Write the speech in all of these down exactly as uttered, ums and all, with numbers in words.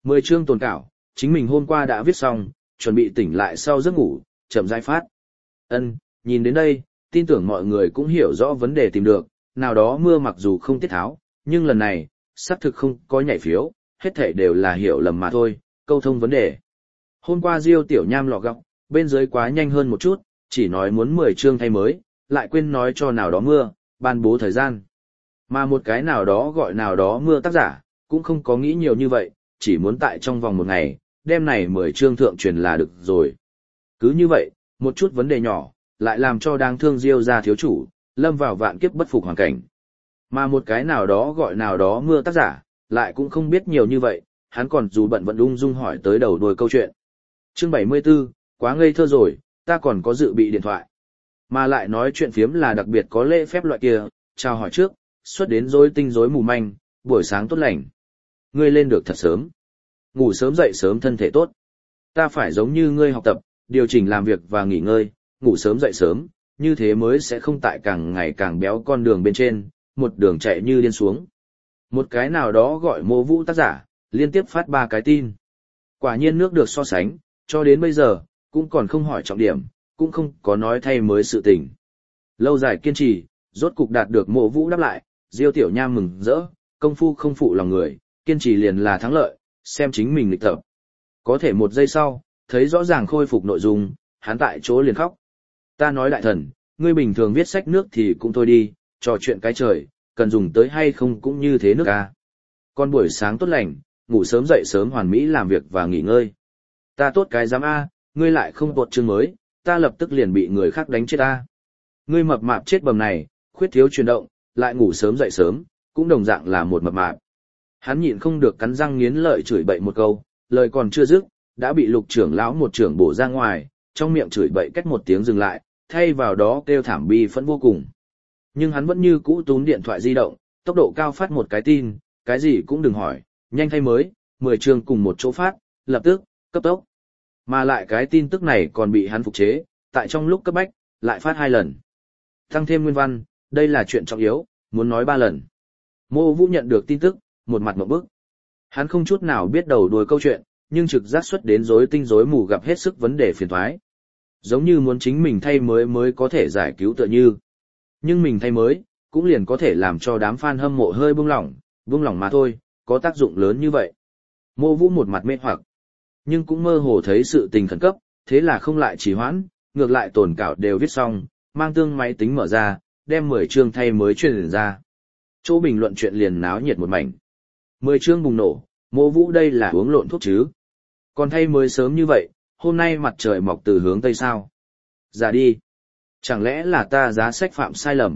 Mười chương tồn cảo, chính mình hôm qua đã viết xong, chuẩn bị tỉnh lại sau giấc ngủ, chậm rãi phát. Ân, nhìn đến đây, tin tưởng mọi người cũng hiểu rõ vấn đề tìm được, nào đó mưa mặc dù không tiết tháo, nhưng lần này, xác thực không có nhảy phiếu, hết thảy đều là hiểu lầm mà thôi, câu thông vấn đề. Hôm qua Diêu Tiểu Nham lọ gọng, bên dưới quá nhanh hơn một chút, chỉ nói muốn mười chương thay mới, lại quên nói cho nào đó mưa, ban bố thời gian. Mà một cái nào đó gọi nào đó mưa tác giả, cũng không có nghĩ nhiều như vậy, chỉ muốn tại trong vòng một ngày, đêm này mười chương thượng truyền là được rồi. Cứ như vậy, một chút vấn đề nhỏ, lại làm cho đáng thương Diêu gia thiếu chủ, lâm vào vạn kiếp bất phục hoàn cảnh. Mà một cái nào đó gọi nào đó mưa tác giả, lại cũng không biết nhiều như vậy, hắn còn dù bận vẫn ung dung hỏi tới đầu đuôi câu chuyện. Chương bảy mươi 74, quá ngây thơ rồi, ta còn có dự bị điện thoại. Mà lại nói chuyện phiếm là đặc biệt có lễ phép loại kia, chào hỏi trước, xuất đến rối tinh rối mù manh, buổi sáng tốt lành. Ngươi lên được thật sớm. Ngủ sớm dậy sớm thân thể tốt. Ta phải giống như ngươi học tập, điều chỉnh làm việc và nghỉ ngơi, ngủ sớm dậy sớm, như thế mới sẽ không tại càng ngày càng béo con đường bên trên, một đường chạy như điên xuống. Một cái nào đó gọi Mộ Vũ tác giả, liên tiếp phát ba cái tin. Quả nhiên nước được so sánh, cho đến bây giờ, cũng còn không hỏi trọng điểm, cũng không có nói thay mới sự tình. Lâu dài kiên trì, rốt cục đạt được Mộ Vũ đáp lại, Diêu Tiểu Nham mừng rỡ, công phu không phụ lòng người, kiên trì liền là thắng lợi, xem chính mình lịch tập. Có thể một giây sau, thấy rõ ràng khôi phục nội dung, hắn tại chỗ liền khóc. Ta nói đại thần, ngươi bình thường viết sách nước thì cũng thôi đi, trò chuyện cái trời, cần dùng tới hay không cũng như thế nước à. Còn buổi sáng tốt lành, ngủ sớm dậy sớm hoàn mỹ làm việc và nghỉ ngơi. Ta tốt cái giám A, ngươi lại không tuột chương mới, ta lập tức liền bị người khác đánh chết ta. Ngươi mập mạp chết bầm này, khuyết thiếu chuyển động, lại ngủ sớm dậy sớm, cũng đồng dạng là một mập mạp. Hắn nhịn không được cắn răng nghiến lợi chửi bậy một câu, lời còn chưa dứt, đã bị Lục trưởng lão một trưởng bổ ra ngoài, trong miệng chửi bậy cách một tiếng dừng lại, thay vào đó kêu thảm bi phẫn vô cùng. Nhưng hắn vẫn như cũ túm điện thoại di động, tốc độ cao phát một cái tin, cái gì cũng đừng hỏi, nhanh thay mới, mười chương cùng một chỗ phát, lập tức, cấp tốc. Mà lại cái tin tức này còn bị hắn phục chế, tại trong lúc cấp bách, lại phát hai lần. Tăng thêm nguyên văn, đây là chuyện trọng yếu, muốn nói ba lần. Mộ Vũ nhận được tin tức, một mặt ngộp bức. Hắn không chút nào biết đầu đuôi câu chuyện, nhưng trực giác xuất đến rối tinh rối mù gặp hết sức vấn đề phiền toái. Giống như muốn chính mình thay mới mới có thể giải cứu tựa như. Nhưng mình thay mới, cũng liền có thể làm cho đám fan hâm mộ hơi buông lỏng, buông lỏng mà thôi, có tác dụng lớn như vậy. Mộ Vũ một mặt mê hoặc, nhưng cũng mơ hồ thấy sự tình khẩn cấp, thế là không lại trì hoãn, ngược lại tồn cảo đều viết xong, mang tương máy tính mở ra, đem mười chương thay mới truyền ra. Chỗ bình luận chuyện liền náo nhiệt một mảnh. Mười chương bùng nổ, Mộ Vũ đây là uống lộn thuốc chứ. Còn thay mới sớm như vậy, hôm nay mặt trời mọc từ hướng tây sao. Ra đi. Chẳng lẽ là ta giá sách phạm sai lầm?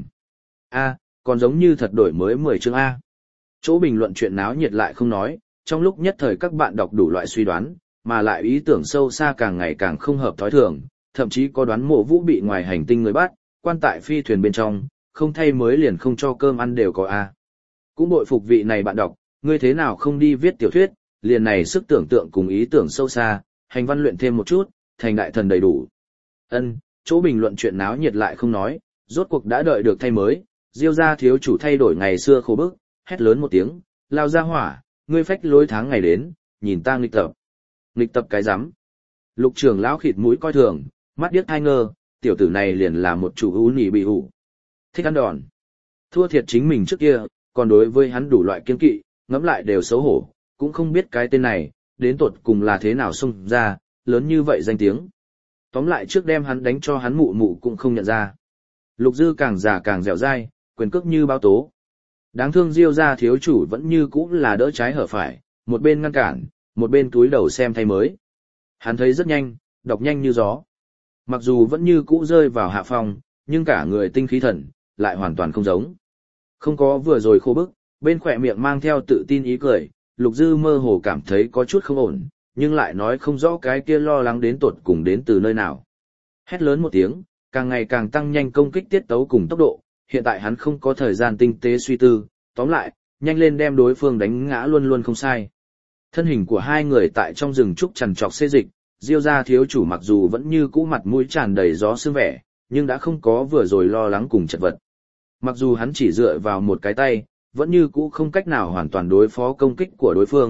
A, còn giống như thật đổi mới mười chương A. Chỗ bình luận chuyện náo nhiệt lại không nói, trong lúc nhất thời các bạn đọc đủ loại suy đoán, mà lại ý tưởng sâu xa càng ngày càng không hợp thói thường, thậm chí có đoán Mộ Vũ bị ngoài hành tinh người bắt, quan tại phi thuyền bên trong, không thay mới liền không cho cơm ăn đều có A. Cũng bội phục vị này bạn đọc, ngươi thế nào không đi viết tiểu thuyết, liền này sức tưởng tượng cùng ý tưởng sâu xa, hành văn luyện thêm một chút, thành đại thần đầy đủ. Ân, chỗ bình luận chuyện náo nhiệt lại không nói, rốt cuộc đã đợi được thay mới, Diêu gia thiếu chủ thay đổi ngày xưa khổ bức, hét lớn một tiếng, lao ra hỏa, ngươi phách lối tháng ngày đến, nhìn ta nghịch tập. Nghịch tập cái rắm. Lục trưởng lão khịt mũi coi thường, mắt điếc hai ngơ, tiểu tử này liền là một chủ ú nỉ bị ủ. Thích ăn đòn. Thua thiệt chính mình trước kia, còn đối với hắn đủ loại kiên kỵ, ngẫm lại đều xấu hổ, cũng không biết cái tên này, đến tột cùng là thế nào xông ra, lớn như vậy danh tiếng. Tóm lại trước đem hắn đánh cho hắn mụ mụ cũng không nhận ra. Lục Dư càng già càng dẻo dai, quyền cước như bao tố. Đáng thương Diêu gia thiếu chủ vẫn như cũ là đỡ trái hở phải, một bên ngăn cản, một bên túi đầu xem thay mới. Hắn thấy rất nhanh, đọc nhanh như gió. Mặc dù vẫn như cũ rơi vào hạ phong, nhưng cả người tinh khí thần, lại hoàn toàn không giống. Không có vừa rồi khô bức, bên khỏe miệng mang theo tự tin ý cười, Lục Dư mơ hồ cảm thấy có chút không ổn, nhưng lại nói không rõ cái kia lo lắng đến tột cùng đến từ nơi nào. Hét lớn một tiếng, càng ngày càng tăng nhanh công kích tiết tấu cùng tốc độ, hiện tại hắn không có thời gian tinh tế suy tư, tóm lại, nhanh lên đem đối phương đánh ngã luôn luôn không sai. Thân hình của hai người tại trong rừng trúc trằn trọc xê dịch, Diêu gia thiếu chủ mặc dù vẫn như cũ mặt mũi tràn đầy gió sương vẻ, nhưng đã không có vừa rồi lo lắng cùng chật vật. Mặc dù hắn chỉ dựa vào một cái tay, vẫn như cũ không cách nào hoàn toàn đối phó công kích của đối phương,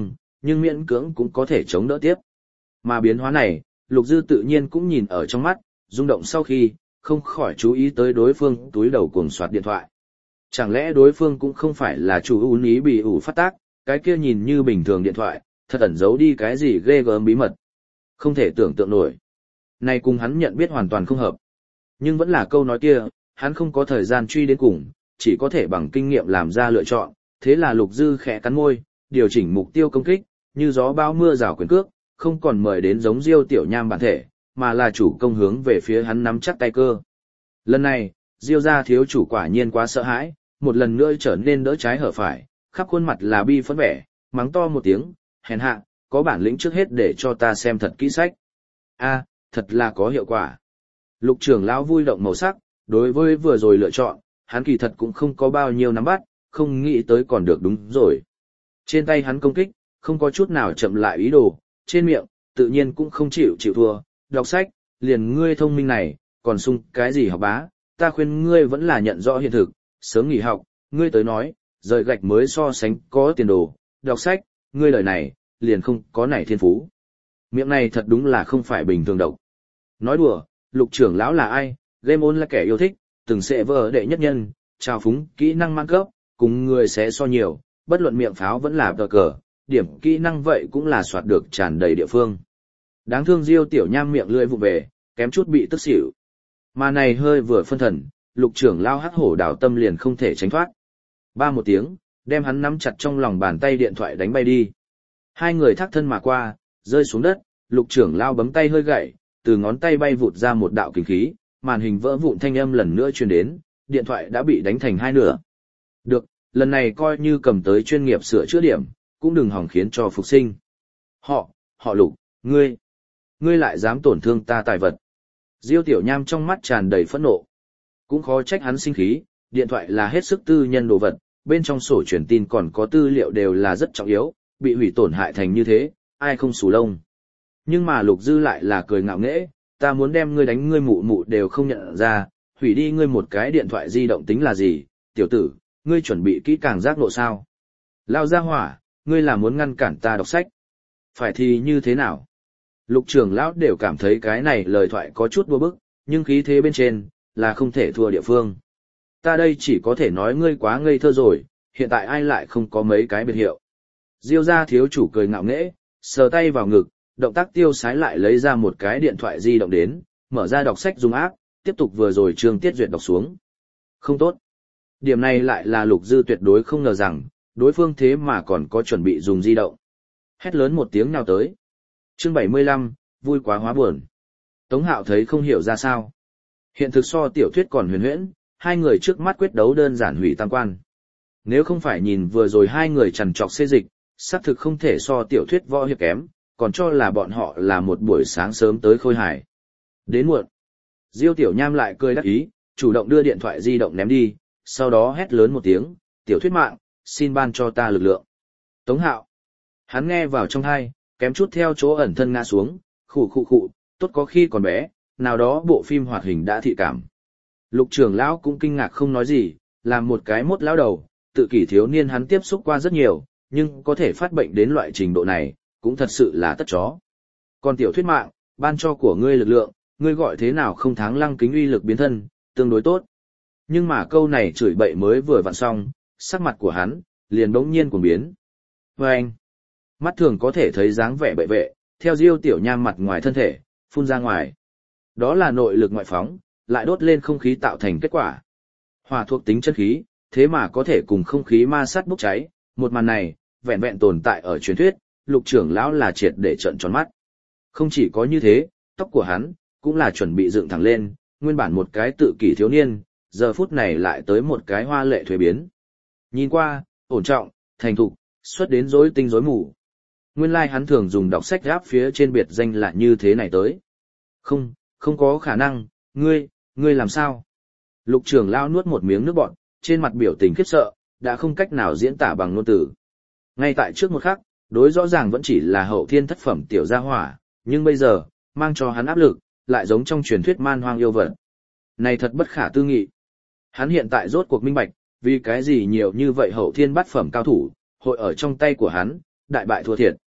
nhưng miễn cưỡng cũng có thể chống đỡ tiếp. Mà biến hóa này, Lục Dư tự nhiên cũng nhìn ở trong mắt, rung động sau khi, không khỏi chú ý tới đối phương túi đầu cuồng soạt điện thoại. Chẳng lẽ đối phương cũng không phải là chủ ưu ý bị ủ phát tác, cái kia nhìn như bình thường điện thoại, thật ẩn giấu đi cái gì ghê gớm bí mật. Không thể tưởng tượng nổi. Này cùng hắn nhận biết hoàn toàn không hợp. Nhưng vẫn là câu nói kia, hắn không có thời gian truy đến cùng, chỉ có thể bằng kinh nghiệm làm ra lựa chọn. Thế là Lục Dư khẽ cắn môi, điều chỉnh mục tiêu công kích, như gió bão mưa rào quyền cước, không còn mời đến giống Diêu Tiểu Nham bản thể, mà là chủ công hướng về phía hắn nắm chắc tay cơ. Lần này, Diêu gia thiếu chủ quả nhiên quá sợ hãi, một lần nữa trở nên đỡ trái hở phải, khắp khuôn mặt là bi phẫn vẻ, mắng to một tiếng, hèn hạ, có bản lĩnh trước hết để cho ta xem thật kỹ sách. A, thật là có hiệu quả. Lục trưởng lão vui động màu sắc, đối với vừa rồi lựa chọn, hắn kỳ thật cũng không có bao nhiêu nắm bắt, không nghĩ tới còn được đúng rồi. Trên tay hắn công kích, không có chút nào chậm lại ý đồ, trên miệng, tự nhiên cũng không chịu chịu thua, đọc sách, liền ngươi thông minh này, còn sung cái gì học bá, ta khuyên ngươi vẫn là nhận rõ hiện thực, sớm nghỉ học, ngươi tới nói, rời gạch mới so sánh có tiền đồ, đọc sách, ngươi lời này, liền không có này thiên phú. Miệng này thật đúng là không phải bình thường độc. Nói đùa, Lục trưởng lão là ai, game on là kẻ yêu thích, từng sẽ vờ đệ nhất nhân, trao phúng, kỹ năng mang cấp, cùng người sẽ so nhiều, bất luận miệng pháo vẫn là tờ cờ, điểm kỹ năng vậy cũng là soạt được tràn đầy địa phương. Đáng thương Diêu Tiểu Nham miệng lưỡi vụ về, kém chút bị tức xỉu. Mà này hơi vừa phân thần, Lục trưởng lão hắc hổ đảo tâm liền không thể tránh thoát. Ba một tiếng, đem hắn nắm chặt trong lòng bàn tay điện thoại đánh bay đi. Hai người thác thân mà qua, rơi xuống đất, Lục trưởng lão bấm tay hơi gãy, từ ngón tay bay vụt ra một đạo kinh khí, màn hình vỡ vụn thanh âm lần nữa truyền đến, điện thoại đã bị đánh thành hai nửa. Được, lần này coi như cầm tới chuyên nghiệp sửa chữa điểm, cũng đừng hỏng khiến cho phục sinh. Họ, họ Lục, ngươi, ngươi lại dám tổn thương ta tài vật. Diêu Tiểu Nham trong mắt tràn đầy phẫn nộ. Cũng khó trách hắn sinh khí, điện thoại là hết sức tư nhân đồ vật, bên trong sổ truyền tin còn có tư liệu đều là rất trọng yếu, bị hủy tổn hại thành như thế, ai không xù lông. Nhưng mà Lục Dư lại là cười ngạo nghễ, ta muốn đem ngươi đánh ngươi mụ mụ đều không nhận ra, hủy đi ngươi một cái điện thoại di động tính là gì, tiểu tử, ngươi chuẩn bị kỹ càng giác ngộ sao. Lao ra hỏa, ngươi là muốn ngăn cản ta đọc sách. Phải thì như thế nào? Lục trưởng lão đều cảm thấy cái này lời thoại có chút đua bức, nhưng khí thế bên trên, là không thể thua địa phương. Ta đây chỉ có thể nói ngươi quá ngây thơ rồi, hiện tại ai lại không có mấy cái biệt hiệu. Diêu gia thiếu chủ cười ngạo nghễ, sờ tay vào ngực, động tác tiêu sái lại lấy ra một cái điện thoại di động đến, mở ra đọc sách dùng áp, tiếp tục vừa rồi chương tiết duyệt đọc xuống. Không tốt. Điểm này lại là Lục Dư tuyệt đối không ngờ rằng, đối phương thế mà còn có chuẩn bị dùng di động. Hét lớn một tiếng nào tới. Chương bảy mươi lăm, vui quá hóa buồn. Tống Hạo thấy không hiểu ra sao. Hiện thực so tiểu thuyết còn huyền huyễn, hai người trước mắt quyết đấu đơn giản hủy tam quan. Nếu không phải nhìn vừa rồi hai người trằn trọc xê dịch, xác thực không thể so tiểu thuyết võ hiệp kém, còn cho là bọn họ là một buổi sáng sớm tới khôi hài. Đến muộn. Diêu Tiểu Nham lại cười đắc ý, chủ động đưa điện thoại di động ném đi, sau đó hét lớn một tiếng, tiểu thuyết mạng, xin ban cho ta lực lượng. Tống Hạo. Hắn nghe vào trong tai, kém chút theo chỗ ẩn thân ngã xuống, khụ khụ khụ, tốt có khi còn bé, nào đó bộ phim hoạt hình đã thị cảm. Lục trưởng lão cũng kinh ngạc không nói gì, làm một cái mốt lão đầu, tự kỷ thiếu niên hắn tiếp xúc qua rất nhiều, nhưng có thể phát bệnh đến loại trình độ này, cũng thật sự là tất chó. Còn tiểu thuyết mạng, ban cho của ngươi lực lượng, ngươi gọi thế nào không thắng Lăng Kính uy lực biến thân, tương đối tốt. Nhưng mà câu này chửi bậy mới vừa vặn xong, sắc mặt của hắn, liền bỗng nhiên cuồng biến. Và anh, mắt thường có thể thấy dáng vẻ bệ vệ, theo Diêu Tiểu Nham mặt ngoài thân thể, phun ra ngoài. Đó là nội lực ngoại phóng, lại đốt lên không khí tạo thành kết quả. Hỏa thuộc tính chân khí, thế mà có thể cùng không khí ma sát bốc cháy, một màn này, vẹn vẹn tồn tại ở truyền thuyết, Lục trưởng lão là triệt để trợn tròn mắt. Không chỉ có như thế, tóc của hắn, cũng là chuẩn bị dựng thẳng lên, nguyên bản một cái tự kỷ thiếu niên, giờ phút này lại tới một cái hoa lệ thuế biến. Nhìn qua, ổn trọng, thành thục, xuất đến rối tinh rối mù. Nguyên lai like hắn thường dùng đọc sách gáp phía trên biệt danh là như thế này tới. Không, không có khả năng, ngươi, ngươi làm sao? Lục trưởng lão nuốt một miếng nước bọt, trên mặt biểu tình khiếp sợ, đã không cách nào diễn tả bằng ngôn từ. Ngay tại trước một khắc, đối rõ ràng vẫn chỉ là hậu thiên thất phẩm tiểu gia hỏa, nhưng bây giờ, mang cho hắn áp lực, lại giống trong truyền thuyết man hoang yêu vật. Này thật bất khả tư nghị. Hắn hiện tại rốt cuộc minh bạch, vì cái gì nhiều như vậy hậu thiên bát phẩm cao thủ, hội ở trong tay của hắn, đại bại thua thiệt.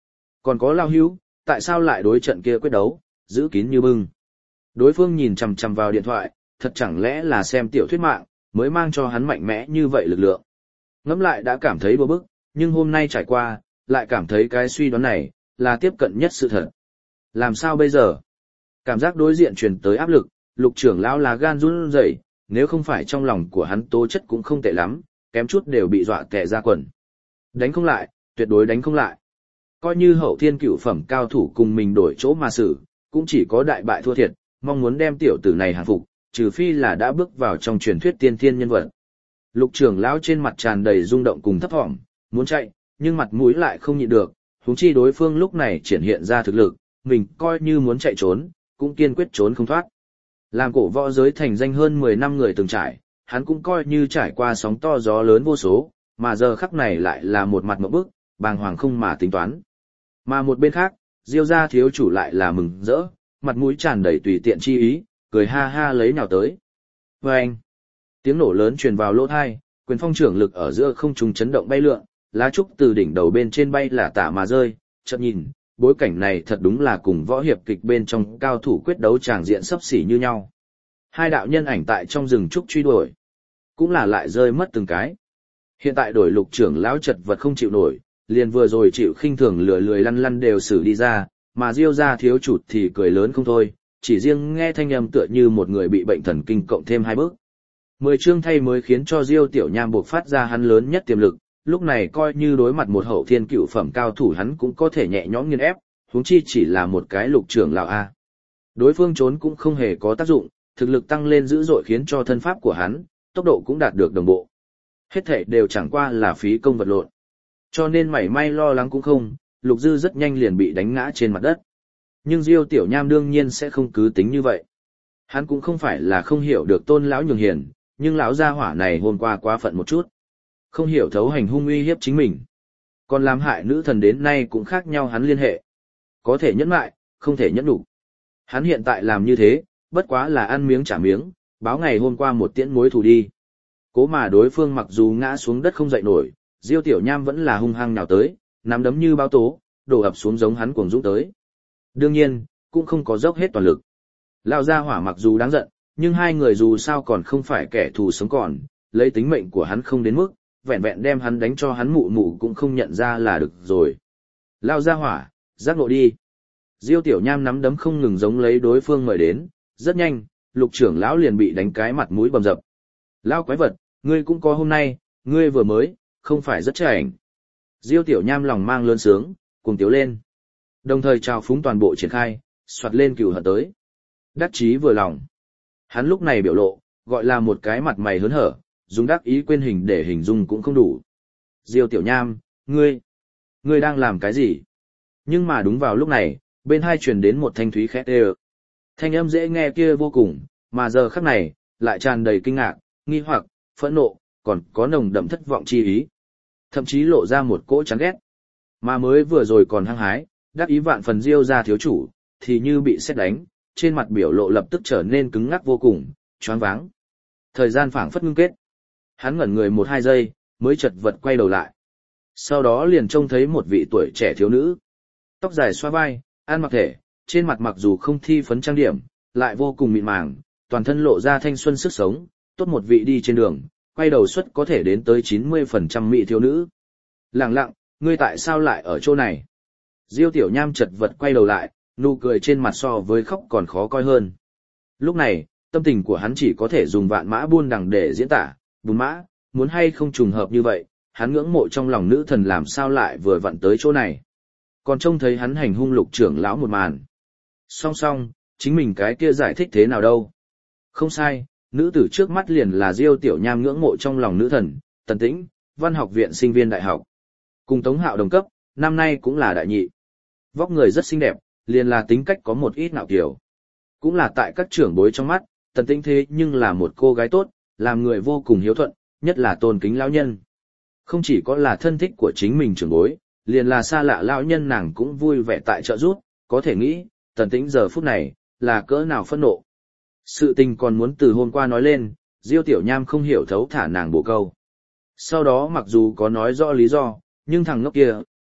Còn có Lao Hữu, tại sao lại đối trận kia quyết đấu, giữ kín như bưng. Đối phương nhìn chằm chằm vào điện thoại, thật chẳng lẽ là xem tiểu thuyết mạng, mới mang cho hắn mạnh mẽ như vậy lực lượng. Ngẫm lại đã cảm thấy bơ bức, nhưng hôm nay trải qua, lại cảm thấy cái suy đoán này, là tiếp cận nhất sự thật. Làm sao bây giờ? Cảm giác đối diện truyền tới áp lực, Lục trưởng lão là gan run rẩy, nếu không phải trong lòng của hắn tố chất cũng không tệ lắm, kém chút đều bị dọa tè ra quần. Đánh không lại, tuyệt đối đánh không lại. Coi như hậu thiên cửu phẩm cao thủ cùng mình đổi chỗ mà xử, cũng chỉ có đại bại thua thiệt, mong muốn đem tiểu tử này hàng phục, trừ phi là đã bước vào trong truyền thuyết tiên thiên nhân vật. Lục trưởng lão trên mặt tràn đầy rung động cùng thấp thỏm, muốn chạy, nhưng mặt mũi lại không nhịn được, huống chi đối phương lúc này triển hiện ra thực lực, mình coi như muốn chạy trốn, cũng kiên quyết trốn không thoát. Làm cổ võ giới thành danh hơn mười năm người từng trải, hắn cũng coi như trải qua sóng to gió lớn vô số, mà giờ khắc này lại là một mặt ngộp bức, bàng hoàng không mà tính toán. Mà một bên khác, Diêu gia thiếu chủ lại là mừng rỡ, mặt mũi tràn đầy tùy tiện chi ý, cười ha ha lấy nhào tới. Và anh, tiếng nổ lớn truyền vào lỗ tai, quyền phong trưởng lực ở giữa không trung chấn động bay lượn, lá trúc từ đỉnh đầu bên trên bay là tả mà rơi, chợt nhìn, bối cảnh này thật đúng là cùng võ hiệp kịch bên trong cao thủ quyết đấu tràng diện sấp xỉ như nhau. Hai đạo nhân ảnh tại trong rừng trúc truy đuổi, cũng là lại rơi mất từng cái. Hiện tại đổi Lục trưởng lão chật vật không chịu nổi, liền vừa rồi chịu khinh thường lừa lười lăn lăn đều xử đi ra, mà Diêu gia thiếu chủ thì cười lớn không thôi, chỉ riêng nghe thanh âm tựa như một người bị bệnh thần kinh cộng thêm hai bước. Mười chương thay mới khiến cho Diêu Tiểu Nham buộc phát ra hắn lớn nhất tiềm lực, lúc này coi như đối mặt một hậu thiên cựu phẩm cao thủ hắn cũng có thể nhẹ nhõm nghiền ép, huống chi chỉ là một cái Lục trưởng lão a. Đối phương trốn cũng không hề có tác dụng, thực lực tăng lên dữ dội khiến cho thân pháp của hắn, tốc độ cũng đạt được đồng bộ. Hết thảy đều chẳng qua là phí công vật lộn. Cho nên mảy may lo lắng cũng không, Lục Dư rất nhanh liền bị đánh ngã trên mặt đất. Nhưng Diêu Tiểu Nham đương nhiên sẽ không cứ tính như vậy. Hắn cũng không phải là không hiểu được Tôn lão nhường hiền, nhưng lão gia hỏa này hôm qua quá phận một chút. Không hiểu thấu hành hung uy hiếp chính mình. Còn làm hại nữ thần đến nay cũng khác nhau hắn liên hệ. Có thể nhẫn mại, không thể nhẫn đủ. Hắn hiện tại làm như thế, bất quá là ăn miếng trả miếng, báo ngày hôm qua một tiễn mối thù đi. Cố mà đối phương mặc dù ngã xuống đất không dậy nổi, Diêu Tiểu Nham vẫn là hung hăng nào tới, nắm đấm như báo tố, đổ ập xuống giống hắn cuồng dũng tới. Đương nhiên, cũng không có dốc hết toàn lực. Lão gia hỏa mặc dù đáng giận, nhưng hai người dù sao còn không phải kẻ thù sống còn, lấy tính mệnh của hắn không đến mức, vẹn vẹn đem hắn đánh cho hắn mụ mụ cũng không nhận ra là được rồi. Lão gia hỏa, giác ngộ đi. Diêu Tiểu Nham nắm đấm không ngừng giống lấy đối phương mời đến, rất nhanh, Lục trưởng lão liền bị đánh cái mặt mũi bầm dập. Lão quái vật, ngươi cũng có hôm nay, ngươi vừa mới, không phải rất chảnh. Diêu Tiểu Nham lòng mang lớn sướng, cùng tiếu lên. Đồng thời trào phúng toàn bộ triển khai, soạt lên cừu hận tới. Đắc chí vừa lòng. Hắn lúc này biểu lộ, gọi là một cái mặt mày hớn hở, dùng đắc ý quên hình để hình dung cũng không đủ. Diêu Tiểu Nham, ngươi, ngươi đang làm cái gì? Nhưng mà đúng vào lúc này, bên hai truyền đến một thanh thúy khét ê. Thanh âm dễ nghe kia vô cùng, mà giờ khắc này, lại tràn đầy kinh ngạc, nghi hoặc, phẫn nộ, còn có nồng đậm thất vọng chi ý. Thậm chí lộ ra một cỗ chán ghét. Mà mới vừa rồi còn hăng hái, đắc ý vạn phần Diêu gia thiếu chủ, thì như bị sét đánh, trên mặt biểu lộ lập tức trở nên cứng ngắc vô cùng, choáng váng. Thời gian phảng phất ngưng kết. Hắn ngẩn người một hai giây, mới chật vật quay đầu lại. Sau đó liền trông thấy một vị tuổi trẻ thiếu nữ. Tóc dài xoa vai, ăn mặc thể, trên mặt mặc dù không thi phấn trang điểm, lại vô cùng mịn màng, toàn thân lộ ra thanh xuân sức sống, tốt một vị đi trên đường, quay đầu suất có thể đến tới chín mươi phần trăm mỹ thiếu nữ. Lặng lặng, ngươi tại sao lại ở chỗ này? Diêu Tiểu Nham chật vật quay đầu lại, nụ cười trên mặt so với khóc còn khó coi hơn. Lúc này, tâm tình của hắn chỉ có thể dùng vạn mã buôn đằng để diễn tả, bùn mã, muốn hay không trùng hợp như vậy, hắn ngưỡng mộ trong lòng nữ thần làm sao lại vừa vặn tới chỗ này. Còn trông thấy hắn hành hung Lục trưởng lão một màn. Song song, chính mình cái kia giải thích thế nào đâu? Không sai, nữ tử trước mắt liền là Diêu Tiểu Nham ngưỡng mộ trong lòng nữ thần, Tần Tĩnh, Văn học viện sinh viên đại học. Cùng Tống Hạo đồng cấp, năm nay cũng là đại nhị. Vóc người rất xinh đẹp, liền là tính cách có một ít nạo kiểu. Cũng là tại các trưởng bối trong mắt, Tần Tĩnh thế nhưng là một cô gái tốt, làm người vô cùng hiếu thuận, nhất là tôn kính lão nhân. Không chỉ có là thân thích của chính mình trưởng bối, liền là xa lạ lão nhân nàng cũng vui vẻ tại trợ giúp, có thể nghĩ, Tần Tĩnh giờ phút này, là cỡ nào phẫn nộ. Sự tình còn muốn từ hôm qua nói lên, Diêu Tiểu Nham không hiểu thấu thả nàng bộ câu. Sau đó mặc dù có nói rõ lý do, nhưng thằng ngốc kia,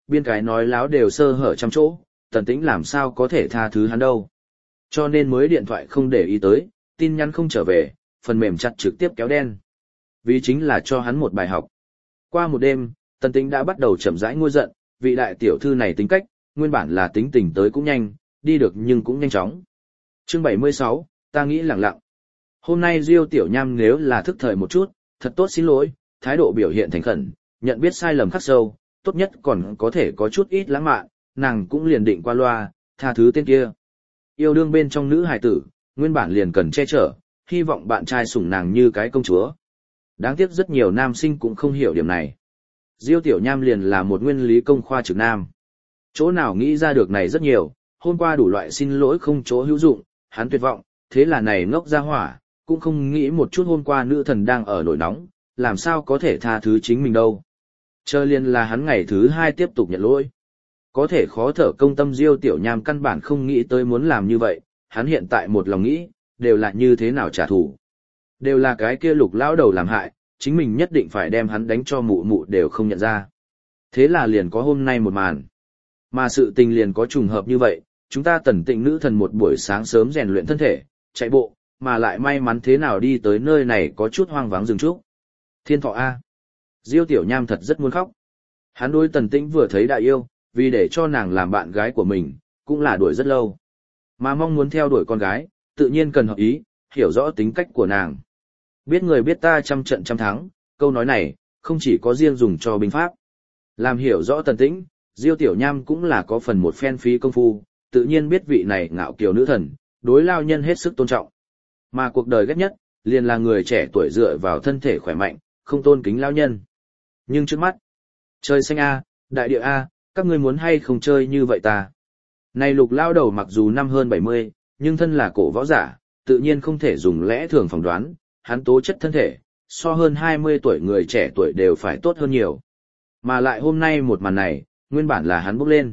biên cái nói láo đều sơ hở trăm chỗ, Tần Tĩnh làm sao có thể tha thứ hắn đâu. Cho nên mới điện thoại không để ý tới, tin nhắn không trở về, phần mềm chặt trực tiếp kéo đen. Vì chính là cho hắn một bài học. Qua một đêm, Tần Tĩnh đã bắt đầu chậm rãi nguôi giận, vị đại tiểu thư này tính cách, nguyên bản là tính tình tới cũng nhanh, đi được nhưng cũng nhanh chóng. Chương bảy mươi sáu, ta nghĩ lẳng lặng. Hôm nay Diêu Tiểu Nham nếu là thức thời một chút, thật tốt xin lỗi, thái độ biểu hiện thành khẩn, nhận biết sai lầm khắc sâu, tốt nhất còn có thể có chút ít lãng mạn, nàng cũng liền định qua loa, tha thứ tên kia. Yêu đương bên trong nữ hài tử, nguyên bản liền cần che chở, hy vọng bạn trai sủng nàng như cái công chúa. Đáng tiếc rất nhiều nam sinh cũng không hiểu điểm này. Diêu Tiểu Nham liền là một nguyên lý công khoa trực nam. Chỗ nào nghĩ ra được này rất nhiều, hôm qua đủ loại xin lỗi không chỗ hữu dụng, hắn tuyệt vọng, thế là này ngốc ra hỏa, cũng không nghĩ một chút hôm qua nữ thần đang ở nổi nóng, làm sao có thể tha thứ chính mình đâu. Chờ liền là hắn ngày thứ hai tiếp tục nhận lỗi. Có thể khó thở công tâm Diêu Tiểu Nham căn bản không nghĩ tới muốn làm như vậy, hắn hiện tại một lòng nghĩ, đều là như thế nào trả thù. Đều là cái kia Lục lão đầu làm hại, chính mình nhất định phải đem hắn đánh cho mụ mụ đều không nhận ra. Thế là liền có hôm nay một màn. Mà sự tình liền có trùng hợp như vậy, chúng ta Tần Tịnh nữ thần một buổi sáng sớm rèn luyện thân thể, chạy bộ, mà lại may mắn thế nào đi tới nơi này có chút hoang vắng rừng trúc. Thiên thọ A. Diêu Tiểu Nham thật rất muốn khóc. Hắn đối Tần Tĩnh vừa thấy đại yêu, vì để cho nàng làm bạn gái của mình, cũng là đuổi rất lâu. Mà mong muốn theo đuổi con gái, tự nhiên cần hợp ý, hiểu rõ tính cách của nàng. Biết người biết ta trăm trận trăm thắng, câu nói này, không chỉ có riêng dùng cho binh pháp. Làm hiểu rõ Tần Tĩnh, Diêu Tiểu Nham cũng là có phần một phen phí công phu, tự nhiên biết vị này ngạo kiều nữ thần, đối lao nhân hết sức tôn trọng. Mà cuộc đời ghét nhất, liền là người trẻ tuổi dựa vào thân thể khỏe mạnh, không tôn kính lao nhân. Nhưng trước mắt, trời xanh A, đại địa A, các ngươi muốn hay không chơi như vậy ta. Này Lục lao đầu mặc dù năm hơn bảy mươi, nhưng thân là cổ võ giả, tự nhiên không thể dùng lẽ thường phỏng đoán, hắn tố chất thân thể, so hơn hai mươi tuổi người trẻ tuổi đều phải tốt hơn nhiều. Mà lại hôm nay một màn này, nguyên bản là hắn bốc lên.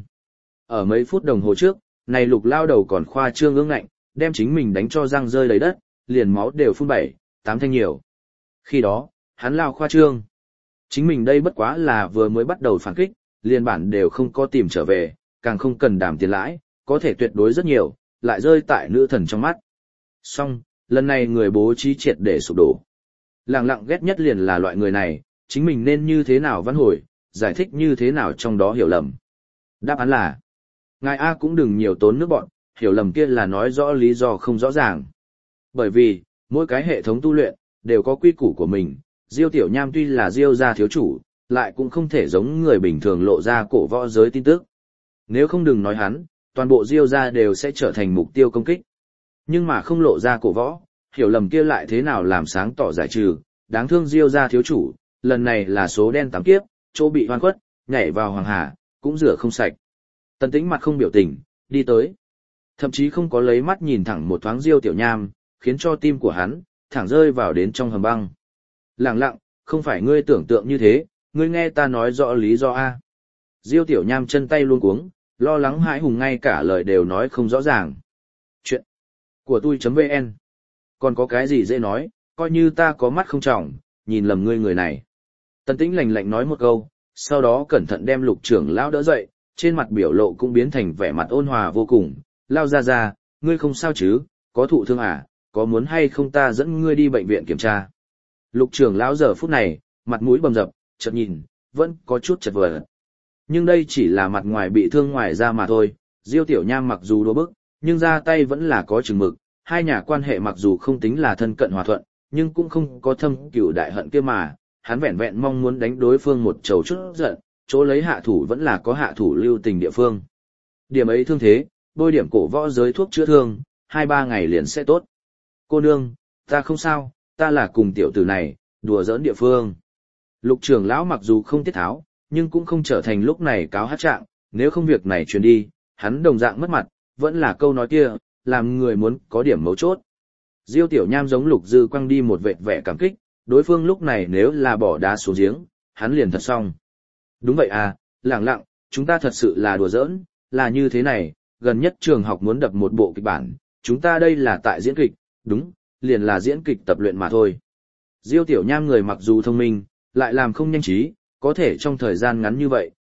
Ở mấy phút đồng hồ trước, này Lục lao đầu còn khoa trương ương ngạnh, đem chính mình đánh cho răng rơi đầy đất, liền máu đều phun bảy, tám thanh nhiều. Khi đó, hắn lao khoa trương. Chính mình đây bất quá là vừa mới bắt đầu phản kích, liền bản đều không có tìm trở về, càng không cần đàm tiền lãi, có thể tuyệt đối rất nhiều, lại rơi tại nữ thần trong mắt. Xong, lần này người bố trí triệt để sụp đổ. Lặng lặng ghét nhất liền là loại người này, chính mình nên như thế nào văn hồi, giải thích như thế nào trong đó hiểu lầm. Đáp án là, ngài A cũng đừng nhiều tốn nước bọn, hiểu lầm kia là nói rõ lý do không rõ ràng. Bởi vì, mỗi cái hệ thống tu luyện, đều có quy củ của mình, Diêu Tiểu Nham tuy là Diêu gia thiếu chủ, lại cũng không thể giống người bình thường lộ ra cổ võ giới tin tức. Nếu không đừng nói hắn, toàn bộ Diêu gia đều sẽ trở thành mục tiêu công kích. Nhưng mà không lộ ra cổ võ, hiểu lầm kia lại thế nào làm sáng tỏ giải trừ, đáng thương Diêu gia thiếu chủ, lần này là số đen tám kiếp, chỗ bị hoan khuất, nhảy vào hoàng hà, cũng rửa không sạch. Tần Tĩnh mặt không biểu tình, đi tới. Thậm chí không có lấy mắt nhìn thẳng một thoáng Diêu Tiểu Nham, khiến cho tim của hắn, thẳng rơi vào đến trong hầm băng. Lặng lặng, không phải ngươi tưởng tượng như thế, ngươi nghe ta nói rõ lý do A. Diêu Tiểu Nham chân tay luôn cuống, lo lắng hãi hùng ngay cả lời đều nói không rõ ràng. Chuyện của tôi.vn. Còn có cái gì dễ nói, coi như ta có mắt không trọng, nhìn lầm ngươi người này. Tần Tĩnh lạnh lạnh nói một câu, sau đó cẩn thận đem Lục trưởng lão đỡ dậy, trên mặt biểu lộ cũng biến thành vẻ mặt ôn hòa vô cùng. Lao ra ra, ngươi không sao chứ, có thụ thương à, có muốn hay không ta dẫn ngươi đi bệnh viện kiểm tra. Lục trưởng lão giờ phút này, mặt mũi bầm dập, chợt nhìn, vẫn có chút chật vật. Nhưng đây chỉ là mặt ngoài bị thương ngoài da mà thôi, Diêu Tiểu Nham mặc dù đùa bức, nhưng ra tay vẫn là có chừng mực, hai nhà quan hệ mặc dù không tính là thân cận hòa thuận, nhưng cũng không có thâm cửu đại hận kia mà, hắn vẹn vẹn mong muốn đánh đối phương một trầu chút giận, chỗ lấy hạ thủ vẫn là có hạ thủ lưu tình địa phương. Điểm ấy thương thế, bôi điểm cổ võ giới thuốc chữa thương, hai ba ngày liền sẽ tốt. Cô nương, ta không sao, ta là cùng tiểu tử này, đùa giỡn địa phương. Lục trưởng lão mặc dù không tiết tháo, nhưng cũng không trở thành lúc này cáo hát trạng, nếu không việc này truyền đi, hắn đồng dạng mất mặt, vẫn là câu nói kia, làm người muốn có điểm mấu chốt. Diêu Tiểu Nham giống Lục Dư quăng đi một vệt vẻ cảm kích, đối phương lúc này nếu là bỏ đá xuống giếng, hắn liền thật xong. Đúng vậy à, lẳng lặng, chúng ta thật sự là đùa giỡn, là như thế này, gần nhất trường học muốn đập một bộ kịch bản, chúng ta đây là tại diễn kịch, đúng, liền là diễn kịch tập luyện mà thôi. Diêu Tiểu Nham người mặc dù thông minh, lại làm không nhanh trí, có thể trong thời gian ngắn như vậy,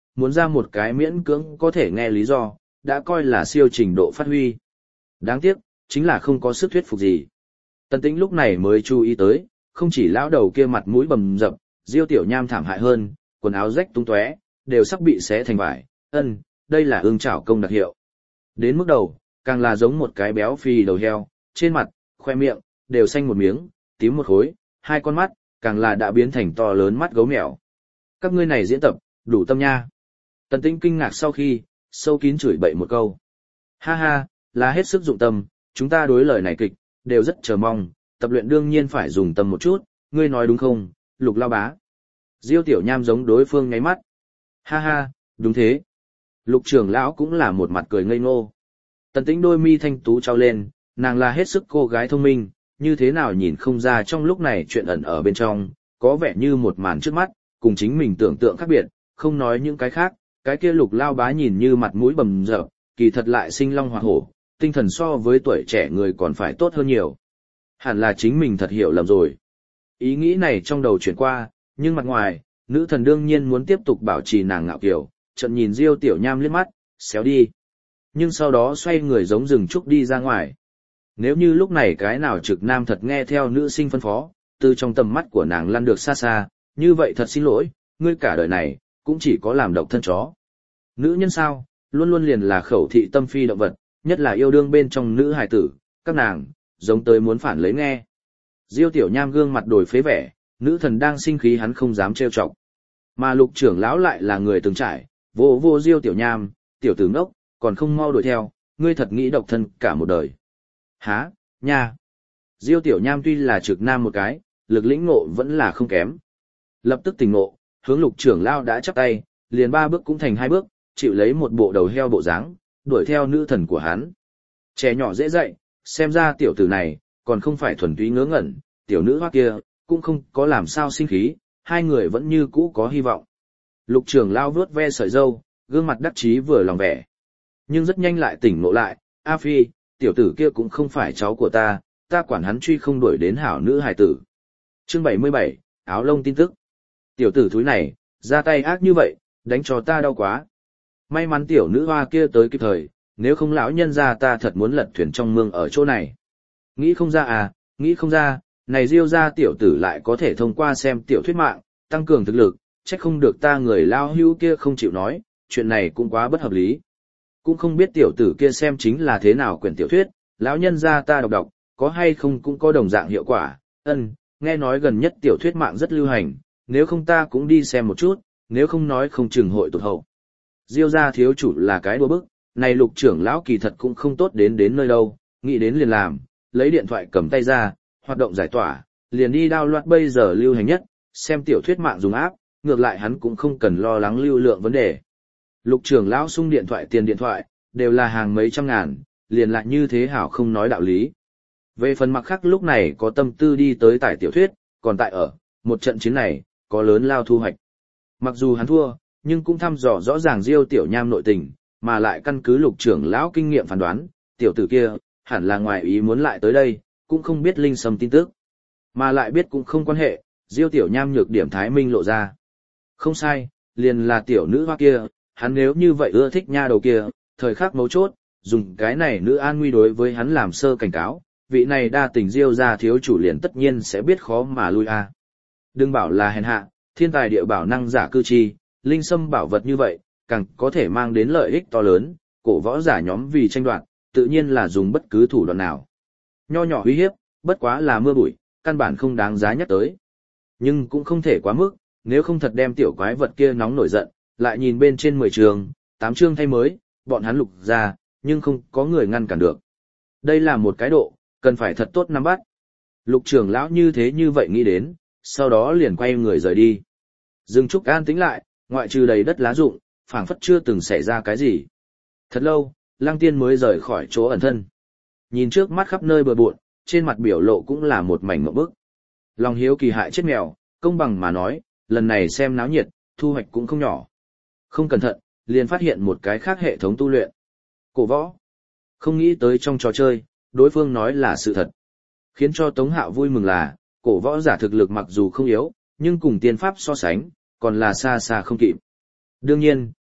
muốn ra một cái miễn cưỡng có thể nghe lý do, đã coi là siêu trình độ phát huy. Đáng tiếc, chính là không có sức thuyết phục gì. Tần Tĩnh lúc này mới chú ý tới, không chỉ lão đầu kia mặt mũi bầm dập, Diêu Tiểu Nham thảm hại hơn, quần áo rách tung tóe, đều sắp bị xé thành vải, ân, đây là ương chảo công đặc hiệu. Đến mức đầu, càng là giống một cái béo phì đầu heo, trên mặt, khoe miệng, đều xanh một miếng, tím một khối, hai con mắt, càng là đã biến thành to lớn mắt gấu mèo. Các ngươi này diễn tập, đủ tâm nha. Tần Tĩnh kinh ngạc sau khi, sâu kín chửi bậy một câu. Ha ha, là hết sức dụng tâm, chúng ta đối lời này kịch, đều rất chờ mong, tập luyện đương nhiên phải dùng tâm một chút, ngươi nói đúng không, Lục lao bá. Diêu Tiểu Nham giống đối phương ngáy mắt. Ha ha, đúng thế. Lục trưởng lão cũng là một mặt cười ngây ngô. Tần Tĩnh đôi mi thanh tú trao lên, nàng là hết sức cô gái thông minh, như thế nào nhìn không ra trong lúc này chuyện ẩn ở bên trong, có vẻ như một màn trước mắt, cùng chính mình tưởng tượng khác biệt, không nói những cái khác, cái kia Lục lao bá nhìn như mặt mũi bầm dập, kỳ thật lại sinh long hoạt hổ, tinh thần so với tuổi trẻ người còn phải tốt hơn nhiều. Hẳn là chính mình thật hiểu lầm rồi. Ý nghĩ này trong đầu chuyển qua, nhưng mặt ngoài, nữ thần đương nhiên muốn tiếp tục bảo trì nàng ngạo kiều, trận nhìn Diêu Tiểu Nham liếc mắt, xéo đi. Nhưng sau đó xoay người giống rừng trúc đi ra ngoài. Nếu như lúc này cái nào trực nam thật nghe theo nữ sinh phân phó, từ trong tầm mắt của nàng lăn được xa xa, như vậy thật xin lỗi, ngươi cả đời này, cũng chỉ có làm độc thân chó. Nữ nhân sao, luôn luôn liền là khẩu thị tâm phi động vật, nhất là yêu đương bên trong nữ hài tử, các nàng, giống tới muốn phản lấy nghe. Diêu Tiểu Nham gương mặt đổi phế vẻ, nữ thần đang sinh khí hắn không dám trêu chọc. Mà Lục trưởng lão lại là người từng trải, vô vô Diêu Tiểu Nham, tiểu tử ngốc, còn không mau đuổi theo, ngươi thật nghĩ độc thân cả một đời. Hả, nha. Diêu Tiểu Nham tuy là trực nam một cái, lực lĩnh ngộ vẫn là không kém. Lập tức tỉnh ngộ, hướng Lục trưởng lão đã chắp tay, liền ba bước cũng thành hai bước, chịu lấy một bộ đầu heo bộ dáng, đuổi theo nữ thần của hắn. Trẻ nhỏ dễ dạy, xem ra tiểu tử này, còn không phải thuần túy ngớ ngẩn, tiểu nữ hoa kia, cũng không có làm sao sinh khí, hai người vẫn như cũ có hy vọng. Lục trưởng lao vuốt ve sợi dâu, gương mặt đắc chí vừa lòng vẻ. Nhưng rất nhanh lại tỉnh ngộ lại, A Phi, tiểu tử kia cũng không phải cháu của ta, ta quản hắn truy không đuổi đến hảo nữ hài tử. Chương bảy mươi bảy, áo lông tin tức. Tiểu tử thúi này, ra tay ác như vậy, đánh cho ta đau quá. May mắn tiểu nữ hoa kia tới kịp thời, nếu không lão nhân ra ta thật muốn lật thuyền trong mương ở chỗ này. Nghĩ không ra à, nghĩ không ra, này Diêu ra tiểu tử lại có thể thông qua xem tiểu thuyết mạng, tăng cường thực lực, chắc không được ta người lao hưu kia không chịu nói, chuyện này cũng quá bất hợp lý. Cũng không biết tiểu tử kia xem chính là thế nào quyển tiểu thuyết, lão nhân ra ta đọc đọc, có hay không cũng có đồng dạng hiệu quả, ân, nghe nói gần nhất tiểu thuyết mạng rất lưu hành, nếu không ta cũng đi xem một chút, nếu không nói không chừng hội tụt hậu. Diêu gia thiếu chủ là cái đùa bức, này Lục trưởng lão kỳ thật cũng không tốt đến đến nơi đâu, nghĩ đến liền làm, lấy điện thoại cầm tay ra, hoạt động giải tỏa, liền đi download bây giờ lưu hành nhất, xem tiểu thuyết mạng dùng app, ngược lại hắn cũng không cần lo lắng lưu lượng vấn đề. Lục trưởng lão sung điện thoại tiền điện thoại, đều là hàng mấy trăm ngàn, liền lại như thế hảo không nói đạo lý. Về phần mặt khác lúc này có tâm tư đi tới tải tiểu thuyết, còn tại ở, một trận chiến này, có lớn lao thu hoạch. Mặc dù hắn thua, nhưng cũng thăm dò rõ ràng Diêu Tiểu Nham nội tình, mà lại căn cứ Lục trưởng lão kinh nghiệm phán đoán, tiểu tử kia, hẳn là ngoài ý muốn lại tới đây, cũng không biết linh sâm tin tức. Mà lại biết cũng không quan hệ, Diêu Tiểu Nham nhược điểm Thái Minh lộ ra. Không sai, liền là tiểu nữ hoa kia, hắn nếu như vậy ưa thích nha đầu kia, thời khắc mấu chốt, dùng cái này nữ an nguy đối với hắn làm sơ cảnh cáo, vị này đa tình Diêu gia thiếu chủ liền tất nhiên sẽ biết khó mà lui a. Đừng bảo là hèn hạ, thiên tài địa bảo năng giả cư chi, linh sâm bảo vật như vậy, càng có thể mang đến lợi ích to lớn, cổ võ giả nhóm vì tranh đoạt, tự nhiên là dùng bất cứ thủ đoạn nào. Nho nhỏ uy hiếp, bất quá là mưa bụi, căn bản không đáng giá nhắc tới. Nhưng cũng không thể quá mức, nếu không thật đem tiểu quái vật kia nóng nổi giận, lại nhìn bên trên mười trường, tám chương thay mới, bọn hắn lục ra, nhưng không có người ngăn cản được. Đây là một cái độ, cần phải thật tốt nắm bắt. Lục trưởng lão như thế như vậy nghĩ đến, sau đó liền quay người rời đi. Dừng Trúc an tĩnh lại, ngoại trừ đầy đất lá rụng, phảng phất chưa từng xảy ra cái gì. Thật lâu, Lăng Tiên mới rời khỏi chỗ ẩn thân. Nhìn trước mắt khắp nơi bừa bộn, trên mặt biểu lộ cũng là một mảnh ngộp bức. Lòng hiếu kỳ hại chết mèo, công bằng mà nói, lần này xem náo nhiệt, thu hoạch cũng không nhỏ. Không cẩn thận, liền phát hiện một cái khác hệ thống tu luyện. Cổ võ. Không nghĩ tới trong trò chơi, đối phương nói là sự thật. Khiến cho Tống Hạo vui mừng là, cổ võ giả thực lực mặc dù không yếu, nhưng cùng tiên pháp so sánh, còn là xa xa không kịp. Đương nhiên,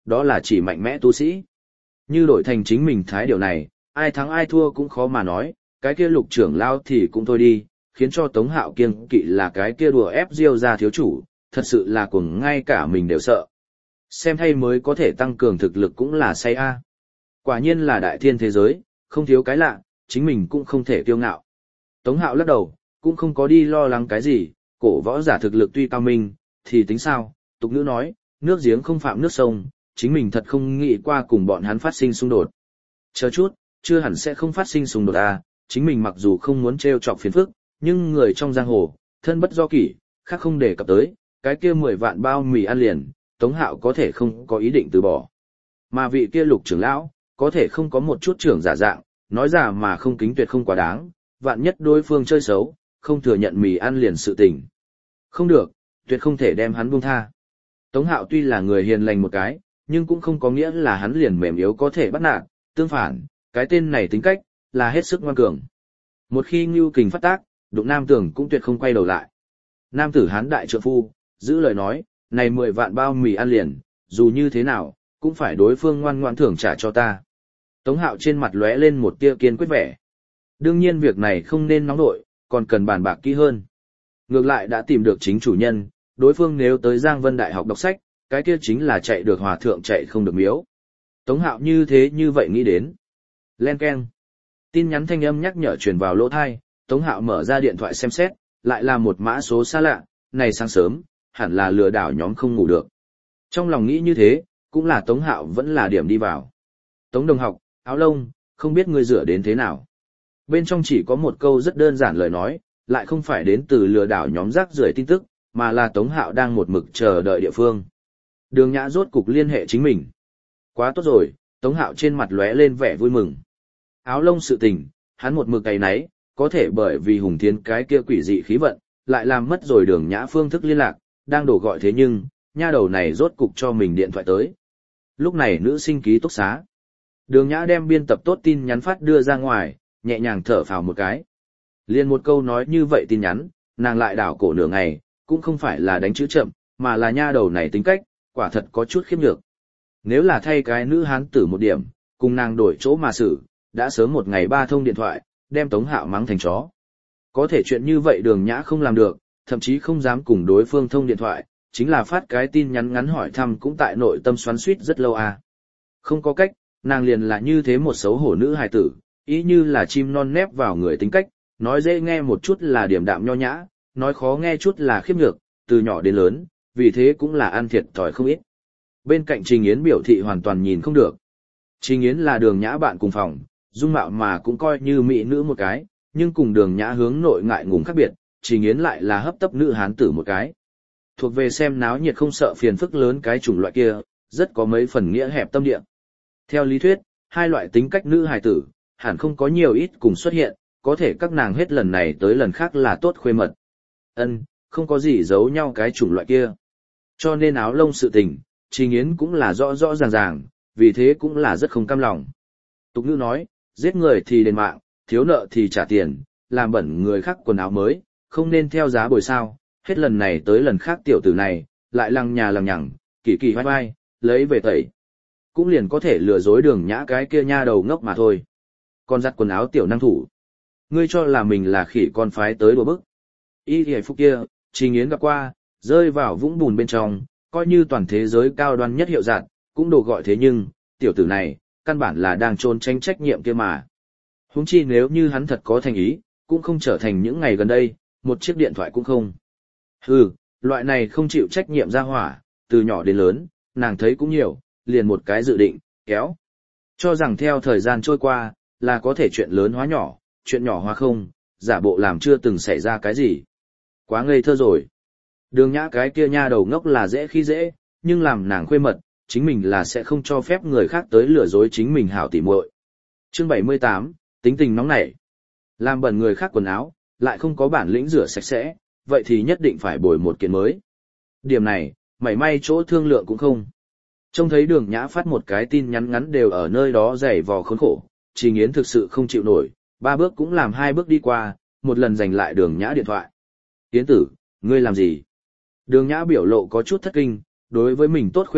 đó là chỉ mạnh mẽ tu sĩ. Như đổi thành chính mình thái điều này, ai thắng ai thua cũng khó mà nói, cái kia lục trưởng lao thì cũng thôi đi, khiến cho Tống Hạo kiêng kỵ là cái kia đùa ép Diêu ra thiếu chủ, thật sự là cuồng ngay cả mình đều sợ. Xem thay mới có thể tăng cường thực lực cũng là say a. Quả nhiên là đại thiên thế giới, không thiếu cái lạ, chính mình cũng không thể kiêu ngạo. Tống Hạo lắc đầu, cũng không có đi lo lắng cái gì, cổ võ giả thực lực tuy cao minh, thì tính sao, tục ngữ nói, nước giếng không phạm nước sông, chính mình thật không nghĩ qua cùng bọn hắn phát sinh xung đột. Chờ chút, chưa hẳn sẽ không phát sinh xung đột à, chính mình mặc dù không muốn trêu chọc phiền phức, nhưng người trong giang hồ, thân bất do kỷ, khác không để cập tới, cái kia mười vạn bao mì ăn liền, Tống Hạo có thể không có ý định từ bỏ. Mà vị kia lục trưởng lão, có thể không có một chút trưởng giả dạng, nói giả mà không kính tuyệt không quá đáng, vạn nhất đối phương chơi xấu, không thừa nhận mì ăn liền sự tình. Không được, tuyệt không thể đem hắn buông tha. Tống Hạo tuy là người hiền lành một cái, nhưng cũng không có nghĩa là hắn liền mềm yếu có thể bắt nạt, tương phản, cái tên này tính cách, là hết sức ngoan cường. Một khi ngưu kình phát tác, đụng nam tưởng cũng tuyệt không quay đầu lại. Nam tử hán đại trượng phu, giữ lời nói, này mười vạn bao mì ăn liền, dù như thế nào, cũng phải đối phương ngoan ngoãn thưởng trả cho ta. Tống Hạo trên mặt lóe lên một tia kiên quyết vẻ. Đương nhiên việc này không nên nóng nội, còn cần bàn bạc kỹ hơn. Ngược lại đã tìm được chính chủ nhân, đối phương nếu tới Giang Vân Đại học đọc sách, cái kia chính là chạy được hòa thượng chạy không được miếu. Tống Hạo như thế như vậy nghĩ đến. Len keng. Tin nhắn thanh âm nhắc nhở truyền vào lỗ thai, Tống Hạo mở ra điện thoại xem xét, lại là một mã số xa lạ, này sáng sớm, hẳn là lừa đảo nhóm không ngủ được. Trong lòng nghĩ như thế, cũng là Tống Hạo vẫn là điểm đi vào. Tống đồng học, áo lông, không biết ngươi rửa đến thế nào. Bên trong chỉ có một câu rất đơn giản lời nói, lại không phải đến từ lừa đảo nhóm rác rưởi tin tức, mà là Tống Hạo đang một mực chờ đợi địa phương. Đường Nhã rốt cục liên hệ chính mình. Quá tốt rồi, Tống Hạo trên mặt lóe lên vẻ vui mừng. Áo lông sự tình, hắn một mực cày náy, có thể bởi vì Hùng Thiến cái kia quỷ dị khí vận, lại làm mất rồi Đường Nhã phương thức liên lạc, đang đổ gọi thế nhưng, nha đầu này rốt cục cho mình điện thoại tới. Lúc này nữ sinh ký túc xá. Đường Nhã đem biên tập tốt tin nhắn phát đưa ra ngoài, nhẹ nhàng thở phào một cái. Liên một câu nói như vậy tin nhắn, nàng lại đảo cổ nửa ngày, cũng không phải là đánh chữ chậm, mà là nha đầu này tính cách, quả thật có chút khiếp nhược. Nếu là thay cái nữ hán tử một điểm, cùng nàng đổi chỗ mà xử, đã sớm một ngày ba thông điện thoại, đem Tống Hạo mắng thành chó. Có thể chuyện như vậy Đường Nhã không làm được, thậm chí không dám cùng đối phương thông điện thoại, chính là phát cái tin nhắn ngắn hỏi thăm cũng tại nội tâm xoắn xuýt rất lâu à. Không có cách, nàng liền là như thế một xấu hổ nữ hài tử, ý như là chim non nép vào người tính cách, nói dễ nghe một chút là điềm đạm nho nhã, nói khó nghe chút là khiếp nhược, từ nhỏ đến lớn, vì thế cũng là ăn thiệt thòi không ít. Bên cạnh Trình Yến biểu thị hoàn toàn nhìn không được. Trình Yến là Đường Nhã bạn cùng phòng, dung mạo mà cũng coi như mỹ nữ một cái, nhưng cùng Đường Nhã hướng nội ngại ngùng khác biệt, Trình Yến lại là hấp tấp nữ hán tử một cái. Thuộc về xem náo nhiệt không sợ phiền phức lớn cái chủng loại kia, rất có mấy phần nghĩa hẹp tâm địa. Theo lý thuyết, hai loại tính cách nữ hài tử, hẳn không có nhiều ít cùng xuất hiện, có thể các nàng hết lần này tới lần khác là tốt khuê mật. Ân, không có gì giấu nhau cái chủng loại kia. Cho nên áo lông sự tình, Trình Yến cũng là rõ rõ ràng ràng, vì thế cũng là rất không cam lòng. Tục ngữ nói, giết người thì đền mạng, thiếu nợ thì trả tiền, làm bẩn người khác quần áo mới, không nên theo giá bồi sao, hết lần này tới lần khác tiểu tử này, lại lằng nhà lằng nhằng, kỳ kỳ vai vai, lấy về tẩy. Cũng liền có thể lừa dối Đường Nhã cái kia nha đầu ngốc mà thôi. Còn giặt quần áo tiểu năng thủ. Ngươi cho là mình là khỉ con phái tới đùa bức. Y hề phúc kia, Trình Yến gặp qua, rơi vào vũng bùn bên trong, coi như toàn thế giới cao đoan nhất hiệu giặt, cũng đồ gọi thế nhưng, tiểu tử này, căn bản là đang trốn tránh trách nhiệm kia mà. Huống chi nếu như hắn thật có thành ý, cũng không trở thành những ngày gần đây, một chiếc điện thoại cũng không. Hừ, loại này không chịu trách nhiệm ra hỏa, từ nhỏ đến lớn, nàng thấy cũng nhiều, liền một cái dự định, kéo. Cho rằng theo thời gian trôi qua, là có thể chuyện lớn hóa nhỏ, chuyện nhỏ hóa không, giả bộ làm chưa từng xảy ra cái gì. Quá ngây thơ rồi. Đường Nhã cái kia nha đầu ngốc là dễ khi dễ, nhưng làm nàng khuê mật, chính mình là sẽ không cho phép người khác tới lừa dối chính mình hảo tỉ muội. Chương bảy mươi tám, tính tình nóng nảy. Làm bẩn người khác quần áo, lại không có bản lĩnh rửa sạch sẽ, vậy thì nhất định phải bồi một kiện mới. Điểm này, mảy may chỗ thương lượng cũng không. Trông thấy Đường Nhã phát một cái tin nhắn ngắn đều ở nơi đó giày vò khốn khổ, Trình Yến thực sự không chịu nổi, ba bước cũng làm hai bước đi qua, một lần giành lại Đường Nhã điện thoại. Yến tử, ngươi làm gì? Đường Nhã biểu lộ có chút thất kinh, đối với mình tốt khuê mật,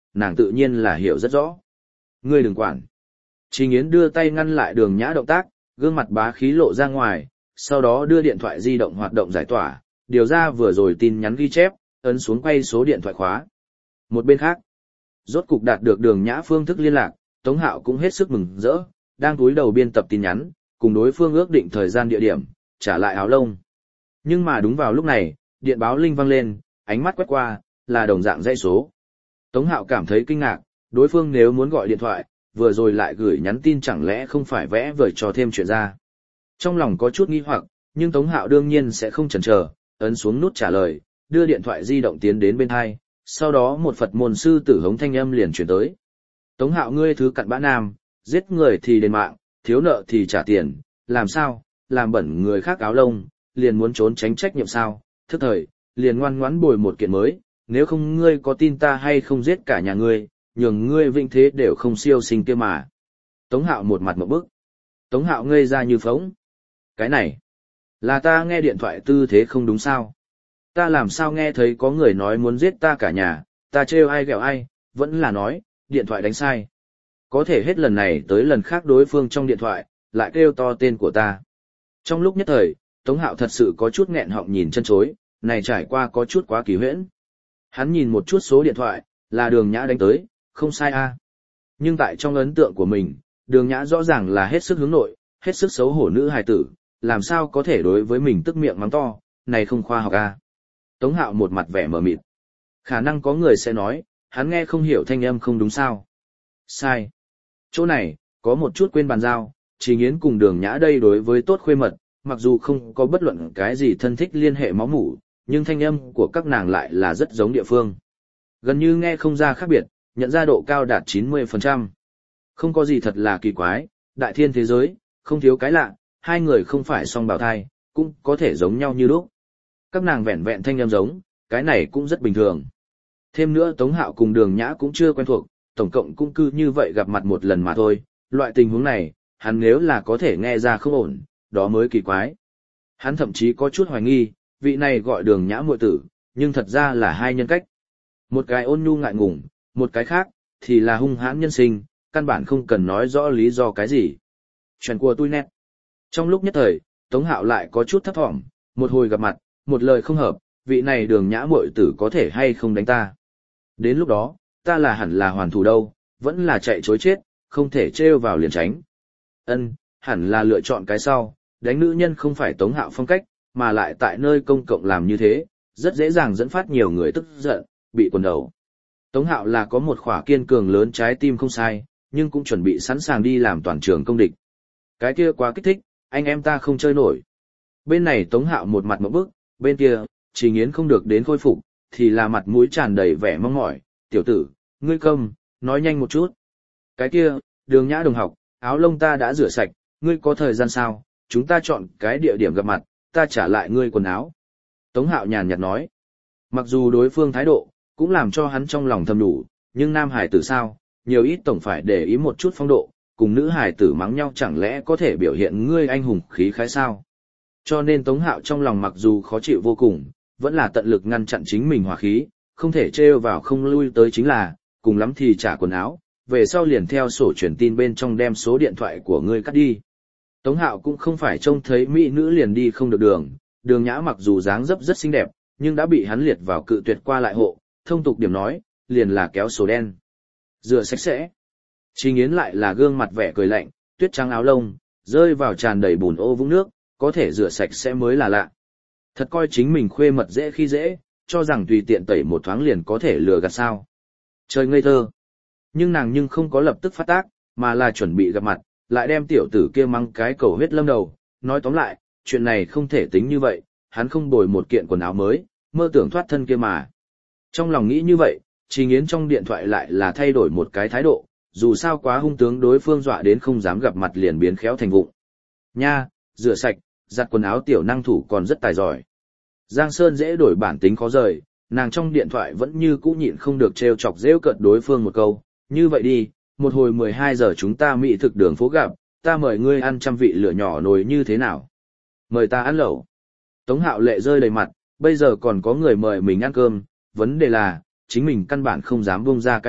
nàng tự nhiên là hiểu rất rõ. Ngươi đừng quản. Trình Yến đưa tay ngăn lại Đường Nhã động tác, gương mặt bá khí lộ ra ngoài, sau đó đưa điện thoại di động hoạt động giải tỏa, điều ra vừa rồi tin nhắn ghi chép, ấn xuống quay số điện thoại khóa. Một bên khác, rốt cục đạt được Đường Nhã phương thức liên lạc, Tống Hạo cũng hết sức mừng rỡ, đang cúi đầu biên tập tin nhắn, cùng đối phương ước định thời gian địa điểm, trả lại áo lông. Nhưng mà đúng vào lúc này, điện báo linh vang lên, ánh mắt quét qua, là đồng dạng dãy số. Tống Hạo cảm thấy kinh ngạc, đối phương nếu muốn gọi điện thoại, vừa rồi lại gửi nhắn tin chẳng lẽ không phải vẽ vời cho thêm chuyện ra. Trong lòng có chút nghi hoặc, nhưng Tống Hạo đương nhiên sẽ không chần chờ, ấn xuống nút trả lời, đưa điện thoại di động tiến đến bên hai, sau đó một Phật môn sư tử hống thanh âm liền chuyển tới. Tống Hạo ngươi thứ cặn bã nam, giết người thì đền mạng, thiếu nợ thì trả tiền, làm sao, làm bẩn người khác áo lông, liền muốn trốn tránh trách nhiệm sao, thức thời, liền ngoan ngoãn bồi một kiện mới, nếu không ngươi có tin ta hay không giết cả nhà ngươi, nhường ngươi vĩnh thế đều không siêu sinh kia mà. Tống Hạo một mặt một bức. Tống Hạo ngây ra như phóng. Cái này, là ta nghe điện thoại tư thế không đúng sao? Ta làm sao nghe thấy có người nói muốn giết ta cả nhà, ta trêu ai ghẹo ai, vẫn là nói, điện thoại đánh sai. Có thể hết lần này tới lần khác đối phương trong điện thoại, lại kêu to tên của ta. Trong lúc nhất thời, Tống Hạo thật sự có chút nghẹn họng nhìn chân chối, này trải qua có chút quá kỳ huyễn. Hắn nhìn một chút số điện thoại, là Đường Nhã đánh tới, không sai a. Nhưng tại trong ấn tượng của mình, Đường Nhã rõ ràng là hết sức hướng nội, hết sức xấu hổ nữ hài tử, làm sao có thể đối với mình tức miệng mắng to, này không khoa học a. Tống Hạo một mặt vẻ mờ mịt. Khả năng có người sẽ nói, hắn nghe không hiểu thanh âm không đúng sao. Sai. Chỗ này, có một chút quên bàn giao, Trình Yến cùng Đường Nhã đây đối với tốt khuê mật, mặc dù không có bất luận cái gì thân thích liên hệ máu mủ, nhưng thanh âm của các nàng lại là rất giống địa phương. Gần như nghe không ra khác biệt, nhận ra độ cao đạt chín mươi phần trăm. Không có gì thật là kỳ quái, đại thiên thế giới, không thiếu cái lạ, hai người không phải song bào thai, cũng có thể giống nhau như lúc. Các nàng vẹn vẹn thanh âm giống, cái này cũng rất bình thường. Thêm nữa Tống Hạo cùng Đường Nhã cũng chưa quen thuộc, tổng cộng cũng cứ như vậy gặp mặt một lần mà thôi, loại tình huống này, hắn nếu là có thể nghe ra không ổn, đó mới kỳ quái. Hắn thậm chí có chút hoài nghi, vị này gọi Đường Nhã muội tử, nhưng thật ra là hai nhân cách. Một cái ôn nhu ngại ngùng, một cái khác, thì là hung hãn nhân sinh, căn bản không cần nói rõ lý do cái gì. Chuyện của tôi nét. Trong lúc nhất thời, Tống Hạo lại có chút thấp thỏm, một hồi gặp mặt, một lời không hợp, vị này Đường Nhã muội tử có thể hay không đánh ta. Đến lúc đó, ta là hẳn là hoàn thủ đâu, vẫn là chạy chối chết, không thể trêu vào liền tránh. Ân, hẳn là lựa chọn cái sau, đánh nữ nhân không phải Tống Hạo phong cách, mà lại tại nơi công cộng làm như thế, rất dễ dàng dẫn phát nhiều người tức giận, bị quần đầu. Tống Hạo là có một khỏa kiên cường lớn trái tim không sai, nhưng cũng chuẩn bị sẵn sàng đi làm toàn trường công địch. Cái kia quá kích thích, anh em ta không chơi nổi. Bên này Tống Hạo một mặt mộng bức, bên kia, Trình Yến không được đến khôi phục, thì là mặt mũi tràn đầy vẻ mong mỏi, tiểu tử, ngươi câm, nói nhanh một chút. Cái kia, Đường Nhã đồng học, áo lông ta đã rửa sạch, ngươi có thời gian sao, chúng ta chọn cái địa điểm gặp mặt, ta trả lại ngươi quần áo. Tống Hạo nhàn nhạt nói, mặc dù đối phương thái độ, cũng làm cho hắn trong lòng thầm đủ, nhưng nam hải tử sao, nhiều ít tổng phải để ý một chút phong độ, cùng nữ hải tử mắng nhau chẳng lẽ có thể biểu hiện ngươi anh hùng khí khái sao. Cho nên Tống Hạo trong lòng mặc dù khó chịu vô cùng, vẫn là tận lực ngăn chặn chính mình hỏa khí, không thể trêu vào không lui tới chính là, cùng lắm thì trả quần áo, về sau liền theo sổ truyền tin bên trong đem số điện thoại của ngươi cắt đi. Tống Hạo cũng không phải trông thấy mỹ nữ liền đi không được đường, Đường Nhã mặc dù dáng dấp rất xinh đẹp, nhưng đã bị hắn liệt vào cự tuyệt qua lại hộ, thông tục điểm nói, liền là kéo sổ đen. Rửa sạch sẽ. Trình Yến lại là gương mặt vẻ cười lạnh, tuyết trắng áo lông, rơi vào tràn đầy bùn ô vũng nước, có thể rửa sạch sẽ mới là lạ. Thật coi chính mình khuê mật dễ khi dễ, cho rằng tùy tiện tẩy một thoáng liền có thể lừa gạt sao. Trời ngây thơ. Nhưng nàng nhưng không có lập tức phát tác, mà là chuẩn bị gặp mặt, lại đem tiểu tử kia mắng cái cầu huyết lâm đầu. Nói tóm lại, chuyện này không thể tính như vậy, hắn không bồi một kiện quần áo mới, mơ tưởng thoát thân kia mà. Trong lòng nghĩ như vậy, Trình Yến trong điện thoại lại là thay đổi một cái thái độ, dù sao quá hung tướng đối phương dọa đến không dám gặp mặt liền biến khéo thành vụng. Nha, rửa sạch, giặt quần áo tiểu năng thủ còn rất tài giỏi. Giang Sơn dễ đổi bản tính khó rời, nàng trong điện thoại vẫn như cũ nhịn không được trêu chọc rêu cợt đối phương một câu. Như vậy đi, một hồi mười hai giờ chúng ta mỹ thực đường phố gặp, ta mời ngươi ăn trăm vị lửa nhỏ nồi như thế nào? Mời ta ăn lẩu. Tống Hạo lệ rơi đầy mặt, bây giờ còn có người mời mình ăn cơm, vấn đề là, chính mình căn bản không dám buông ra cái bụng,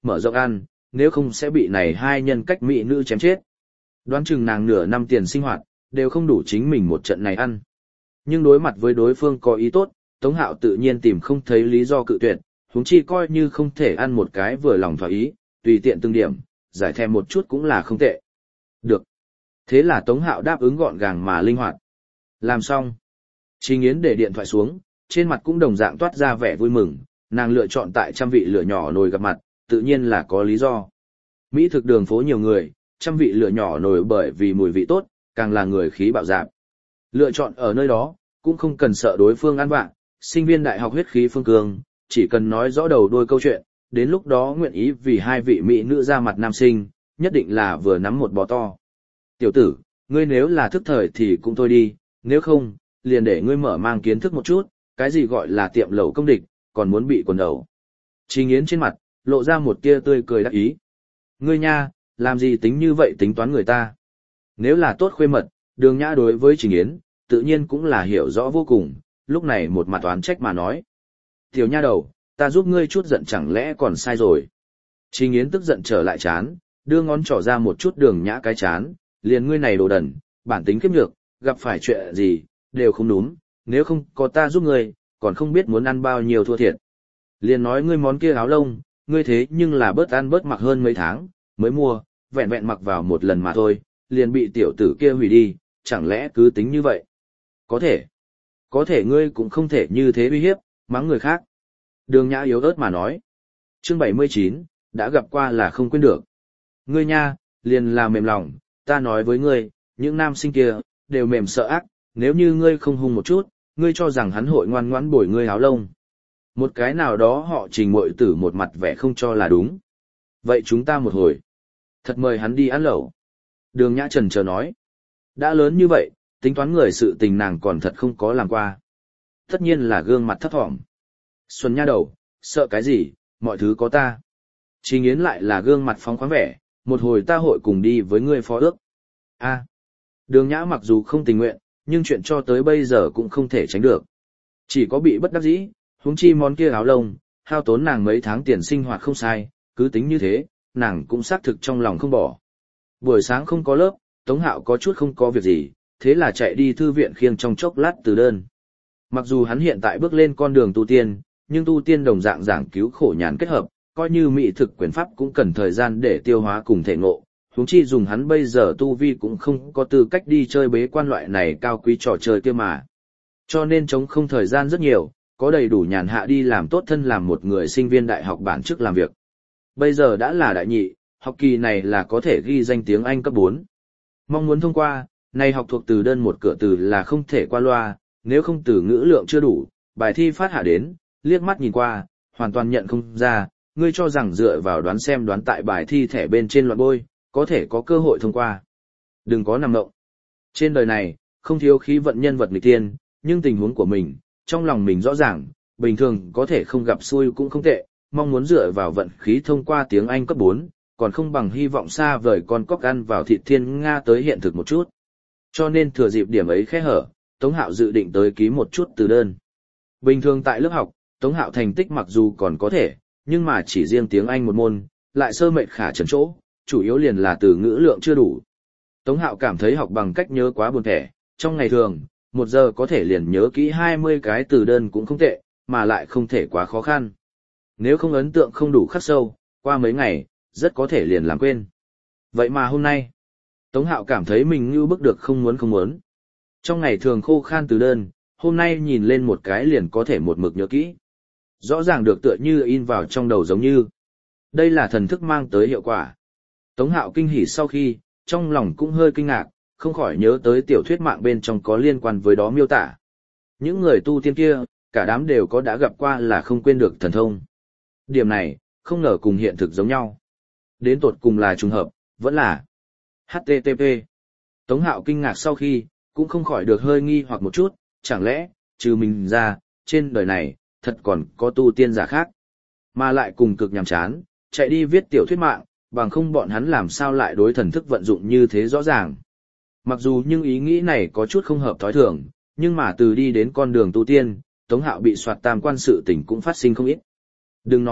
mở rộng ăn, nếu không sẽ bị này hai nhân cách mỹ nữ chém chết. Đoán chừng nàng nửa năm tiền sinh hoạt, đều không đủ chính mình một trận này ăn. Nhưng đối mặt với đối phương có ý tốt, Tống Hạo tự nhiên tìm không thấy lý do cự tuyệt, huống chi coi như không thể ăn một cái vừa lòng thỏa ý, tùy tiện từng điểm, giải thèm một chút cũng là không tệ. Được. Thế là Tống Hạo đáp ứng gọn gàng mà linh hoạt. Làm xong. Trình Yến để điện thoại xuống, trên mặt cũng đồng dạng toát ra vẻ vui mừng, nàng lựa chọn tại trăm vị lửa nhỏ nồi gặp mặt, tự nhiên là có lý do. Mỹ thực đường phố nhiều người, trăm vị lửa nhỏ nồi bởi vì mùi vị tốt, càng là người khí bạo dạp. Lựa chọn ở nơi đó, cũng không cần sợ đối phương ăn vạ, sinh viên đại học huyết khí phương cương, chỉ cần nói rõ đầu đuôi câu chuyện, đến lúc đó nguyện ý vì hai vị mỹ nữ ra mặt nam sinh, nhất định là vừa nắm một bò to. Tiểu tử, ngươi nếu là thức thời thì cũng thôi đi, nếu không, liền để ngươi mở mang kiến thức một chút, cái gì gọi là tiệm lẩu công địch, còn muốn bị quần đầu. Trình Yến trên mặt, lộ ra một tia tươi cười đắc ý. Ngươi nha, làm gì tính như vậy tính toán người ta. Nếu là tốt khuê mật, Đường Nhã đối với Trình Yến, tự nhiên cũng là hiểu rõ vô cùng, lúc này một mặt oán trách mà nói. Tiểu nha đầu, ta giúp ngươi chút giận chẳng lẽ còn sai rồi. Trình Yến tức giận trở lại chán, đưa ngón trỏ ra một chút Đường Nhã cái chán, liền ngươi này đồ đần, bản tính khiếp nhược, gặp phải chuyện gì, đều không đúng, nếu không có ta giúp ngươi, còn không biết muốn ăn bao nhiêu thua thiệt. Liền nói ngươi món kia áo lông, ngươi thế nhưng là bớt ăn bớt mặc hơn mấy tháng, mới mua, vẹn vẹn mặc vào một lần mà thôi, liền bị tiểu tử kia hủy đi, chẳng lẽ cứ tính như vậy? Có thể. Có thể ngươi cũng không thể như thế uy hiếp, mắng người khác. Đường Nhã yếu ớt mà nói. Chương bảy mươi chín, đã gặp qua là không quên được. Ngươi nha, liền là mềm lòng, ta nói với ngươi, những nam sinh kia, đều mềm sợ ác, nếu như ngươi không hung một chút, ngươi cho rằng hắn hội ngoan ngoãn bồi ngươi áo lông. Một cái nào đó họ Trình muội tử một mặt vẻ không cho là đúng. Vậy chúng ta một hồi. Thật mời hắn đi ăn lẩu. Đường Nhã trần chờ nói. Đã lớn như vậy, tính toán người sự tình nàng còn thật không có làm qua. Tất nhiên là gương mặt thấp thỏm. Xuân nha đầu, sợ cái gì, mọi thứ có ta. Trình Yến lại là gương mặt phóng khoáng vẻ, một hồi ta hội cùng đi với ngươi phó ước. A. Đường Nhã mặc dù không tình nguyện, nhưng chuyện cho tới bây giờ cũng không thể tránh được. Chỉ có bị bất đắc dĩ, huống chi món kia áo lông, hao tốn nàng mấy tháng tiền sinh hoạt không sai, cứ tính như thế, nàng cũng xác thực trong lòng không bỏ. Buổi sáng không có lớp, Tống Hạo có chút không có việc gì, thế là chạy đi thư viện khiêng trong chốc lát từ đơn. Mặc dù hắn hiện tại bước lên con đường tu tiên, nhưng tu tiên đồng dạng giảng cứu khổ nhàn kết hợp, coi như mỹ thực quyền pháp cũng cần thời gian để tiêu hóa cùng thể ngộ. Huống chi dùng hắn bây giờ tu vi cũng không có tư cách đi chơi bế quan loại này cao quý trò chơi kia mà. Cho nên chống không thời gian rất nhiều, có đầy đủ nhàn hạ đi làm tốt thân làm một người sinh viên đại học bản chức làm việc. Bây giờ đã là đại nhị, học kỳ này là có thể ghi danh tiếng Anh cấp bốn. Mong muốn thông qua, này học thuộc từ đơn một cửa từ là không thể qua loa, nếu không từ ngữ lượng chưa đủ, bài thi phát hạ đến, liếc mắt nhìn qua, hoàn toàn nhận không ra, ngươi cho rằng dựa vào đoán xem đoán tại bài thi thẻ bên trên loạn bôi, có thể có cơ hội thông qua. Đừng có nằm mộng. Trên đời này, không thiếu khí vận nhân vật nghịch tiên, nhưng tình huống của mình, trong lòng mình rõ ràng, bình thường có thể không gặp xui cũng không tệ, mong muốn dựa vào vận khí thông qua tiếng Anh cấp bốn, còn không bằng hy vọng xa vời con cóc ăn vào thịt thiên Nga tới hiện thực một chút. Cho nên thừa dịp điểm ấy khẽ hở, Tống Hạo dự định tới ký một chút từ đơn. Bình thường tại lớp học, Tống Hạo thành tích mặc dù còn có thể, nhưng mà chỉ riêng tiếng Anh một môn, lại sơ mệt khả trần chỗ, chủ yếu liền là từ ngữ lượng chưa đủ. Tống Hạo cảm thấy học bằng cách nhớ quá buồn thẻ, trong ngày thường, một giờ có thể liền nhớ kỹ hai mươi cái từ đơn cũng không tệ, mà lại không thể quá khó khăn. Nếu không ấn tượng không đủ khắc sâu, qua mấy ngày, rất có thể liền làm quên. Vậy mà hôm nay, Tống Hạo cảm thấy mình như bức được không muốn không muốn. Trong ngày thường khô khan từ đơn, hôm nay nhìn lên một cái liền có thể một mực nhớ kỹ. Rõ ràng được tựa như in vào trong đầu giống như. Đây là thần thức mang tới hiệu quả. Tống Hạo kinh hỉ sau khi, trong lòng cũng hơi kinh ngạc, không khỏi nhớ tới tiểu thuyết mạng bên trong có liên quan với đó miêu tả. Những người tu tiên kia, cả đám đều có đã gặp qua là không quên được thần thông. Điểm này, không ngờ cùng hiện thực giống nhau. Đến tột cùng là trùng hợp, vẫn là hát tê tê pê. Tống Hạo kinh ngạc sau khi, cũng không khỏi được hơi nghi hoặc một chút, chẳng lẽ, trừ mình ra, trên đời này, thật còn có tu tiên giả khác. Mà lại cùng cực nhàm chán, chạy đi viết tiểu thuyết mạng, bằng không bọn hắn làm sao lại đối thần thức vận dụng như thế rõ ràng. Mặc dù nhưng ý nghĩ này có chút không hợp thói thường, nhưng mà từ đi đến con đường tu tiên, Tống Hạo bị soạt tam quan sự tình cũng phát sinh không ít. Đừng nói,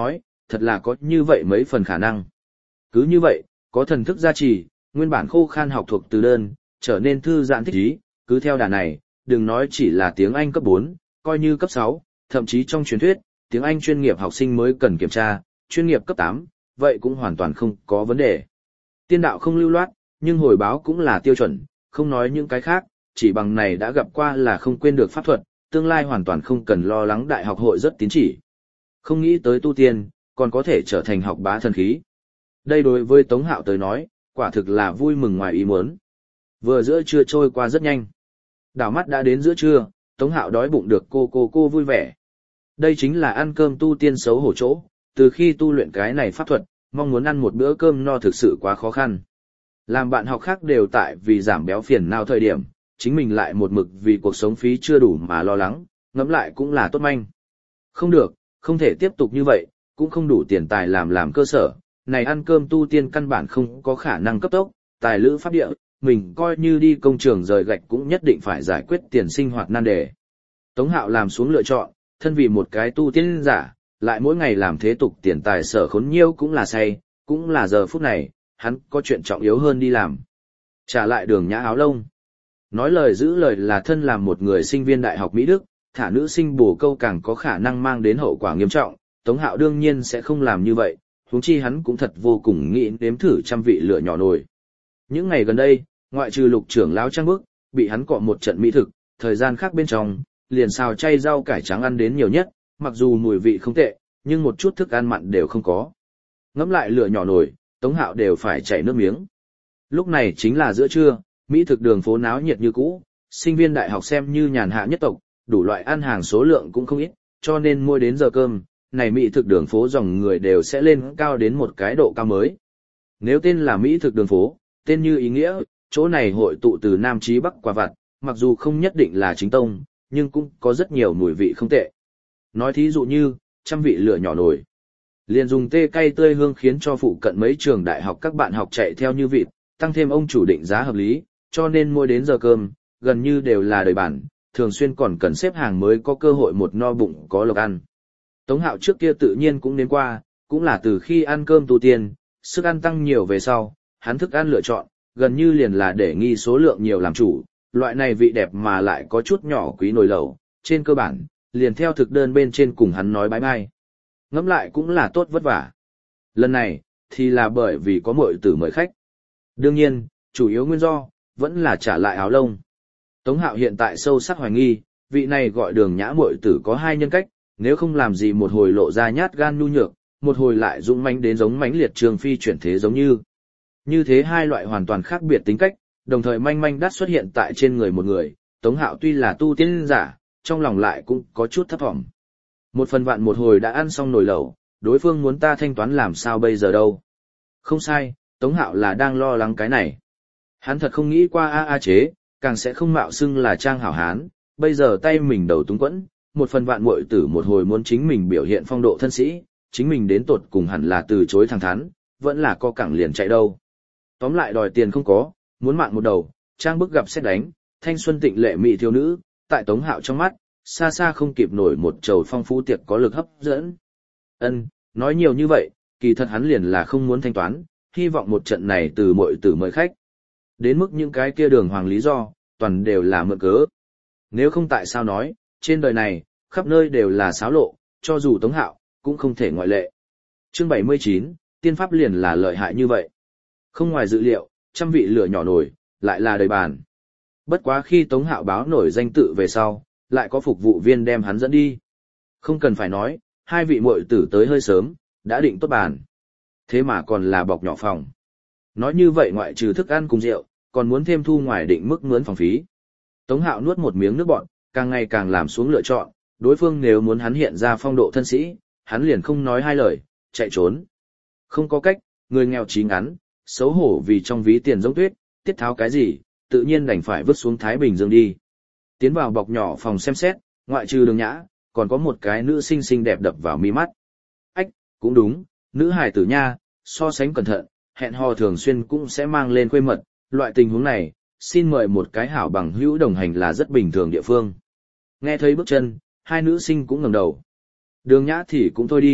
thật là có như vậy mấy phần khả năng. Cứ như vậy, có thần thức gia trì, nguyên bản khô khan học thuộc từ đơn, trở nên thư giãn thích ý, cứ theo đà này, đừng nói chỉ là tiếng Anh cấp bốn, coi như cấp sáu, thậm chí trong truyền thuyết, tiếng Anh chuyên nghiệp học sinh mới cần kiểm tra, chuyên nghiệp cấp tám, vậy cũng hoàn toàn không có vấn đề. Tiên đạo không lưu loát, nhưng hồi báo cũng là tiêu chuẩn, không nói những cái khác, chỉ bằng này đã gặp qua là không quên được pháp thuật, tương lai hoàn toàn không cần lo lắng đại học hội rất tín chỉ. Không nghĩ tới tu tiên, còn có thể trở thành học bá thần khí. Đây đối với Tống Hạo tới nói, quả thực là vui mừng ngoài ý muốn. Vừa giữa trưa trôi qua rất nhanh. Đảo mắt đã đến giữa trưa, Tống Hạo đói bụng được cô cô cô vui vẻ. Đây chính là ăn cơm tu tiên xấu hổ chỗ, từ khi tu luyện cái này pháp thuật, mong muốn ăn một bữa cơm no thực sự quá khó khăn. Làm bạn học khác đều tại vì giảm béo phiền nào thời điểm, chính mình lại một mực vì cuộc sống phí chưa đủ mà lo lắng, ngẫm lại cũng là tốt manh. Không được, không thể tiếp tục như vậy, cũng không đủ tiền tài làm làm cơ sở, này ăn cơm tu tiên căn bản không có khả năng cấp tốc, tài lữ pháp địa, mình coi như đi công trường rời gạch cũng nhất định phải giải quyết tiền sinh hoạt nan đề. Tống Hạo làm xuống lựa chọn, thân vì một cái tu tiên giả, lại mỗi ngày làm thế tục tiền tài sở khốn nhiêu cũng là say, cũng là giờ phút này, hắn có chuyện trọng yếu hơn đi làm. Trả lại Đường Nhã áo lông. Nói lời giữ lời là thân làm một người sinh viên đại học Mỹ Đức, thả nữ sinh bổ câu càng có khả năng mang đến hậu quả nghiêm trọng, Tống Hạo đương nhiên sẽ không làm như vậy, huống chi hắn cũng thật vô cùng nghĩ nếm thử trăm vị lửa nhỏ nồi. Những ngày gần đây, ngoại trừ Lục trưởng lão trang bức, bị hắn cọ một trận mỹ thực, thời gian khác bên trong, liền xào chay rau cải trắng ăn đến nhiều nhất, mặc dù mùi vị không tệ, nhưng một chút thức ăn mặn đều không có. Ngẫm lại lửa nhỏ nồi, Tống Hạo đều phải chảy nước miếng. Lúc này chính là giữa trưa, mỹ thực đường phố náo nhiệt như cũ, sinh viên đại học xem như nhàn hạ nhất tộc, đủ loại ăn hàng số lượng cũng không ít, cho nên mỗi đến giờ cơm, này mỹ thực đường phố dòng người đều sẽ lên cao đến một cái độ cao mới. Nếu tên là mỹ thực đường phố, tên như ý nghĩa, chỗ này hội tụ từ Nam chí Bắc quả vặt, mặc dù không nhất định là chính tông, nhưng cũng có rất nhiều mùi vị không tệ. Nói thí dụ như, trăm vị lửa nhỏ nồi. Liền dùng tê cay tươi hương khiến cho phụ cận mấy trường đại học các bạn học chạy theo như vịt, tăng thêm ông chủ định giá hợp lý, cho nên mỗi đến giờ cơm, gần như đều là đầy bản, thường xuyên còn cần xếp hàng mới có cơ hội một no bụng có lộc ăn. Tống Hạo trước kia tự nhiên cũng đến qua, cũng là từ khi ăn cơm tu tiên, sức ăn tăng nhiều về sau, hắn thức ăn lựa chọn, gần như liền là để nghi số lượng nhiều làm chủ, loại này vị đẹp mà lại có chút nhỏ quý nồi lẩu, trên cơ bản, liền theo thực đơn bên trên cùng hắn nói bái bai. Ngẫm lại cũng là tốt vất vả. Lần này, thì là bởi vì có muội tử mời khách. Đương nhiên, chủ yếu nguyên do, vẫn là trả lại áo lông. Tống Hạo hiện tại sâu sắc hoài nghi, vị này gọi Đường Nhã muội tử có hai nhân cách, nếu không làm gì một hồi lộ ra nhát gan nhu nhược, một hồi lại dũng mãnh đến giống mãnh liệt trường phi chuyển thế giống như. Như thế hai loại hoàn toàn khác biệt tính cách, đồng thời manh manh đắt xuất hiện tại trên người một người, Tống Hạo tuy là tu tiên giả, trong lòng lại cũng có chút thấp vọng. Một phần vạn một hồi đã ăn xong nồi lẩu, đối phương muốn ta thanh toán làm sao bây giờ đâu. Không sai, Tống Hạo là đang lo lắng cái này. Hắn thật không nghĩ qua a a chế, càng sẽ không mạo xưng là trang hảo hán, bây giờ tay mình đầu túng quẫn, một phần vạn muội tử một hồi muốn chính mình biểu hiện phong độ thân sĩ, chính mình đến tột cùng hẳn là từ chối thẳng thắn, vẫn là co cẳng liền chạy đâu. Tóm lại đòi tiền không có, muốn mạng một đầu, trang bức gặp xét đánh, thanh xuân tịnh lệ mỹ thiếu nữ, tại Tống Hạo trong mắt, xa xa không kịp nổi một chầu phong phú tiệc có lực hấp dẫn. Ân, nói nhiều như vậy, kỳ thật hắn liền là không muốn thanh toán, hy vọng một trận này từ muội tử mời khách. Đến mức những cái kia đường hoàng lý do, toàn đều là mượn cớ. Nếu không tại sao nói, trên đời này, khắp nơi đều là xáo lộ, cho dù Tống Hạo, cũng không thể ngoại lệ. Chương bảy mươi chín, tiên pháp liền là lợi hại như vậy. Không ngoài dự liệu, trăm vị lửa nhỏ nổi, lại là đầy bàn. Bất quá khi Tống Hạo báo nổi danh tự về sau, lại có phục vụ viên đem hắn dẫn đi. Không cần phải nói, hai vị muội tử tới hơi sớm, đã định tốt bàn. Thế mà còn là bọc nhỏ phòng. Nói như vậy ngoại trừ thức ăn cùng rượu, còn muốn thêm thu ngoài định mức mướn phòng phí. Tống Hạo nuốt một miếng nước bọt, càng ngày càng làm xuống lựa chọn, đối phương nếu muốn hắn hiện ra phong độ thân sĩ, hắn liền không nói hai lời, chạy trốn. Không có cách, người nghèo trí ngắn, xấu hổ vì trong ví tiền giống tuyết, tiết tháo cái gì, tự nhiên đành phải vứt xuống Thái Bình Dương đi. Tiến vào bọc nhỏ phòng xem xét, ngoại trừ Đường Nhã, còn có một cái nữ xinh xinh đẹp đập vào mi mắt. Ách, cũng đúng, nữ hài tử nha, so sánh cẩn thận, hẹn hò thường xuyên cũng sẽ mang lên khuê mật, loại tình huống này, xin mời một cái hảo bằng hữu đồng hành là rất bình thường địa phương. Nghe thấy bước chân, hai nữ sinh cũng ngẩng đầu. Đường Nhã thì cũng thôi đi,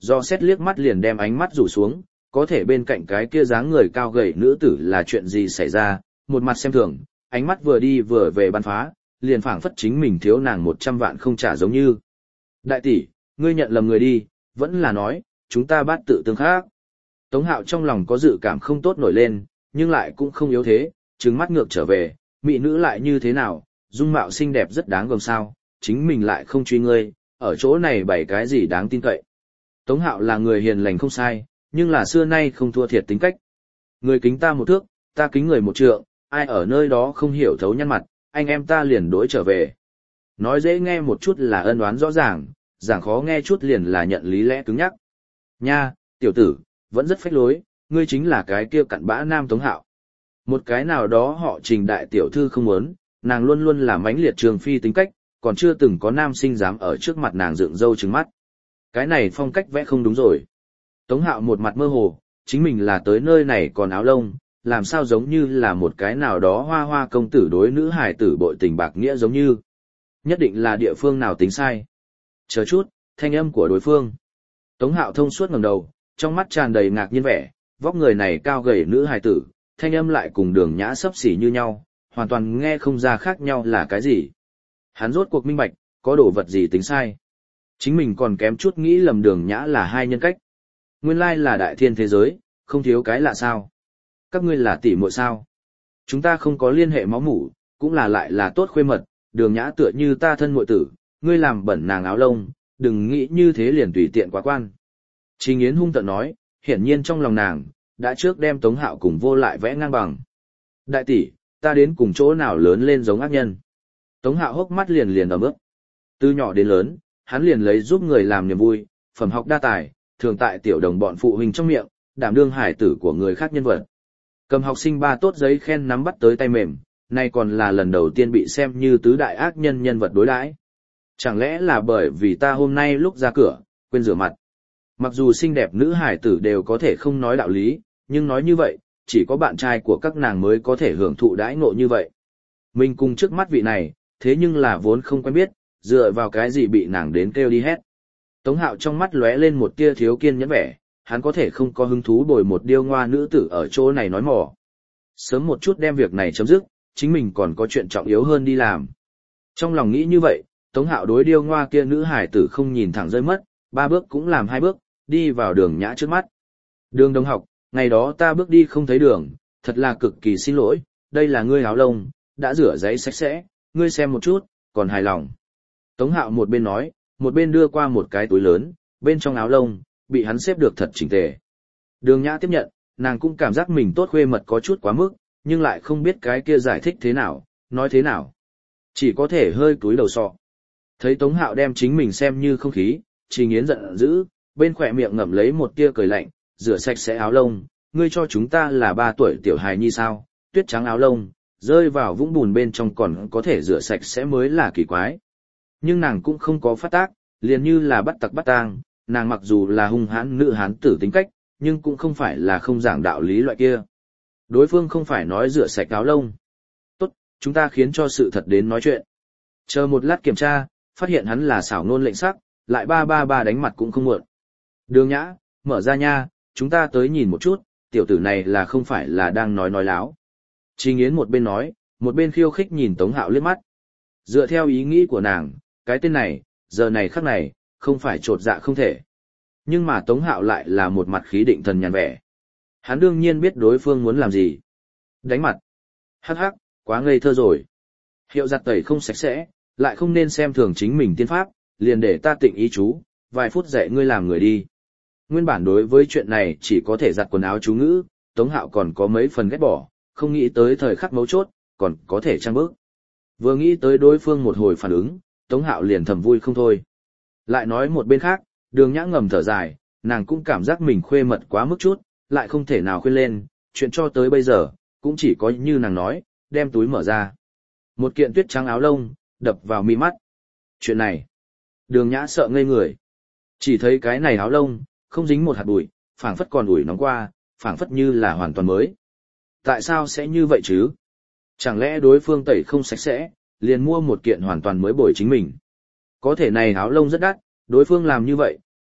do xét liếc mắt liền đem ánh mắt rủ xuống, có thể bên cạnh cái kia dáng người cao gầy nữ tử là chuyện gì xảy ra, một mặt xem thường, ánh mắt vừa đi vừa về bắn phá, liền phảng phất chính mình thiếu nàng một trăm vạn không trả giống như. Đại tỷ, ngươi nhận lầm người đi, vẫn là nói, chúng ta bát tự tương khác. Tống Hạo trong lòng có dự cảm không tốt nổi lên, nhưng lại cũng không yếu thế, trừng mắt ngược trở về, mỹ nữ lại như thế nào, dung mạo xinh đẹp rất đáng gờm sao, chính mình lại không truy ngươi, ở chỗ này bày cái gì đáng tin cậy. Tống Hạo là người hiền lành không sai, nhưng là xưa nay không thua thiệt tính cách. Người kính ta một thước, ta kính người một trượng, ai ở nơi đó không hiểu thấu nhăn mặt, anh em ta liền đối trở về. Nói dễ nghe một chút là ân oán rõ ràng, giảng khó nghe chút liền là nhận lý lẽ cứng nhắc. Nha, tiểu tử, vẫn rất phách lối, ngươi chính là cái kia cặn bã nam Tống Hạo. Một cái nào đó họ Trình đại tiểu thư không muốn, nàng luôn luôn là mãnh liệt trường phi tính cách, còn chưa từng có nam sinh dám ở trước mặt nàng dựng râu trừng mắt. Cái này phong cách vẽ không đúng rồi. Tống Hạo một mặt mơ hồ, chính mình là tới nơi này còn áo lông, làm sao giống như là một cái nào đó hoa hoa công tử đối nữ hài tử bội tình bạc nghĩa giống như. Nhất định là địa phương nào tính sai. Chờ chút, thanh âm của đối phương. Tống Hạo thông suốt ngẩng đầu, trong mắt tràn đầy ngạc nhiên vẻ, vóc người này cao gầy nữ hài tử, thanh âm lại cùng Đường Nhã xấp xỉ như nhau, hoàn toàn nghe không ra khác nhau là cái gì. Hắn rốt cuộc minh bạch, có đồ vật gì tính sai. Chính mình còn kém chút nghĩ lầm Đường Nhã là hai nhân cách. Nguyên lai là đại thiên thế giới, không thiếu cái lạ sao. Các ngươi là tỷ muội sao? Chúng ta không có liên hệ máu mủ, cũng là lại là tốt khuê mật, Đường Nhã tựa như ta thân muội tử, ngươi làm bẩn nàng áo lông, đừng nghĩ như thế liền tùy tiện quá quan. Trình Yến hung tợn nói, hiển nhiên trong lòng nàng, đã trước đem Tống Hạo cùng vô lại vẽ ngang bằng. Đại tỷ, ta đến cùng chỗ nào lớn lên giống ác nhân. Tống Hạo hốc mắt liền liền ấm ức. Từ nhỏ đến lớn, hắn liền lấy giúp người làm niềm vui, phẩm học đa tài, thường tại tiểu đồng bọn phụ huynh trong miệng, đảm đương hải tử của người khác nhân vật. Cầm học sinh ba tốt giấy khen nắm bắt tới tay mềm, nay còn là lần đầu tiên bị xem như tứ đại ác nhân nhân vật đối đãi. Chẳng lẽ là bởi vì ta hôm nay lúc ra cửa, quên rửa mặt. Mặc dù xinh đẹp nữ hải tử đều có thể không nói đạo lý, nhưng nói như vậy, chỉ có bạn trai của các nàng mới có thể hưởng thụ đãi ngộ như vậy. Mình cùng trước mắt vị này, thế nhưng là vốn không quen biết, dựa vào cái gì bị nàng đến kêu đi hét. Tống Hạo trong mắt lóe lên một tia thiếu kiên nhẫn vẻ, hắn có thể không có hứng thú bồi một điêu ngoa nữ tử ở chỗ này nói mỏ. Sớm một chút đem việc này chấm dứt, chính mình còn có chuyện trọng yếu hơn đi làm. Trong lòng nghĩ như vậy, Tống Hạo đối điêu ngoa kia nữ hải tử không nhìn thẳng rơi mất, ba bước cũng làm hai bước, đi vào Đường Nhã trước mắt. Đường đồng học, ngày đó ta bước đi không thấy đường, thật là cực kỳ xin lỗi, đây là ngươi áo lông, đã rửa giấy sạch sẽ, ngươi xem một chút, còn hài lòng. Tống Hạo một bên nói, một bên đưa qua một cái túi lớn, bên trong áo lông, bị hắn xếp được thật chỉnh tề. Đường Nhã tiếp nhận, nàng cũng cảm giác mình tốt khuê mật có chút quá mức, nhưng lại không biết cái kia giải thích thế nào, nói thế nào. Chỉ có thể hơi túi đầu sọ. Thấy Tống Hạo đem chính mình xem như không khí, Trình Yến giận dữ, bên khỏe miệng ngậm lấy một tia cười lạnh, rửa sạch sẽ áo lông, ngươi cho chúng ta là ba tuổi tiểu hài nhi sao, tuyết trắng áo lông, rơi vào vũng bùn bên trong còn có thể rửa sạch sẽ mới là kỳ quái. Nhưng nàng cũng không có phát tác, liền như là bắt tặc bắt tang, nàng mặc dù là hung hãn nữ hán tử tính cách, nhưng cũng không phải là không giảng đạo lý loại kia. Đối phương không phải nói rửa sạch áo lông. Tốt, chúng ta khiến cho sự thật đến nói chuyện. Chờ một lát kiểm tra, phát hiện hắn là xảo ngôn lệnh sắc, lại ba ba ba đánh mặt cũng không muộn. Đường Nhã, mở ra nha, chúng ta tới nhìn một chút, tiểu tử này là không phải là đang nói nói láo. Trình Yến một bên nói, một bên khiêu khích nhìn Tống Hạo liếc mắt. Dựa theo ý nghĩ của nàng, cái tên này, giờ này khắc này, không phải trột dạ không thể. Nhưng mà Tống Hạo lại là một mặt khí định thần nhàn vẻ. Hắn đương nhiên biết đối phương muốn làm gì. Đánh mặt. Hắc hắc, quá ngây thơ rồi. Hiệu giặt tẩy không sạch sẽ, lại không nên xem thường chính mình tiên pháp, liền để ta tịnh ý chú, vài phút dạy ngươi làm người đi. Nguyên bản đối với chuyện này chỉ có thể giặt quần áo chú ngữ, Tống Hạo còn có mấy phần ghét bỏ, không nghĩ tới thời khắc mấu chốt, còn có thể trang bước. Vừa nghĩ tới đối phương một hồi phản ứng, Tống Hạo liền thầm vui không thôi. Lại nói một bên khác, Đường Nhã ngầm thở dài, nàng cũng cảm giác mình khuê mật quá mức chút, lại không thể nào khuyên lên, chuyện cho tới bây giờ, cũng chỉ có như nàng nói, đem túi mở ra. Một kiện tuyết trắng áo lông, đập vào mi mắt. Chuyện này, Đường Nhã sợ ngây người. Chỉ thấy cái này áo lông, không dính một hạt bụi, phảng phất còn ủi nóng qua, phảng phất như là hoàn toàn mới. Tại sao sẽ như vậy chứ? Chẳng lẽ đối phương tẩy không sạch sẽ, liền mua một kiện hoàn toàn mới bồi chính mình? Có thể này áo lông rất đắt, đối phương làm như vậy,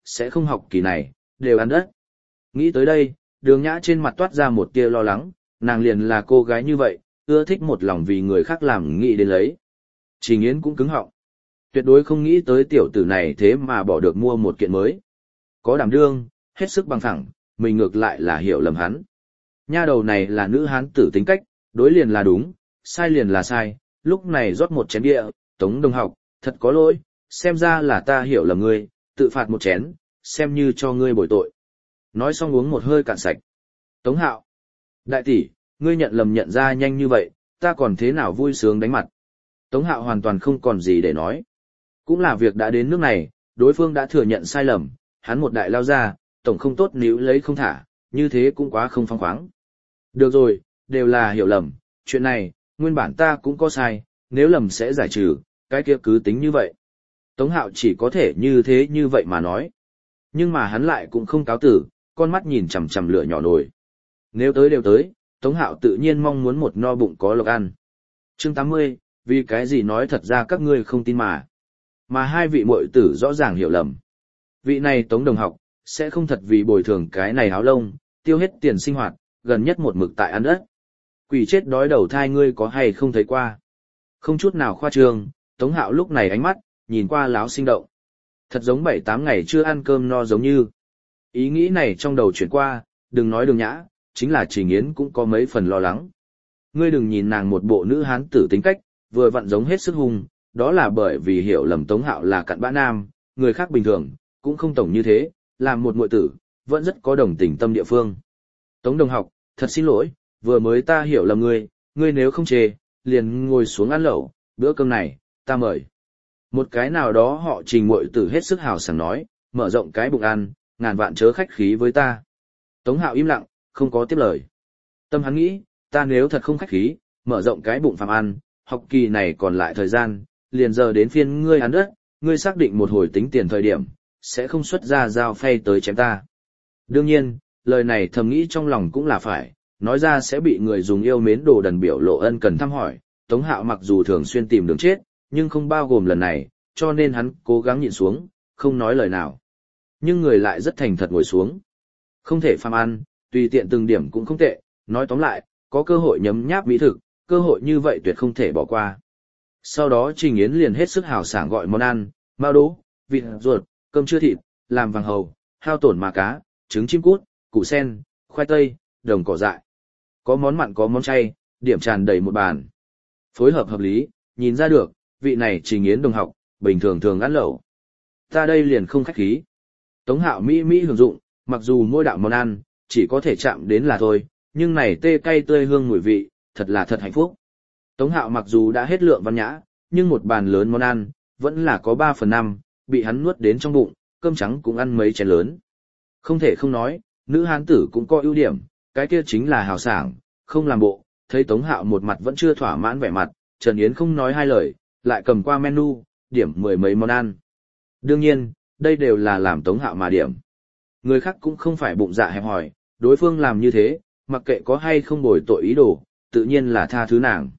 sẽ không học kỳ này, đều ăn đất. Nghĩ tới đây, đường nhã trên mặt toát ra một tia lo lắng, nàng liền là cô gái như vậy, ưa thích một lòng vì người khác làm nghĩ đến lấy. Trình Yến cũng cứng họng. Tuyệt đối không nghĩ tới tiểu tử này thế mà bỏ được mua một kiện mới. Có đảm đương, hết sức bằng phẳng, mình ngược lại là hiểu lầm hắn. Nha đầu này là nữ hán tử tính cách, đối liền là đúng, sai liền là sai, lúc này rót một chén bia, Tống Đồng học, thật có lỗi, xem ra là ta hiểu lầm ngươi, tự phạt một chén, xem như cho ngươi bồi tội. Nói xong uống một hơi cạn sạch. Tống Hạo, đại tỷ, ngươi nhận lầm nhận ra nhanh như vậy, ta còn thế nào vui sướng đánh mặt. Tống Hạo hoàn toàn không còn gì để nói. Cũng là việc đã đến nước này, đối phương đã thừa nhận sai lầm, hắn một đại lao ra, tổng không tốt níu lấy không thả, như thế cũng quá không phóng khoáng. Được rồi, đều là hiểu lầm, chuyện này, nguyên bản ta cũng có sai, nếu lầm sẽ giải trừ, cái kia cứ tính như vậy. Tống Hạo chỉ có thể như thế như vậy mà nói. Nhưng mà hắn lại cũng không cáo tử, con mắt nhìn chằm chằm lửa nhỏ nồi. Nếu tới đều tới, Tống Hạo tự nhiên mong muốn một no bụng có lộc ăn. Chương tám mươi, vì cái gì nói thật ra các ngươi không tin mà. Mà hai vị muội tử rõ ràng hiểu lầm. Vị này Tống Đồng học, sẽ không thật vì bồi thường cái này áo lông, tiêu hết tiền sinh hoạt, gần nhất một mực tại ăn đất. Quỷ chết đói đầu thai ngươi có hay không thấy qua. Không chút nào khoa trương, Tống Hạo lúc này ánh mắt, nhìn qua láo sinh động. Thật giống bảy tám ngày chưa ăn cơm no giống như. Ý nghĩ này trong đầu chuyển qua, đừng nói Đường Nhã, chính là Trình Yến cũng có mấy phần lo lắng. Ngươi đừng nhìn nàng một bộ nữ hán tử tính cách, vừa vặn giống hết sức hung, đó là bởi vì hiểu lầm Tống Hạo là cặn bã nam, người khác bình thường, cũng không tổng như thế, làm một muội tử, vẫn rất có đồng tình tâm địa phương. Tống Đồng học, thật xin lỗi, vừa mới ta hiểu lầm ngươi, ngươi nếu không chê, liền ngồi xuống ăn lẩu, bữa cơm này, ta mời. Một cái nào đó họ Trình muội tử hết sức hào sảng nói, mở rộng cái bụng ăn, ngàn vạn chớ khách khí với ta. Tống Hạo im lặng, không có tiếp lời. Tâm hắn nghĩ, ta nếu thật không khách khí, mở rộng cái bụng phàm ăn, học kỳ này còn lại thời gian, liền giờ đến phiên ngươi ăn đất, ngươi xác định một hồi tính tiền thời điểm, sẽ không xuất ra dao phay tới chém ta. Đương nhiên, lời này thầm nghĩ trong lòng cũng là phải, nói ra sẽ bị người dùng yêu mến đồ đần biểu lộ ân cần thăm hỏi. Tống Hạo mặc dù thường xuyên tìm đường chết, nhưng không bao gồm lần này, cho nên hắn cố gắng nhịn xuống, không nói lời nào. Nhưng người lại rất thành thật ngồi xuống. Không thể phàm ăn, tùy tiện từng điểm cũng không tệ, nói tóm lại, có cơ hội nhấm nháp mỹ thực, cơ hội như vậy tuyệt không thể bỏ qua. Sau đó Trình Yến liền hết sức hào sảng gọi món ăn, mao đỗ, vịt ruột, cơm chua thịt, làm vàng hầu, hao tổn mà cá, trứng chim cút, củ sen, khoai tây, đồng cỏ dại. Có món mặn có món chay, điểm tràn đầy một bàn. Phối hợp hợp lý, nhìn ra được, vị này Trình Yến đồng học, bình thường thường ăn lẩu. Ta đây liền không khách khí. Tống Hạo mỹ mỹ hưởng dụng, mặc dù mỗi đạo món ăn, chỉ có thể chạm đến là thôi, nhưng này tê cay tươi hương mùi vị, thật là thật hạnh phúc. Tống Hạo mặc dù đã hết lượng văn nhã, nhưng một bàn lớn món ăn, vẫn là có ba phần năm, bị hắn nuốt đến trong bụng, cơm trắng cũng ăn mấy chén lớn. Không thể không nói, nữ hán tử cũng có ưu điểm, cái kia chính là hào sảng, không làm bộ, thấy Tống Hạo một mặt vẫn chưa thỏa mãn vẻ mặt, Trần Yến không nói hai lời, lại cầm qua menu, điểm mười mấy món ăn. Đương nhiên, đây đều là làm Tống Hạo mà điểm. Người khác cũng không phải bụng dạ hẹp hòi, đối phương làm như thế, mặc kệ có hay không bồi tội ý đồ, tự nhiên là tha thứ nàng.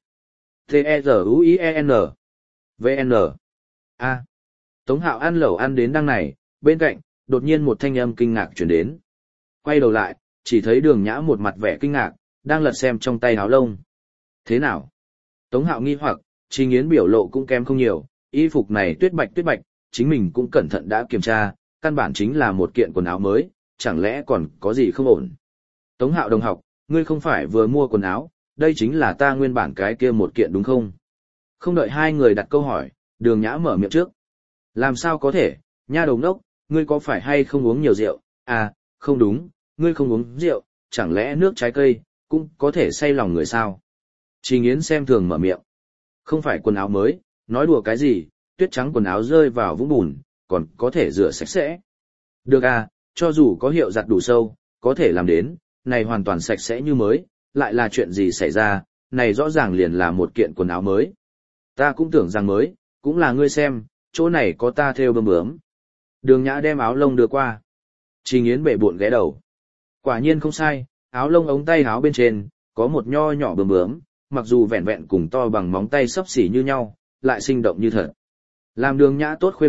T-E-Z-U-I-E-N V-N A. Tống Hạo ăn lẩu ăn đến đằng này, bên cạnh, đột nhiên một thanh âm kinh ngạc truyền đến. Quay đầu lại, chỉ thấy Đường Nhã một mặt vẻ kinh ngạc, đang lật xem trong tay áo lông. Thế nào? Tống Hạo nghi hoặc, Trình Yến biểu lộ cũng kém không nhiều, y phục này tuyết bạch tuyết bạch, chính mình cũng cẩn thận đã kiểm tra, căn bản chính là một kiện quần áo mới, chẳng lẽ còn có gì không ổn. Tống Hạo đồng học, ngươi không phải vừa mua quần áo, đây chính là ta nguyên bản cái kia một kiện đúng không? Không đợi hai người đặt câu hỏi, Đường Nhã mở miệng trước. Làm sao có thể, nha đầu ngốc, ngươi có phải hay không uống nhiều rượu? À, không đúng, ngươi không uống rượu, chẳng lẽ nước trái cây, cũng có thể say lòng người sao? Trình Yến xem thường mở miệng. Không phải quần áo mới, nói đùa cái gì, tuyết trắng quần áo rơi vào vũng bùn, còn có thể rửa sạch sẽ. Được à, cho dù có hiệu giặt đủ sâu, có thể làm đến, này hoàn toàn sạch sẽ như mới, lại là chuyện gì xảy ra, này rõ ràng liền là một kiện quần áo mới. Ta cũng tưởng rằng mới, cũng là ngươi xem, chỗ này có ta thêu bơm bướm. Đường Nhã đem áo lông đưa qua. Trình Yến bệ bộn ghé đầu. Quả nhiên không sai, áo lông ống tay áo bên trên, có một nho nhỏ bướm bướm, mặc dù vẹn vẹn cùng to bằng móng tay xấp xỉ như nhau, lại sinh động như thật. Làm Đường Nhã tốt khuê mật,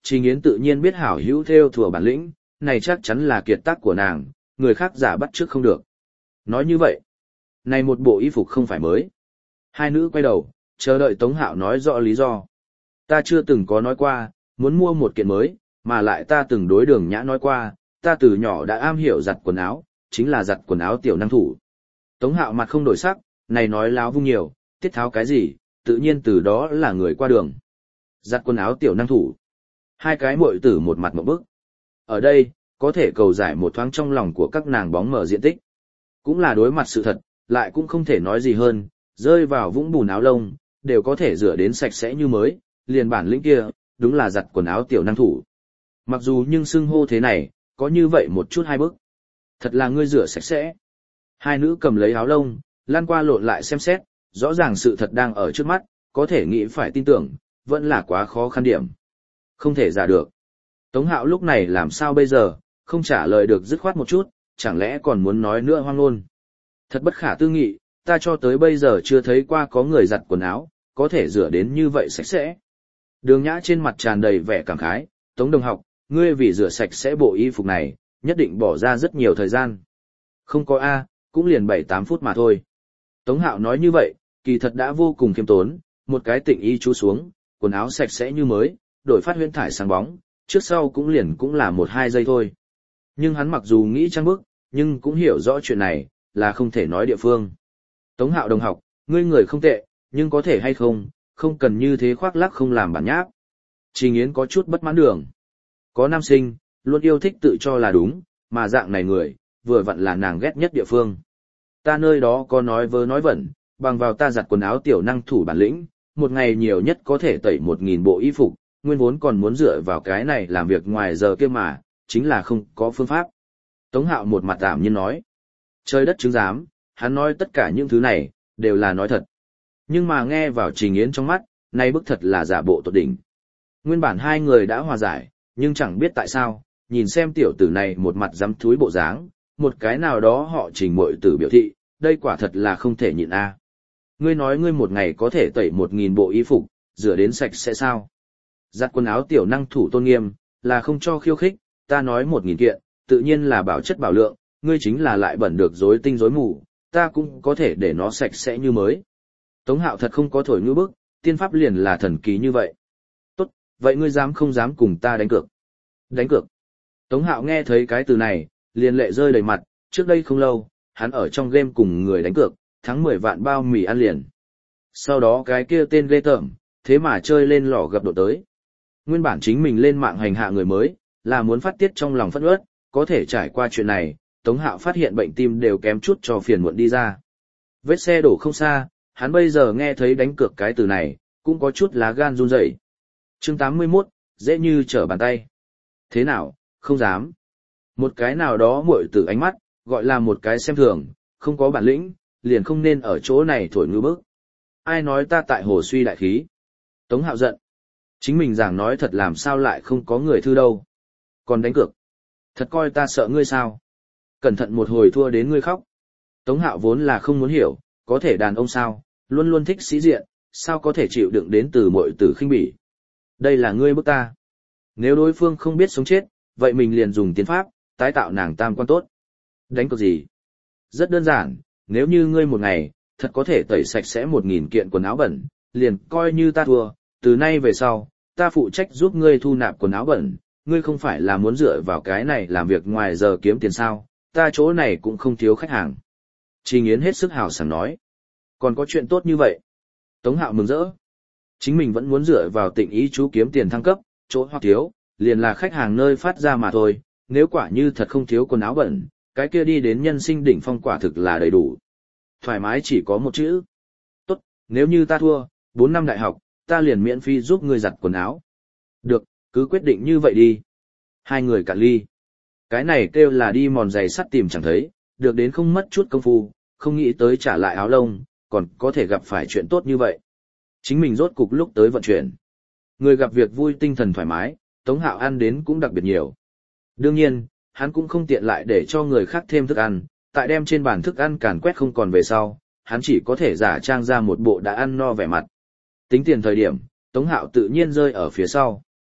Trình Yến tự nhiên biết hảo hữu theo thừa bản lĩnh, này chắc chắn là kiệt tác của nàng, người khác giả bắt trước không được. Nói như vậy, này một bộ y phục không phải mới. Hai nữ quay đầu, chờ đợi Tống Hạo nói rõ lý do. Ta chưa từng có nói qua, muốn mua một kiện mới, mà lại ta từng đối Đường Nhã nói qua, ta từ nhỏ đã am hiểu giặt quần áo, chính là giặt quần áo tiểu năng thủ. Tống Hạo mặt không đổi sắc, này nói láo vung nhiều, tiết tháo cái gì, tự nhiên từ đó là người qua đường. Giặt quần áo tiểu năng thủ. Hai cái muội tử một mặt một bức. Ở đây, có thể cầu giải một thoáng trong lòng của các nàng bóng mở diện tích. Cũng là đối mặt sự thật, lại cũng không thể nói gì hơn, rơi vào vũng bùn áo lông, đều có thể rửa đến sạch sẽ như mới, liền bản lĩnh kia, đúng là giặt quần áo tiểu năng thủ. Mặc dù nhưng xưng hô thế này, có như vậy một chút hai bức. Thật là ngươi rửa sạch sẽ. Hai nữ cầm lấy áo lông, lan qua lộn lại xem xét, rõ ràng sự thật đang ở trước mắt, có thể nghĩ phải tin tưởng, vẫn là quá khó khăn điểm. Không thể giả được. Tống Hạo lúc này làm sao bây giờ, không trả lời được dứt khoát một chút, chẳng lẽ còn muốn nói nữa hoang ngôn. Thật bất khả tư nghị, ta cho tới bây giờ chưa thấy qua có người giặt quần áo, có thể rửa đến như vậy sạch sẽ. Đường Nhã trên mặt tràn đầy vẻ cảm khái, Tống đồng học, ngươi vì rửa sạch sẽ bộ y phục này, nhất định bỏ ra rất nhiều thời gian. Không có A, cũng liền bảy tám phút mà thôi. Tống Hạo nói như vậy, kỳ thật đã vô cùng khiêm tốn, một cái tịnh y chú xuống, quần áo sạch sẽ như mới, đổi phát huyễn thải sáng bóng, trước sau cũng liền cũng là một hai giây thôi. Nhưng hắn mặc dù nghĩ trăng bức, nhưng cũng hiểu rõ chuyện này, là không thể nói địa phương. Tống Hạo đồng học, ngươi người không tệ, nhưng có thể hay không, không cần như thế khoác lác không làm bản nháp. Trình Yến có chút bất mãn đường. Có nam sinh, luôn yêu thích tự cho là đúng, mà dạng này người, vừa vặn là nàng ghét nhất địa phương. Ta nơi đó có nói vớ nói vẩn, bằng vào ta giặt quần áo tiểu năng thủ bản lĩnh, một ngày nhiều nhất có thể tẩy một nghìn bộ y phục, nguyên vốn còn muốn dựa vào cái này làm việc ngoài giờ kia mà, chính là không có phương pháp. Tống Hạo một mặt tạm nhiên nói. Trời đất chứng giám, hắn nói tất cả những thứ này, đều là nói thật. Nhưng mà nghe vào Trình Yến trong mắt, nay bức thật là giả bộ tột đỉnh. Nguyên bản hai người đã hòa giải, nhưng chẳng biết tại sao, nhìn xem tiểu tử này một mặt dám thúi bộ dáng, một cái nào đó họ Trình muội tử biểu thị, đây quả thật là không thể nhịn a. Ngươi nói ngươi một ngày có thể tẩy một nghìn bộ y phục, rửa đến sạch sẽ sao? Giặt quần áo tiểu năng thủ tôn nghiêm, là không cho khiêu khích, ta nói một nghìn kiện, tự nhiên là bảo chất bảo lượng, ngươi chính là lại bẩn được rối tinh rối mù, ta cũng có thể để nó sạch sẽ như mới. Tống Hạo thật không có thổi ngữ bức, tiên pháp liền là thần kỳ như vậy. Tốt, vậy ngươi dám không dám cùng ta đánh cược? Đánh cược. Tống Hạo nghe thấy cái từ này, liền lệ rơi đầy mặt, trước đây không lâu, hắn ở trong game cùng người đánh cược, thắng mười vạn bao mì ăn liền. Sau đó cái kia tên ghê tởm, thế mà chơi lên lò gặp độ tới. Nguyên bản chính mình lên mạng hành hạ người mới, là muốn phát tiết trong lòng phẫn uất, có thể trải qua chuyện này, Tống Hạo phát hiện bệnh tim đều kém chút cho phiền muộn đi ra. Vết xe đổ không xa, hắn bây giờ nghe thấy đánh cược cái từ này, cũng có chút lá gan run rẩy. Chương tám mươi mốt, dễ như trở bàn tay. Thế nào, không dám. Một cái nào đó muội tử ánh mắt, gọi là một cái xem thường, không có bản lĩnh, liền không nên ở chỗ này thổi ngư bức. Ai nói ta tại hồ suy đại khí? Tống Hạo giận. Chính mình giảng nói thật làm sao lại không có người thư đâu. Còn đánh cược. Thật coi ta sợ ngươi sao? Cẩn thận một hồi thua đến ngươi khóc. Tống Hạo vốn là không muốn hiểu, có thể đàn ông sao, luôn luôn thích sĩ diện, sao có thể chịu đựng đến từ muội tử khinh bỉ. Đây là ngươi bức ta. Nếu đối phương không biết sống chết, vậy mình liền dùng tiến pháp, tái tạo nàng tam quan tốt. Đánh cược gì? Rất đơn giản, nếu như ngươi một ngày, thật có thể tẩy sạch sẽ một nghìn kiện quần áo bẩn, liền coi như ta thua, từ nay về sau, ta phụ trách giúp ngươi thu nạp quần áo bẩn, ngươi không phải là muốn dựa vào cái này làm việc ngoài giờ kiếm tiền sao, ta chỗ này cũng không thiếu khách hàng. Trình Yến hết sức hào sảng nói. Còn có chuyện tốt như vậy. Tống Hạo mừng rỡ. Chính mình vẫn muốn dựa vào tịnh ý chú kiếm tiền thăng cấp, chỗ hoặc thiếu, liền là khách hàng nơi phát ra mà thôi, nếu quả như thật không thiếu quần áo bẩn, cái kia đi đến nhân sinh đỉnh phong quả thực là đầy đủ. Thoải mái chỉ có một chữ. Tốt, nếu như ta thua, bốn năm đại học, ta liền miễn phí giúp ngươi giặt quần áo. Được, cứ quyết định như vậy đi. Hai người cạn ly. Cái này kêu là đi mòn giày sắt tìm chẳng thấy, được đến không mất chút công phu, không nghĩ tới trả lại áo lông, còn có thể gặp phải chuyện tốt như vậy. Chính mình rốt cục lúc tới vận chuyển. Người gặp việc vui tinh thần thoải mái, Tống Hạo ăn đến cũng đặc biệt nhiều. Đương nhiên, hắn cũng không tiện lại để cho người khác thêm thức ăn, tại đem trên bàn thức ăn càn quét không còn về sau, hắn chỉ có thể giả trang ra một bộ đã ăn no vẻ mặt. Tính tiền thời điểm, Tống Hạo tự nhiên rơi ở phía sau.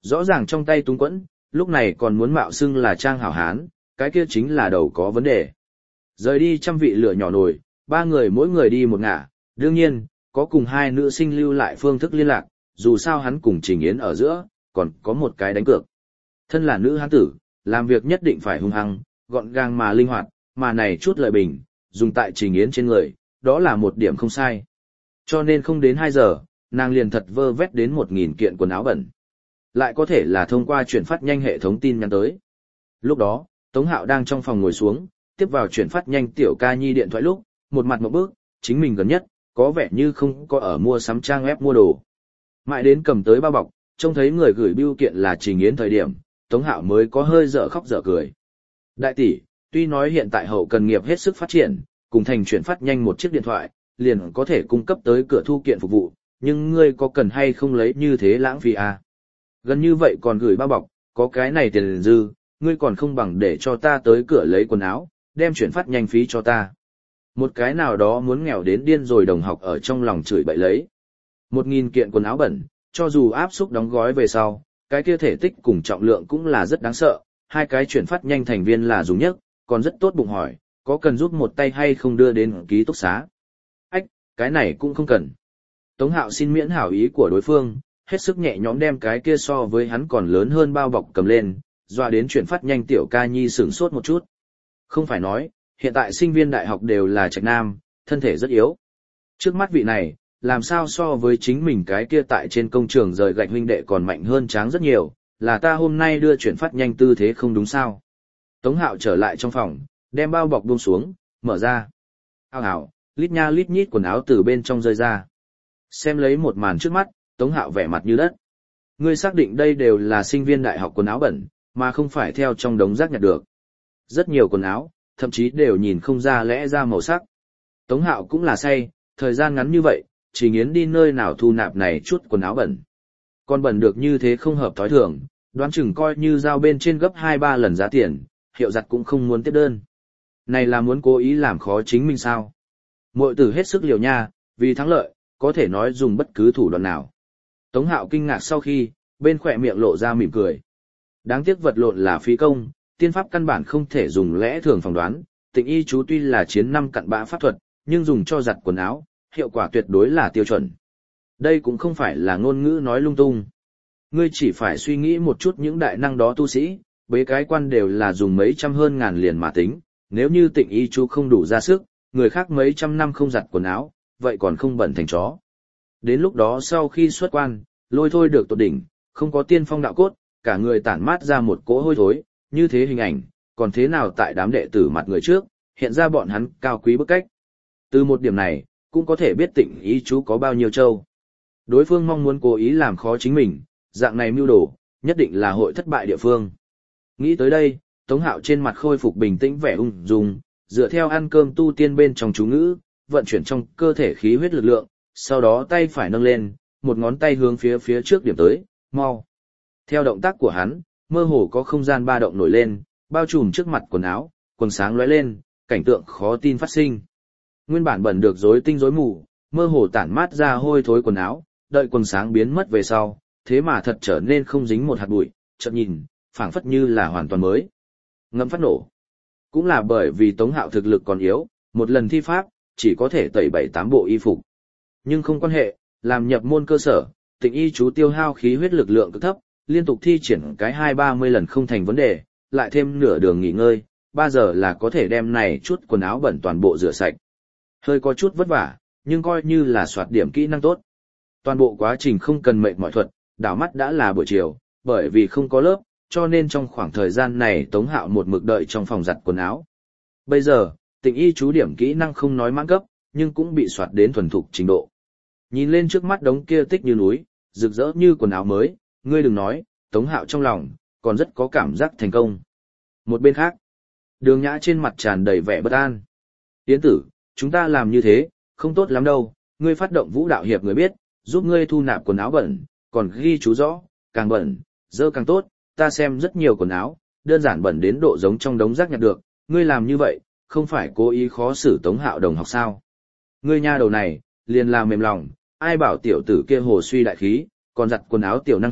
Rõ ràng trong tay túng quẫn, lúc này còn muốn mạo xưng là trang hảo hán, cái kia chính là đầu có vấn đề. Rời đi trăm vị lửa nhỏ nồi, ba người mỗi người đi một ngả, đương nhiên, có cùng hai nữ sinh lưu lại phương thức liên lạc, dù sao hắn cùng Trình Yến ở giữa, còn có một cái đánh cược. Thân là nữ hán tử, làm việc nhất định phải hung hăng, gọn gàng mà linh hoạt, mà này chút lợi bình, dùng tại Trình Yến trên người, đó là một điểm không sai. Cho nên không đến hai giờ, nàng liền thật vơ vét đến một nghìn kiện quần áo bẩn. Lại có thể là thông qua chuyển phát nhanh hệ thống tin nhắn tới. Lúc đó, Tống Hạo đang trong phòng ngồi xuống, tiếp vào chuyển phát nhanh Tiểu Ca Nhi điện thoại lúc, một mặt một bước, chính mình gần nhất, có vẻ như không có ở mua sắm trang web mua đồ. Mãi đến cầm tới bao bọc, trông thấy người gửi bưu kiện là Trình Yến thời điểm, Tống Hạo mới có hơi dở khóc dở cười. Đại tỷ, tuy nói hiện tại hậu cần nghiệp hết sức phát triển, cùng thành chuyển phát nhanh một chiếc điện thoại, liền có thể cung cấp tới cửa thu kiện phục vụ, nhưng ngươi có cần hay không lấy như thế lãng phí à? Gần như vậy còn gửi bao bọc, có cái này tiền dư, ngươi còn không bằng để cho ta tới cửa lấy quần áo, đem chuyển phát nhanh phí cho ta. Một cái nào đó muốn nghèo đến điên rồi đồng học ở trong lòng chửi bậy lấy. Một nghìn kiện quần áo bẩn, cho dù áp xúc đóng gói về sau, cái kia thể tích cùng trọng lượng cũng là rất đáng sợ, hai cái chuyển phát nhanh thành viên là dùng nhất, còn rất tốt bụng hỏi, có cần giúp một tay hay không đưa đến ký túc xá. Ách, cái này cũng không cần. Tống Hạo xin miễn hảo ý của đối phương, hết sức nhẹ nhõm đem cái kia so với hắn còn lớn hơn bao bọc cầm lên, doa đến chuyển phát nhanh Tiểu Ca Nhi sửng sốt một chút. Không phải nói, hiện tại sinh viên đại học đều là trạch nam, thân thể rất yếu. Trước mắt vị này, làm sao so với chính mình cái kia tại trên công trường rời gạch huynh đệ còn mạnh hơn tráng rất nhiều, là ta hôm nay đưa chuyển phát nhanh tư thế không đúng sao. Tống Hạo trở lại trong phòng, đem bao bọc buông xuống, mở ra. Ao ảo, lít nha lít nhít quần áo từ bên trong rơi ra. Xem lấy một màn trước mắt, Tống Hạo vẻ mặt như đất. Ngươi xác định đây đều là sinh viên đại học quần áo bẩn, mà không phải theo trong đống rác nhặt được. Rất nhiều quần áo, thậm chí đều nhìn không ra lẽ ra màu sắc. Tống Hạo cũng là say, thời gian ngắn như vậy, chỉ nghiến đi nơi nào thu nạp này chút quần áo bẩn. Còn bẩn được như thế không hợp thói thường, đoán chừng coi như giao bên trên gấp hai ba lần giá tiền, hiệu giặt cũng không muốn tiếp đơn. Này là muốn cố ý làm khó chính mình sao? Muội tử hết sức liều nha, vì thắng lợi, có thể nói dùng bất cứ thủ đoạn nào. Tống Hạo kinh ngạc sau khi, bên khỏe miệng lộ ra mỉm cười. Đáng tiếc vật lộn là phí công, tiên pháp căn bản không thể dùng lẽ thường phỏng đoán, Tịnh y chú tuy là chiến năm cặn bã pháp thuật, nhưng dùng cho giặt quần áo, hiệu quả tuyệt đối là tiêu chuẩn. Đây cũng không phải là ngôn ngữ nói lung tung. Ngươi chỉ phải suy nghĩ một chút những đại năng đó tu sĩ, bế cái quan đều là dùng mấy trăm hơn ngàn liền mà tính, nếu như Tịnh y chú không đủ ra sức, người khác mấy trăm năm không giặt quần áo, vậy còn không bẩn thành chó. Đến lúc đó sau khi xuất quan, lôi thôi được tột đỉnh, không có tiên phong đạo cốt, cả người tản mát ra một cỗ hôi thối, như thế hình ảnh, còn thế nào tại đám đệ tử mặt người trước, hiện ra bọn hắn cao quý bức cách. Từ một điểm này, cũng có thể biết Tịnh y chú có bao nhiêu châu. Đối phương mong muốn cố ý làm khó chính mình, dạng này mưu đồ, nhất định là hội thất bại địa phương. Nghĩ tới đây, Tống Hạo trên mặt khôi phục bình tĩnh vẻ ung dung, dựa theo ăn cơm tu tiên bên trong chú ngữ, vận chuyển trong cơ thể khí huyết lực lượng, sau đó tay phải nâng lên, một ngón tay hướng phía phía trước điểm tới, mau. Theo động tác của hắn, mơ hồ có không gian ba động nổi lên, bao trùm trước mặt quần áo, quần sáng lóe lên, cảnh tượng khó tin phát sinh. Nguyên bản bẩn được rối tinh rối mù, mơ hồ tản mát ra hôi thối quần áo, đợi quần sáng biến mất về sau, thế mà thật trở nên không dính một hạt bụi, chợt nhìn, phảng phất như là hoàn toàn mới. Ngâm phát nổ. Cũng là bởi vì Tống Hạo thực lực còn yếu, một lần thi pháp, chỉ có thể tẩy bảy tám bộ y phục. Nhưng không quan hệ, làm nhập môn cơ sở, Tịnh y chú tiêu hao khí huyết lực lượng cực thấp, liên tục thi triển cái hai ba mươi lần không thành vấn đề, lại thêm nửa đường nghỉ ngơi, ba giờ là có thể đem này chút quần áo bẩn toàn bộ rửa sạch. Hơi có chút vất vả, nhưng coi như là soạt điểm kỹ năng tốt. Toàn bộ quá trình không cần mệt mỏi thuật, đảo mắt đã là buổi chiều, bởi vì không có lớp, cho nên trong khoảng thời gian này Tống Hạo một mực đợi trong phòng giặt quần áo. Bây giờ, Tịnh y chú điểm kỹ năng không nói mãn cấp, nhưng cũng bị soạt đến thuần thục trình độ. Nhìn lên trước mắt đống kia tích như núi, rực rỡ như quần áo mới, ngươi đừng nói, Tống Hạo trong lòng, còn rất có cảm giác thành công. Một bên khác, Đường Nhã trên mặt tràn đầy vẻ bất an. Tiến tử, chúng ta làm như thế, không tốt lắm đâu, ngươi phát động vũ đạo hiệp người biết, giúp ngươi thu nạp quần áo bẩn, còn ghi chú rõ, càng bẩn, dơ càng tốt, ta xem rất nhiều quần áo, đơn giản bẩn đến độ giống trong đống rác nhặt được, ngươi làm như vậy, không phải cố ý khó xử Tống Hạo đồng học sao. Ngươi nha đầu này, liền làm mềm lòng, ai bảo tiểu tử kia hồ suy đại khí, còn giặt quần áo tiểu năng thủ,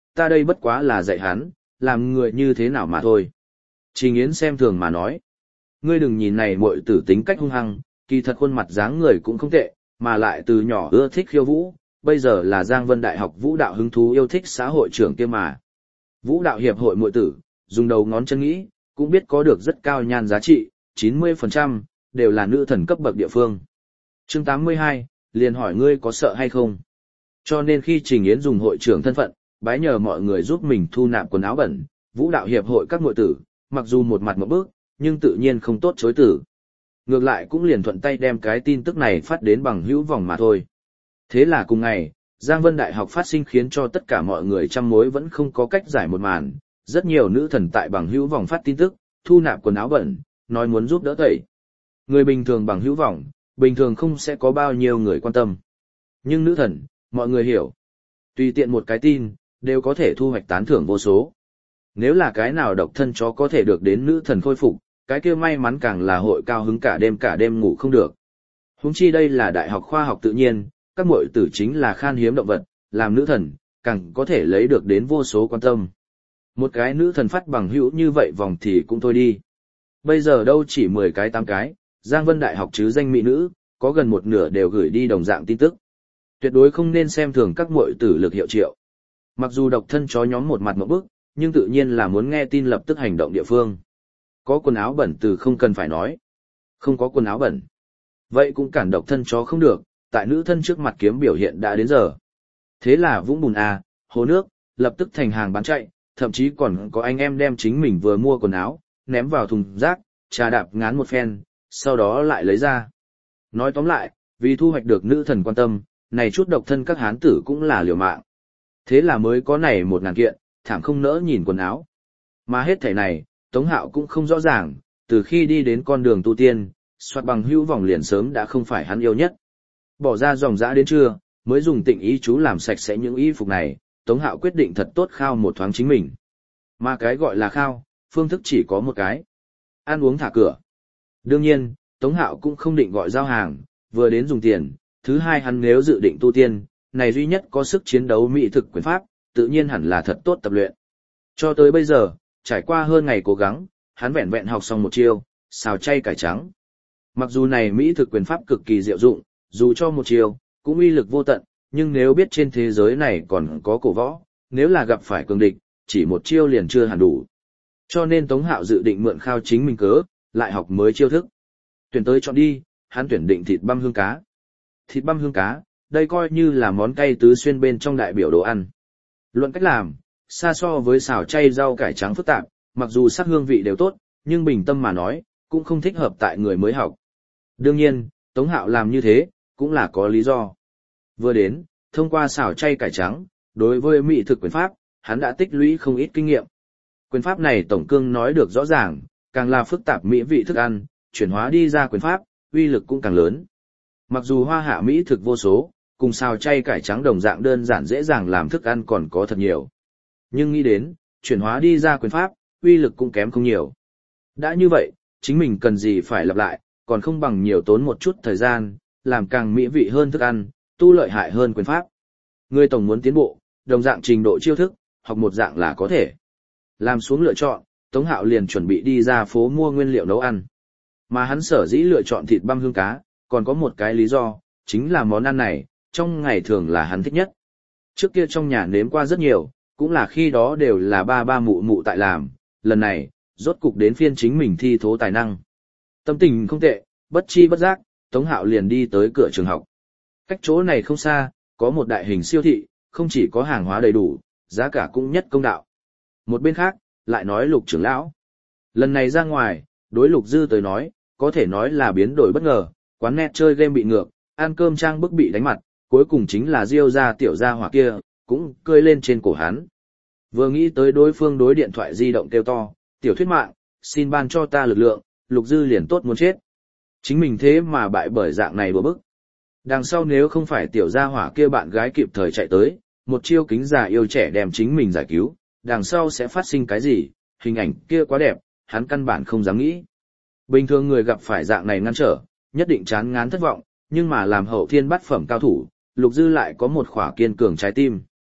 ta đây bất quá là dạy hắn, làm người như thế nào mà thôi. Trình Yến xem thường mà nói, ngươi đừng nhìn này muội tử tính cách hung hăng, kỳ thật khuôn mặt dáng người cũng không tệ, mà lại từ nhỏ ưa thích khiêu vũ, bây giờ là Giang Vân Đại học vũ đạo hứng thú yêu thích xã hội trưởng kia mà. Vũ đạo hiệp hội muội tử, dùng đầu ngón chân nghĩ, cũng biết có được rất cao nhan giá trị, chín mươi phần trăm, đều là nữ thần cấp bậc địa phương. Chương tám mươi hai, liền hỏi ngươi có sợ hay không? Cho nên khi Trình Yến dùng hội trưởng thân phận, bái nhờ mọi người giúp mình thu nạp quần áo bẩn, vũ đạo hiệp hội các muội tử, mặc dù một mặt một bước, nhưng tự nhiên không tốt chối từ. Ngược lại cũng liền thuận tay đem cái tin tức này phát đến bằng hữu vòng mà thôi. Thế là cùng ngày, Giang Vân Đại học phát sinh khiến cho tất cả mọi người trăm mối vẫn không có cách giải một màn, rất nhiều nữ thần tại bằng hữu vòng phát tin tức, thu nạp quần áo bẩn, nói muốn giúp đỡ tẩy. Người bình thường bằng hữu vòng, bình thường không sẽ có bao nhiêu người quan tâm. Nhưng nữ thần, mọi người hiểu. Tùy tiện một cái tin, đều có thể thu hoạch tán thưởng vô số. Nếu là cái nào độc thân chó có thể được đến nữ thần khôi phục, cái kia may mắn càng là hội cao hứng cả đêm cả đêm ngủ không được. Huống chi đây là đại học khoa học tự nhiên, các muội tử chính là khan hiếm động vật, làm nữ thần, càng có thể lấy được đến vô số quan tâm. Một cái nữ thần phát bằng hữu như vậy vòng thì cũng thôi đi. Bây giờ đâu chỉ mười cái tám cái, Giang Vân Đại học chứ danh mỹ nữ, có gần một nửa đều gửi đi đồng dạng tin tức. Tuyệt đối không nên xem thường các muội tử lực hiệu triệu. Mặc dù độc thân chó nhóm một mặt một bức, nhưng tự nhiên là muốn nghe tin lập tức hành động địa phương. Có quần áo bẩn từ không cần phải nói. Không có quần áo bẩn. Vậy cũng cản độc thân chó không được, tại nữ thân trước mặt kiếm biểu hiện đã đến giờ. Thế là vũng bùn à, hồ nước, lập tức thành hàng bán chạy, thậm chí còn có anh em đem chính mình vừa mua quần áo, ném vào thùng rác, trà đạp ngán một phen, sau đó lại lấy ra. Nói tóm lại, vì thu hoạch được nữ thần quan tâm, này chút độc thân các hán tử cũng là liều mạng. Thế là mới có này một ngàn kiện, thảm không nỡ nhìn quần áo. Mà hết thảy này, Tống Hạo cũng không rõ ràng, từ khi đi đến con đường tu tiên, soạt bằng hữu vòng liền sớm đã không phải hắn yêu nhất. Bỏ ra dòng dã đến trưa, mới dùng tịnh ý chú làm sạch sẽ những y phục này, Tống Hạo quyết định thật tốt khao một thoáng chính mình. Mà cái gọi là khao, phương thức chỉ có một cái. Ăn uống thả cửa. Đương nhiên, Tống Hạo cũng không định gọi giao hàng, vừa đến dùng tiền, thứ hai hắn nếu dự định tu tiên, này duy nhất có sức chiến đấu mỹ thực quyền pháp, tự nhiên hẳn là thật tốt tập luyện. Cho tới bây giờ, trải qua hơn ngày cố gắng, hắn vẹn vẹn học xong một chiêu, xào chay cải trắng. Mặc dù này mỹ thực quyền pháp cực kỳ diệu dụng, dù cho một chiêu, cũng uy lực vô tận, nhưng nếu biết trên thế giới này còn có cổ võ, nếu là gặp phải cường địch, chỉ một chiêu liền chưa hẳn đủ. Cho nên Tống Hạo dự định mượn khao chính mình cớ, lại học mới chiêu thức. Tuyển tới chọn đi, hắn tuyển định thịt băm hương cá. Thịt băm hương cá, đây coi như là món cay tứ xuyên bên trong đại biểu đồ ăn. Luận cách làm, xa so với xào chay rau cải trắng phức tạp, mặc dù sắc hương vị đều tốt, nhưng bình tâm mà nói, cũng không thích hợp tại người mới học. Đương nhiên, Tống Hạo làm như thế, cũng là có lý do. Vừa đến, thông qua xào chay cải trắng, đối với mỹ thực quyền pháp, hắn đã tích lũy không ít kinh nghiệm. Quyền pháp này tổng cương nói được rõ ràng, càng là phức tạp mỹ vị thức ăn, chuyển hóa đi ra quyền pháp, uy lực cũng càng lớn. Mặc dù hoa hạ mỹ thực vô số, cùng xào chay cải trắng đồng dạng đơn giản dễ dàng làm thức ăn còn có thật nhiều. Nhưng nghĩ đến, chuyển hóa đi ra quyền pháp, uy lực cũng kém không nhiều. Đã như vậy, chính mình cần gì phải lặp lại, còn không bằng nhiều tốn một chút thời gian, làm càng mỹ vị hơn thức ăn, tu lợi hại hơn quyền pháp. Người tổng muốn tiến bộ, đồng dạng trình độ chiêu thức, học một dạng là có thể. Làm xuống lựa chọn, Tống Hạo liền chuẩn bị đi ra phố mua nguyên liệu nấu ăn. Mà hắn sở dĩ lựa chọn thịt băm hương cá, còn có một cái lý do, chính là món ăn này, trong ngày thường là hắn thích nhất. Trước kia trong nhà nếm qua rất nhiều, cũng là khi đó đều là ba ba mụ mụ tại làm, lần này, rốt cục đến phiên chính mình thi thố tài năng. Tâm tình không tệ, bất chi bất giác, Tống Hạo liền đi tới cửa trường học. Cách chỗ này không xa, có một đại hình siêu thị, không chỉ có hàng hóa đầy đủ, giá cả cũng nhất công đạo. Một bên khác, lại nói Lục trưởng lão. Lần này ra ngoài, đối Lục Dư tới nói, có thể nói là biến đổi bất ngờ, quán net chơi game bị ngược, ăn cơm trang bức bị đánh mặt, cuối cùng chính là Diêu gia tiểu gia hỏa kia, cũng cơi lên trên cổ hắn. Vừa nghĩ tới đối phương đối điện thoại di động kêu to, tiểu thuyết mạng, xin ban cho ta lực lượng, Lục Dư liền tốt muốn chết. Chính mình thế mà bại bởi dạng này đùa bức. Đằng sau nếu không phải tiểu gia hỏa kia bạn gái kịp thời chạy tới, một chiêu kính già yêu trẻ đem chính mình giải cứu, đằng sau sẽ phát sinh cái gì, hình ảnh kia quá đẹp, hắn căn bản không dám nghĩ. Bình thường người gặp phải dạng này ngăn trở, nhất định chán ngán thất vọng, nhưng mà làm hậu thiên bát phẩm cao thủ, Lục Dư lại có một khỏa kiên cường trái tim.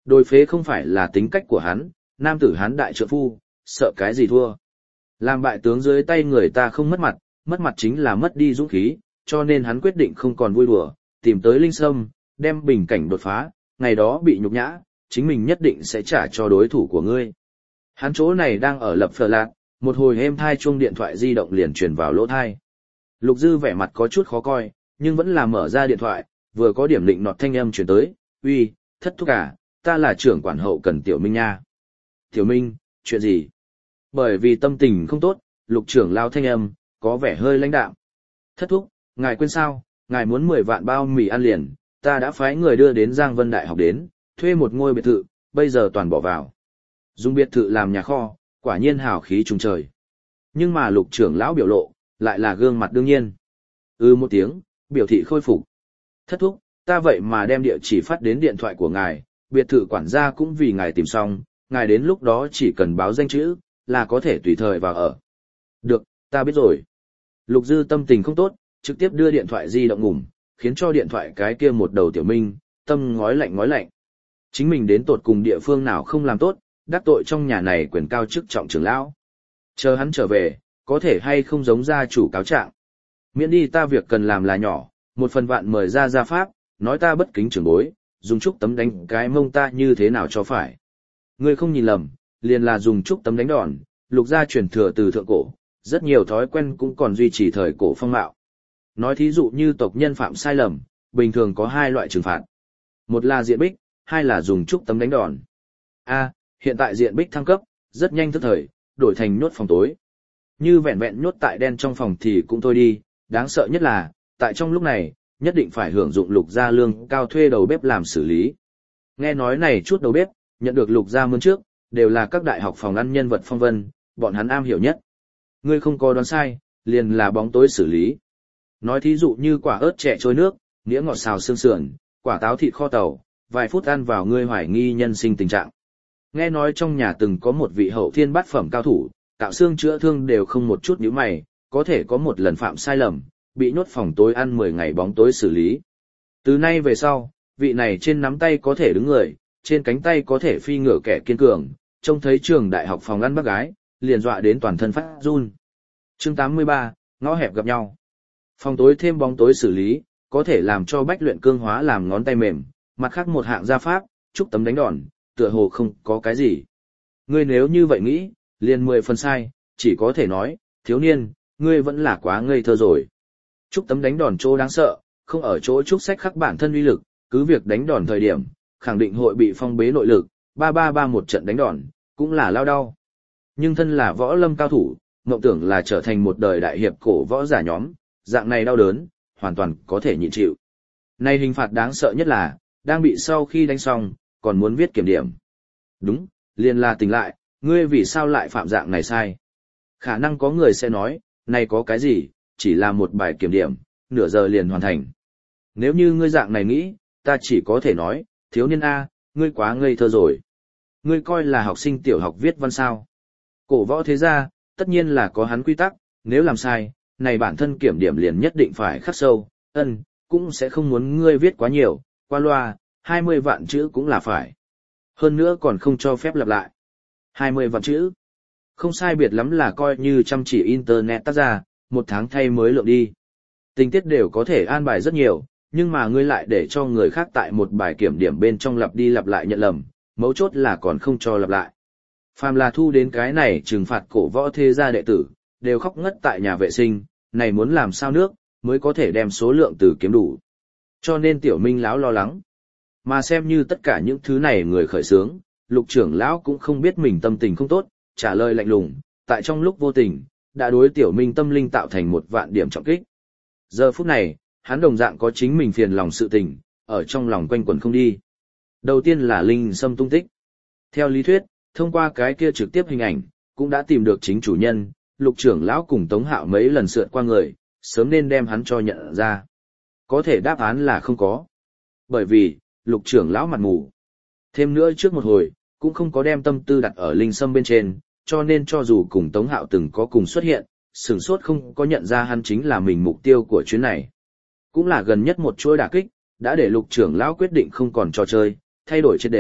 Đồi phế không phải là tính cách của hắn, nam tử hắn đại trượng phu, sợ cái gì thua. Làm bại tướng dưới tay người ta không mất mặt, mất mặt chính là mất đi dũng khí, cho nên hắn quyết định không còn vui đùa, tìm tới Linh Sâm, đem bình cảnh đột phá, ngày đó bị nhục nhã, chính mình nhất định sẽ trả cho đối thủ của ngươi. Hắn chỗ này đang ở lập phờ lạc, một hồi êm thai chuông điện thoại di động liền truyền vào lỗ thai. Lục Dư vẻ mặt có chút khó coi, nhưng vẫn là mở ra điện thoại, vừa có điểm định nọt thanh âm truyền tới, uy, thất thúc à, ta là trưởng quản hậu cần Tiểu Minh nha. Tiểu Minh, chuyện gì? Bởi vì tâm tình không tốt, lục trưởng lao thanh âm, có vẻ hơi lãnh đạm. Thất thúc, ngài quên sao, ngài muốn mười vạn bao mì ăn liền, ta đã phái người đưa đến Giang Vân Đại học đến, thuê một ngôi biệt thự, bây giờ toàn bỏ vào. Dùng biệt thự làm nhà kho, quả nhiên hào khí trùng trời. Nhưng mà lục trưởng lão biểu lộ, lại là gương mặt đương nhiên. Ừ một tiếng, biểu thị khôi phục. Thất thúc, ta vậy mà đem địa chỉ phát đến điện thoại của ngài, biệt thự quản gia cũng vì ngài tìm xong, ngài đến lúc đó chỉ cần báo danh chữ, là có thể tùy thời vào ở. Được, ta biết rồi. Lục Dư tâm tình không tốt, trực tiếp đưa điện thoại di động ngủm, khiến cho điện thoại cái kia một đầu Tiểu Minh, tâm ngói lạnh ngói lạnh. Chính mình đến tột cùng địa phương nào không làm tốt, đắc tội trong nhà này quyền cao chức trọng trưởng lão. Chờ hắn trở về, có thể hay không giống gia chủ cáo trạng. Miễn đi ta việc cần làm là nhỏ, một phần vạn mời ra gia pháp, nói ta bất kính trưởng bối, dùng chút tấm đánh cái mông ta như thế nào cho phải. Ngươi không nhìn lầm, liền là dùng chút tấm đánh đòn, lục gia truyền thừa từ thượng cổ, rất nhiều thói quen cũng còn duy trì thời cổ phong mạo. Nói thí dụ như tộc nhân phạm sai lầm, bình thường có hai loại trừng phạt. Một là diện bích, hai là dùng chút tấm đánh đòn. A, hiện tại diện bích thăng cấp, rất nhanh tức thời, đổi thành nhốt phòng tối. Như vẹn vẹn nhốt tại đen trong phòng thì cũng thôi đi, đáng sợ nhất là, tại trong lúc này, nhất định phải hưởng dụng lục gia lương cao thuê đầu bếp làm xử lý. Nghe nói này chút đầu bếp, nhận được lục gia mướn trước, đều là các đại học phòng ăn nhân vật phong vân, bọn hắn am hiểu nhất. Ngươi không có đoán sai, liền là bóng tối xử lý. Nói thí dụ như quả ớt trẻ trôi nước, nghĩa ngọt xào xương sườn, quả táo thịt kho tàu, vài phút ăn vào ngươi hoài nghi nhân sinh tình trạng. Nghe nói trong nhà từng có một vị hậu thiên bát phẩm cao thủ, cạo xương chữa thương đều không một chút nhíu mày, có thể có một lần phạm sai lầm, bị nhốt phòng tối ăn mười ngày bóng tối xử lý. Từ nay về sau, vị này trên nắm tay có thể đứng người, trên cánh tay có thể phi ngựa kẻ kiên cường, trông thấy trường đại học phòng ăn bác gái, liền dọa đến toàn thân phát run. Chương tám mươi ba, ngõ hẹp gặp nhau. Phòng tối thêm bóng tối xử lý, có thể làm cho bách luyện cương hóa làm ngón tay mềm, mặt khác một hạng gia pháp, trúc tấm đánh đòn, tựa hồ không có cái gì. Ngươi nếu như vậy nghĩ, liền mười phần sai, chỉ có thể nói, thiếu niên, ngươi vẫn là quá ngây thơ rồi. Trúc tấm đánh đòn chỗ đáng sợ, không ở chỗ trúc sách khắc bản thân uy lực, cứ việc đánh đòn thời điểm, khẳng định hội bị phong bế nội lực, ba ba ba một trận đánh đòn, cũng là lao đau. Nhưng thân là võ lâm cao thủ, mộng tưởng là trở thành một đời đại hiệp cổ võ giả nhóm, dạng này đau đớn, hoàn toàn có thể nhịn chịu. Này hình phạt đáng sợ nhất là, đang bị sau khi đánh xong, còn muốn viết kiểm điểm. Đúng, liền là tỉnh lại, ngươi vì sao lại phạm dạng này sai? Khả năng có người sẽ nói, này có cái gì, chỉ là một bài kiểm điểm, nửa giờ liền hoàn thành. Nếu như ngươi dạng này nghĩ, ta chỉ có thể nói, thiếu niên A, ngươi quá ngây thơ rồi. Ngươi coi là học sinh tiểu học viết văn sao. Cổ võ thế gia, tất nhiên là có hắn quy tắc, nếu làm sai, này bản thân kiểm điểm liền nhất định phải khắc sâu, ân, cũng sẽ không muốn ngươi viết quá nhiều, qua loa, hai mươi vạn chữ cũng là phải. Hơn nữa còn không cho phép lặp lại. hai mươi vạn chữ. Không sai biệt lắm là coi như chăm chỉ internet tác ra, một tháng thay mới lượng đi. Tình tiết đều có thể an bài rất nhiều, nhưng mà ngươi lại để cho người khác tại một bài kiểm điểm bên trong lặp đi lặp lại nhận lầm, mấu chốt là còn không cho lặp lại. Phàm là thu đến cái này trừng phạt cổ võ thế gia đệ tử, đều khóc ngất tại nhà vệ sinh, này muốn làm sao nước, mới có thể đem số lượng từ kiếm đủ. Cho nên tiểu minh lão lo lắng. Mà xem như tất cả những thứ này người khởi sướng, lục trưởng lão cũng không biết mình tâm tình không tốt, trả lời lạnh lùng, tại trong lúc vô tình, đã đối tiểu minh tâm linh tạo thành một vạn điểm trọng kích. Giờ phút này, hắn đồng dạng có chính mình phiền lòng sự tình, ở trong lòng quanh quẩn không đi. Đầu tiên là linh sâm tung tích. Theo lý thuyết, thông qua cái kia trực tiếp hình ảnh, cũng đã tìm được chính chủ nhân, lục trưởng lão cùng Tống Hạo mấy lần sượt qua người, sớm nên đem hắn cho nhận ra. Có thể đáp án là không có. Bởi vì, lục trưởng lão mặt mù. Thêm nữa trước một hồi, cũng không có đem tâm tư đặt ở linh sâm bên trên, cho nên cho dù cùng Tống Hạo từng có cùng xuất hiện, sửng sốt không có nhận ra hắn chính là mình mục tiêu của chuyến này. Cũng là gần nhất một chuỗi đả kích, đã để lục trưởng lão quyết định không còn trò chơi, thay đổi triệt để,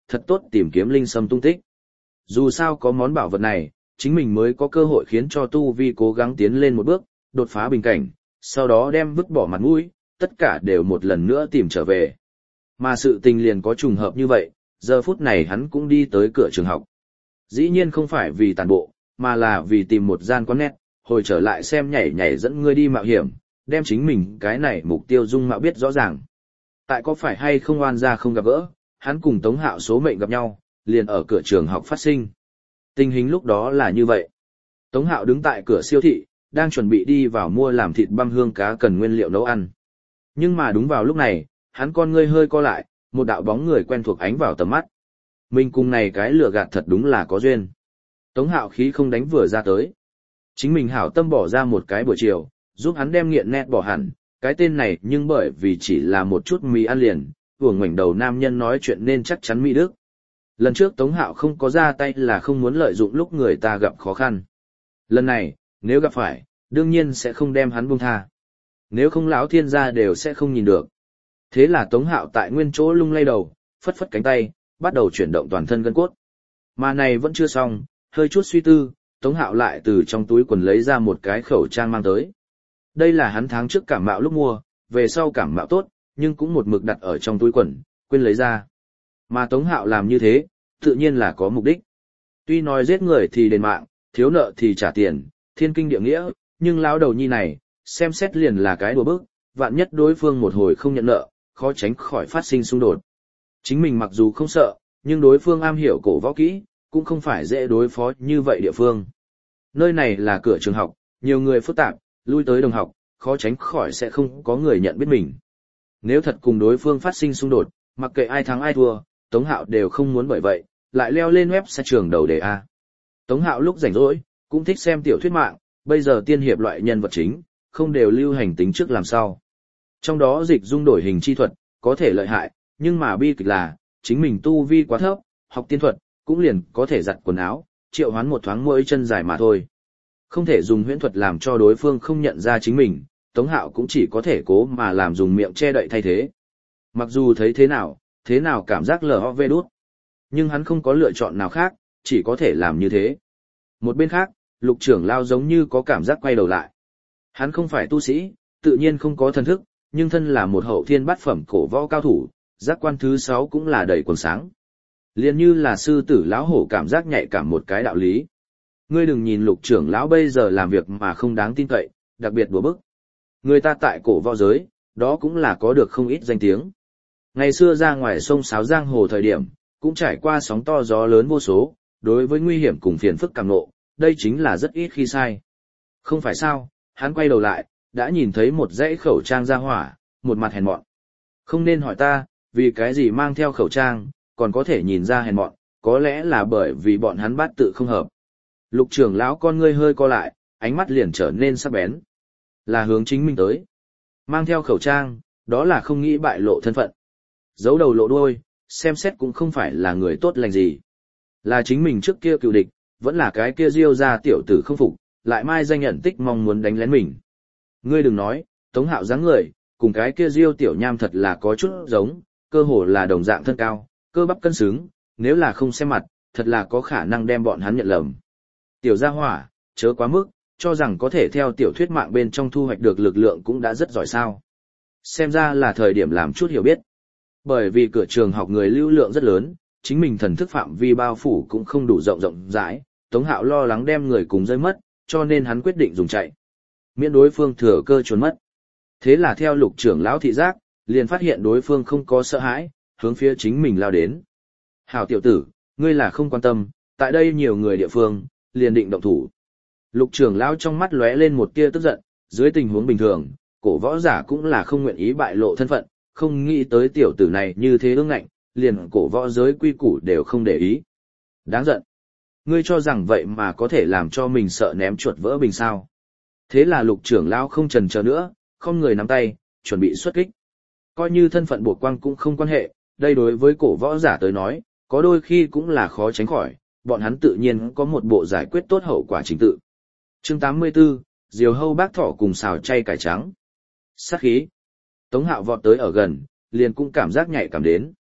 thật tốt tìm kiếm linh sâm tung tích. Dù sao có món bảo vật này, chính mình mới có cơ hội khiến cho tu vi cố gắng tiến lên một bước, đột phá bình cảnh, sau đó đem vứt bỏ mặt mũi, tất cả đều một lần nữa tìm trở về. Mà sự tình liền có trùng hợp như vậy, giờ phút này hắn cũng đi tới cửa trường học. Dĩ nhiên không phải vì tàn bộ, mà là vì tìm một gian quán nét, hồi trở lại xem nhảy nhảy dẫn ngươi đi mạo hiểm, đem chính mình cái này mục tiêu dung mạo biết rõ ràng. Tại có phải hay không oan ra không gặp gỡ, hắn cùng Tống Hạo số mệnh gặp nhau, liền ở cửa trường học phát sinh. Tình hình lúc đó là như vậy. Tống Hạo đứng tại cửa siêu thị, đang chuẩn bị đi vào mua làm thịt băm hương cá cần nguyên liệu nấu ăn. Nhưng mà đúng vào lúc này, hắn con ngươi hơi co lại, một đạo bóng người quen thuộc ánh vào tầm mắt. Mình cùng này cái lừa gạt thật đúng là có duyên. Tống Hạo khí không đánh vừa ra tới. Chính mình hảo tâm bỏ ra một cái buổi chiều, giúp hắn đem nghiện nét bỏ hẳn, cái tên này nhưng bởi vì chỉ là một chút mì ăn liền, uổng ngoảnh đầu nam nhân nói chuyện nên chắc chắn mỹ đức. Lần trước Tống Hạo không có ra tay là không muốn lợi dụng lúc người ta gặp khó khăn. Lần này, nếu gặp phải, đương nhiên sẽ không đem hắn buông tha. Nếu không lão thiên gia đều sẽ không nhìn được. Thế là Tống Hạo tại nguyên chỗ lung lay đầu, phất phất cánh tay, bắt đầu chuyển động toàn thân gân cốt. Mà này vẫn chưa xong, hơi chút suy tư, Tống Hạo lại từ trong túi quần lấy ra một cái khẩu trang mang tới. Đây là hắn tháng trước cảm mạo lúc mua, về sau cảm mạo tốt, nhưng cũng một mực đặt ở trong túi quần, quên lấy ra. Mà Tống Hạo làm như thế, tự nhiên là có mục đích. Tuy nói giết người thì đền mạng, thiếu nợ thì trả tiền, thiên kinh địa nghĩa, nhưng lão đầu nhi này, xem xét liền là cái đùa bức, vạn nhất đối phương một hồi không nhận nợ, khó tránh khỏi phát sinh xung đột. Chính mình mặc dù không sợ, nhưng đối phương am hiểu cổ võ kỹ, cũng không phải dễ đối phó như vậy địa phương. Nơi này là cửa trường học, nhiều người phức tạp, lui tới đồng học, khó tránh khỏi sẽ không có người nhận biết mình. Nếu thật cùng đối phương phát sinh xung đột, mặc kệ ai thắng ai thua, Tống Hạo đều không muốn bởi vậy, lại leo lên web sẽ trường đầu đề A. Tống Hạo lúc rảnh rỗi, cũng thích xem tiểu thuyết mạng, bây giờ tiên hiệp loại nhân vật chính, không đều lưu hành tính trước làm sao. Trong đó dịch dung đổi hình chi thuật, có thể lợi hại, nhưng mà bi kịch là, chính mình tu vi quá thấp, học tiên thuật, cũng liền có thể giặt quần áo, triệu hoán một thoáng mỗi chân dài mà thôi. Không thể dùng huyễn thuật làm cho đối phương không nhận ra chính mình, Tống Hạo cũng chỉ có thể cố mà làm dùng miệng che đậy thay thế. Mặc dù thấy thế nào, thế nào cảm giác lờ ho vê đút. Nhưng hắn không có lựa chọn nào khác, chỉ có thể làm như thế. Một bên khác, Lục trưởng lao giống như có cảm giác quay đầu lại. Hắn không phải tu sĩ, tự nhiên không có thần thức, nhưng thân là một hậu thiên bát phẩm cổ võ cao thủ, giác quan thứ sáu cũng là đầy quần sáng. Liền như là sư tử lão hổ cảm giác nhạy cảm một cái đạo lý. Ngươi đừng nhìn Lục trưởng lão bây giờ làm việc mà không đáng tin cậy, đặc biệt đùa bức. Người ta tại cổ võ giới, đó cũng là có được không ít danh tiếng. Ngày xưa ra ngoài sông Sáo Giang Hồ thời điểm, cũng trải qua sóng to gió lớn vô số, đối với nguy hiểm cùng phiền phức càng nộ, đây chính là rất ít khi sai. Không phải sao, hắn quay đầu lại, đã nhìn thấy một dãy khẩu trang ra hỏa, một mặt hèn mọn. Không nên hỏi ta, vì cái gì mang theo khẩu trang, còn có thể nhìn ra hèn mọn, có lẽ là bởi vì bọn hắn bát tự không hợp. Lục trưởng lão con ngươi hơi co lại, ánh mắt liền trở nên sắc bén. Là hướng chính mình tới. Mang theo khẩu trang, đó là không nghĩ bại lộ thân phận. Giấu đầu lộ đuôi, xem xét cũng không phải là người tốt lành gì. Là chính mình trước kia cựu địch, vẫn là cái kia Diêu ra tiểu tử không phục, lại mai danh nhận tích mong muốn đánh lén mình. Ngươi đừng nói, Tống Hạo dáng người, cùng cái kia Diêu tiểu nham thật là có chút giống, cơ hồ là đồng dạng thân cao, cơ bắp cân xứng, nếu là không xem mặt, thật là có khả năng đem bọn hắn nhận lầm. Tiểu gia hỏa, chớ quá mức, cho rằng có thể theo tiểu thuyết mạng bên trong thu hoạch được lực lượng cũng đã rất giỏi sao. Xem ra là thời điểm làm chút hiểu biết. Bởi vì cửa trường học người lưu lượng rất lớn, chính mình thần thức phạm vi bao phủ cũng không đủ rộng rộng rãi, Tống Hạo lo lắng đem người cùng rơi mất, cho nên hắn quyết định dùng chạy. Miễn đối phương thừa cơ trốn mất. Thế là theo Lục trưởng lão thị giác, liền phát hiện đối phương không có sợ hãi, hướng phía chính mình lao đến. Hảo tiểu tử, ngươi là không quan tâm, tại đây nhiều người địa phương, liền định động thủ. Lục trưởng lão trong mắt lóe lên một tia tức giận, dưới tình huống bình thường, cổ võ giả cũng là không nguyện ý bại lộ thân phận, không nghĩ tới tiểu tử này như thế ương ngạnh, liền cổ võ giới quy củ đều không để ý. Đáng giận. Ngươi cho rằng vậy mà có thể làm cho mình sợ ném chuột vỡ bình sao. Thế là Lục trưởng lão không chần chờ nữa, không người nắm tay, chuẩn bị xuất kích. Coi như thân phận bột quang cũng không quan hệ, đây đối với cổ võ giả tới nói, có đôi khi cũng là khó tránh khỏi, bọn hắn tự nhiên có một bộ giải quyết tốt hậu quả chính tự. Chương tám mươi tư, Diều hâu bác thỏ cùng xào chay cải trắng. Sát khí. Tống Hạo vọt tới ở gần, liền cũng cảm giác nhạy cảm đến.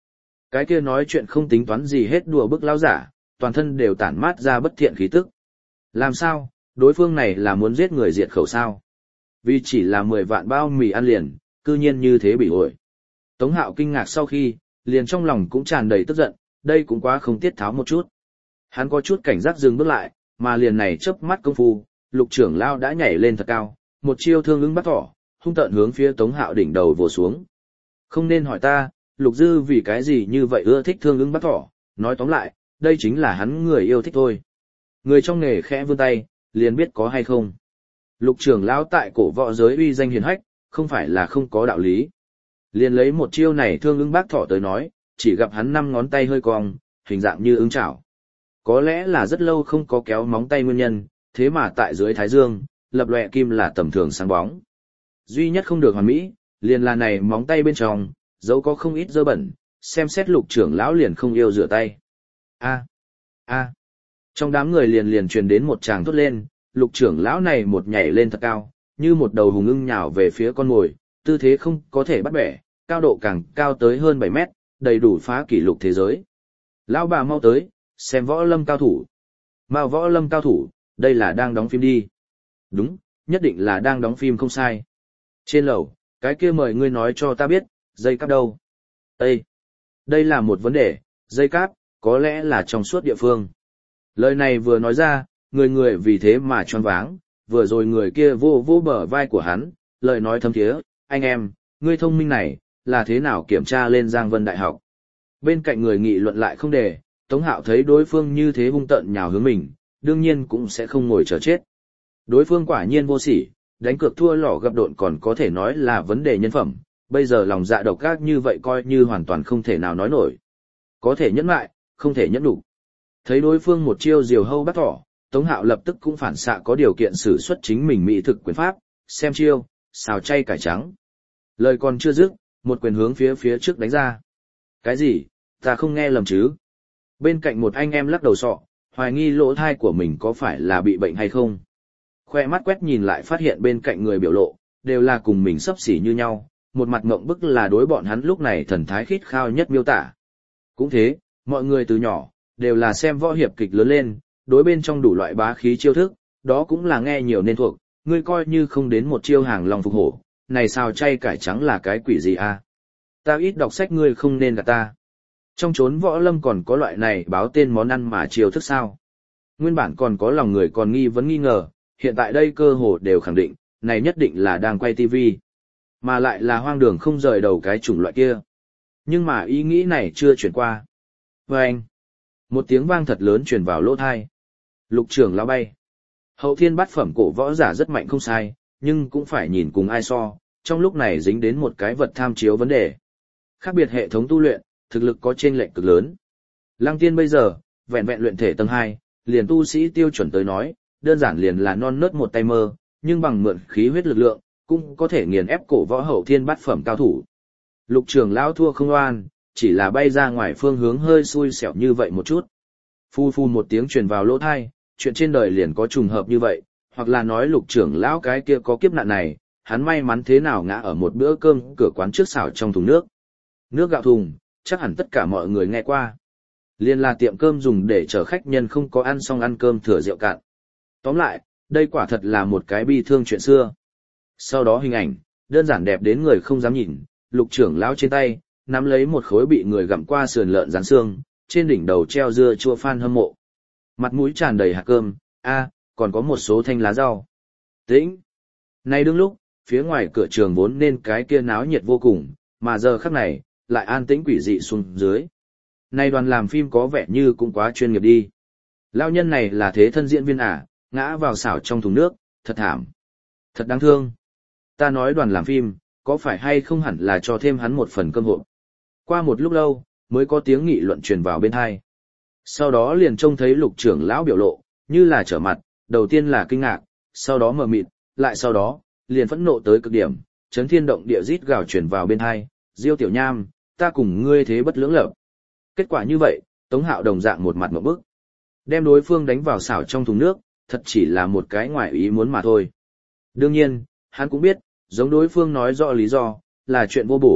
Cái kia nói chuyện không tính toán gì hết đùa bức lão giả, toàn thân đều tản mát ra bất thiện khí tức. Làm sao, đối phương này là muốn giết người diệt khẩu sao? Vì chỉ là mười vạn bao mì ăn liền, cư nhiên như thế bị ổi. Tống Hạo kinh ngạc sau khi, liền trong lòng cũng tràn đầy tức giận, đây cũng quá không tiết tháo một chút. Hắn có chút cảnh giác dừng bước lại, mà liền này chớp mắt công phu, Lục trưởng lão đã nhảy lên thật cao, một chiêu thương ứng bắt thỏ, hung tợn hướng phía Tống Hạo đỉnh đầu vồ xuống. Không nên hỏi ta, Lục Dư vì cái gì như vậy ưa thích thương ứng bắt thỏ, nói tóm lại, đây chính là hắn người yêu thích thôi. Người trong nghề khẽ vươn tay, liền biết có hay không. Lục trưởng lão tại cổ võ giới uy danh hiển hách, không phải là không có đạo lý. Liền lấy một chiêu này thương ứng bác thỏ tới nói, chỉ gặp hắn năm ngón tay hơi cong, hình dạng như ứng chảo. Có lẽ là rất lâu không có kéo móng tay nguyên nhân, thế mà tại dưới thái dương, lập lòe kim là tầm thường sáng bóng. Duy nhất không được hoàn mỹ, liền là này móng tay bên trong, dấu có không ít dơ bẩn, xem xét lục trưởng lão liền không yêu rửa tay. A, a, trong đám người liền liền truyền đến một tràng thốt lên, lục trưởng lão này một nhảy lên thật cao, như một đầu hùng ưng nhào về phía con mồi, tư thế không có thể bắt bẻ, cao độ càng cao tới hơn bảy mét, đầy đủ phá kỷ lục thế giới. Lão bà mau tới, xem võ lâm cao thủ. Mao võ lâm cao thủ, đây là đang đóng phim đi. Đúng, nhất định là đang đóng phim không sai. Trên lầu, cái kia mời ngươi nói cho ta biết, dây cáp đâu? Ê! Đây là một vấn đề, dây cáp, có lẽ là trong suốt địa phương. Lời này vừa nói ra, người người vì thế mà choáng váng, vừa rồi người kia vô vô bờ vai của hắn, lời nói thâm thiế, anh em, ngươi thông minh này, là thế nào kiểm tra lên Giang Vân Đại học? Bên cạnh người nghị luận lại không để, Tống Hạo thấy đối phương như thế hung tợn nhào hướng mình, đương nhiên cũng sẽ không ngồi chờ chết. Đối phương quả nhiên vô sỉ, đánh cược thua lỏ gập độn còn có thể nói là vấn đề nhân phẩm, bây giờ lòng dạ độc ác như vậy coi như hoàn toàn không thể nào nói nổi. Có thể nhẫn lại, không thể nhẫn đủ. Thấy đối phương một chiêu diều hâu bắt thỏ, Tống Hạo lập tức cũng phản xạ có điều kiện sử xuất chính mình mỹ thực quyền pháp, xem chiêu, xào chay cải trắng. Lời còn chưa dứt, một quyền hướng phía phía trước đánh ra. Cái gì, ta không nghe lầm chứ? Bên cạnh một anh em lắc đầu sọ, hoài nghi lỗ thai của mình có phải là bị bệnh hay không. Khoe mắt quét nhìn lại phát hiện bên cạnh người biểu lộ, đều là cùng mình sấp xỉ như nhau, một mặt ngộng bức là đối bọn hắn lúc này thần thái khít khao nhất miêu tả. Cũng thế, mọi người từ nhỏ, đều là xem võ hiệp kịch lớn lên, đối bên trong đủ loại bá khí chiêu thức, đó cũng là nghe nhiều nên thuộc, ngươi coi như không đến một chiêu hàng lòng phục hổ, này sao chay cải trắng là cái quỷ gì à? Ta ít đọc sách ngươi không nên gạt ta. Trong chốn võ lâm còn có loại này báo tên món ăn mà chiêu thức sao? Nguyên bản còn có lòng người còn nghi vấn nghi ngờ, hiện tại đây cơ hồ đều khẳng định, này nhất định là đang quay tivi. Mà lại là hoang đường không rời đầu cái chủng loại kia. Nhưng mà ý nghĩ này chưa chuyển qua. Và anh, một tiếng vang thật lớn truyền vào lỗ thai. Lục trưởng lão bay. Hậu thiên bát phẩm cổ võ giả rất mạnh không sai, nhưng cũng phải nhìn cùng ai so, trong lúc này dính đến một cái vật tham chiếu vấn đề. Khác biệt hệ thống tu luyện, thực lực có chênh lệch cực lớn. Lăng Tiên bây giờ, vẹn vẹn luyện thể tầng hai, liền tu sĩ tiêu chuẩn tới nói, đơn giản liền là non nớt một tay mơ, nhưng bằng mượn khí huyết lực lượng, cũng có thể nghiền ép cổ võ hậu thiên bát phẩm cao thủ. Lục trưởng lão thua không oan, chỉ là bay ra ngoài phương hướng hơi xui xẻo như vậy một chút. Phu phu một tiếng truyền vào lỗ thai, chuyện trên đời liền có trùng hợp như vậy, hoặc là nói lục trưởng lão cái kia có kiếp nạn này, hắn may mắn thế nào ngã ở một bữa cơm cửa quán trước xào trong thùng nước. Nước gạo thùng, chắc hẳn tất cả mọi người nghe qua. Liên là tiệm cơm dùng để chở khách nhân không có ăn xong ăn cơm thừa rượu cạn. Tóm lại, đây quả thật là một cái bi thương chuyện xưa. Sau đó hình ảnh, đơn giản đẹp đến người không dám nhìn, lục trưởng lão trên tay, nắm lấy một khối bị người gặm qua sườn lợn rán xương, trên đỉnh đầu treo dưa chua phan hâm mộ. Mặt mũi tràn đầy hạt cơm, a, còn có một số thanh lá rau. Tĩnh. Nay đương lúc, phía ngoài cửa trường vốn nên cái kia náo nhiệt vô cùng, mà giờ khắc này, lại an tĩnh quỷ dị xuống dưới. Nay đoàn làm phim có vẻ như cũng quá chuyên nghiệp đi. Lão nhân này là thế thân diễn viên à, ngã vào xảo trong thùng nước, thật thảm. Thật đáng thương. Ta nói đoàn làm phim, có phải hay không hẳn là cho thêm hắn một phần cơm hộp. Qua một lúc lâu, mới có tiếng nghị luận truyền vào bên tai. Sau đó liền trông thấy lục trưởng lão biểu lộ, như là trở mặt, đầu tiên là kinh ngạc, sau đó mờ mịt, lại sau đó, liền phẫn nộ tới cực điểm, chấn thiên động địa rít gào truyền vào bên tai, Diêu Tiểu Nham, ta cùng ngươi thế bất lưỡng lập. Kết quả như vậy, Tống Hạo đồng dạng một mặt ngộp bức. Đem đối phương đánh vào xảo trong thùng nước, thật chỉ là một cái ngoài ý muốn mà thôi. Đương nhiên, hắn cũng biết, giống đối phương nói rõ lý do, là chuyện vô bổ,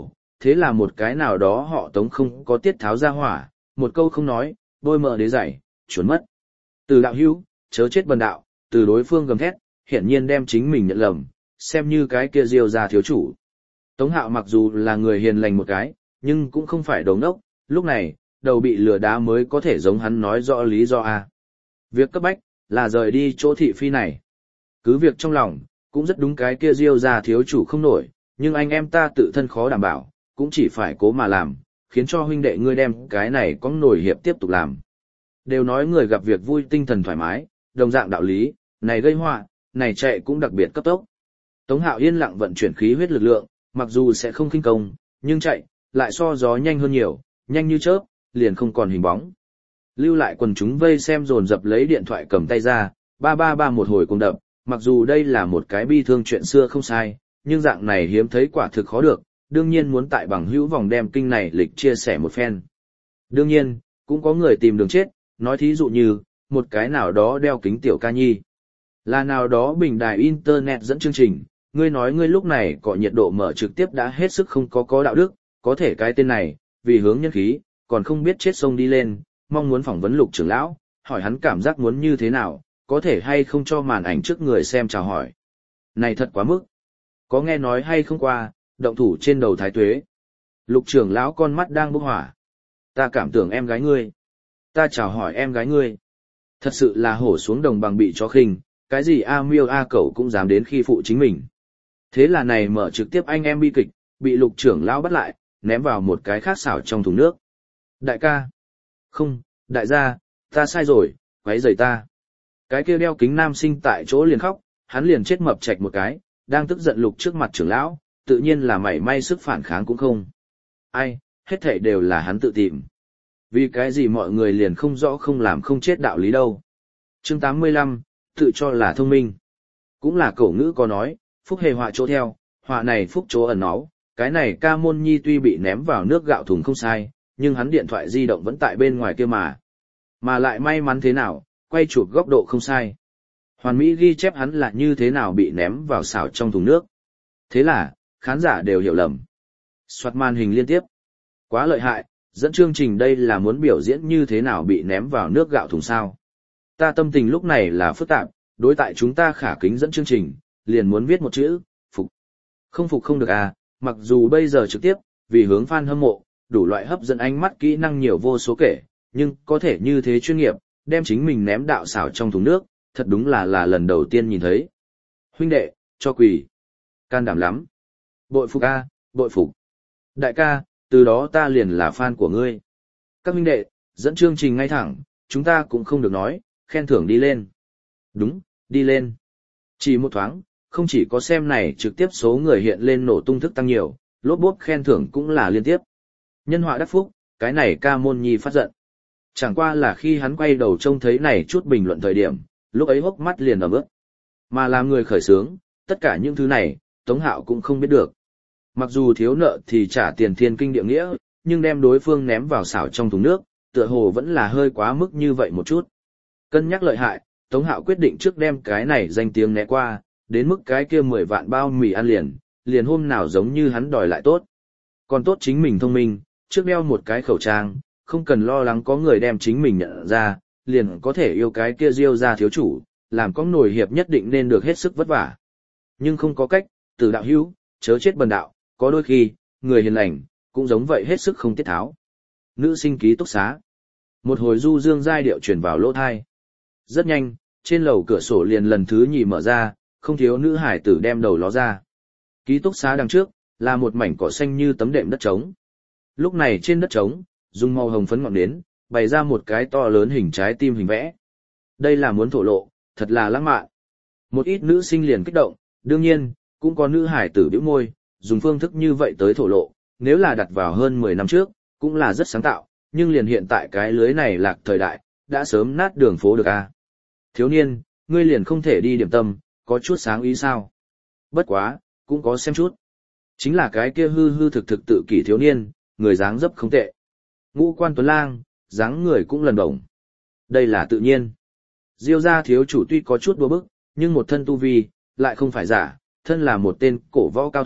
thế là một cái nào đó họ Tống không có tiết tháo ra hỏa, một câu không nói, bôi mỡ đế giày, trốn mất. Từ đạo hữu, chớ chết bần đạo, từ đối phương gầm thét, hiển nhiên đem chính mình nhận lầm, xem như cái kia Diêu gia thiếu chủ. Tống Hạo mặc dù là người hiền lành một cái, nhưng cũng không phải đồ ngốc, lúc này, đầu bị lừa đá mới có thể giống hắn nói rõ lý do a. Việc cấp bách là rời đi chỗ thị phi này. Cứ việc trong lòng cũng rất đúng cái kia Diêu gia thiếu chủ không nổi, nhưng anh em ta tự thân khó đảm bảo, cũng chỉ phải cố mà làm, khiến cho huynh đệ ngươi đem cái này có nổi hiệp tiếp tục làm. Đều nói người gặp việc vui tinh thần thoải mái, đồng dạng đạo lý, này gây họa, này chạy cũng đặc biệt cấp tốc. Tống Hạo yên lặng vận chuyển khí huyết lực lượng, mặc dù sẽ không khinh công, nhưng chạy lại so gió nhanh hơn nhiều, nhanh như chớp, liền không còn hình bóng. Lưu lại quần chúng vây xem dồn dập lấy điện thoại cầm tay ra, ba ba ba một hồi cùng đập, mặc dù đây là một cái bi thương chuyện xưa không sai, nhưng dạng này hiếm thấy quả thực khó được, đương nhiên muốn tại bằng hữu vòng đem kinh này lịch chia sẻ một phen. Đương nhiên, cũng có người tìm đường chết, nói thí dụ như, một cái nào đó đeo kính tiểu ca nhi. Là nào đó bình đài internet dẫn chương trình, ngươi nói ngươi lúc này có nhiệt độ mở trực tiếp đã hết sức không có có đạo đức, có thể cái tên này, vì hướng nhân khí, còn không biết chết sông đi lên, mong muốn phỏng vấn Lục trưởng lão, hỏi hắn cảm giác muốn như thế nào, có thể hay không cho màn ảnh trước người xem chào hỏi. Này thật quá mức. Có nghe nói hay không qua, động thủ trên đầu thái tuế. Lục trưởng lão con mắt đang bốc hỏa. Ta cảm tưởng em gái ngươi. Ta chào hỏi em gái ngươi. Thật sự là hổ xuống đồng bằng bị chó khinh, cái gì A miêu A cẩu cũng dám đến khi phụ chính mình. Thế là này mở trực tiếp anh em bi kịch, bị lục trưởng lão bắt lại, ném vào một cái khác xảo trong thùng nước. Đại ca. Không, đại gia, ta sai rồi, quấy rầy ta. Cái kia đeo kính nam sinh tại chỗ liền khóc, hắn liền chết mập chạch một cái, đang tức giận lục trước mặt trưởng lão, tự nhiên là mảy may sức phản kháng cũng không. Ai, hết thảy đều là hắn tự tìm. Vì cái gì mọi người liền không rõ không làm không chết đạo lý đâu. Chương tám mươi lăm, tự cho là thông minh. Cũng là cổ ngữ có nói, phúc hề họa chỗ theo, họa này phúc chỗ ẩn náu, cái này ca môn nhi tuy bị ném vào nước gạo thùng không sai, nhưng hắn điện thoại di động vẫn tại bên ngoài kia mà. Mà lại may mắn thế nào, quay chụp góc độ không sai. Hoàn Mỹ ghi chép hắn là như thế nào bị ném vào xào trong thùng nước. Thế là, khán giả đều hiểu lầm. Soạt màn hình liên tiếp. Quá lợi hại, dẫn chương trình đây là muốn biểu diễn như thế nào bị ném vào nước gạo thùng sao. Ta tâm tình lúc này là phức tạp, đối tại chúng ta khả kính dẫn chương trình, liền muốn viết một chữ, phục. Không phục không được à, mặc dù bây giờ trực tiếp, vì hướng fan hâm mộ, đủ loại hấp dẫn ánh mắt kỹ năng nhiều vô số kể, nhưng có thể như thế chuyên nghiệp, đem chính mình ném đạo xảo trong thùng nước, thật đúng là là lần đầu tiên nhìn thấy. Huynh đệ, cho quỳ. Can đảm lắm. Bội phục a, bội phục. Đại ca, từ đó ta liền là fan của ngươi. Các huynh đệ, dẫn chương trình ngay thẳng, chúng ta cũng không được nói, khen thưởng đi lên. Đúng, đi lên. Chỉ một thoáng, không chỉ có xem này trực tiếp số người hiện lên nổ tung thức tăng nhiều, lốp bốp khen thưởng cũng là liên tiếp. Nhân họa đắc phúc, cái này ca môn nhi phát giận. Chẳng qua là khi hắn quay đầu trông thấy này chút bình luận thời điểm, lúc ấy hốc mắt liền ẩm ướt. Mà làm người khởi sướng, tất cả những thứ này, Tống Hạo cũng không biết được. Mặc dù thiếu nợ thì trả tiền thiên kinh địa nghĩa, nhưng đem đối phương ném vào xảo trong thùng nước, tựa hồ vẫn là hơi quá mức như vậy một chút. Cân nhắc lợi hại, Tống Hạo quyết định trước đem cái này danh tiếng né qua, đến mức cái kia mười vạn bao mì ăn liền, liền hôm nào giống như hắn đòi lại tốt. Còn tốt chính mình thông minh, trước đeo một cái khẩu trang, không cần lo lắng có người đem chính mình nhận ra, liền có thể yêu cái kia Diêu gia thiếu chủ, làm có nổi hiệp nhất định nên được hết sức vất vả. Nhưng không có cách, từ đạo hữu, chớ chết bần đạo, có đôi khi, người hiền lành, cũng giống vậy hết sức không tiết tháo. Nữ sinh ký túc xá. Một hồi du dương giai điệu truyền vào lỗ thai. Rất nhanh, trên lầu cửa sổ liền lần thứ nhì mở ra, không thiếu nữ hải tử đem đầu ló ra. Ký túc xá đằng trước, là một mảnh cỏ xanh như tấm đệm đất trống. Lúc này trên đất trống, dùng màu hồng phấn ngọn nến, bày ra một cái to lớn hình trái tim hình vẽ. Đây là muốn thổ lộ, thật là lãng mạn. Một ít nữ sinh liền kích động, đương nhiên, cũng có nữ hải tử bĩu môi, dùng phương thức như vậy tới thổ lộ, nếu là đặt vào hơn mười năm trước, cũng là rất sáng tạo, nhưng liền hiện tại cái lưới này lạc thời đại, đã sớm nát đường phố được a. Thiếu niên, ngươi liền không thể đi điểm tâm, có chút sáng ý sao? Bất quá, cũng có xem chút. Chính là cái kia hư hư thực thực tự kỷ thiếu niên, người dáng dấp không tệ. Ngũ quan tuấn lang, dáng người cũng lần đồng. Đây là tự nhiên. Diêu gia thiếu chủ tuy có chút đua bức, nhưng một thân tu vi, lại không phải giả, thân là một tên cổ võ cao thủ,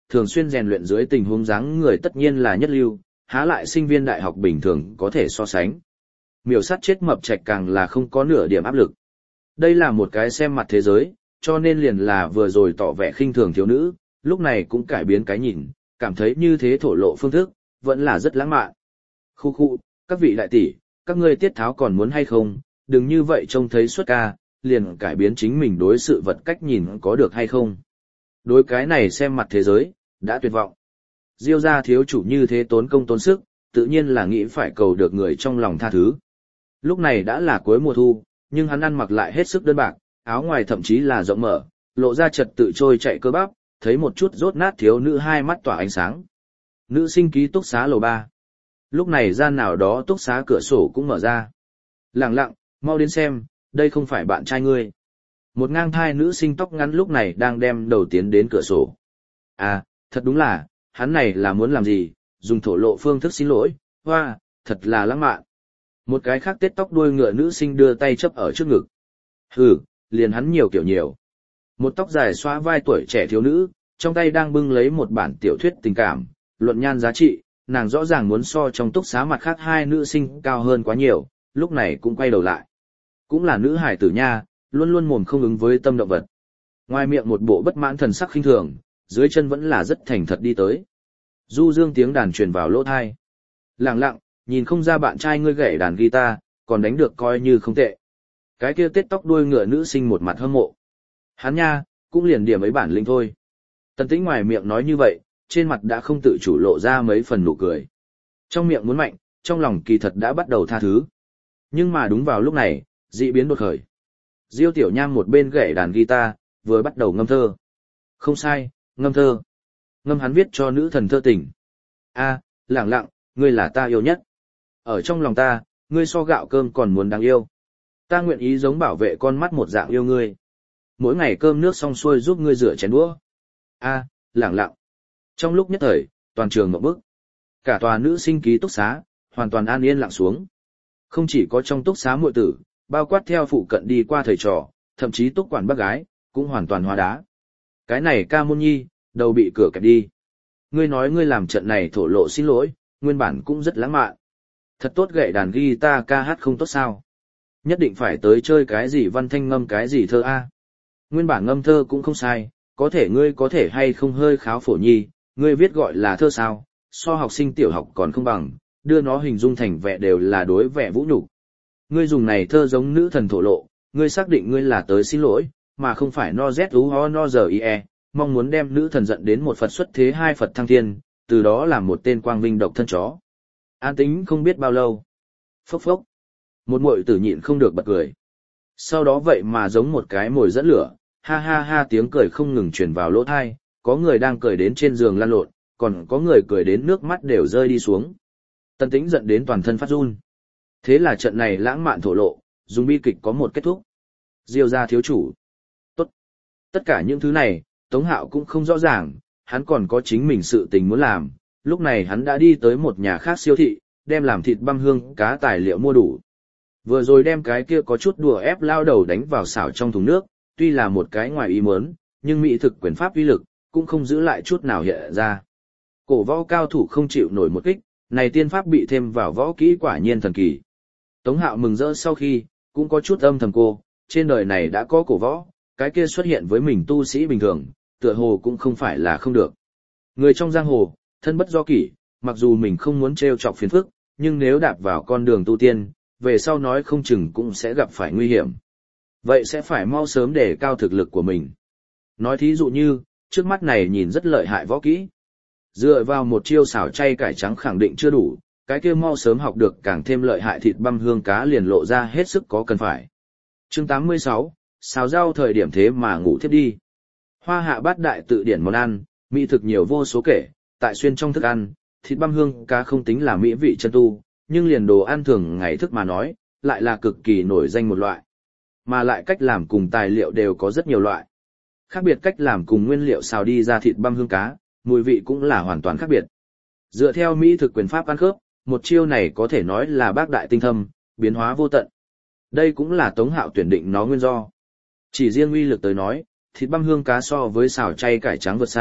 thường xuyên rèn luyện dưới tình huống dáng người tất nhiên là nhất lưu, há lại sinh viên đại học bình thường có thể so sánh. Miểu sát chết mập trạch càng là không có nửa điểm áp lực. Đây là một cái xem mặt thế giới, cho nên liền là vừa rồi tỏ vẻ khinh thường thiếu nữ, lúc này cũng cải biến cái nhìn, cảm thấy như thế thổ lộ phương thức, vẫn là rất lãng mạn. Khu khu, các vị đại tỷ, các ngươi tiết tháo còn muốn hay không, đừng như vậy trông thấy xuất ca, liền cải biến chính mình đối sự vật cách nhìn có được hay không. Đối cái này xem mặt thế giới, đã tuyệt vọng. Diêu gia thiếu chủ như thế tốn công tốn sức, tự nhiên là nghĩ phải cầu được người trong lòng tha thứ. Lúc này đã là cuối mùa thu, nhưng hắn ăn mặc lại hết sức đơn bạc, áo ngoài thậm chí là rộng mở, lộ ra trật tự trôi chạy cơ bắp, thấy một chút rốt nát thiếu nữ hai mắt tỏa ánh sáng. Nữ sinh ký túc xá lầu ba. Lúc này gian nào đó túc xá cửa sổ cũng mở ra. Lặng lặng, mau đến xem, đây không phải bạn trai ngươi. Một ngang thai nữ sinh tóc ngắn lúc này đang đem đầu tiến đến cửa sổ. À, thật đúng là, hắn này là muốn làm gì, dùng thổ lộ phương thức xin lỗi, hoa, thật là lãng mạn. Một cái khác tết tóc đuôi ngựa nữ sinh đưa tay chấp ở trước ngực. Hừ, liền hắn nhiều kiểu nhiều. Một tóc dài xóa vai tuổi trẻ thiếu nữ, trong tay đang bưng lấy một bản tiểu thuyết tình cảm, luận nhan giá trị, nàng rõ ràng muốn so trong túc xá mặt khác hai nữ sinh cao hơn quá nhiều, lúc này cũng quay đầu lại. Cũng là nữ hải tử nha, luôn luôn mồm không ứng với tâm động vật. Ngoài miệng một bộ bất mãn thần sắc khinh thường, dưới chân vẫn là rất thành thật đi tới. Du dương tiếng đàn truyền vào lỗ thai. Lặng lặng, nhìn không ra bạn trai ngươi gảy đàn guitar, còn đánh được coi như không tệ. Cái kia tết tóc đuôi ngựa nữ sinh một mặt hâm mộ. Hắn nha, cũng liền điểm ấy bản lĩnh thôi. Tần Tĩnh ngoài miệng nói như vậy, trên mặt đã không tự chủ lộ ra mấy phần nụ cười. Trong miệng muốn mạnh, trong lòng kỳ thật đã bắt đầu tha thứ. Nhưng mà đúng vào lúc này, dị biến đột khởi. Diêu Tiểu Nham một bên gảy đàn guitar, vừa bắt đầu ngâm thơ. Không sai, ngâm thơ. Ngâm hắn viết cho nữ thần thơ tình. A, lặng lặng, ngươi là ta yêu nhất. Ở trong lòng ta, ngươi so gạo cơm còn muốn đáng yêu. Ta nguyện ý giống bảo vệ con mắt một dạng yêu ngươi. Mỗi ngày cơm nước xong xuôi giúp ngươi rửa chén đũa. A, lặng lặng. Trong lúc nhất thời, toàn trường ngộp bức. Cả tòa nữ sinh ký túc xá, hoàn toàn an yên lặng xuống. Không chỉ có trong túc xá muội tử, bao quát theo phụ cận đi qua thầy trò, thậm chí túc quản bác gái, cũng hoàn toàn hóa đá. Cái này ca môn nhi, đầu bị cửa kẹp đi. Ngươi nói ngươi làm trận này thổ lộ xin lỗi, nguyên bản cũng rất lãng mạn. Thật tốt gậy đàn guitar ca hát không tốt sao. Nhất định phải tới chơi cái gì văn thanh ngâm cái gì thơ a. Nguyên bản ngâm thơ cũng không sai, có thể ngươi có thể hay không hơi kháo phổ nhi, ngươi viết gọi là thơ sao, so học sinh tiểu học còn không bằng, đưa nó hình dung thành vẻ đều là đối vẻ vũ nhục. Ngươi dùng này thơ giống nữ thần thổ lộ, ngươi xác định ngươi là tới xin lỗi, mà không phải no z u ho no giờ ie, mong muốn đem nữ thần giận đến một Phật xuất thế hai Phật thăng thiên, từ đó làm một tên quang vinh độc thân chó. An tính không biết bao lâu. Phốc phốc. Một muội tử nhịn không được bật cười. Sau đó vậy mà giống một cái mồi dẫn lửa, ha ha ha tiếng cười không ngừng truyền vào lỗ tai, có người đang cười đến trên giường lăn lộn, còn có người cười đến nước mắt đều rơi đi xuống. Tần Tĩnh giận đến toàn thân phát run. Thế là trận này lãng mạn thổ lộ, dùng bi kịch có một kết thúc. Diêu gia thiếu chủ. Tốt. Tất cả những thứ này, Tống Hạo cũng không rõ ràng, hắn còn có chính mình sự tình muốn làm. Lúc này hắn đã đi tới một nhà khác siêu thị, đem làm thịt băm hương cá tài liệu mua đủ. Vừa rồi đem cái kia có chút đùa ép lao đầu đánh vào xảo trong thùng nước, tuy là một cái ngoài ý muốn, nhưng mỹ thực quyền pháp uy lực, cũng không giữ lại chút nào hiện ra. Cổ võ cao thủ không chịu nổi một kích, này tiên pháp bị thêm vào võ kỹ quả nhiên thần kỳ. Tống Hạo mừng rỡ sau khi, cũng có chút âm thầm cô, trên đời này đã có cổ võ, cái kia xuất hiện với mình tu sĩ bình thường, tựa hồ cũng không phải là không được. Người trong giang hồ, thân bất do kỷ, mặc dù mình không muốn trêu chọc phiền phức, nhưng nếu đạp vào con đường tu tiên, về sau nói không chừng cũng sẽ gặp phải nguy hiểm. Vậy sẽ phải mau sớm để cao thực lực của mình. Nói thí dụ như, trước mắt này nhìn rất lợi hại võ kỹ. Dựa vào một chiêu xảo chay cải trắng khẳng định chưa đủ, cái kia mau sớm học được càng thêm lợi hại thịt băm hương cá liền lộ ra hết sức có cần phải. Chương tám mươi sáu, xào rau thời điểm thế mà ngủ thiếp đi. Hoa Hạ Bát Đại tự điển món ăn, mỹ thực nhiều vô số kể, tại xuyên trong thức ăn, thịt băm hương cá không tính là mỹ vị chân tu, nhưng liền đồ ăn thường ngày thức mà nói, lại là cực kỳ nổi danh một loại. Mà lại cách làm cùng tài liệu đều có rất nhiều loại. Khác biệt cách làm cùng nguyên liệu xào đi ra thịt băm hương cá, mùi vị cũng là hoàn toàn khác biệt. Dựa theo mỹ thực quyền pháp ăn khớp, một chiêu này có thể nói là bác đại tinh thâm, biến hóa vô tận. Đây cũng là Tống Hạo tuyển định nó nguyên do. Chỉ riêng uy lực tới nói, thịt băm hương cá so với xào chay cải trắng vượt xa,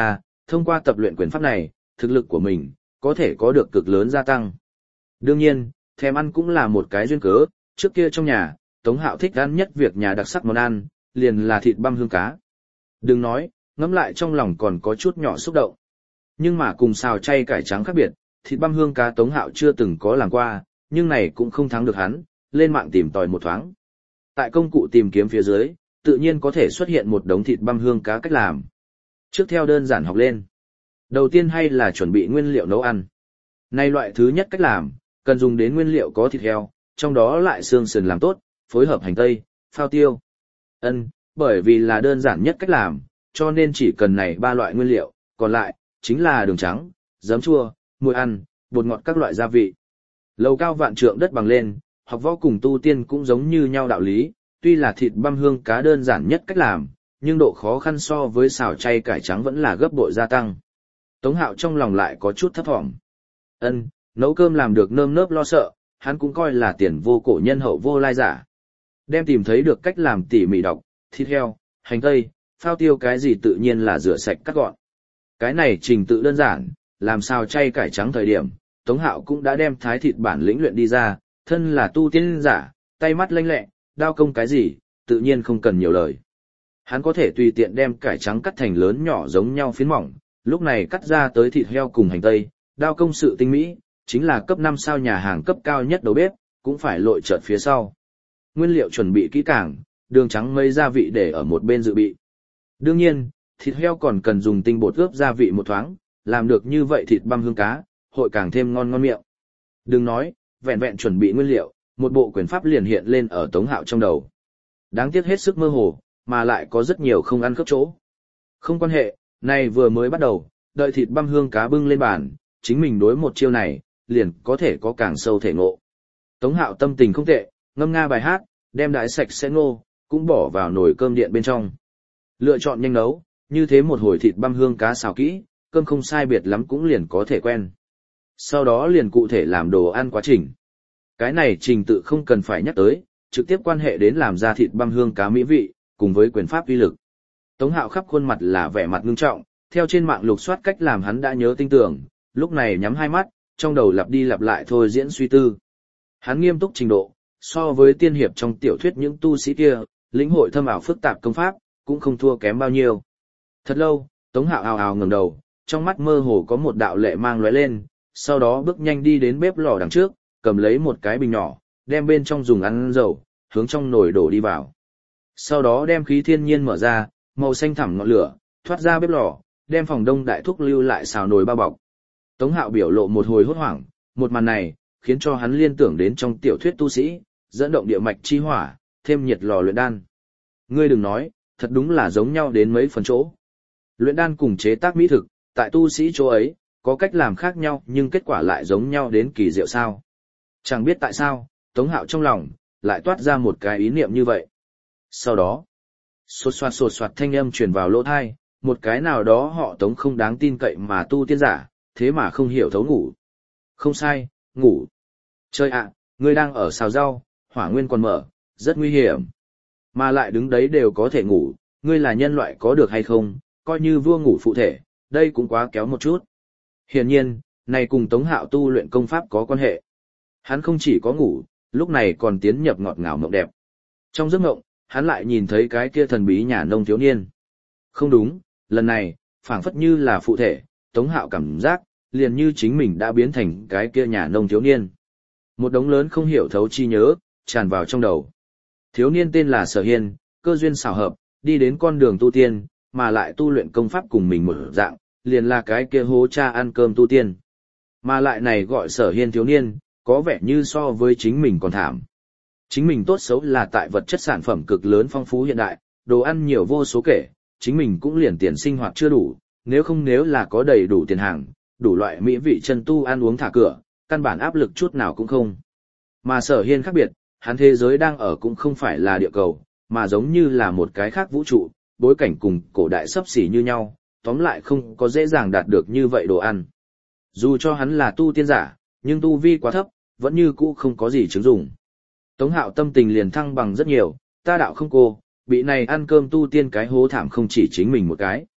thông qua tập luyện quyền pháp này, thực lực của mình có thể có được cực lớn gia tăng. Đương nhiên, thèm ăn cũng là một cái duyên cớ, trước kia trong nhà, Tống Hạo thích ăn nhất việc nhà đặc sắc món ăn, liền là thịt băm hương cá. Đừng nói, ngẫm lại trong lòng còn có chút nhỏ xúc động. Nhưng mà cùng xào chay cải trắng khác biệt, thịt băm hương cá Tống Hạo chưa từng có làm qua, nhưng này cũng không thắng được hắn, lên mạng tìm tòi một thoáng. Tại công cụ tìm kiếm phía dưới, tự nhiên có thể xuất hiện một đống thịt băm hương cá cách làm. Trước theo đơn giản học lên. Đầu tiên hay là chuẩn bị nguyên liệu nấu ăn. Này loại thứ nhất cách làm, cần dùng đến nguyên liệu có thịt heo, trong đó lại xương sườn làm tốt, phối hợp hành tây, phao tiêu. Ân, bởi vì là đơn giản nhất cách làm, cho nên chỉ cần này ba loại nguyên liệu, còn lại chính là đường trắng, giấm chua, muối ăn, bột ngọt các loại gia vị. Lầu cao vạn trượng đất bằng lên, học võ cùng tu tiên cũng giống như nhau đạo lý, tuy là thịt băm hương cá đơn giản nhất cách làm, nhưng độ khó khăn so với xào chay cải trắng vẫn là gấp bội gia tăng. Tống Hạo trong lòng lại có chút thấp thỏm. Ân, nấu cơm làm được nơm nớp lo sợ, hắn cũng coi là tiền vô cổ nhân hậu vô lai giả. Đem tìm thấy được cách làm tỉ mỉ đọc, thịt heo, hành tây, phao tiêu cái gì tự nhiên là rửa sạch cắt gọn. Cái này trình tự đơn giản, làm sao chay cải trắng thời điểm, Tống Hạo cũng đã đem thái thịt bản lĩnh luyện đi ra, thân là tu tiên giả, tay mắt lanh lẹ, đao công cái gì, tự nhiên không cần nhiều lời. Hắn có thể tùy tiện đem cải trắng cắt thành lớn nhỏ giống nhau phiến mỏng, lúc này cắt ra tới thịt heo cùng hành tây, đao công sự tinh mỹ, chính là cấp năm sao nhà hàng cấp cao nhất đầu bếp, cũng phải lội chợt phía sau. Nguyên liệu chuẩn bị kỹ càng, đường trắng mấy gia vị để ở một bên dự bị. Đương nhiên, thịt heo còn cần dùng tinh bột ướp gia vị một thoáng, làm được như vậy thịt băm hương cá, hội càng thêm ngon ngon miệng. Đừng nói, vẹn vẹn chuẩn bị nguyên liệu, một bộ quyền pháp liền hiện lên ở Tống Hạo trong đầu. Đáng tiếc hết sức mơ hồ, mà lại có rất nhiều không ăn khớp chỗ. Không quan hệ, này vừa mới bắt đầu, đợi thịt băm hương cá bưng lên bàn, chính mình đối một chiêu này, liền có thể có càng sâu thể ngộ. Tống Hạo tâm tình không tệ, ngâm nga bài hát, đem đãi sạch sẽ ngô, cũng bỏ vào nồi cơm điện bên trong. Lựa chọn nhanh nấu, như thế một hồi thịt băm hương cá xào kỹ, cơm không sai biệt lắm cũng liền có thể quen. Sau đó liền cụ thể làm đồ ăn quá trình. Cái này trình tự không cần phải nhắc tới, trực tiếp quan hệ đến làm ra thịt băm hương cá mỹ vị, cùng với quyền pháp uy lực. Tống Hạo khắp khuôn mặt là vẻ mặt ngưng trọng, theo trên mạng lục soát cách làm hắn đã nhớ tinh tưởng, lúc này nhắm hai mắt, trong đầu lặp đi lặp lại thôi diễn suy tư. Hắn nghiêm túc trình độ, so với tiên hiệp trong tiểu thuyết những tu sĩ kia, lĩnh hội thâm ảo phức tạp công pháp, cũng không thua kém bao nhiêu. Thật lâu, Tống Hạo ào ào ngẩng đầu, trong mắt mơ hồ có một đạo lệ mang lóe lên, sau đó bước nhanh đi đến bếp lò đằng trước, cầm lấy một cái bình nhỏ, đem bên trong dùng ăn dầu, hướng trong nồi đổ đi vào. Sau đó đem khí thiên nhiên mở ra, màu xanh thẳm ngọn lửa, thoát ra bếp lò, đem phòng đông đại thúc lưu lại xào nồi bao bọc. Tống Hạo biểu lộ một hồi hốt hoảng, một màn này, khiến cho hắn liên tưởng đến trong tiểu thuyết tu sĩ, dẫn động địa mạch chi hỏa, thêm nhiệt lò luyện đan. Ngươi đừng nói, thật đúng là giống nhau đến mấy phần chỗ. Luyện đan cùng chế tác mỹ thực, tại tu sĩ chỗ ấy, có cách làm khác nhau nhưng kết quả lại giống nhau đến kỳ diệu sao. Chẳng biết tại sao, Tống Hạo trong lòng, lại toát ra một cái ý niệm như vậy. Sau đó, sột soạt sột soạt thanh âm truyền vào lỗ thai, một cái nào đó họ Tống không đáng tin cậy mà tu tiên giả, thế mà không hiểu thấu ngủ. Không sai, ngủ. Trời ạ, ngươi đang ở xào rau, hỏa nguyên còn mở, rất nguy hiểm. Mà lại đứng đấy đều có thể ngủ, ngươi là nhân loại có được hay không, coi như vua ngủ phụ thể, đây cũng quá kéo một chút. Hiển nhiên, này cùng Tống Hạo tu luyện công pháp có quan hệ. Hắn không chỉ có ngủ, lúc này còn tiến nhập ngọt ngào mộng đẹp. Trong giấc mộng, hắn lại nhìn thấy cái kia thần bí nhà nông thiếu niên. Không đúng, lần này, phảng phất như là phụ thể, Tống Hạo cảm giác, liền như chính mình đã biến thành cái kia nhà nông thiếu niên. Một đống lớn không hiểu thấu chi nhớ, tràn vào trong đầu. Thiếu niên tên là Sở Hiên, cơ duyên xảo hợp, đi đến con đường tu tiên, mà lại tu luyện công pháp cùng mình một dạng, liền là cái kia hố cha ăn cơm tu tiên. Mà lại này gọi Sở Hiên thiếu niên, có vẻ như so với chính mình còn thảm. Chính mình tốt xấu là tại vật chất sản phẩm cực lớn phong phú hiện đại, đồ ăn nhiều vô số kể, chính mình cũng liền tiền sinh hoạt chưa đủ, nếu không nếu là có đầy đủ tiền hàng, đủ loại mỹ vị chân tu ăn uống thả cửa, căn bản áp lực chút nào cũng không. Mà Sở Hiên khác biệt, hắn thế giới đang ở cũng không phải là địa cầu, mà giống như là một cái khác vũ trụ, bối cảnh cùng cổ đại sấp xỉ như nhau, tóm lại không có dễ dàng đạt được như vậy đồ ăn. Dù cho hắn là tu tiên giả, nhưng tu vi quá thấp, vẫn như cũ không có gì chứng dụng. Tống Hạo tâm tình liền thăng bằng rất nhiều, ta đạo không cô, bị này ăn cơm tu tiên cái hố thảm không chỉ chính mình một cái.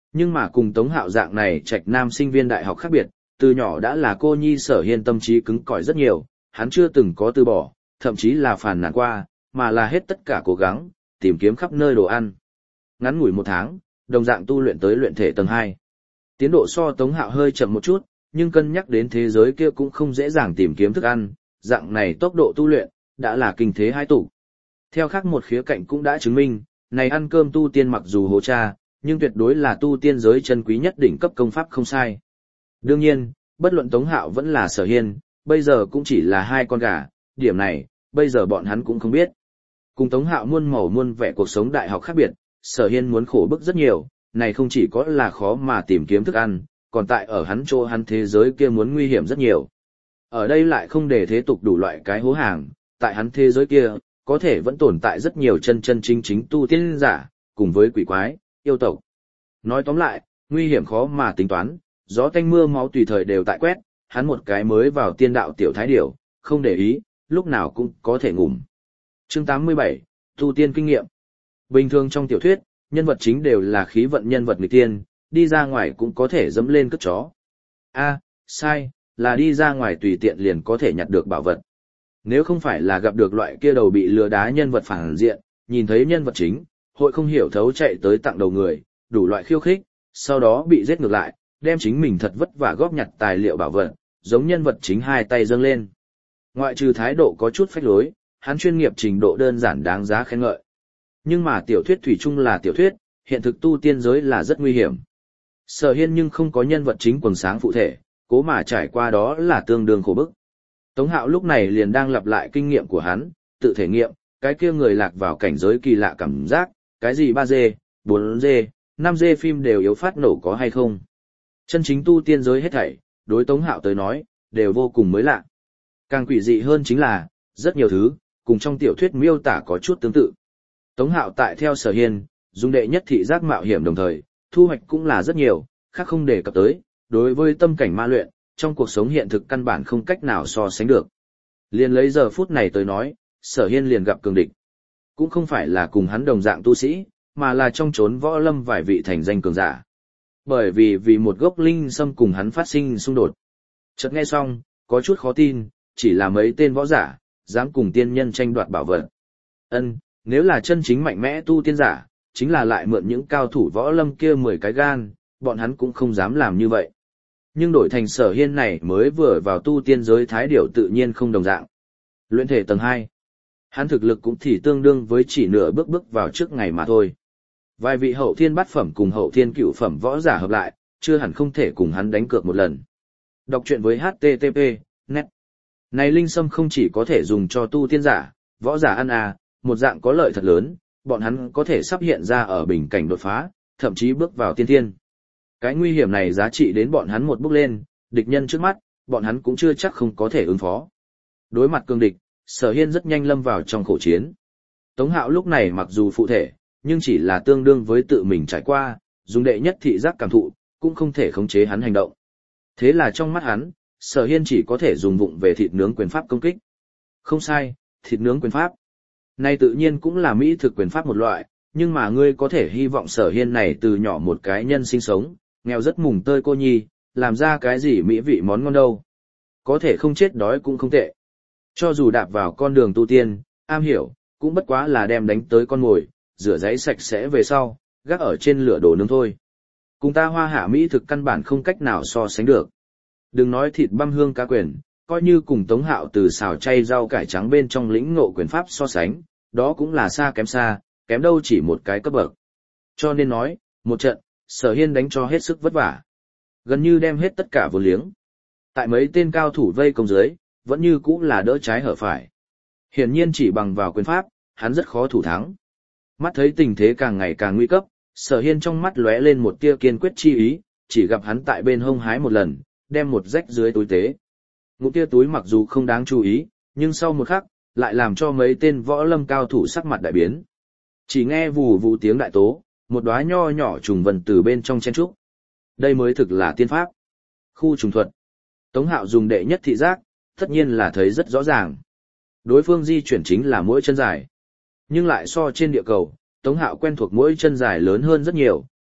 Nhưng mà cùng Tống Hạo dạng này trạch nam sinh viên đại học khác biệt, từ nhỏ đã là cô nhi Sở Hiên tâm trí cứng cỏi rất nhiều, hắn chưa từng có từ bỏ, thậm chí là phàn nàn qua, mà là hết tất cả cố gắng, tìm kiếm khắp nơi đồ ăn. Ngắn ngủi một tháng, đồng dạng tu luyện tới luyện thể tầng hai. Tiến độ so Tống Hạo hơi chậm một chút, nhưng cân nhắc đến thế giới kia cũng không dễ dàng tìm kiếm thức ăn, dạng này tốc độ tu luyện, đã là kinh thế hai tủ. Theo khác một khía cạnh cũng đã chứng minh, này ăn cơm tu tiên mặc dù hố cha, nhưng tuyệt đối là tu tiên giới chân quý nhất đỉnh cấp công pháp không sai. Đương nhiên, bất luận Tống Hạo vẫn là Sở Hiên, bây giờ cũng chỉ là hai con gà, điểm này, bây giờ bọn hắn cũng không biết. Cùng Tống Hạo muôn màu muôn vẻ cuộc sống đại học khác biệt, Sở Hiên muốn khổ bức rất nhiều, này không chỉ có là khó mà tìm kiếm thức ăn, còn tại ở hắn chỗ hắn thế giới kia muốn nguy hiểm rất nhiều. Ở đây lại không để thế tục đủ loại cái hố hàng, tại hắn thế giới kia, có thể vẫn tồn tại rất nhiều chân chân chính chính tu tiên giả, cùng với quỷ quái, yêu tộc. Nói tóm lại, nguy hiểm khó mà tính toán, gió tanh mưa máu tùy thời đều tại quét, hắn một cái mới vào tiên đạo tiểu thái điểu, không để ý, lúc nào cũng có thể ngủm. Chương tám mươi bảy, tu tiên kinh nghiệm. Bình thường trong tiểu thuyết, nhân vật chính đều là khí vận nhân vật nghịch tiên, đi ra ngoài cũng có thể dẫm lên cất chó. A, sai, là đi ra ngoài tùy tiện liền có thể nhặt được bảo vật. Nếu không phải là gặp được loại kia đầu bị lừa đá nhân vật phản diện, nhìn thấy nhân vật chính, hội không hiểu thấu chạy tới tặng đầu người, đủ loại khiêu khích, sau đó bị giết ngược lại, đem chính mình thật vất vả góp nhặt tài liệu bảo vật, giống nhân vật chính hai tay dâng lên. Ngoại trừ thái độ có chút phách lối, hắn chuyên nghiệp trình độ đơn giản đáng giá khen ngợi. Nhưng mà tiểu thuyết thủy chung là tiểu thuyết, hiện thực tu tiên giới là rất nguy hiểm. Sở Hiên nhưng không có nhân vật chính quần sáng phụ thể, cố mà trải qua đó là tương đương khổ bức. Tống Hạo lúc này liền đang lặp lại kinh nghiệm của hắn, tự thể nghiệm, cái kia người lạc vào cảnh giới kỳ lạ cảm giác, cái gì ba dê, bốn dê, năm dê phim đều yếu phát nổ có hay không. Chân chính tu tiên giới hết thảy, đối Tống Hạo tới nói, đều vô cùng mới lạ. Càng quỷ dị hơn chính là, rất nhiều thứ, cùng trong tiểu thuyết miêu tả có chút tương tự. Tống Hạo tại theo Sở Hiên, dùng đệ nhất thị giác mạo hiểm đồng thời, thu hoạch cũng là rất nhiều, khác không đề cập tới, đối với tâm cảnh ma luyện, trong cuộc sống hiện thực căn bản không cách nào so sánh được. Liền lấy giờ phút này tới nói, Sở Hiên liền gặp cường địch. Cũng không phải là cùng hắn đồng dạng tu sĩ, mà là trong chốn võ lâm vài vị thành danh cường giả. Bởi vì vì một gốc linh sâm cùng hắn phát sinh xung đột. Chợt nghe xong, có chút khó tin, chỉ là mấy tên võ giả, dám cùng tiên nhân tranh đoạt bảo vật. Ân, nếu là chân chính mạnh mẽ tu tiên giả, chính là lại mượn những cao thủ võ lâm kia mười cái gan, bọn hắn cũng không dám làm như vậy. Nhưng đổi thành Sở Hiên này mới vừa vào tu tiên giới thái điểu tự nhiên không đồng dạng. Luyện thể tầng hai. Hắn thực lực cũng thì tương đương với chỉ nửa bước bước vào trước ngày mà thôi. Vài vị hậu thiên bát phẩm cùng hậu thiên cửu phẩm võ giả hợp lại, chưa hẳn không thể cùng hắn đánh cược một lần. Đọc truyện với hát tê tê pê, net. Này linh sâm không chỉ có thể dùng cho tu tiên giả, võ giả ăn à, một dạng có lợi thật lớn, bọn hắn có thể sắp hiện ra ở bình cảnh đột phá, thậm chí bước vào tiên thiên. Cái nguy hiểm này giá trị đến bọn hắn một bước lên, địch nhân trước mắt, bọn hắn cũng chưa chắc không có thể ứng phó. Đối mặt cương địch, Sở Hiên rất nhanh lâm vào trong khổ chiến. Tống Hạo lúc này mặc dù phụ thể, nhưng chỉ là tương đương với tự mình trải qua, dùng đệ nhất thị giác cảm thụ, cũng không thể khống chế hắn hành động. Thế là trong mắt hắn, Sở Hiên chỉ có thể dùng vụng về thịt nướng quyền pháp công kích. Không sai, thịt nướng quyền pháp. Này tự nhiên cũng là mỹ thực quyền pháp một loại, nhưng mà ngươi có thể hy vọng Sở Hiên này từ nhỏ một cái nhân sinh sống, nghèo rất mùng tơi cô nhi, làm ra cái gì mỹ vị món ngon đâu. Có thể không chết đói cũng không tệ. Cho dù đạp vào con đường tu tiên, am hiểu, cũng bất quá là đem đánh tới con mồi, rửa giấy sạch sẽ về sau, gác ở trên lửa đồ nướng thôi. Cùng ta hoa hạ mỹ thực căn bản không cách nào so sánh được. Đừng nói thịt băm hương cá quyền, coi như cùng Tống Hạo từ xào chay rau cải trắng bên trong lĩnh ngộ quyền pháp so sánh, đó cũng là xa kém xa, kém đâu chỉ một cái cấp bậc. Cho nên nói, một trận, Sở Hiên đánh cho hết sức vất vả. Gần như đem hết tất cả vốn liếng. Tại mấy tên cao thủ vây công dưới, vẫn như cũng là đỡ trái hở phải. Hiển nhiên chỉ bằng vào quyền pháp, hắn rất khó thủ thắng. Mắt thấy tình thế càng ngày càng nguy cấp, Sở Hiên trong mắt lóe lên một tia kiên quyết chi ý, chỉ gặp hắn tại bên hông hái một lần, đem một rách dưới túi tế. Ngụm tia túi mặc dù không đáng chú ý, nhưng sau một khắc, lại làm cho mấy tên võ lâm cao thủ sắc mặt đại biến. Chỉ nghe vù vù tiếng đại tố, một đóa nho nhỏ trùng vần từ bên trong chen trúc. Đây mới thực là tiên pháp. Khu trùng thuật. Tống Hạo dùng đệ nhất thị giác, tất nhiên là thấy rất rõ ràng. Đối phương di chuyển chính là mỗi chân dài. Nhưng lại so trên địa cầu, Tống Hạo quen thuộc mỗi chân dài lớn hơn rất nhiều,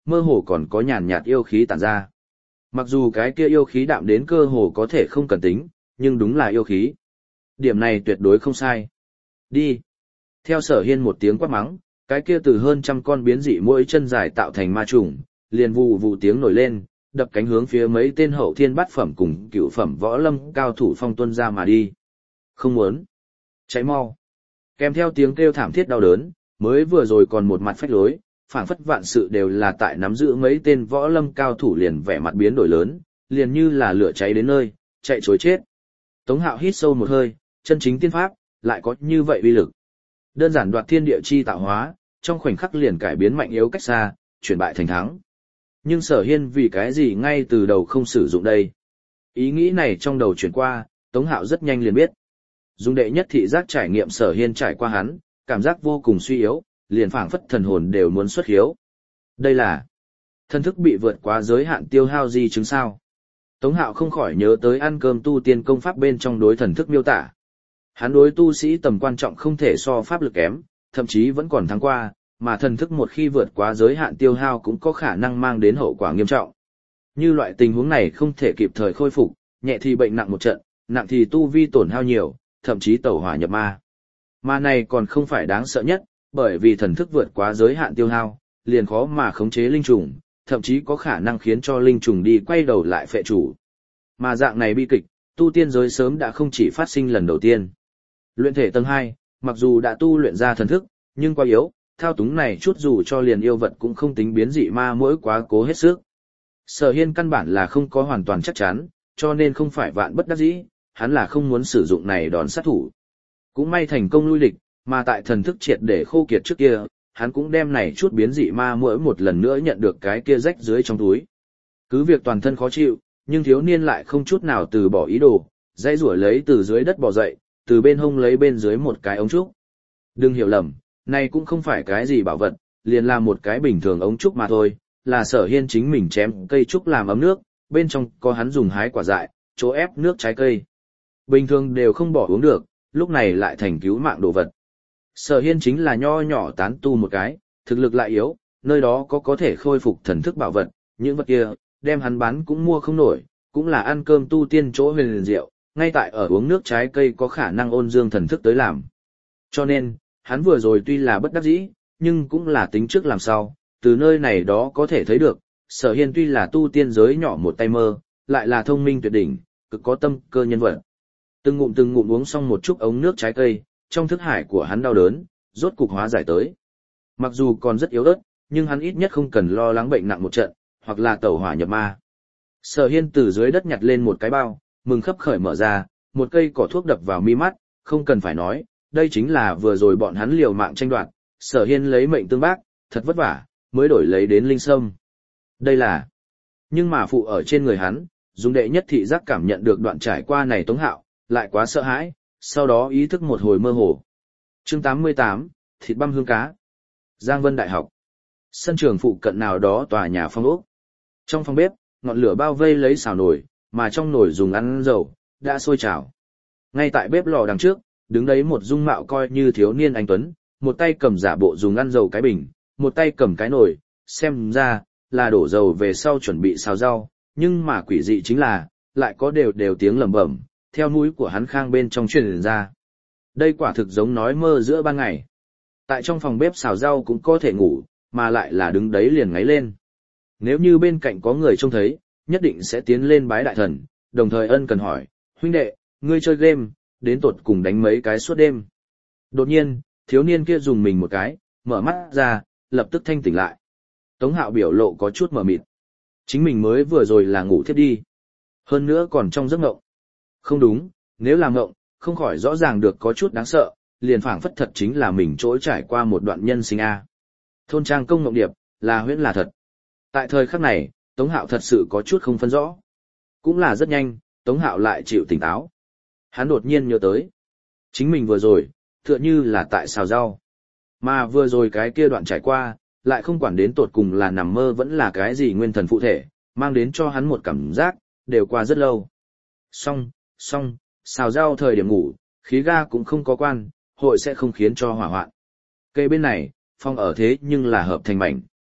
mơ hồ còn có nhàn nhạt yêu khí tản ra. Mặc dù cái kia yêu khí đạm đến cơ hồ có thể không cần tính, nhưng đúng là yêu khí. Điểm này tuyệt đối không sai. Đi. Theo Sở Hiên một tiếng quát mắng, cái kia từ hơn trăm con biến dị mỗi chân dài tạo thành ma trùng, liền vù vù tiếng nổi lên, đập cánh hướng phía mấy tên hậu thiên bát phẩm cùng cựu phẩm võ lâm cao thủ phong tuân ra mà đi. Không muốn. Cháy mau. Kèm theo tiếng kêu thảm thiết đau đớn, mới vừa rồi còn một mặt phách lối, phảng phất vạn sự đều là tại nắm giữ mấy tên võ lâm cao thủ liền vẻ mặt biến đổi lớn, liền như là lửa cháy đến nơi, chạy trối chết. Tống Hạo hít sâu một hơi, chân chính tiên pháp, lại có như vậy uy lực. Đơn giản đoạt thiên địa chi tạo hóa, trong khoảnh khắc liền cải biến mạnh yếu cách xa, chuyển bại thành thắng. Nhưng Sở Hiên vì cái gì ngay từ đầu không sử dụng đây? Ý nghĩ này trong đầu chuyển qua, Tống Hạo rất nhanh liền biết. Dùng đệ nhất thị giác trải nghiệm Sở Hiên trải qua hắn, cảm giác vô cùng suy yếu, liền phảng phất thần hồn đều muốn xuất hiếu. Đây là thân thức bị vượt quá giới hạn tiêu hao di chứng sao? Tống Hạo không khỏi nhớ tới ăn cơm tu tiên công pháp bên trong đối thần thức miêu tả. Hắn đối tu sĩ tầm quan trọng không thể so pháp lực kém, thậm chí vẫn còn thắng qua, mà thần thức một khi vượt quá giới hạn tiêu hao cũng có khả năng mang đến hậu quả nghiêm trọng. Như loại tình huống này không thể kịp thời khôi phục, nhẹ thì bệnh nặng một trận, nặng thì tu vi tổn hao nhiều, thậm chí tẩu hỏa nhập ma. Mà này còn không phải đáng sợ nhất, bởi vì thần thức vượt quá giới hạn tiêu hao, liền khó mà khống chế linh trùng, thậm chí có khả năng khiến cho linh trùng đi quay đầu lại phệ chủ. Mà dạng này bi kịch, tu tiên giới sớm đã không chỉ phát sinh lần đầu tiên. Luyện thể tầng hai, mặc dù đã tu luyện ra thần thức, nhưng quá yếu, thao túng này chút dù cho liền yêu vật cũng không tính biến dị ma mỗi quá cố hết sức. Sở Hiên căn bản là không có hoàn toàn chắc chắn, cho nên không phải vạn bất đắc dĩ, hắn là không muốn sử dụng này đòn sát thủ. Cũng may thành công lui địch, mà tại thần thức triệt để khô kiệt trước kia, hắn cũng đem này chút biến dị ma mỗi một lần nữa nhận được cái kia rách dưới trong túi. Cứ việc toàn thân khó chịu, nhưng thiếu niên lại không chút nào từ bỏ ý đồ, dãy rủa lấy từ dưới đất bò dậy, từ bên hông lấy bên dưới một cái ống trúc. Đừng hiểu lầm, này cũng không phải cái gì bảo vật, liền là một cái bình thường ống trúc mà thôi, là Sở Hiên chính mình chém cây trúc làm ấm nước, bên trong có hắn dùng hái quả dại, chỗ ép nước trái cây. Bình thường đều không bỏ uống được, lúc này lại thành cứu mạng đồ vật. Sở Hiên chính là nho nhỏ tán tu một cái, thực lực lại yếu, nơi đó có có thể khôi phục thần thức bảo vật, những vật kia, đem hắn bán cũng mua không nổi, cũng là ăn cơm tu tiên chỗ huyền liền diệu, ngay tại ở uống nước trái cây có khả năng ôn dương thần thức tới làm. Cho nên, hắn vừa rồi tuy là bất đắc dĩ, nhưng cũng là tính trước làm sao, từ nơi này đó có thể thấy được, Sở Hiên tuy là tu tiên giới nhỏ một tay mơ, lại là thông minh tuyệt đỉnh, cực có tâm cơ nhân vật. Từng ngụm từng ngụm uống xong một chút ống nước trái cây, trong thức hải của hắn đau đớn, rốt cục hóa giải tới. Mặc dù còn rất yếu ớt, nhưng hắn ít nhất không cần lo lắng bệnh nặng một trận, hoặc là tẩu hỏa nhập ma. Sở Hiên từ dưới đất nhặt lên một cái bao, mừng khấp khởi mở ra, một cây cỏ thuốc đập vào mi mắt, không cần phải nói, đây chính là vừa rồi bọn hắn liều mạng tranh đoạt, Sở Hiên lấy mệnh tương bác, thật vất vả, mới đổi lấy đến linh sâm. Đây là, nhưng mà phụ ở trên người hắn, dùng đệ nhất thị giác cảm nhận được đoạn trải qua này Tống Hạo, lại quá sợ hãi, sau đó ý thức một hồi mơ hồ. Chương tám mươi tám, thịt băm hương cá. Giang Vân Đại học. Sân trường phụ cận nào đó tòa nhà phong ốc. Trong phòng bếp, ngọn lửa bao vây lấy xào nồi, mà trong nồi dùng ăn dầu, đã sôi trào. Ngay tại bếp lò đằng trước, đứng đấy một dung mạo coi như thiếu niên anh tuấn, một tay cầm giả bộ dùng ăn dầu cái bình, một tay cầm cái nồi, xem ra, là đổ dầu về sau chuẩn bị xào rau, nhưng mà quỷ dị chính là, lại có đều đều tiếng lẩm bẩm, theo mũi của hắn khang bên trong truyền ra. Đây quả thực giống nói mơ giữa ban ngày. Tại trong phòng bếp xào rau cũng có thể ngủ, mà lại là đứng đấy liền ngáy lên. Nếu như bên cạnh có người trông thấy, nhất định sẽ tiến lên bái đại thần, đồng thời ân cần hỏi, huynh đệ, ngươi chơi game, đến tột cùng đánh mấy cái suốt đêm. Đột nhiên, thiếu niên kia dùng mình một cái, mở mắt ra, lập tức thanh tỉnh lại. Tống Hạo biểu lộ có chút mờ mịt. Chính mình mới vừa rồi là ngủ thiếp đi. Hơn nữa còn trong giấc ngộng. Không đúng, nếu là ngộng, không khỏi rõ ràng được có chút đáng sợ, liền phảng phất thật chính là mình trỗi trải qua một đoạn nhân sinh a. Thôn trang công ngộng điệp, là huyễn là thật. Tại thời khắc này, Tống Hạo thật sự có chút không phân rõ. Cũng là rất nhanh, Tống Hạo lại chịu tỉnh táo. Hắn đột nhiên nhớ tới. Chính mình vừa rồi, tựa như là tại xào rau. Mà vừa rồi cái kia đoạn trải qua, lại không quản đến tột cùng là nằm mơ vẫn là cái gì nguyên thần phụ thể, mang đến cho hắn một cảm giác, đều qua rất lâu. Xong, xong, xào rau thời điểm ngủ, khí ga cũng không có quan, hội sẽ không khiến cho hỏa hoạn. Cây bên này, phong ở thế nhưng là hợp thành mảnh.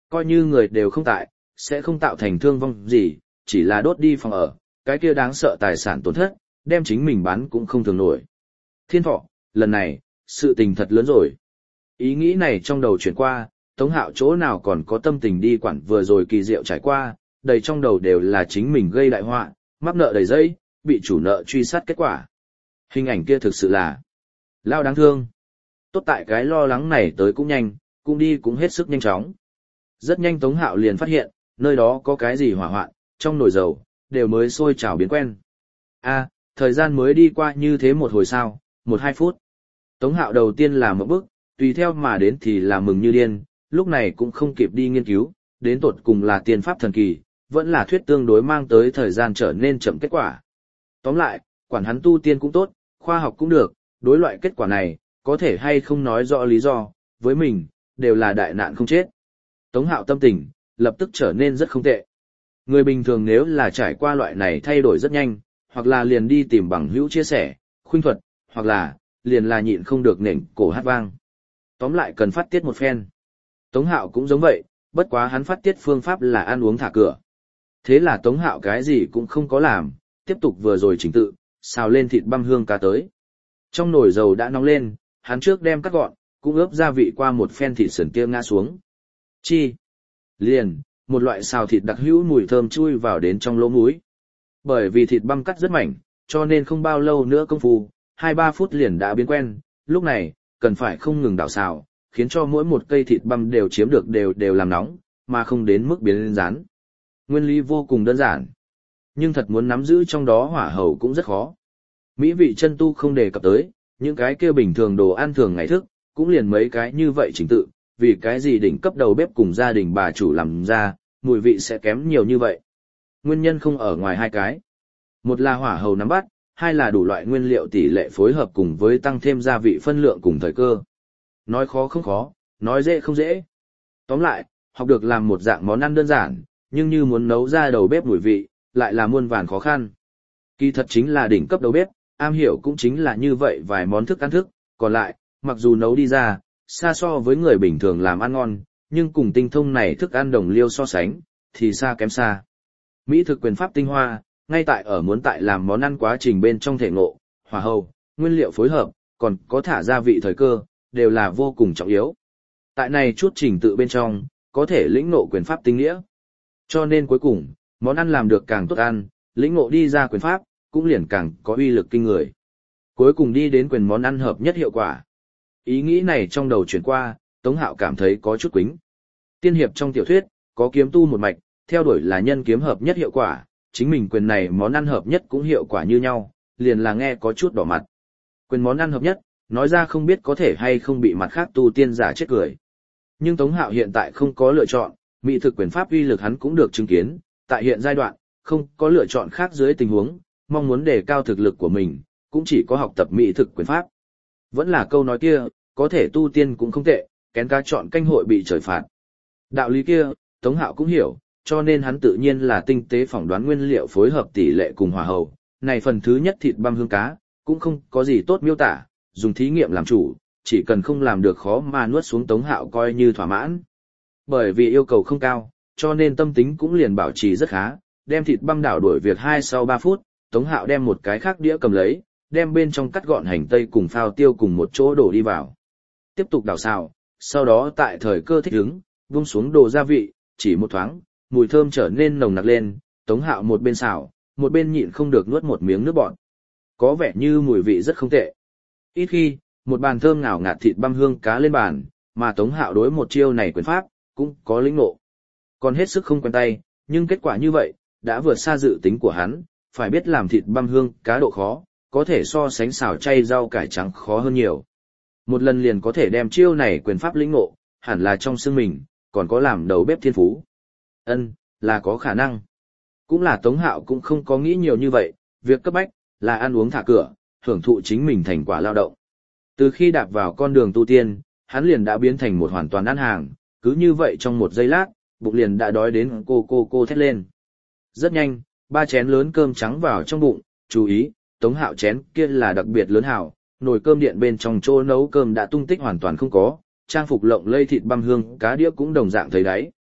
Coi như người đều không tại, sẽ không tạo thành thương vong gì, chỉ là đốt đi phòng ở, cái kia đáng sợ tài sản tổn thất, đem chính mình bán cũng không thường nổi. Thiên thọ, lần này, sự tình thật lớn rồi. Ý nghĩ này trong đầu chuyển qua, Tống Hạo chỗ nào còn có tâm tình đi quản vừa rồi kỳ diệu trải qua, đầy trong đầu đều là chính mình gây đại họa, mắc nợ đầy dây, bị chủ nợ truy sát kết quả. Hình ảnh kia thực sự là lao đáng thương. Tốt tại cái lo lắng này tới cũng nhanh, cũng đi cũng hết sức nhanh chóng. Rất nhanh Tống Hạo liền phát hiện, nơi đó có cái gì hỏa hoạn, trong nồi dầu, đều mới sôi trào biến quen. A, thời gian mới đi qua như thế một hồi sao, một hai phút. Tống Hạo đầu tiên là một bước, tùy theo mà đến thì là mừng như điên, lúc này cũng không kịp đi nghiên cứu, đến tột cùng là tiên pháp thần kỳ, vẫn là thuyết tương đối mang tới thời gian trở nên chậm kết quả. Tóm lại, quản hắn tu tiên cũng tốt, khoa học cũng được, đối loại kết quả này, có thể hay không nói rõ lý do, với mình, đều là đại nạn không chết. Tống Hạo tâm tình, lập tức trở nên rất không tệ. Người bình thường nếu là trải qua loại này thay đổi rất nhanh, hoặc là liền đi tìm bằng hữu chia sẻ, khuynh thuật, hoặc là, liền là nhịn không được nểnh cổ hát vang. Tóm lại cần phát tiết một phen. Tống Hạo cũng giống vậy, bất quá hắn phát tiết phương pháp là ăn uống thả cửa. Thế là Tống Hạo cái gì cũng không có làm, tiếp tục vừa rồi chỉnh tự, xào lên thịt băm hương cá tới. Trong nồi dầu đã nóng lên, hắn trước đem cắt gọn, cũng ướp gia vị qua một phen thịt sườn kia ngã xuống. Chi? Liền, một loại xào thịt đặc hữu mùi thơm chui vào đến trong lỗ mũi. Bởi vì thịt băm cắt rất mảnh, cho nên không bao lâu nữa công phu, hai ba phút liền đã biến quen, lúc này, cần phải không ngừng đảo xào, khiến cho mỗi một cây thịt băm đều chiếm được đều đều làm nóng, mà không đến mức biến lên rán. Nguyên lý vô cùng đơn giản, nhưng thật muốn nắm giữ trong đó hỏa hầu cũng rất khó. Mỹ vị chân tu không đề cập tới, những cái kia bình thường đồ ăn thường ngày thức, cũng liền mấy cái như vậy chỉnh tự, vì cái gì đỉnh cấp đầu bếp cùng gia đình bà chủ làm ra, mùi vị sẽ kém nhiều như vậy. Nguyên nhân không ở ngoài hai cái. Một là hỏa hầu nắm bắt, hai là đủ loại nguyên liệu tỷ lệ phối hợp cùng với tăng thêm gia vị phân lượng cùng thời cơ. Nói khó không khó, nói dễ không dễ. Tóm lại, học được làm một dạng món ăn đơn giản, nhưng như muốn nấu ra đầu bếp mùi vị, lại là muôn vàn khó khăn. Kỳ thật chính là đỉnh cấp đầu bếp, am hiểu cũng chính là như vậy vài món thức ăn thức, còn lại, mặc dù nấu đi ra, xa so với người bình thường làm ăn ngon, nhưng cùng tinh thông này thức ăn đồng liêu so sánh, thì xa kém xa. Mỹ thực quyền pháp tinh hoa, ngay tại ở muốn tại làm món ăn quá trình bên trong thể ngộ, hỏa hầu, nguyên liệu phối hợp, còn có thả gia vị thời cơ, đều là vô cùng trọng yếu. Tại này chút trình tự bên trong, có thể lĩnh ngộ quyền pháp tinh nghĩa. Cho nên cuối cùng, món ăn làm được càng tốt ăn, lĩnh ngộ đi ra quyền pháp, cũng liền càng có uy lực kinh người. Cuối cùng đi đến quyền món ăn hợp nhất hiệu quả. Ý nghĩ này trong đầu chuyển qua, Tống Hạo cảm thấy có chút quính. Tiên hiệp trong tiểu thuyết, có kiếm tu một mạch, theo đuổi là nhân kiếm hợp nhất hiệu quả, chính mình quyền này món ăn hợp nhất cũng hiệu quả như nhau, liền là nghe có chút đỏ mặt. Quyền món ăn hợp nhất, nói ra không biết có thể hay không bị mặt khác tu tiên giả chết cười. Nhưng Tống Hạo hiện tại không có lựa chọn, mỹ thực quyền pháp uy lực hắn cũng được chứng kiến, tại hiện giai đoạn, không có lựa chọn khác dưới tình huống, mong muốn đề cao thực lực của mình, cũng chỉ có học tập mỹ thực quyền pháp. Vẫn là câu nói kia, có thể tu tiên cũng không tệ, kén cá chọn canh hội bị trời phạt. Đạo lý kia, Tống Hạo cũng hiểu, cho nên hắn tự nhiên là tinh tế phỏng đoán nguyên liệu phối hợp tỷ lệ cùng hỏa hầu. Này phần thứ nhất thịt băm hương cá, cũng không có gì tốt miêu tả, dùng thí nghiệm làm chủ, chỉ cần không làm được khó mà nuốt xuống Tống Hạo coi như thỏa mãn. Bởi vì yêu cầu không cao, cho nên tâm tính cũng liền bảo trì rất khá, đem thịt băm đảo đuổi việc hai sau ba phút, Tống Hạo đem một cái khác đĩa cầm lấy, đem bên trong cắt gọn hành tây cùng phao tiêu cùng một chỗ đổ đi vào. Tiếp tục đảo xào, sau đó tại thời cơ thích ứng, vung xuống đồ gia vị, chỉ một thoáng, mùi thơm trở nên nồng nặc lên, Tống Hạo một bên xào, một bên nhịn không được nuốt một miếng nước bọt. Có vẻ như mùi vị rất không tệ. Ít khi, một bàn thơm ngào ngạt thịt băm hương cá lên bàn, mà Tống Hạo đối một chiêu này quyền pháp, cũng có lĩnh ngộ. Còn hết sức không quen tay, nhưng kết quả như vậy, đã vượt xa dự tính của hắn, phải biết làm thịt băm hương cá độ khó, có thể so sánh xào chay rau cải trắng khó hơn nhiều. Một lần liền có thể đem chiêu này quyền pháp lĩnh ngộ, hẳn là trong xương mình, còn có làm đầu bếp thiên phú. Ân, là có khả năng. Cũng là Tống Hạo cũng không có nghĩ nhiều như vậy, việc cấp bách, là ăn uống thả cửa, hưởng thụ chính mình thành quả lao động. Từ khi đạp vào con đường tu tiên, hắn liền đã biến thành một hoàn toàn ăn hàng, cứ như vậy trong một giây lát, bụng liền đã đói đến cô cô cô thét lên. Rất nhanh, ba chén lớn cơm trắng vào trong bụng, chú ý, Tống Hạo chén kia là đặc biệt lớn hảo, nồi cơm điện bên trong chỗ nấu cơm đã tung tích hoàn toàn không có, trang phục lộng lây thịt băm hương cá đĩa cũng đồng dạng thấy đáy.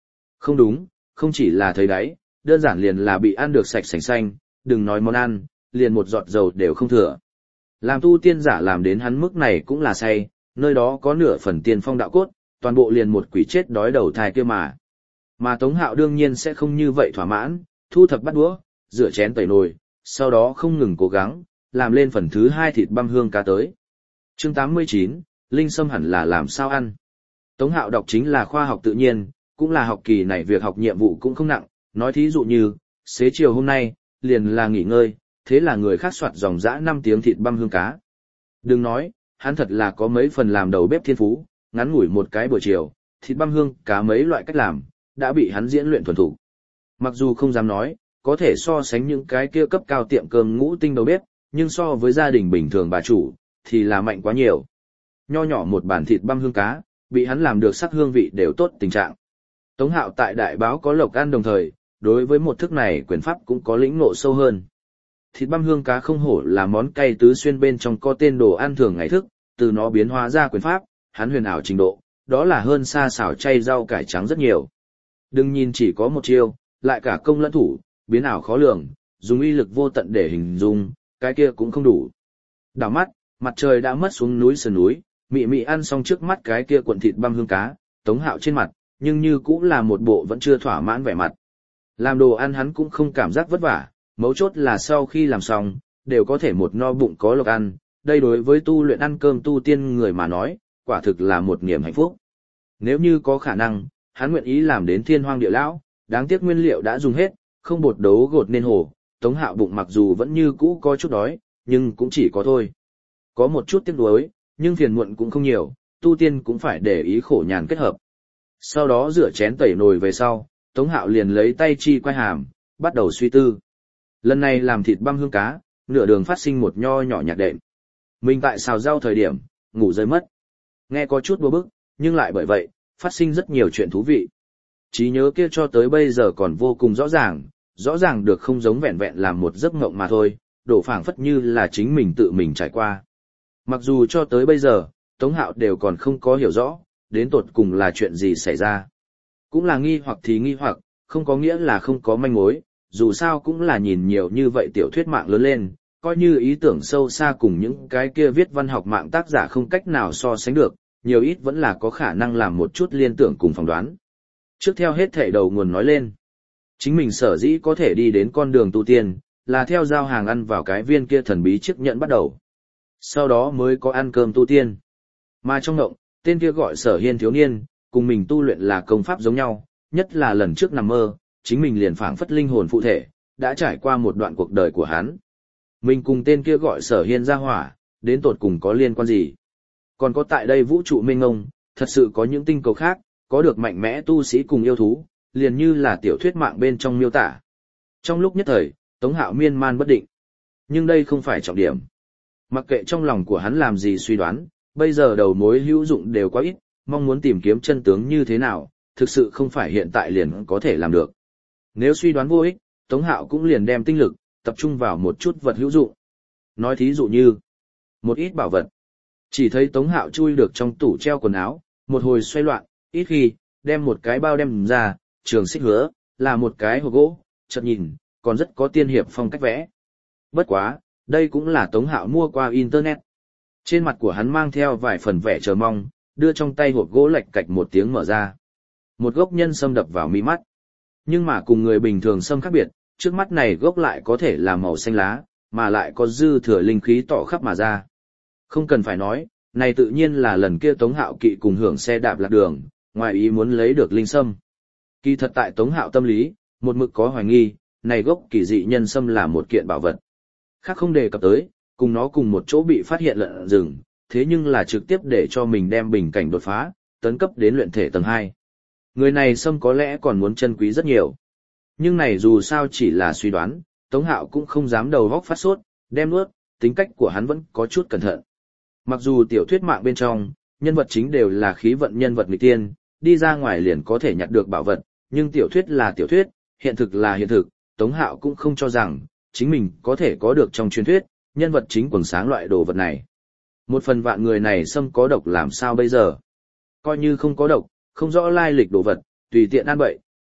Không đúng, không chỉ là thấy đáy, đơn giản liền là bị ăn được sạch sành xanh, đừng nói món ăn, liền một giọt dầu đều không thừa. Làm tu tiên giả làm đến hắn mức này cũng là say, nơi đó có nửa phần tiên phong đạo cốt, toàn bộ liền một quỷ chết đói đầu thai kia mà. Mà Tống Hạo đương nhiên sẽ không như vậy thỏa mãn, thu thập bát đũa, rửa chén tẩy nồi, sau đó không ngừng cố gắng, làm lên phần thứ hai thịt băm hương cá tới. Chương tám mươi chín, Linh Sâm hẳn là làm sao ăn. Tống Hạo đọc chính là khoa học tự nhiên, cũng là học kỳ này việc học nhiệm vụ cũng không nặng, nói thí dụ như, xế chiều hôm nay, liền là nghỉ ngơi, thế là người khác soạt dòng dã năm tiếng thịt băm hương cá. Đừng nói, hắn thật là có mấy phần làm đầu bếp thiên phú, ngắn ngủi một cái buổi chiều, thịt băm hương cá mấy loại cách làm, đã bị hắn diễn luyện thuần thủ. Mặc dù không dám nói, có thể so sánh những cái kia cấp cao tiệm cơm ngũ tinh đầu bếp, nhưng so với gia đình bình thường bà chủ, thì là mạnh quá nhiều. Nho nhỏ một bản thịt băm hương cá, bị hắn làm được sắc hương vị đều tốt tình trạng. Tống Hạo tại đại báo có lộc ăn đồng thời, đối với một thức này quyền pháp cũng có lĩnh ngộ sâu hơn. Thịt băm hương cá không hổ là món cay tứ xuyên bên trong có tên đồ ăn thường ngày thức, từ nó biến hóa ra quyền pháp, hắn huyền ảo trình độ, đó là hơn xa xào chay rau cải trắng rất nhiều. Đừng nhìn chỉ có một chiêu, lại cả công lẫn thủ, biến ảo khó lường, dùng uy lực vô tận để hình dung, cái kia cũng không đủ. Đảo mắt, mặt trời đã mất xuống núi sườn núi, mị mị ăn xong trước mắt cái kia cuộn thịt băm hương cá, Tống Hạo trên mặt, nhưng như cũng là một bộ vẫn chưa thỏa mãn vẻ mặt. Làm đồ ăn hắn cũng không cảm giác vất vả, mấu chốt là sau khi làm xong, đều có thể một no bụng có lộc ăn, đây đối với tu luyện ăn cơm tu tiên người mà nói, quả thực là một niềm hạnh phúc. Nếu như có khả năng, hắn nguyện ý làm đến thiên hoang địa lão, đáng tiếc nguyên liệu đã dùng hết, không bột đấu gột nên hồ, Tống Hạo bụng mặc dù vẫn như cũ có chút đói, nhưng cũng chỉ có thôi. Có một chút tiếc nuối, nhưng phiền muộn cũng không nhiều, tu tiên cũng phải để ý khổ nhàn kết hợp. Sau đó rửa chén tẩy nồi về sau, Tống Hạo liền lấy tay chi quay hàm, bắt đầu suy tư. Lần này làm thịt băm hương cá, nửa đường phát sinh một nho nhỏ nhạc đệm. Mình tại xào rau thời điểm, ngủ rơi mất. Nghe có chút bô bức, nhưng lại bởi vậy, phát sinh rất nhiều chuyện thú vị. Trí nhớ kia cho tới bây giờ còn vô cùng rõ ràng, rõ ràng được không giống vẹn vẹn làm một giấc mộng mà thôi, đổ phảng phất như là chính mình tự mình trải qua. Mặc dù cho tới bây giờ, Tống Hạo đều còn không có hiểu rõ, đến tột cùng là chuyện gì xảy ra. Cũng là nghi hoặc thì nghi hoặc, không có nghĩa là không có manh mối, dù sao cũng là nhìn nhiều như vậy tiểu thuyết mạng lớn lên, coi như ý tưởng sâu xa cùng những cái kia viết văn học mạng tác giả không cách nào so sánh được, nhiều ít vẫn là có khả năng làm một chút liên tưởng cùng phỏng đoán. Trước theo hết thể đầu nguồn nói lên, chính mình sở dĩ có thể đi đến con đường tu tiên, là theo giao hàng ăn vào cái viên kia thần bí chiếc nhẫn bắt đầu. Sau đó mới có ăn cơm tu tiên. Mà trong ngộng, tên kia gọi Sở Hiên thiếu niên, cùng mình tu luyện là công pháp giống nhau, nhất là lần trước nằm mơ, chính mình liền phảng phất linh hồn phụ thể, đã trải qua một đoạn cuộc đời của hắn. Mình cùng tên kia gọi Sở Hiên ra hỏa, đến tột cùng có liên quan gì? Còn có tại đây vũ trụ mênh mông, thật sự có những tinh cầu khác, có được mạnh mẽ tu sĩ cùng yêu thú, liền như là tiểu thuyết mạng bên trong miêu tả. Trong lúc nhất thời, Tống Hạo miên man bất định. Nhưng đây không phải trọng điểm. Mặc kệ trong lòng của hắn làm gì suy đoán, bây giờ đầu mối hữu dụng đều quá ít, mong muốn tìm kiếm chân tướng như thế nào, thực sự không phải hiện tại liền có thể làm được. Nếu suy đoán vô ích, Tống Hạo cũng liền đem tinh lực, tập trung vào một chút vật hữu dụng. Nói thí dụ như, một ít bảo vật. Chỉ thấy Tống Hạo chui được trong tủ treo quần áo, một hồi xoay loạn, ít khi, đem một cái bao đem ra, trường xích hứa, là một cái hộp gỗ, chợt nhìn, còn rất có tiên hiệp phong cách vẽ. Bất quá, đây cũng là Tống Hạo mua qua Internet. Trên mặt của hắn mang theo vài phần vẻ chờ mong, đưa trong tay hộp gỗ lạch cạch một tiếng mở ra. Một gốc nhân sâm đập vào mi mắt. Nhưng mà cùng người bình thường sâm khác biệt, trước mắt này gốc lại có thể là màu xanh lá, mà lại có dư thừa linh khí tỏ khắp mà ra. Không cần phải nói, này tự nhiên là lần kia Tống Hạo kỵ cùng hưởng xe đạp lạc đường, ngoài ý muốn lấy được linh sâm. Kỳ thật tại Tống Hạo tâm lý, một mực có hoài nghi, này gốc kỳ dị nhân sâm là một kiện bảo vật. Khác không đề cập tới, cùng nó cùng một chỗ bị phát hiện lợn rừng, thế nhưng là trực tiếp để cho mình đem bình cảnh đột phá, tấn cấp đến luyện thể tầng hai. Người này sâm có lẽ còn muốn chân quý rất nhiều. Nhưng này dù sao chỉ là suy đoán, Tống Hạo cũng không dám đầu góc phát sốt, đem nuốt, tính cách của hắn vẫn có chút cẩn thận. Mặc dù tiểu thuyết mạng bên trong, nhân vật chính đều là khí vận nhân vật nghịch tiên, đi ra ngoài liền có thể nhặt được bảo vật, nhưng tiểu thuyết là tiểu thuyết, hiện thực là hiện thực, Tống Hạo cũng không cho rằng, chính mình có thể có được trong truyền thuyết, nhân vật chính quần sáng loại đồ vật này. Một phần vạn người này xâm có độc làm sao bây giờ? Coi như không có độc, không rõ lai lịch đồ vật, tùy tiện ăn bậy,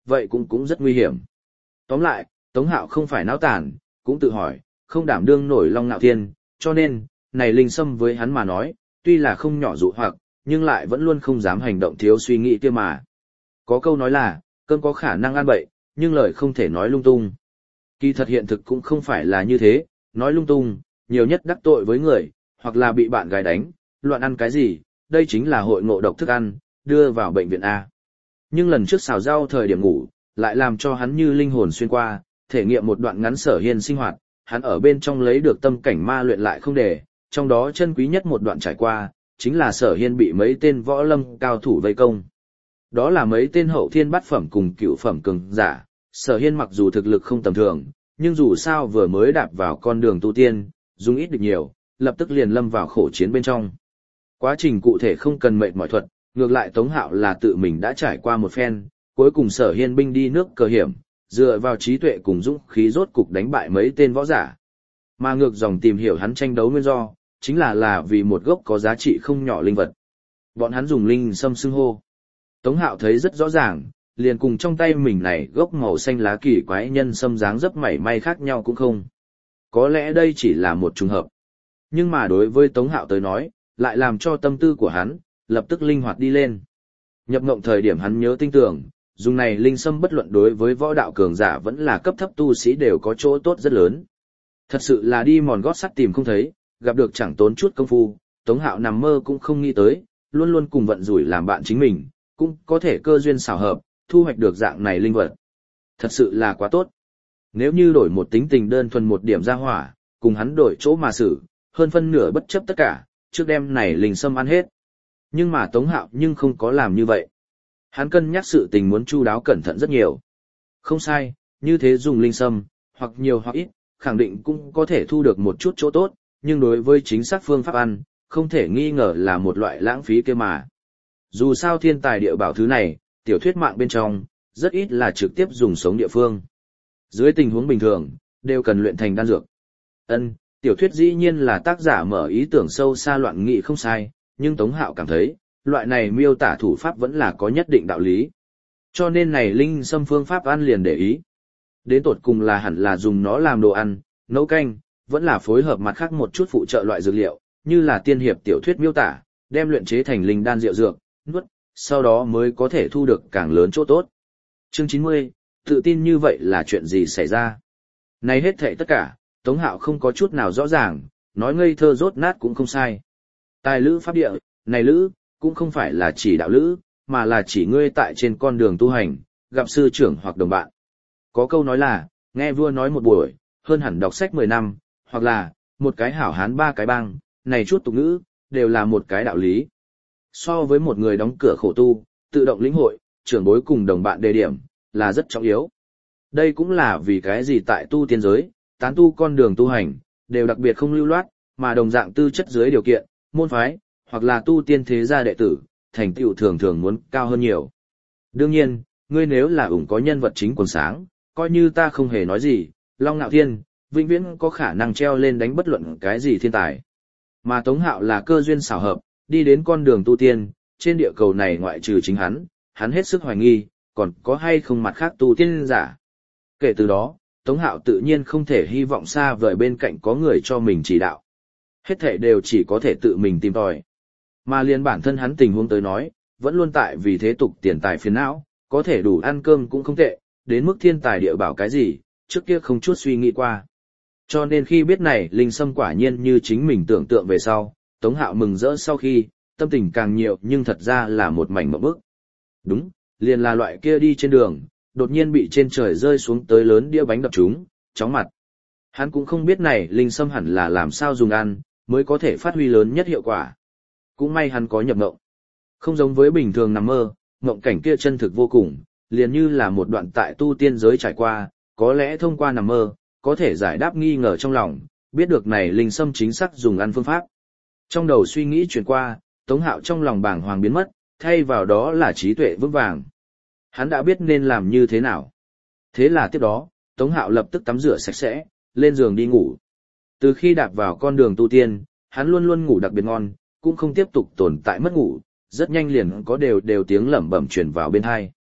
vậy cũng cũng rất nguy hiểm. Tóm lại, Tống Hạo không phải náo tàn, cũng tự hỏi, không đảm đương nổi Long Nạo Thiên, cho nên, này linh sâm với hắn mà nói, tuy là không nhỏ dụ hoặc, nhưng lại vẫn luôn không dám hành động thiếu suy nghĩ kia mà. Có câu nói là, cơm có khả năng ăn bậy, nhưng lời không thể nói lung tung. Kỳ thật hiện thực cũng không phải là như thế, nói lung tung, nhiều nhất đắc tội với người, hoặc là bị bạn gái đánh, loạn ăn cái gì, đây chính là hội ngộ độc thức ăn, đưa vào bệnh viện A. Nhưng lần trước xào rau thời điểm ngủ, lại làm cho hắn như linh hồn xuyên qua, thể nghiệm một đoạn ngắn Sở Hiên sinh hoạt, hắn ở bên trong lấy được tâm cảnh ma luyện lại không để, trong đó chân quý nhất một đoạn trải qua, chính là Sở Hiên bị mấy tên võ lâm cao thủ vây công. Đó là mấy tên hậu thiên bát phẩm cùng cựu phẩm cường giả, Sở Hiên mặc dù thực lực không tầm thường, nhưng dù sao vừa mới đạp vào con đường tu tiên, dùng ít được nhiều, lập tức liền lâm vào khổ chiến bên trong. Quá trình cụ thể không cần mệt mỏi thuật, ngược lại Tống Hạo là tự mình đã trải qua một phen, cuối cùng Sở Hiên binh đi nước cờ hiểm, dựa vào trí tuệ cùng dũng khí rốt cục đánh bại mấy tên võ giả. Mà ngược dòng tìm hiểu hắn tranh đấu nguyên do, chính là là vì một gốc có giá trị không nhỏ linh vật. Bọn hắn dùng linh sâm xưng hô. Tống Hạo thấy rất rõ ràng, liền cùng trong tay mình này gốc màu xanh lá kỳ quái nhân sâm dáng dấp mảy may khác nhau cũng không. Có lẽ đây chỉ là một trùng hợp. Nhưng mà đối với Tống Hạo tới nói, lại làm cho tâm tư của hắn, lập tức linh hoạt đi lên. Nhập ngộng thời điểm hắn nhớ tinh tưởng, dùng này linh sâm bất luận đối với võ đạo cường giả vẫn là cấp thấp tu sĩ đều có chỗ tốt rất lớn. Thật sự là đi mòn gót sắt tìm không thấy, gặp được chẳng tốn chút công phu, Tống Hạo nằm mơ cũng không nghĩ tới, luôn luôn cùng vận rủi làm bạn chính mình, cũng có thể cơ duyên xảo hợp, thu hoạch được dạng này linh vật. Thật sự là quá tốt. Nếu như đổi một tính tình đơn thuần một điểm ra hỏa, cùng hắn đổi chỗ mà xử, hơn phân nửa bất chấp tất cả, trước đêm này linh sâm ăn hết. Nhưng mà Tống Hạo nhưng không có làm như vậy. Hắn cân nhắc sự tình muốn chu đáo cẩn thận rất nhiều. Không sai, như thế dùng linh sâm, hoặc nhiều hoặc ít, khẳng định cũng có thể thu được một chút chỗ tốt, nhưng đối với chính xác phương pháp ăn, không thể nghi ngờ là một loại lãng phí kia mà. Dù sao thiên tài địa bảo thứ này, tiểu thuyết mạng bên trong, rất ít là trực tiếp dùng sống địa phương. Dưới tình huống bình thường, đều cần luyện thành đan dược. Ân, tiểu thuyết dĩ nhiên là tác giả mở ý tưởng sâu xa loạn nghị không sai, nhưng Tống Hạo cảm thấy, loại này miêu tả thủ pháp vẫn là có nhất định đạo lý. Cho nên này linh sâm phương pháp ăn liền để ý. Đến tột cùng là hẳn là dùng nó làm đồ ăn, nấu canh, vẫn là phối hợp mặt khác một chút phụ trợ loại dược liệu, như là tiên hiệp tiểu thuyết miêu tả, đem luyện chế thành linh đan rượu dược, nuốt, sau đó mới có thể thu được càng lớn chỗ tốt. Chương chín mươi, tự tin như vậy là chuyện gì xảy ra? Này hết thảy tất cả, Tống Hạo không có chút nào rõ ràng, nói ngây thơ rốt nát cũng không sai. Tài lữ pháp địa, này lữ, cũng không phải là chỉ đạo lữ, mà là chỉ ngươi tại trên con đường tu hành, gặp sư trưởng hoặc đồng bạn. Có câu nói là, nghe vua nói một buổi, hơn hẳn đọc sách mười năm, hoặc là, một cái hảo hán ba cái băng, này chút tục ngữ, đều là một cái đạo lý. So với một người đóng cửa khổ tu, tự động lĩnh hội, trưởng bối cùng đồng bạn đề điểm, là rất trọng yếu. Đây cũng là vì cái gì tại tu tiên giới, tán tu con đường tu hành, đều đặc biệt không lưu loát, mà đồng dạng tư chất dưới điều kiện, môn phái, hoặc là tu tiên thế gia đệ tử, thành tựu thường thường muốn cao hơn nhiều. Đương nhiên, ngươi nếu là ủng có nhân vật chính quần sáng, coi như ta không hề nói gì, Long Nạo Thiên, vĩnh viễn có khả năng treo lên đánh bất luận cái gì thiên tài. Mà Tống Hạo là cơ duyên xảo hợp, đi đến con đường tu tiên, trên địa cầu này ngoại trừ chính hắn, hắn hết sức hoài nghi, còn có hay không mặt khác tu tiên giả. Kể từ đó, Tống Hạo tự nhiên không thể hy vọng xa vời bên cạnh có người cho mình chỉ đạo. Hết thể đều chỉ có thể tự mình tìm tòi. Mà liên bản thân hắn tình huống tới nói, vẫn luôn tại vì thế tục tiền tài phiền não, có thể đủ ăn cơm cũng không tệ, đến mức thiên tài địa bảo cái gì, trước kia không chút suy nghĩ qua. Cho nên khi biết này linh sâm quả nhiên như chính mình tưởng tượng về sau, Tống Hạo mừng rỡ sau khi, tâm tình càng nhiều nhưng thật ra là một mảnh mộng bức. Đúng, liền là loại kia đi trên đường, đột nhiên bị trên trời rơi xuống tới lớn đĩa bánh đập trúng, chóng mặt. Hắn cũng không biết này linh sâm hẳn là làm sao dùng ăn, mới có thể phát huy lớn nhất hiệu quả. Cũng may hắn có nhập ngộng. Không giống với bình thường nằm mơ, ngộng cảnh kia chân thực vô cùng, liền như là một đoạn tại tu tiên giới trải qua, có lẽ thông qua nằm mơ, có thể giải đáp nghi ngờ trong lòng, biết được này linh sâm chính xác dùng ăn phương pháp. Trong đầu suy nghĩ chuyển qua, Tống Hạo trong lòng bàng hoàng biến mất, thay vào đó là trí tuệ vững vàng. Hắn đã biết nên làm như thế nào. Thế là tiếp đó, Tống Hạo lập tức tắm rửa sạch sẽ, lên giường đi ngủ. Từ khi đạp vào con đường tu tiên, hắn luôn luôn ngủ đặc biệt ngon, cũng không tiếp tục tồn tại mất ngủ, rất nhanh liền có đều đều tiếng lẩm bẩm truyền vào bên tai.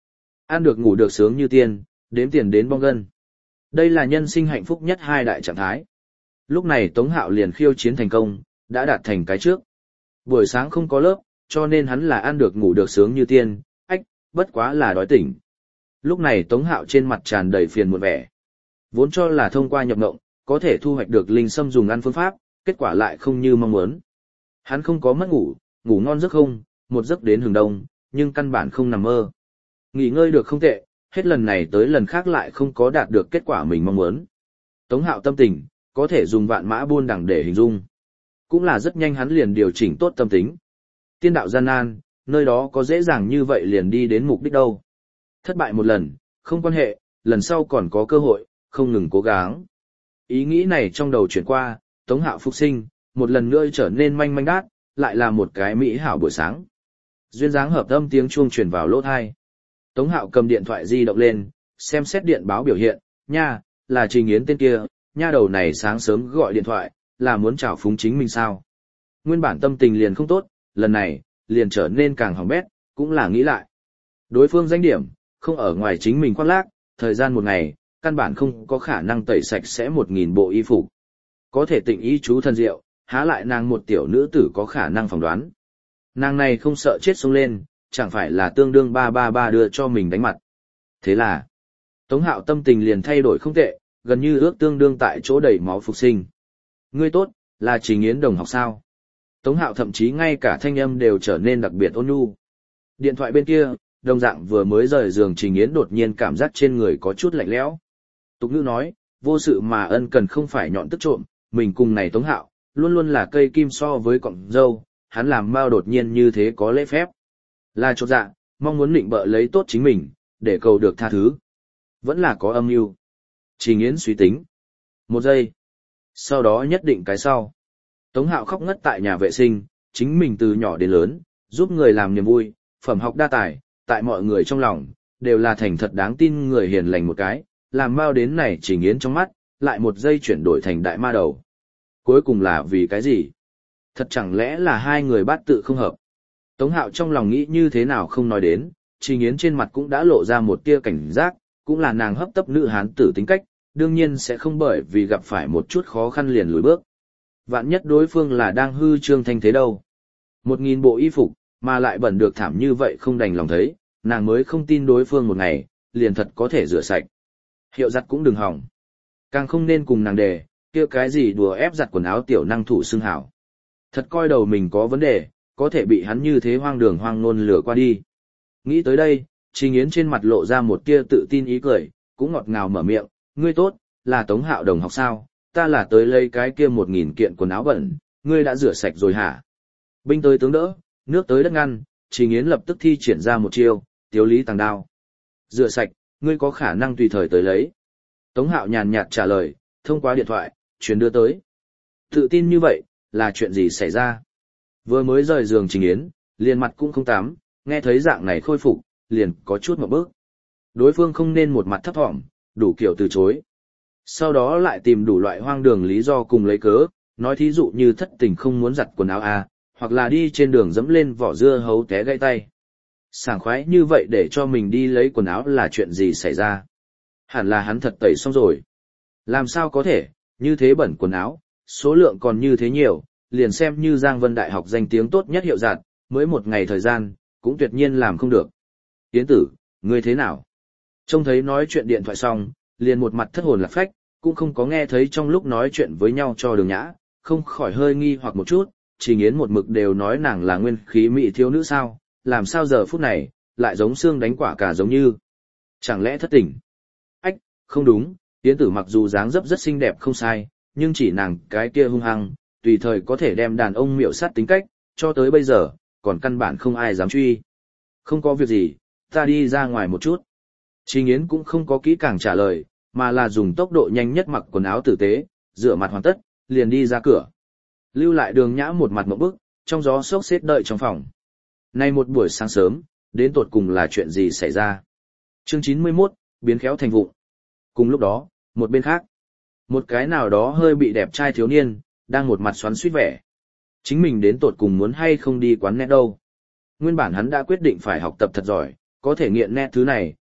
Ăn được ngủ được sướng như tiên, đếm tiền đến bong gân. Đây là nhân sinh hạnh phúc nhất hai đại trạng thái. Lúc này Tống Hạo liền khiêu chiến thành công, đã đạt thành cái trước. Buổi sáng không có lớp, cho nên hắn là ăn được ngủ được sướng như tiên, ách, bất quá là đói tỉnh. Lúc này Tống Hạo trên mặt tràn đầy phiền muộn vẻ. Vốn cho là thông qua nhập ngộng, có thể thu hoạch được linh sâm dùng ăn phương pháp, kết quả lại không như mong muốn. Hắn không có mất ngủ, ngủ ngon giấc không, một giấc đến hừng đông, nhưng căn bản không nằm mơ. Nghỉ ngơi được không tệ, hết lần này tới lần khác lại không có đạt được kết quả mình mong muốn. Tống Hạo tâm tình, có thể dùng vạn mã buôn đẳng để hình dung. Cũng là rất nhanh hắn liền điều chỉnh tốt tâm tính. Tiên đạo gian nan, nơi đó có dễ dàng như vậy liền đi đến mục đích đâu. Thất bại một lần, không quan hệ, lần sau còn có cơ hội, không ngừng cố gắng. Ý nghĩ này trong đầu chuyển qua, Tống Hạo phục sinh, một lần nữa trở nên manh manh đát, lại là một cái mỹ hảo buổi sáng. Duyên dáng hợp âm tiếng chuông truyền vào lỗ tai. Tống Hạo cầm điện thoại di động lên, xem xét điện báo biểu hiện, nha, là Trình Yến tên kia, nha đầu này sáng sớm gọi điện thoại, là muốn chào phúng chính mình sao. Nguyên bản tâm tình liền không tốt, lần này, liền trở nên càng hỏng bét, cũng là nghĩ lại. Đối phương danh điểm, không ở ngoài chính mình khoác lác, thời gian một ngày, căn bản không có khả năng tẩy sạch sẽ một nghìn bộ y phục. Có thể tịnh ý chú thần diệu, há lại nàng một tiểu nữ tử có khả năng phỏng đoán. Nàng này không sợ chết xông lên, chẳng phải là tương đương ba ba ba đưa cho mình đánh mặt. Thế là, Tống Hạo tâm tình liền thay đổi không tệ, gần như ước tương đương tại chỗ đầy máu phục sinh. Ngươi tốt, là Trình Yến đồng học sao? Tống Hạo thậm chí ngay cả thanh âm đều trở nên đặc biệt ôn nhu. Điện thoại bên kia, đồng dạng vừa mới rời giường Trình Yến đột nhiên cảm giác trên người có chút lạnh lẽo. Tục ngữ nói, vô sự mà ân cần không phải nhọn tức trộm, mình cùng này Tống Hạo, luôn luôn là cây kim so với cọng dâu, hắn làm bao đột nhiên như thế có lễ phép. Là chột dạ, mong muốn định bợ lấy tốt chính mình, để cầu được tha thứ. Vẫn là có âm mưu. Trình Yến suy tính. Một giây. Sau đó nhất định cái sau. Tống Hạo khóc ngất tại nhà vệ sinh, chính mình từ nhỏ đến lớn, giúp người làm niềm vui, phẩm học đa tài, tại mọi người trong lòng, đều là thành thật đáng tin người hiền lành một cái, làm mau đến này Trình Yến trong mắt, lại một giây chuyển đổi thành đại ma đầu. Cuối cùng là vì cái gì? Thật chẳng lẽ là hai người bát tự không hợp? Tống Hạo trong lòng nghĩ như thế nào không nói đến, Trình Yến trên mặt cũng đã lộ ra một tia cảnh giác, cũng là nàng hấp tấp nữ hán tử tính cách, đương nhiên sẽ không bởi vì gặp phải một chút khó khăn liền lùi bước. Vạn nhất đối phương là đang hư trương thanh thế đâu. Một nghìn bộ y phục, mà lại bẩn được thảm như vậy không đành lòng thấy, nàng mới không tin đối phương một ngày, liền thật có thể rửa sạch. Hiệu giặt cũng đừng hỏng. Càng không nên cùng nàng đề, kia cái gì đùa ép giặt quần áo tiểu năng thủ xưng hảo. Thật coi đầu mình có vấn đề, có thể bị hắn như thế hoang đường hoang nôn lừa qua đi. Nghĩ tới đây, Trình Yến trên mặt lộ ra một tia tự tin ý cười, cũng ngọt ngào mở miệng, ngươi tốt, là Tống Hạo đồng học sao, ta là tới lấy cái kia một nghìn kiện quần áo bẩn, ngươi đã rửa sạch rồi hả? Binh tới tướng đỡ, nước tới đất ngăn, Trình Yến lập tức thi triển ra một chiêu, tiếu lý tàng đao. Rửa sạch, ngươi có khả năng tùy thời tới lấy. Tống Hạo nhàn nhạt trả lời, thông qua điện thoại, truyền đưa tới. Tự tin như vậy, là chuyện gì xảy ra? Vừa mới rời giường Trình Yến, liền mặt cũng không tắm, nghe thấy dạng này khôi phục, liền có chút một bước. Đối phương không nên một mặt thấp thỏm, đủ kiểu từ chối. Sau đó lại tìm đủ loại hoang đường lý do cùng lấy cớ, nói thí dụ như thất tình không muốn giặt quần áo à, hoặc là đi trên đường dẫm lên vỏ dưa hấu té gãy tay. Sảng khoái như vậy để cho mình đi lấy quần áo là chuyện gì xảy ra? Hẳn là hắn thật tẩy xong rồi. Làm sao có thể, như thế bẩn quần áo, số lượng còn như thế nhiều, liền xem như Giang Vân Đại học danh tiếng tốt nhất hiệu giặt, mới một ngày thời gian, cũng tuyệt nhiên làm không được. Yến tử, ngươi thế nào? Trông thấy nói chuyện điện thoại xong, liền một mặt thất hồn lạc phách, cũng không có nghe thấy trong lúc nói chuyện với nhau cho đường nhã, không khỏi hơi nghi hoặc một chút, Trình Yến một mực đều nói nàng là nguyên khí mỹ thiếu nữ sao, làm sao giờ phút này, lại giống xương đánh quả cả giống như. Chẳng lẽ thất tình? Ách, không đúng, Yến tử mặc dù dáng dấp rất xinh đẹp không sai, nhưng chỉ nàng cái kia hung hăng, tùy thời có thể đem đàn ông miệu sát tính cách, cho tới bây giờ, còn căn bản không ai dám truy. Không có việc gì, ta đi ra ngoài một chút. Trình Yến cũng không có kỹ càng trả lời, mà là dùng tốc độ nhanh nhất mặc quần áo tử tế, rửa mặt hoàn tất, liền đi ra cửa. Lưu lại đường nhã một mặt mộng bức, trong gió sốc xếp đợi trong phòng. Nay một buổi sáng sớm, đến tột cùng là chuyện gì xảy ra? Chương chín mươi mốt, biến khéo thành vụng. Cùng lúc đó, một bên khác, một cái nào đó hơi bị đẹp trai thiếu niên, đang một mặt xoắn xuýt vẻ. Chính mình đến tột cùng muốn hay không đi quán net đâu. Nguyên bản hắn đã quyết định phải học tập thật giỏi, có thể nghiện net thứ này,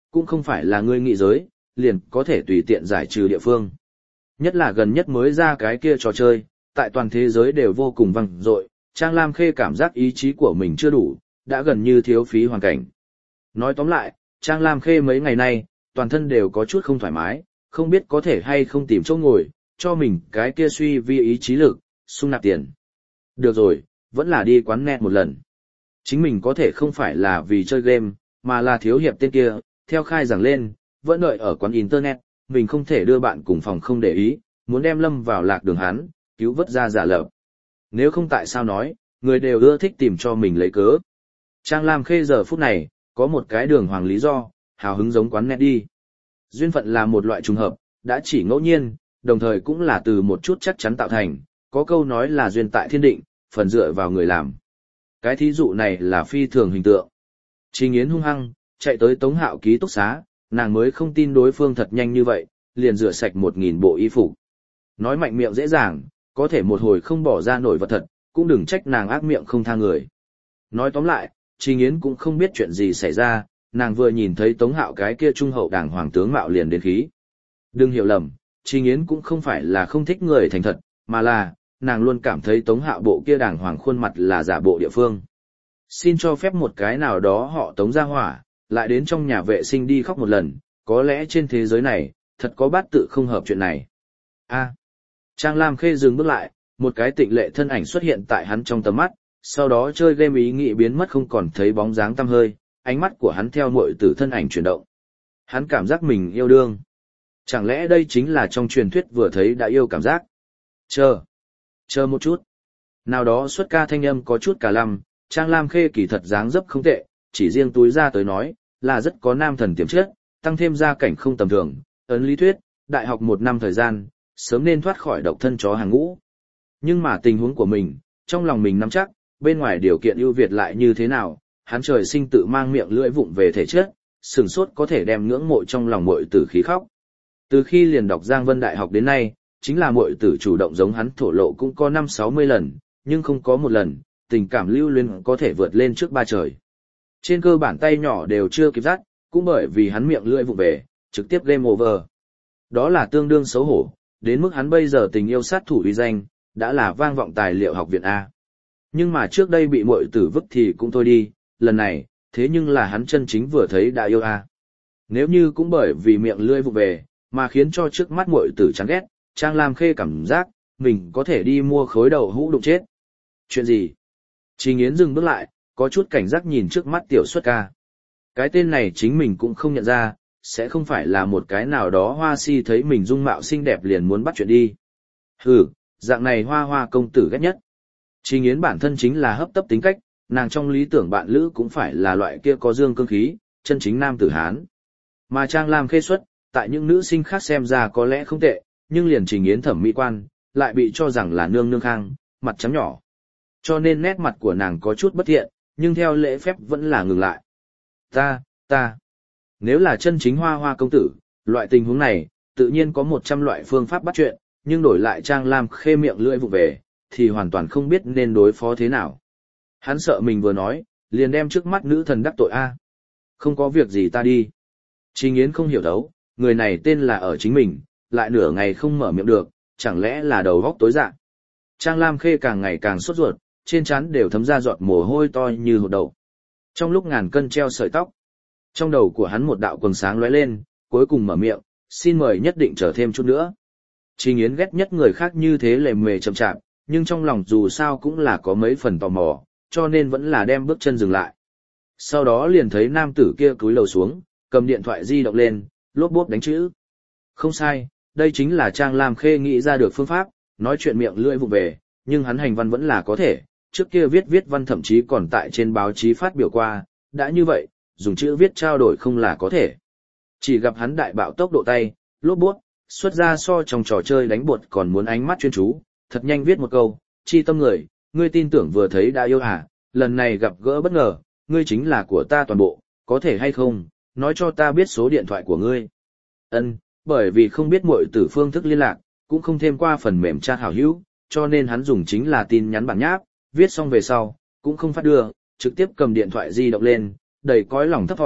cũng không phải là ngươi nghĩ giới, liền có thể tùy tiện giải trừ địa phương. Nhất là gần nhất mới ra cái kia trò chơi, tại toàn thế giới đều vô cùng vang dội, Trang Lam Khê cảm giác ý chí của mình chưa đủ, đã gần như thiếu phí hoàn cảnh. Nói tóm lại, Trang Lam Khê mấy ngày nay, toàn thân đều có chút không thoải mái, không biết có thể hay không tìm chỗ ngồi, cho mình cái kia suy vi ý chí lực, sung nạp tiền. Được rồi, vẫn là đi quán net một lần. Chính mình có thể không phải là vì chơi game, mà là thiếu hiệp tên kia, theo khai giảng lên, vẫn đợi ở quán internet, mình không thể đưa bạn cùng phòng không để ý, muốn đem lâm vào lạc đường hắn, cứu vớt ra giả lập. Nếu không tại sao nói, người đều ưa thích tìm cho mình lấy cớ. Trang Lam Khê giờ phút này, có một cái đường hoàng lý do, hào hứng giống quán net đi. Duyên phận là một loại trùng hợp, đã chỉ ngẫu nhiên, đồng thời cũng là từ một chút chắc chắn tạo thành, có câu nói là duyên tại thiên định, phần dựa vào người làm. Cái thí dụ này là phi thường hình tượng. Trình Yến hung hăng, chạy tới Tống Hạo ký túc xá, nàng mới không tin đối phương thật nhanh như vậy, liền rửa sạch một nghìn bộ y phục. Nói mạnh miệng dễ dàng, có thể một hồi không bỏ ra nổi vật thật, cũng đừng trách nàng ác miệng không tha người. Nói tóm lại, Trình Yến cũng không biết chuyện gì xảy ra, nàng vừa nhìn thấy Tống Hạo cái kia trung hậu đảng hoàng tướng mạo liền đến khí. Đừng hiểu lầm, Trình Yến cũng không phải là không thích người thành thật, mà là, nàng luôn cảm thấy Tống Hạo bộ kia đàng hoàng khuôn mặt là giả bộ địa phương. Xin cho phép một cái nào đó họ Tống ra hỏa, lại đến trong nhà vệ sinh đi khóc một lần, có lẽ trên thế giới này, thật có bát tự không hợp chuyện này. A. Trang Lam Khê dừng bước lại, một cái tịnh lệ thân ảnh xuất hiện tại hắn trong tầm mắt, sau đó chơi game ý nghĩ biến mất không còn thấy bóng dáng tăm hơi, ánh mắt của hắn theo muội tử thân ảnh chuyển động. Hắn cảm giác mình yêu đương. Chẳng lẽ đây chính là trong truyền thuyết vừa thấy đã yêu cảm giác? Chờ. Chờ một chút. Nào đó xuất ca thanh âm có chút cả lăm, Trang Lam Khê kỳ thật dáng dấp không tệ, chỉ riêng túi ra tới nói, là rất có nam thần tiềm chất, tăng thêm gia cảnh không tầm thường, ấn lý thuyết, đại học một năm thời gian, sớm nên thoát khỏi độc thân chó hàng ngũ. Nhưng mà tình huống của mình, trong lòng mình nắm chắc, bên ngoài điều kiện ưu việt lại như thế nào, hắn trời sinh tự mang miệng lưỡi vụng về thể chất, sừng sốt có thể đem ngưỡng mộ trong lòng muội tử khí khóc. Từ khi liền đọc Giang Vân Đại học đến nay, chính là muội tử chủ động giống hắn thổ lộ cũng có năm sáu mươi lần, nhưng không có một lần, tình cảm lưu luyến có thể vượt lên trước ba trời. Trên cơ bản tay nhỏ đều chưa kịp dắt, cũng bởi vì hắn miệng lưỡi vụng về, trực tiếp game over. Đó là tương đương xấu hổ, đến mức hắn bây giờ tình yêu sát thủ uy danh, đã là vang vọng tài liệu học viện A. Nhưng mà trước đây bị muội tử vứt thì cũng thôi đi, lần này, thế nhưng là hắn chân chính vừa thấy đã yêu A. Nếu như cũng bởi vì miệng lưỡi vụng về, mà khiến cho trước mắt muội tử chán ghét, Trang Lam Khê cảm giác, mình có thể đi mua khối đầu hũ đụng chết. Chuyện gì? Trình Yến dừng bước lại, có chút cảnh giác nhìn trước mắt tiểu xuất ca. Cái tên này chính mình cũng không nhận ra, sẽ không phải là một cái nào đó hoa si thấy mình dung mạo xinh đẹp liền muốn bắt chuyện đi. Hừ, dạng này hoa hoa công tử ghét nhất. Trình Yến bản thân chính là hấp tấp tính cách, nàng trong lý tưởng bạn lữ cũng phải là loại kia có dương cương khí, chân chính nam tử Hán. Mà Trang Lam Khê xuất, tại những nữ sinh khác xem ra có lẽ không tệ, nhưng liền Trình Yến thẩm mỹ quan, lại bị cho rằng là nương nương khang, mặt trắng nhỏ. Cho nên nét mặt của nàng có chút bất thiện, nhưng theo lễ phép vẫn là ngừng lại. Ta, ta. Nếu là chân chính hoa hoa công tử, loại tình huống này, tự nhiên có một trăm loại phương pháp bắt chuyện, nhưng đổi lại Trang Lam Khê miệng lưỡi vụ về, thì hoàn toàn không biết nên đối phó thế nào. Hắn sợ mình vừa nói, liền đem trước mắt nữ thần đắc tội a. Không có việc gì ta đi. Trình Yến không hiểu thấu, người này tên là ở chính mình, lại nửa ngày không mở miệng được, chẳng lẽ là đầu góc tối dạ. Trang Lam Khê càng ngày càng sốt ruột, trên trán đều thấm ra giọt mồ hôi to như hột đậu. Trong lúc ngàn cân treo sợi tóc, trong đầu của hắn một đạo quầng sáng lóe lên, cuối cùng mở miệng, xin mời nhất định chờ thêm chút nữa. Trình Yến ghét nhất người khác như thế lề mề chậm chạp, nhưng trong lòng dù sao cũng là có mấy phần tò mò, cho nên vẫn là đem bước chân dừng lại. Sau đó liền thấy nam tử kia cúi đầu xuống, cầm điện thoại di động lên, lốp bốp đánh chữ. Không sai, đây chính là Trang Lam Khê nghĩ ra được phương pháp, nói chuyện miệng lưỡi vụ về, nhưng hắn hành văn vẫn là có thể, trước kia viết viết văn thậm chí còn tại trên báo chí phát biểu qua, đã như vậy, dùng chữ viết trao đổi không là có thể. Chỉ gặp hắn đại bạo tốc độ tay, lốp bút, xuất ra so trong trò chơi đánh bột còn muốn ánh mắt chuyên chú, thật nhanh viết một câu, chi tâm người, ngươi tin tưởng vừa thấy đã yêu hả, lần này gặp gỡ bất ngờ, ngươi chính là của ta toàn bộ, có thể hay không, nói cho ta biết số điện thoại của ngươi. Ân, bởi vì không biết muội tử phương thức liên lạc, cũng không thêm qua phần mềm chat hảo hữu, cho nên hắn dùng chính là tin nhắn bản nháp, viết xong về sau, cũng không phát đưa, trực tiếp cầm điện thoại di động lên, đầy cõi lòng thấp vọng,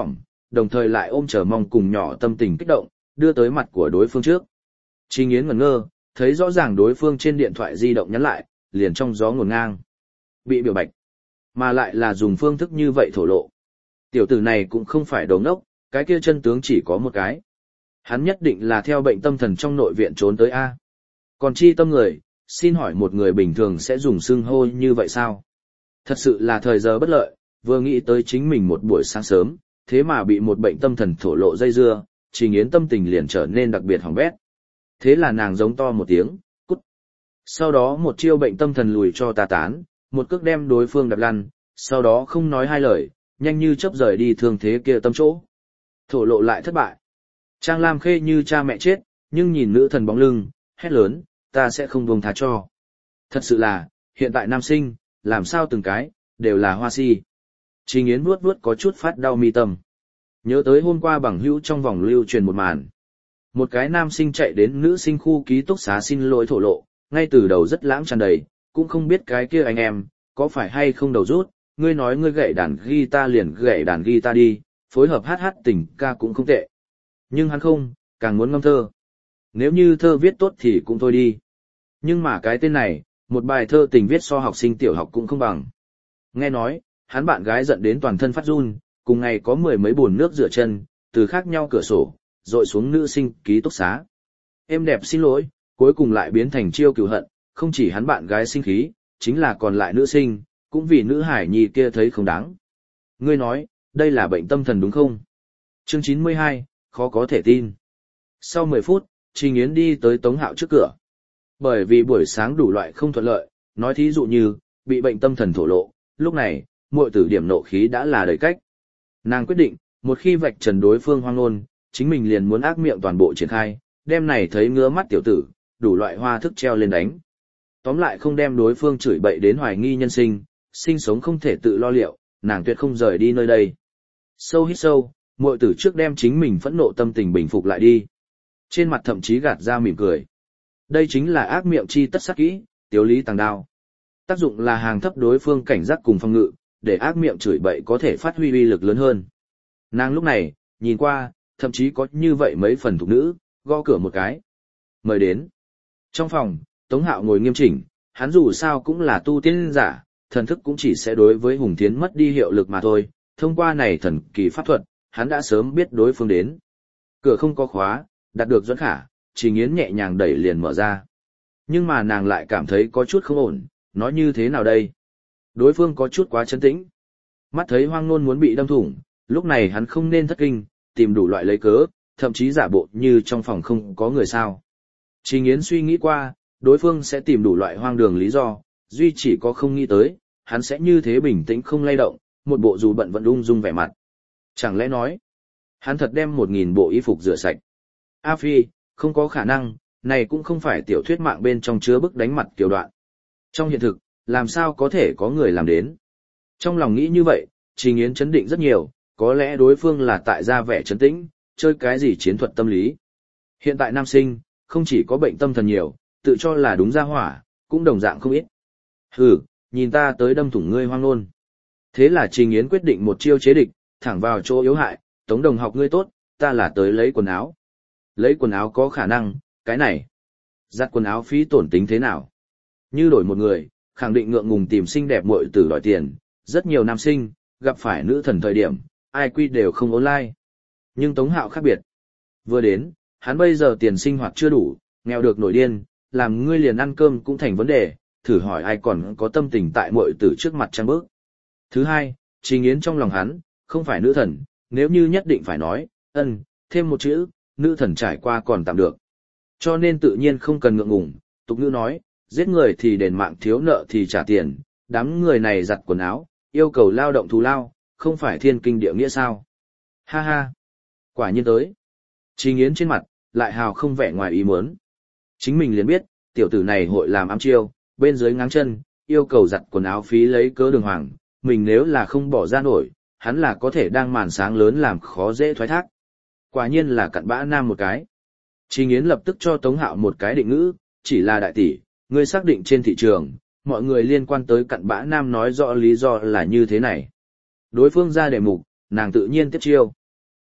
đồng thời lại ôm chờ mong cùng nhỏ tâm tình kích động, đưa tới mặt của đối phương trước. Trình Yến ngẩn ngơ, thấy rõ ràng đối phương trên điện thoại di động nhắn lại, liền trong gió ngổn ngang. Bị biểu bạch, mà lại là dùng phương thức như vậy thổ lộ. Tiểu tử này cũng không phải đồ ngốc, cái kia chân tướng chỉ có một cái. Hắn nhất định là theo bệnh tâm thần trong nội viện trốn tới A. Còn chi tâm người, xin hỏi một người bình thường sẽ dùng xưng hô như vậy sao? Thật sự là thời giờ bất lợi, vừa nghĩ tới chính mình một buổi sáng sớm, thế mà bị một bệnh tâm thần thổ lộ dây dưa, Trình Yến tâm tình liền trở nên đặc biệt hỏng bét. Thế là nàng giống to một tiếng, cút. Sau đó một chiêu bệnh tâm thần lùi cho ta tán, một cước đem đối phương đập lăn, sau đó không nói hai lời, nhanh như chớp rời đi thương thế kia tâm chỗ. Thổ lộ lại thất bại. Trang Lam Khê như cha mẹ chết, nhưng nhìn nữ thần bóng lưng, hét lớn, ta sẽ không buông tha cho. Thật sự là, hiện tại nam sinh, làm sao từng cái, đều là hoa si. Trình Yến vuốt vuốt có chút phát đau mi tâm. Nhớ tới hôm qua bằng hữu trong vòng lưu truyền một màn. Một cái nam sinh chạy đến nữ sinh khu ký túc xá xin lỗi thổ lộ, ngay từ đầu rất lãng tràn đầy, cũng không biết cái kia anh em, có phải hay không đầu rút, ngươi nói ngươi gậy đàn guitar liền gậy đàn guitar đi, phối hợp hát hát tình ca cũng không tệ. Nhưng hắn không, càng muốn ngâm thơ. Nếu như thơ viết tốt thì cũng thôi đi. Nhưng mà cái tên này, một bài thơ tình viết so học sinh tiểu học cũng không bằng. Nghe nói, hắn bạn gái giận đến toàn thân phát run, cùng ngày có mười mấy bồn nước rửa chân, từ khác nhau cửa sổ, rội xuống nữ sinh ký túc xá. Em đẹp xin lỗi, cuối cùng lại biến thành chiêu cừu hận, không chỉ hắn bạn gái sinh khí, chính là còn lại nữ sinh, cũng vì nữ hải nhi kia thấy không đáng. Ngươi nói, đây là bệnh tâm thần đúng không? Chương chín mươi hai, khó có thể tin. Sau mười phút, Trình Yến đi tới Tống Hạo trước cửa. Bởi vì buổi sáng đủ loại không thuận lợi, nói thí dụ như, bị bệnh tâm thần thổ lộ, lúc này, muội tử điểm nộ khí đã là đầy cách. Nàng quyết định, một khi vạch trần đối phương hoang ngôn, chính mình liền muốn ác miệng toàn bộ triển khai, đem này thấy ngứa mắt tiểu tử, đủ loại hoa thức treo lên đánh. Tóm lại không đem đối phương chửi bậy đến hoài nghi nhân sinh, sinh sống không thể tự lo liệu, nàng tuyệt không rời đi nơi đây. Sâu hít sâu, muội tử trước đem chính mình phẫn nộ tâm tình bình phục lại đi. Trên mặt thậm chí gạt ra mỉm cười. Đây chính là ác miệng chi tất sắc kỹ, tiếu lý tàng đao. Tác dụng là hàng thấp đối phương cảnh giác cùng phòng ngự, để ác miệng chửi bậy có thể phát huy uy lực lớn hơn. Nàng lúc này, nhìn qua, thậm chí có như vậy mấy phần thục nữ, gõ cửa một cái. Mời đến. Trong phòng, Tống Hạo ngồi nghiêm chỉnh, hắn dù sao cũng là tu tiên giả, thần thức cũng chỉ sẽ đối với Hùng Thiến mất đi hiệu lực mà thôi. Thông qua này thần kỳ pháp thuật, hắn đã sớm biết đối phương đến. Cửa không có khóa, đặt được dẫn khả, Trình Yến nhẹ nhàng đẩy liền mở ra. Nhưng mà nàng lại cảm thấy có chút không ổn, nói như thế nào đây? Đối phương có chút quá trấn tĩnh. Mắt thấy hoang nôn muốn bị đâm thủng, lúc này hắn không nên thất kinh, tìm đủ loại lấy cớ, thậm chí giả bộ như trong phòng không có người sao. Trình Yến suy nghĩ qua, đối phương sẽ tìm đủ loại hoang đường lý do, duy chỉ có không nghĩ tới, hắn sẽ như thế bình tĩnh không lay động, một bộ dù bận vẫn ung dung vẻ mặt. Chẳng lẽ nói, hắn thật đem một nghìn bộ y phục rửa sạch. A Phi, không có khả năng, này cũng không phải tiểu thuyết mạng bên trong chứa bức đánh mặt kiểu đoạn. Trong hiện thực, làm sao có thể có người làm đến? Trong lòng nghĩ như vậy, Trình Yến chấn định rất nhiều, có lẽ đối phương là tại ra vẻ trấn tĩnh, chơi cái gì chiến thuật tâm lý. Hiện tại nam sinh, không chỉ có bệnh tâm thần nhiều, tự cho là đúng ra hỏa, cũng đồng dạng không ít. Hừ, nhìn ta tới đâm thủng ngươi hoang nôn. Thế là Trình Yến quyết định một chiêu chế địch, thẳng vào chỗ yếu hại, Tống đồng học ngươi tốt, ta là tới lấy quần áo. Lấy quần áo có khả năng, cái này. Giặt quần áo phí tổn tính thế nào? Như đổi một người, khẳng định ngượng ngùng tìm xinh đẹp muội tử đòi tiền, rất nhiều nam sinh, gặp phải nữ thần thời điểm, ai quy đều không online. Nhưng Tống Hạo khác biệt. Vừa đến, hắn bây giờ tiền sinh hoạt chưa đủ, nghèo được nổi điên, làm ngươi liền ăn cơm cũng thành vấn đề, thử hỏi ai còn có tâm tình tại muội tử trước mặt trang bước. Thứ hai, Trình Yến trong lòng hắn, không phải nữ thần, nếu như nhất định phải nói, ân, thêm một chữ, nữ thần trải qua còn tạm được. Cho nên tự nhiên không cần ngượng ngùng, tục ngữ nói, giết người thì đền mạng thiếu nợ thì trả tiền, đám người này giặt quần áo, yêu cầu lao động thù lao, không phải thiên kinh địa nghĩa sao. Ha ha, quả nhiên tới. Trình Yến trên mặt, lại hào không vẻ ngoài ý muốn. Chính mình liền biết, tiểu tử này hội làm ám chiêu, bên dưới ngáng chân, yêu cầu giặt quần áo phí lấy cớ đường hoàng, mình nếu là không bỏ ra nổi, hắn là có thể đang màn sáng lớn làm khó dễ thoái thác. Quả nhiên là cặn bã nam một cái. Trình Yến lập tức cho Tống Hạo một cái định ngữ, chỉ là đại tỷ, ngươi xác định trên thị trường, mọi người liên quan tới cặn bã nam nói rõ lý do là như thế này. Đối phương ra đề mục, nàng tự nhiên tiếp chiêu.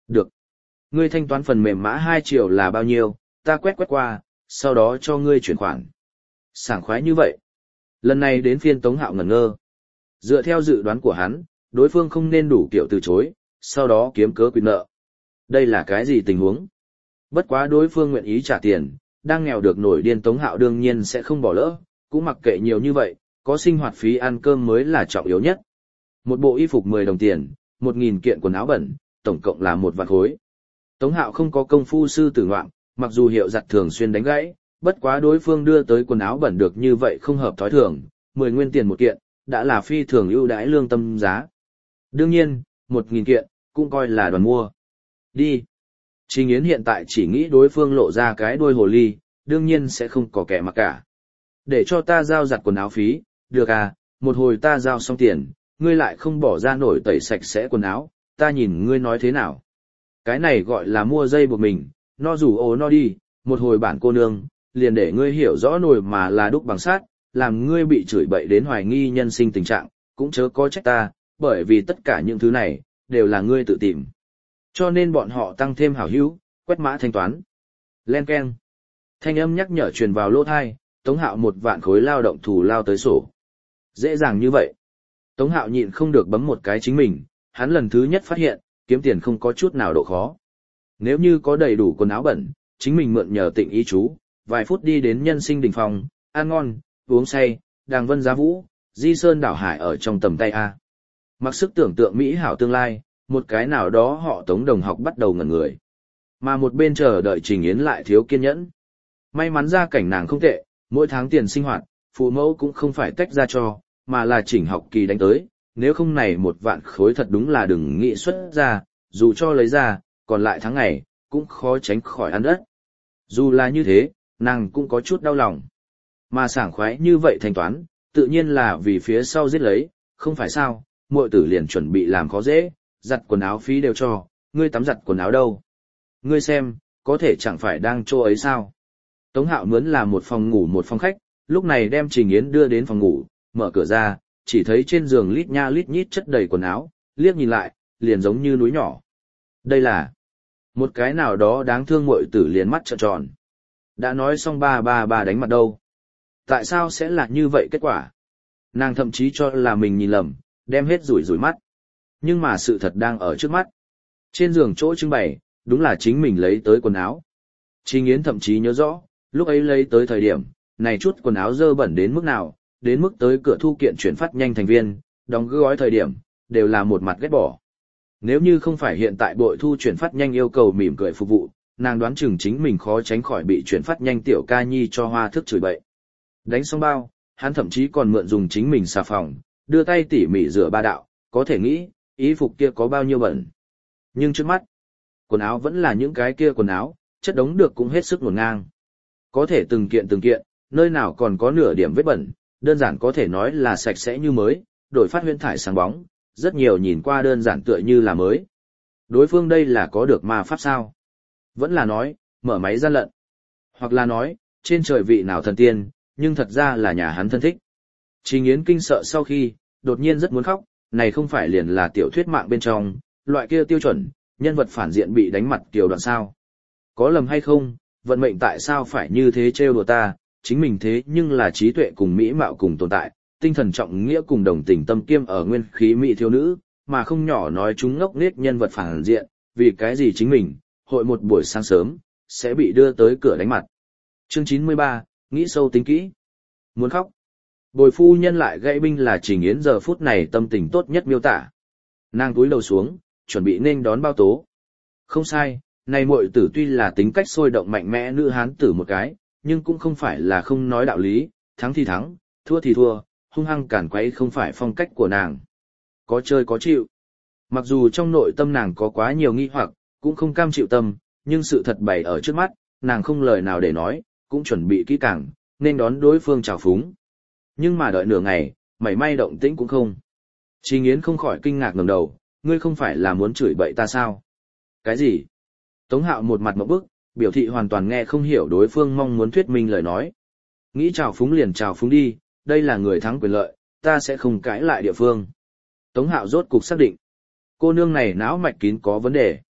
Được. Ngươi thanh toán phần mềm mã hai triệu là bao nhiêu, ta quét quét qua, sau đó cho ngươi chuyển khoản. Sảng khoái như vậy. Lần này đến phiên Tống Hạo ngẩn ngơ. Dựa theo dự đoán của hắn, đối phương không nên đủ kiểu từ chối, sau đó kiếm cớ quy nợ. Đây là cái gì tình huống? Bất quá đối phương nguyện ý trả tiền, đang nghèo được nổi điên Tống Hạo đương nhiên sẽ không bỏ lỡ, cũng mặc kệ nhiều như vậy, có sinh hoạt phí ăn cơm mới là trọng yếu nhất. Một bộ y phục mười đồng tiền, một nghìn kiện quần áo bẩn, tổng cộng là một vạn khối. Tống Hạo không có công phu sư tử ngoạm, mặc dù hiệu giặt thường xuyên đánh gãy, bất quá đối phương đưa tới quần áo bẩn được như vậy không hợp thói thường, mười nguyên tiền một kiện, đã là phi thường ưu đãi lương tâm giá. Đương nhiên, một nghìn kiện, cũng coi là đoàn mua. Đi. Trình Yến hiện tại chỉ nghĩ đối phương lộ ra cái đuôi hồ ly, đương nhiên sẽ không có kẻ mặc cả. Để cho ta giao giặt quần áo phí, được à, một hồi ta giao xong tiền, ngươi lại không bỏ ra nổi tẩy sạch sẽ quần áo, ta nhìn ngươi nói thế nào. Cái này gọi là mua dây buộc mình, no rủ ố no đi, một hồi bản cô nương, liền để ngươi hiểu rõ nổi mà là đúc bằng sát, làm ngươi bị chửi bậy đến hoài nghi nhân sinh tình trạng, cũng chớ có trách ta, bởi vì tất cả những thứ này, đều là ngươi tự tìm. Cho nên bọn họ tăng thêm hảo hữu, quét mã thanh toán. Len keng. Thanh âm nhắc nhở truyền vào lỗ thai, Tống Hạo một vạn khối lao động thù lao tới sổ. Dễ dàng như vậy. Tống Hạo nhịn không được bấm một cái chính mình, hắn lần thứ nhất phát hiện, kiếm tiền không có chút nào độ khó. Nếu như có đầy đủ quần áo bẩn, chính mình mượn nhờ Tịnh ý chú, vài phút đi đến nhân sinh đỉnh phòng, ăn ngon, uống say, đàng vân giá vũ, di sơn đảo hải ở trong tầm tay A. Mặc sức tưởng tượng Mỹ hảo tương lai, một cái nào đó họ Tống đồng học bắt đầu ngẩn người. Mà một bên chờ đợi Trình Yến lại thiếu kiên nhẫn. May mắn ra cảnh nàng không tệ, mỗi tháng tiền sinh hoạt, phụ mẫu cũng không phải tách ra cho, mà là chỉnh học kỳ đánh tới, nếu không này một vạn khối thật đúng là đừng nghĩ xuất ra, dù cho lấy ra, còn lại tháng ngày, cũng khó tránh khỏi ăn đất. Dù là như thế, nàng cũng có chút đau lòng. Mà sảng khoái như vậy thanh toán, tự nhiên là vì phía sau giết lấy, không phải sao, muội tử liền chuẩn bị làm khó dễ, giặt quần áo phí đều cho, ngươi tắm giặt quần áo đâu. Ngươi xem, có thể chẳng phải đang chỗ ấy sao. Tống Hạo mướn là một phòng ngủ một phòng khách, lúc này đem Trình Yến đưa đến phòng ngủ, mở cửa ra, chỉ thấy trên giường lít nha lít nhít chất đầy quần áo, liếc nhìn lại, liền giống như núi nhỏ. Đây là một cái nào đó đáng thương muội tử liền mắt trợn tròn. Đã nói xong ba ba ba đánh mặt đâu. Tại sao sẽ là như vậy kết quả? Nàng thậm chí cho là mình nhìn lầm, đem hết rủi rủi mắt. Nhưng mà sự thật đang ở trước mắt. Trên giường chỗ trưng bày, đúng là chính mình lấy tới quần áo. Trình Yến thậm chí nhớ rõ, lúc ấy lấy tới thời điểm, này chút quần áo dơ bẩn đến mức nào, đến mức tới cửa thu kiện chuyển phát nhanh thành viên, đóng gói thời điểm, đều là một mặt ghét bỏ. Nếu như không phải hiện tại bội thu chuyển phát nhanh yêu cầu mỉm cười phục vụ, nàng đoán chừng chính mình khó tránh khỏi bị chuyển phát nhanh tiểu ca nhi cho hoa thức chửi bậy. Đánh xong bao, hắn thậm chí còn mượn dùng chính mình xà phòng, đưa tay tỉ mỉ rửa ba đạo, có thể nghĩ, y phục kia có bao nhiêu bẩn. Nhưng trước mắt, quần áo vẫn là những cái kia quần áo, chất đống được cũng hết sức ngổn ngang. Có thể từng kiện từng kiện, nơi nào còn có nửa điểm vết bẩn, đơn giản có thể nói là sạch sẽ như mới, đổi phát huyễn thải sáng bóng, rất nhiều nhìn qua đơn giản tựa như là mới. Đối phương đây là có được ma pháp sao? Vẫn là nói, mở máy gian lận. Hoặc là nói, trên trời vị nào thần tiên, nhưng thật ra là nhà hắn thân thích. Trình Yến kinh sợ sau khi, đột nhiên rất muốn khóc, này không phải liền là tiểu thuyết mạng bên trong, loại kia tiêu chuẩn, nhân vật phản diện bị đánh mặt tiểu đoạn sao. Có lầm hay không, vận mệnh tại sao phải như thế trêu đùa ta, chính mình thế nhưng là trí tuệ cùng mỹ mạo cùng tồn tại, tinh thần trọng nghĩa cùng đồng tình tâm kiêm ở nguyên khí mỹ thiếu nữ, mà không nhỏ nói chúng ngốc nghếch nhân vật phản diện, vì cái gì chính mình, hội một buổi sáng sớm, sẽ bị đưa tới cửa đánh mặt. Chương chín mươi ba, nghĩ sâu tính kỹ. Muốn khóc. Bồi phu nhân lại gãy binh là Trình Yến giờ phút này tâm tình tốt nhất miêu tả. Nàng túi đầu xuống, chuẩn bị nên đón bao tố. Không sai, này muội tử tuy là tính cách sôi động mạnh mẽ nữ hán tử một cái, nhưng cũng không phải là không nói đạo lý, thắng thì thắng, thua thì thua, hung hăng cản quấy không phải phong cách của nàng. Có chơi có chịu. Mặc dù trong nội tâm nàng có quá nhiều nghi hoặc, cũng không cam chịu tâm, nhưng sự thật bày ở trước mắt, nàng không lời nào để nói, cũng chuẩn bị kỹ càng, nên đón đối phương chào phúng. Nhưng mà đợi nửa ngày, mảy may động tĩnh cũng không. Trình Yến không khỏi kinh ngạc ngẩng đầu, ngươi không phải là muốn chửi bậy ta sao? Cái gì? Tống Hạo một mặt ngộp bức, biểu thị hoàn toàn nghe không hiểu đối phương mong muốn thuyết minh lời nói. Nghĩ chào phúng liền chào phúng đi, đây là người thắng quyền lợi, ta sẽ không cãi lại địa phương. Tống Hạo rốt cục xác định. Cô nương này não mạch kín có vấn đề.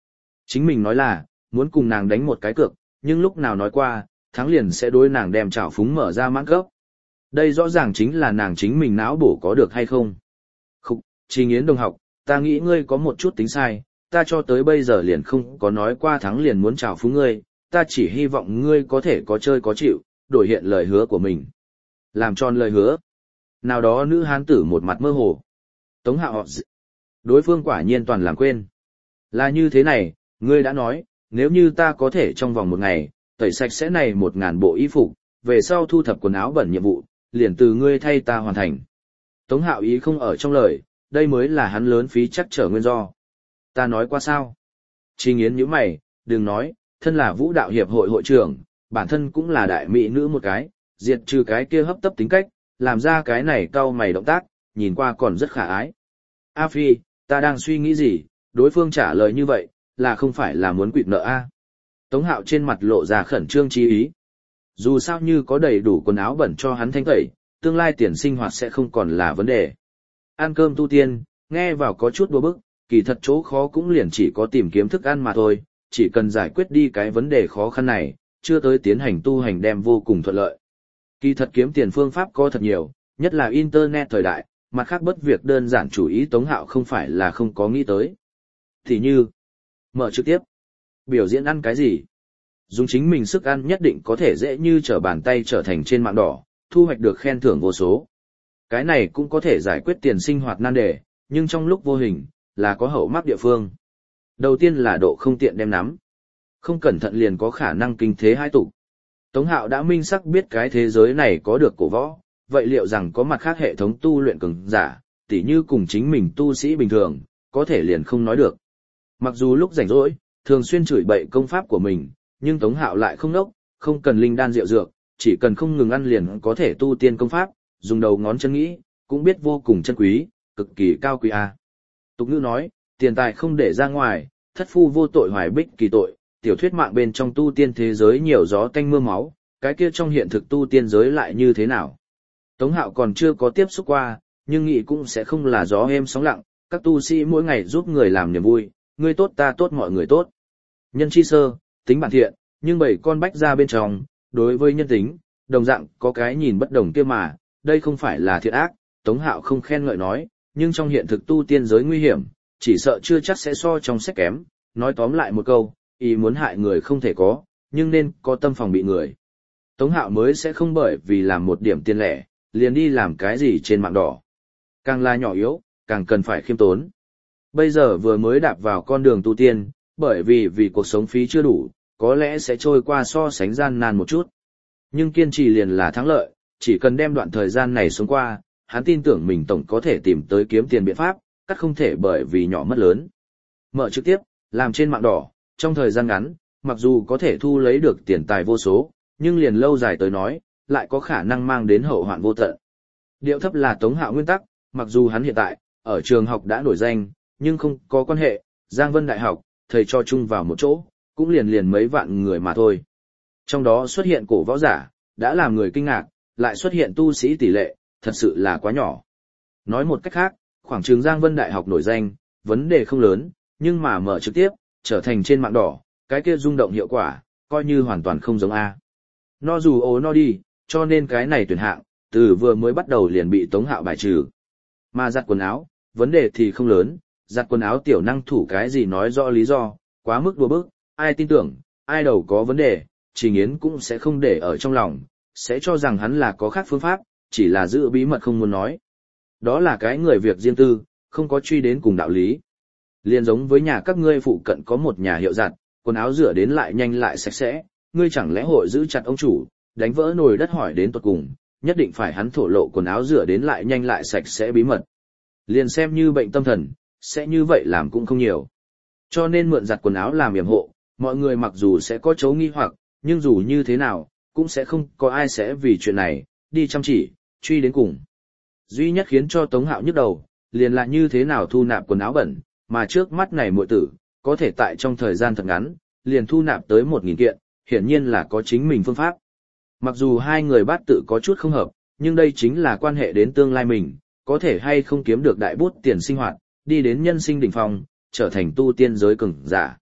Chính mình nói là, muốn cùng nàng đánh một cái cược, nhưng lúc nào nói qua, thắng liền sẽ đối nàng đem chảo phúng mở ra mãn gốc. Đây rõ ràng chính là nàng chính mình não bổ có được hay không. Khúc, Trình Yến đồng học, ta nghĩ ngươi có một chút tính sai, ta cho tới bây giờ liền không có nói qua thắng liền muốn chào phúng ngươi, ta chỉ hy vọng ngươi có thể có chơi có chịu, đổi hiện lời hứa của mình. Làm tròn lời hứa. Nào đó nữ hán tử một mặt mơ hồ. Tống Hạo họ d... Đối phương quả nhiên toàn làm quên. Là như thế này, ngươi đã nói, nếu như ta có thể trong vòng một ngày, tẩy sạch sẽ này một ngàn bộ y phục, về sau thu thập quần áo bẩn nhiệm vụ, liền từ ngươi thay ta hoàn thành. Tống Hạo ý không ở trong lời, đây mới là hắn lớn phí chắc trở nguyên do. Ta nói qua sao? Trình Yến nhíu mày, đừng nói, thân là vũ đạo hiệp hội hội trưởng, bản thân cũng là đại mỹ nữ một cái, diệt trừ cái kia hấp tấp tính cách, làm ra cái này cau mày động tác, nhìn qua còn rất khả ái. A Phi, ta đang suy nghĩ gì, đối phương trả lời như vậy, là không phải là muốn quỵt nợ a? Tống Hạo trên mặt lộ ra khẩn trương chí ý. Dù sao như có đầy đủ quần áo bẩn cho hắn thanh tẩy, tương lai tiền sinh hoạt sẽ không còn là vấn đề. Ăn cơm tu tiên, nghe vào có chút đùa bức, kỳ thật chỗ khó cũng liền chỉ có tìm kiếm thức ăn mà thôi, chỉ cần giải quyết đi cái vấn đề khó khăn này, chưa tới tiến hành tu hành đem vô cùng thuận lợi. Kỳ thật kiếm tiền phương pháp có thật nhiều, nhất là Internet thời đại, mặt khác bất việc đơn giản chủ ý Tống Hạo không phải là không có nghĩ tới. Thì như, mở trực tiếp, biểu diễn ăn cái gì, dùng chính mình sức ăn nhất định có thể dễ như trở bàn tay trở thành trên mạng đỏ, thu hoạch được khen thưởng vô số. Cái này cũng có thể giải quyết tiền sinh hoạt nan đề, nhưng trong lúc vô hình, là có hậu mắc địa phương. Đầu tiên là độ không tiện đem nắm. Không cẩn thận liền có khả năng kinh thế hai tục. Tống Hạo đã minh sắc biết cái thế giới này có được cổ võ, vậy liệu rằng có mặt khác hệ thống tu luyện cường giả, tỉ như cùng chính mình tu sĩ bình thường, có thể liền không nói được. Mặc dù lúc rảnh rỗi, thường xuyên chửi bậy công pháp của mình, nhưng Tống Hạo lại không nốc, không cần linh đan rượu dược, chỉ cần không ngừng ăn liền có thể tu tiên công pháp, dùng đầu ngón chân nghĩ, cũng biết vô cùng chân quý, cực kỳ cao quý a. Tục ngữ nói, tiền tài không để ra ngoài, thất phu vô tội hoài bích kỳ tội, tiểu thuyết mạng bên trong tu tiên thế giới nhiều gió tanh mưa máu, cái kia trong hiện thực tu tiên giới lại như thế nào? Tống Hạo còn chưa có tiếp xúc qua, nhưng nghĩ cũng sẽ không là gió êm sóng lặng, các tu sĩ mỗi ngày giúp người làm niềm vui, người tốt ta tốt mọi người tốt. Nhân chi sơ, tính bản thiện, nhưng bảy con bách ra bên trong, đối với nhân tính, đồng dạng có cái nhìn bất đồng kia mà, đây không phải là thiện ác, Tống Hạo không khen ngợi nói, nhưng trong hiện thực tu tiên giới nguy hiểm, chỉ sợ chưa chắc sẽ so trong sách kém, nói tóm lại một câu, ý muốn hại người không thể có, nhưng nên có tâm phòng bị người. Tống Hạo mới sẽ không bởi vì làm một điểm tiền lẻ, liền đi làm cái gì trên mạng đỏ. Càng là nhỏ yếu, càng cần phải khiêm tốn. Bây giờ vừa mới đạp vào con đường tu tiên, bởi vì vì cuộc sống phí chưa đủ, có lẽ sẽ trôi qua so sánh gian nan một chút. Nhưng kiên trì liền là thắng lợi, chỉ cần đem đoạn thời gian này sống qua, hắn tin tưởng mình tổng có thể tìm tới kiếm tiền biện pháp, cắt không thể bởi vì nhỏ mất lớn. Mở trực tiếp, làm trên mạng đỏ, trong thời gian ngắn, mặc dù có thể thu lấy được tiền tài vô số, nhưng liền lâu dài tới nói, lại có khả năng mang đến hậu hoạn vô tận. Điệu thấp là Tống Hạo nguyên tắc, mặc dù hắn hiện tại, ở trường học đã nổi danh, nhưng không có quan hệ, Giang Vân Đại học, thầy cho chung vào một chỗ, cũng liền liền mấy vạn người mà thôi. Trong đó xuất hiện cổ võ giả, đã làm người kinh ngạc, lại xuất hiện tu sĩ tỷ lệ, thật sự là quá nhỏ. Nói một cách khác, khoảng trường Giang Vân Đại học nổi danh, vấn đề không lớn, nhưng mà mở trực tiếp, trở thành trên mạng đỏ, cái kia rung động hiệu quả, coi như hoàn toàn không giống A. No dù ố no đi, cho nên cái này tuyển hạng, từ vừa mới bắt đầu liền bị Tống Hạo bài trừ. Mà giặt quần áo, vấn đề thì không lớn, giặt quần áo tiểu năng thủ cái gì nói rõ lý do, quá mức đùa bức, ai tin tưởng, ai đầu có vấn đề, Trình Yến cũng sẽ không để ở trong lòng, sẽ cho rằng hắn là có khác phương pháp, chỉ là giữ bí mật không muốn nói. Đó là cái người việc riêng tư, không có truy đến cùng đạo lý. Liên giống với nhà các ngươi phụ cận có một nhà hiệu giặt, quần áo rửa đến lại nhanh lại sạch sẽ, ngươi chẳng lẽ hội giữ chặt ông chủ, đánh vỡ nồi đất hỏi đến tuột cùng, nhất định phải hắn thổ lộ quần áo rửa đến lại nhanh lại sạch sẽ bí mật. Liền xem như bệnh tâm thần, sẽ như vậy làm cũng không nhiều. Cho nên mượn giặt quần áo làm yểm hộ, mọi người mặc dù sẽ có chấu nghi hoặc, nhưng dù như thế nào, cũng sẽ không có ai sẽ vì chuyện này, đi chăm chỉ, truy đến cùng. Duy nhất khiến cho Tống Hạo nhức đầu, liền là như thế nào thu nạp quần áo bẩn, mà trước mắt này muội tử, có thể tại trong thời gian thật ngắn, liền thu nạp tới một nghìn kiện, hiển nhiên là có chính mình phương pháp. Mặc dù hai người bát tự có chút không hợp, nhưng đây chính là quan hệ đến tương lai mình, có thể hay không kiếm được đại bút tiền sinh hoạt, đi đến nhân sinh đỉnh phong, trở thành tu tiên giới cường giả.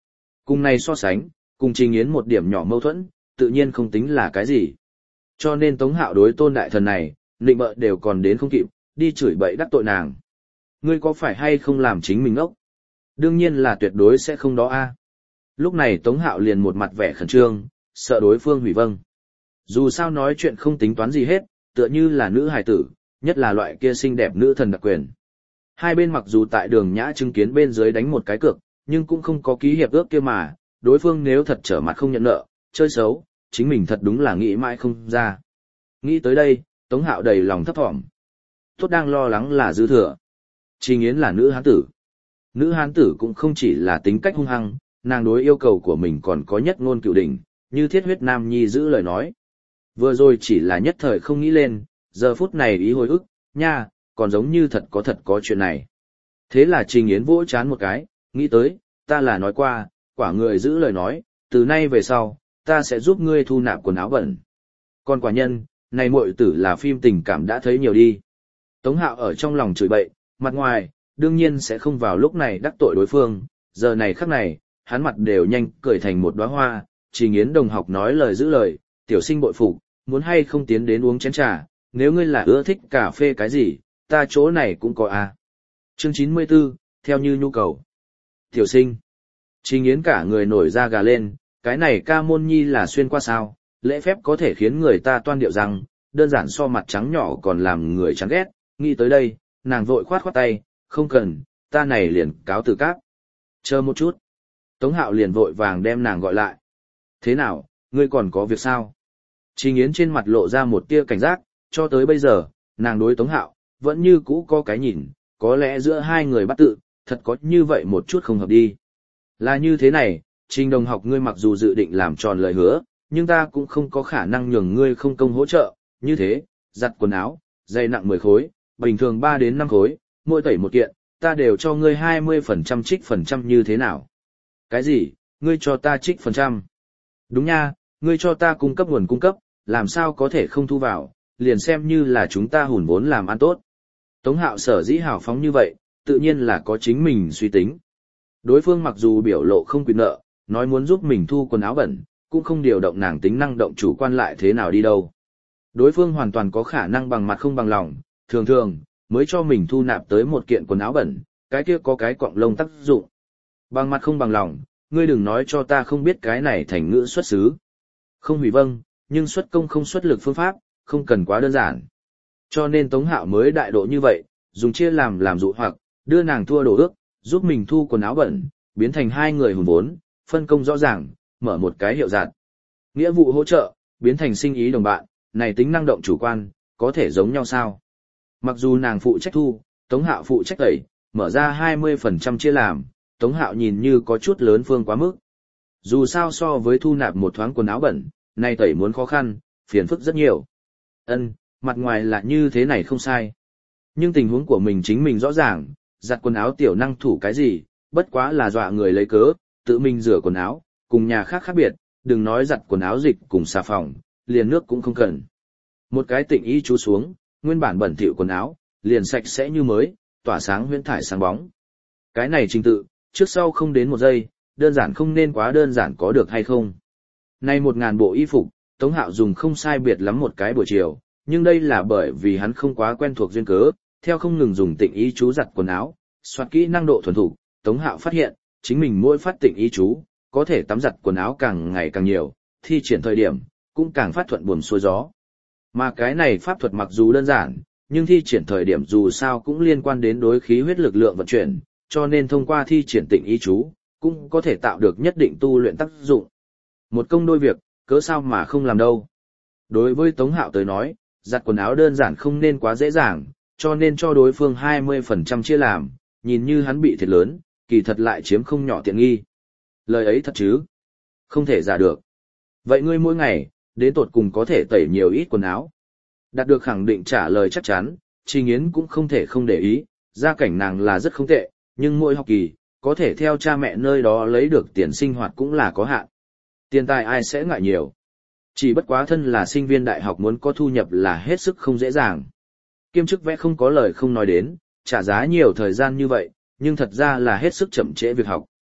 Cùng này so sánh, cùng Trình Yến một điểm nhỏ mâu thuẫn, tự nhiên không tính là cái gì. Cho nên Tống Hạo đối Tôn đại thần này, nịnh bợ đều còn đến không kịp, đi chửi bậy đắc tội nàng. Ngươi có phải hay không làm chính mình ốc? Đương nhiên là tuyệt đối sẽ không đó a. Lúc này Tống Hạo liền một mặt vẻ khẩn trương, sợ đối phương hủy vâng. Dù sao nói chuyện không tính toán gì hết, tựa như là nữ hài tử, nhất là loại kia xinh đẹp nữ thần đặc quyền. Hai bên mặc dù tại Đường Nhã chứng kiến bên dưới đánh một cái cược, nhưng cũng không có ký hiệp ước kia mà, đối phương nếu thật trở mặt không nhận nợ, chơi xấu, chính mình thật đúng là nghĩ mãi không ra. Nghĩ tới đây, Tống Hạo đầy lòng thấp thỏm. Tốt đang lo lắng là dư thừa. Trình Yến là nữ hán tử. Nữ hán tử cũng không chỉ là tính cách hung hăng, nàng đối yêu cầu của mình còn có nhất ngôn cựu đỉnh, như thiết huyết nam nhi giữ lời nói. Vừa rồi chỉ là nhất thời không nghĩ lên, giờ phút này ý hồi ức, nha, còn giống như thật có thật có chuyện này. Thế là Trình Yến vỗ chán một cái, nghĩ tới, ta là nói qua, quả người giữ lời nói, từ nay về sau, ta sẽ giúp ngươi thu nạp quần áo bẩn. Còn quả nhân, này muội tử là phim tình cảm đã thấy nhiều đi. Tống Hạo ở trong lòng chửi bậy, mặt ngoài, đương nhiên sẽ không vào lúc này đắc tội đối phương, giờ này khắc này, hắn mặt đều nhanh cười thành một đóa hoa, Trình Yến đồng học nói lời giữ lời, tiểu sinh bội phục, muốn hay không tiến đến uống chén trà, nếu ngươi là ưa thích cà phê cái gì, ta chỗ này cũng có à. Chương chín mươi tư, theo như nhu cầu. Tiểu sinh. Trình Yến cả người nổi da gà lên, cái này ca môn nhi là xuyên qua sao, lễ phép có thể khiến người ta toan điệu rằng, đơn giản so mặt trắng nhỏ còn làm người chán ghét, nghĩ tới đây, nàng vội khoát khoát tay, không cần, ta này liền cáo từ cáp. Chờ một chút. Tống Hạo liền vội vàng đem nàng gọi lại. Thế nào, ngươi còn có việc sao? Trình Yến trên mặt lộ ra một tia cảnh giác, cho tới bây giờ, nàng đối Tống Hạo, vẫn như cũ có cái nhìn, có lẽ giữa hai người bắt tự, thật có như vậy một chút không hợp đi. Là như thế này, Trình đồng học ngươi mặc dù dự định làm tròn lời hứa, nhưng ta cũng không có khả năng nhường ngươi không công hỗ trợ, như thế, giặt quần áo, dày nặng mười khối, bình thường ba đến năm khối, mỗi tẩy một kiện, ta đều cho ngươi hai mươi phần trăm trích phần trăm như thế nào? Cái gì, ngươi cho ta trích phần trăm? Đúng nha, ngươi cho ta cung cấp nguồn cung cấp, làm sao có thể không thu vào, liền xem như là chúng ta hùn vốn làm ăn tốt. Tống Hạo sở dĩ hào phóng như vậy, tự nhiên là có chính mình suy tính. Đối phương mặc dù biểu lộ không quyền nợ, nói muốn giúp mình thu quần áo bẩn, cũng không điều động nàng tính năng động chủ quan lại thế nào đi đâu. Đối phương hoàn toàn có khả năng bằng mặt không bằng lòng, thường thường, mới cho mình thu nạp tới một kiện quần áo bẩn, cái kia có cái cọng lông tác dụng. Bằng mặt không bằng lòng, ngươi đừng nói cho ta không biết cái này thành ngữ xuất xứ. Không hủy vâng, nhưng xuất công không xuất lực phương pháp, không cần quá đơn giản. Cho nên Tống Hạo mới đại độ như vậy, dùng chia làm làm dụ hoặc, đưa nàng thua đồ ước, giúp mình thu quần áo bẩn, biến thành hai người hùn vốn, phân công rõ ràng, mở một cái hiệu giạt. Nghĩa vụ hỗ trợ, biến thành sinh ý đồng bạn, này tính năng động chủ quan, có thể giống nhau sao? Mặc dù nàng phụ trách thu, Tống Hạo phụ trách tẩy, mở ra hai mươi phần trăm chia làm, Tống Hạo nhìn như có chút lớn phương quá mức. Dù sao so với thu nạp một thoáng quần áo bẩn, này tẩy muốn khó khăn, phiền phức rất nhiều. Ân, mặt ngoài là như thế này không sai. Nhưng tình huống của mình chính mình rõ ràng, giặt quần áo tiểu năng thủ cái gì, bất quá là dọa người lấy cớ, tự mình rửa quần áo, cùng nhà khác khác biệt, đừng nói giặt quần áo dịch cùng xà phòng, liền nước cũng không cần. Một cái tịnh y chú xuống, nguyên bản bẩn thỉu quần áo, liền sạch sẽ như mới, tỏa sáng huyễn thải sáng bóng. Cái này trình tự, trước sau không đến một giây, đơn giản không nên quá đơn giản có được hay không. Nay một ngàn bộ y phục, Tống Hạo dùng không sai biệt lắm một cái buổi chiều, nhưng đây là bởi vì hắn không quá quen thuộc duyên cớ, theo không ngừng dùng tịnh ý chú giặt quần áo, soạt kỹ năng độ thuần thục, Tống Hạo phát hiện, chính mình mỗi phát tịnh ý chú, có thể tắm giặt quần áo càng ngày càng nhiều, thi triển thời điểm, cũng càng phát thuận buồm xuôi gió. Mà cái này pháp thuật mặc dù đơn giản, nhưng thi triển thời điểm dù sao cũng liên quan đến đối khí huyết lực lượng vận chuyển, cho nên thông qua thi triển tịnh ý chú, cũng có thể tạo được nhất định tu luyện tác dụng. Một công đôi việc, cớ sao mà không làm đâu. Đối với Tống Hạo tới nói, giặt quần áo đơn giản không nên quá dễ dàng, cho nên cho đối phương hai mươi phần trăm chia làm, nhìn như hắn bị thiệt lớn, kỳ thật lại chiếm không nhỏ tiện nghi. Lời ấy thật chứ? Không thể giả được. Vậy ngươi mỗi ngày, đến tột cùng có thể tẩy nhiều ít quần áo? Đạt được khẳng định trả lời chắc chắn, Trình Yến cũng không thể không để ý, gia cảnh nàng là rất không tệ, nhưng mỗi học kỳ, có thể theo cha mẹ nơi đó lấy được tiền sinh hoạt cũng là có hạn. Tiền tài ai sẽ ngại nhiều. Chỉ bất quá thân là sinh viên đại học muốn có thu nhập là hết sức không dễ dàng. Kiêm chức vẽ không có lời không nói đến, trả giá nhiều thời gian như vậy, nhưng thật ra là hết sức chậm trễ việc học.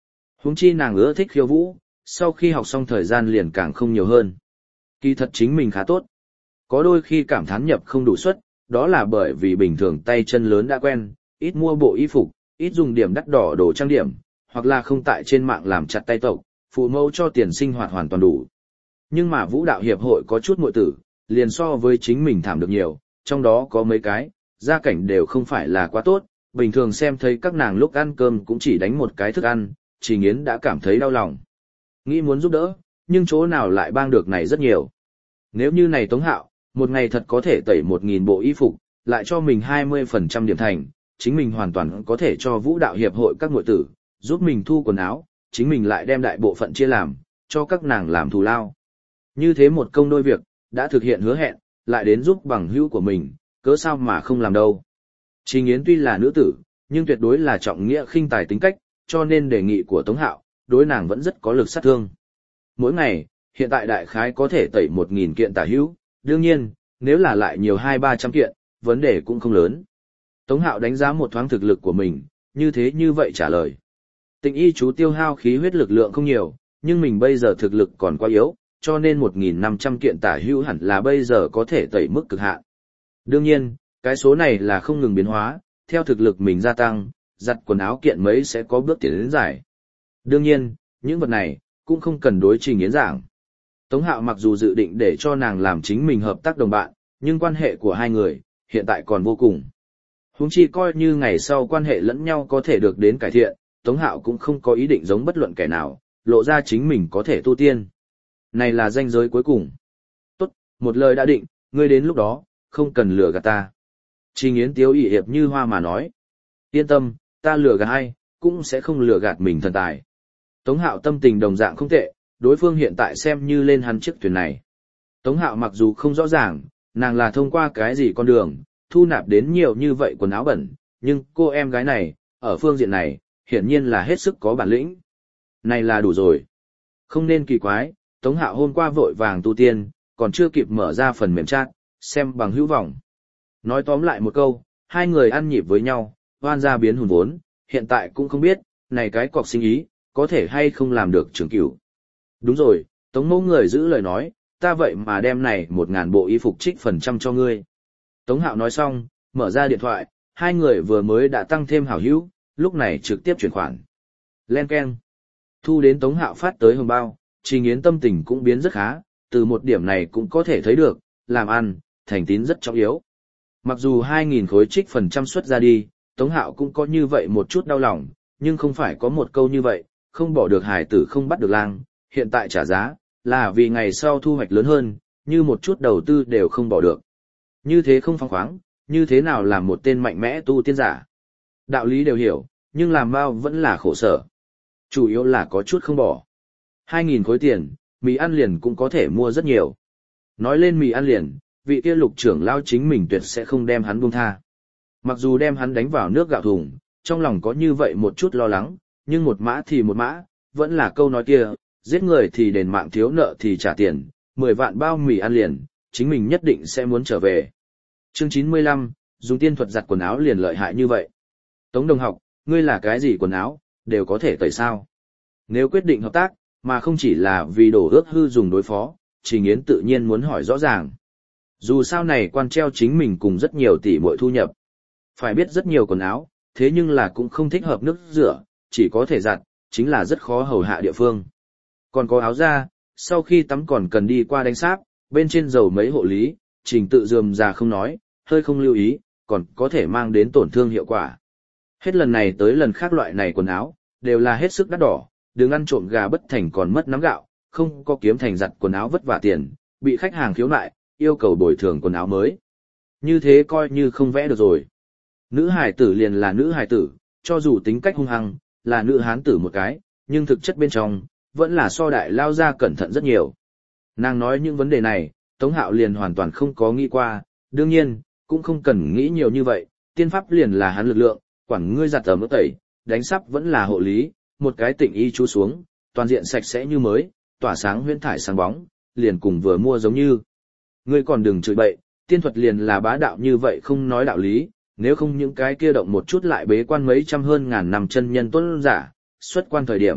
Huống chi nàng ưa thích khiêu vũ, sau khi học xong thời gian liền càng không nhiều hơn. Kỳ thật chính mình khá tốt. Có đôi khi cảm thán nhập không đủ suất, đó là bởi vì bình thường tay chân lớn đã quen, ít mua bộ y phục, ít dùng điểm đắt đỏ đồ trang điểm, hoặc là không tại trên mạng làm chặt tay tộc, phụ mẫu cho tiền sinh hoạt hoàn toàn đủ. Nhưng mà vũ đạo hiệp hội có chút muội tử, liền so với chính mình thảm được nhiều, trong đó có mấy cái, gia cảnh đều không phải là quá tốt, bình thường xem thấy các nàng lúc ăn cơm cũng chỉ đánh một cái thức ăn, Chỉ Nghiến đã cảm thấy đau lòng. Nghĩ muốn giúp đỡ, nhưng chỗ nào lại bang được này rất nhiều. Nếu như này Tống Hạo, một ngày thật có thể tẩy một nghìn bộ y phục, lại cho mình hai mươi phần trăm điểm thành, chính mình hoàn toàn có thể cho vũ đạo hiệp hội các muội tử, giúp mình thu quần áo, chính mình lại đem đại bộ phận chia làm, cho các nàng làm thù lao. Như thế một công đôi việc, đã thực hiện hứa hẹn, lại đến giúp bằng hữu của mình, cớ sao mà không làm đâu. Chỉ Nghiến tuy là nữ tử, nhưng tuyệt đối là trọng nghĩa khinh tài tính cách, cho nên đề nghị của Tống Hạo, đối nàng vẫn rất có lực sát thương. Mỗi ngày, hiện tại đại khái có thể tẩy một nghìn kiện tả hữu, đương nhiên, nếu là lại nhiều hai ba trăm kiện, vấn đề cũng không lớn. Tống Hạo đánh giá một thoáng thực lực của mình, như thế như vậy trả lời. Tịnh y chú tiêu hao khí huyết lực lượng không nhiều, nhưng mình bây giờ thực lực còn quá yếu, cho nên một nghìn năm trăm kiện tả hữu hẳn là bây giờ có thể tẩy mức cực hạn. Đương nhiên, cái số này là không ngừng biến hóa, theo thực lực mình gia tăng, giặt quần áo kiện mấy sẽ có bước tiến đến giải. Đương nhiên, những vật này, cũng không cần đối Trình Nghiến giảng. Tống Hạo mặc dù dự định để cho nàng làm chính mình hợp tác đồng bạn, nhưng quan hệ của hai người, hiện tại còn vô cùng. Huống chi coi như ngày sau quan hệ lẫn nhau có thể được đến cải thiện, Tống Hạo cũng không có ý định giống bất luận kẻ nào, lộ ra chính mình có thể tu tiên. Này là ranh giới cuối cùng. Tốt, một lời đã định, ngươi đến lúc đó, không cần lừa gạt ta. Trình Nghiến tiếu ỷ hiệp như hoa mà nói. Yên tâm, ta lừa gạt ai, cũng sẽ không lừa gạt mình thần tài. Tống Hạo tâm tình đồng dạng không tệ, đối phương hiện tại xem như lên hắn chiếc thuyền này. Tống Hạo mặc dù không rõ ràng, nàng là thông qua cái gì con đường, thu nạp đến nhiều như vậy quần áo bẩn, nhưng cô em gái này, ở phương diện này, hiển nhiên là hết sức có bản lĩnh. Này là đủ rồi. Không nên kỳ quái, Tống Hạo hôm qua vội vàng tu tiên, còn chưa kịp mở ra phần mềm chat, xem bằng hữu vọng. Nói tóm lại một câu, hai người ăn nhịp với nhau, hoan ra biến hùn vốn, hiện tại cũng không biết, này cái cọc sinh ý, có thể hay không làm được trưởng cửu. Đúng rồi, Tống Mẫu người giữ lời nói, ta vậy mà đem này một ngàn bộ y phục trích phần trăm cho ngươi. Tống Hạo nói xong, mở ra điện thoại, hai người vừa mới đã tăng thêm hảo hữu, lúc này trực tiếp chuyển khoản. Len keng. Thu đến Tống Hạo phát tới hồng bao, Trình Nghiến tâm tình cũng biến rất khá, từ một điểm này cũng có thể thấy được, làm ăn, thành tín rất trọng yếu. Mặc dù hai nghìn khối trích phần trăm xuất ra đi, Tống Hạo cũng có như vậy một chút đau lòng, nhưng không phải có một câu như vậy, không bỏ được hải tử không bắt được lang, hiện tại trả giá, là vì ngày sau thu hoạch lớn hơn, như một chút đầu tư đều không bỏ được. Như thế không phóng khoáng, như thế nào làm một tên mạnh mẽ tu tiên giả. Đạo lý đều hiểu, nhưng làm bao vẫn là khổ sở. Chủ yếu là có chút không bỏ. Hai nghìn khối tiền, mì ăn liền cũng có thể mua rất nhiều. Nói lên mì ăn liền, vị kia Lục trưởng lao chính mình tuyệt sẽ không đem hắn buông tha. Mặc dù đem hắn đánh vào nước gạo thùng, trong lòng có như vậy một chút lo lắng, nhưng một mã thì một mã, vẫn là câu nói kia, giết người thì đền mạng thiếu nợ thì trả tiền, mười vạn bao mì ăn liền, chính mình nhất định sẽ muốn trở về. Chương chín mươi lăm, dùng tiên thuật giặt quần áo liền lợi hại như vậy. Tống đồng học, ngươi là cái gì quần áo, đều có thể tẩy sao. Nếu quyết định hợp tác, mà không chỉ là vì đổ ước hư dùng đối phó, Trình Nghiến tự nhiên muốn hỏi rõ ràng. Dù sao này quan treo chính mình cùng rất nhiều tỷ muội thu nhập. Phải biết rất nhiều quần áo, thế nhưng là cũng không thích hợp nước rửa, chỉ có thể giặt, chính là rất khó hầu hạ địa phương. Còn có áo da, sau khi tắm còn cần đi qua đánh sáp, bên trên dầu mấy hộ lý, trình tự rườm rà không nói, hơi không lưu ý, còn có thể mang đến tổn thương hiệu quả. Hết lần này tới lần khác loại này quần áo, đều là hết sức đắt đỏ, đừng ăn trộm gà bất thành còn mất nắm gạo, không có kiếm thành giặt quần áo vất vả tiền, bị khách hàng khiếu nại, yêu cầu bồi thường quần áo mới. Như thế coi như không vẽ được rồi. Nữ hài tử liền là nữ hài tử, cho dù tính cách hung hăng, là nữ hán tử một cái, nhưng thực chất bên trong, vẫn là so đại lao ra cẩn thận rất nhiều. Nàng nói những vấn đề này, Tống Hạo liền hoàn toàn không có nghĩ qua, đương nhiên, cũng không cần nghĩ nhiều như vậy, tiên pháp liền là hắn lực lượng, quản ngươi giặt tầm ướp tẩy, đánh sắp vẫn là hộ lý, một cái tịnh y chú xuống, toàn diện sạch sẽ như mới, tỏa sáng huyễn thải sáng bóng, liền cùng vừa mua giống như. Ngươi còn đừng chửi bậy, tiên thuật liền là bá đạo như vậy không nói đạo lý, nếu không những cái kia động một chút lại bế quan mấy trăm hơn ngàn năm chân nhân tuấn giả, xuất quan thời điểm,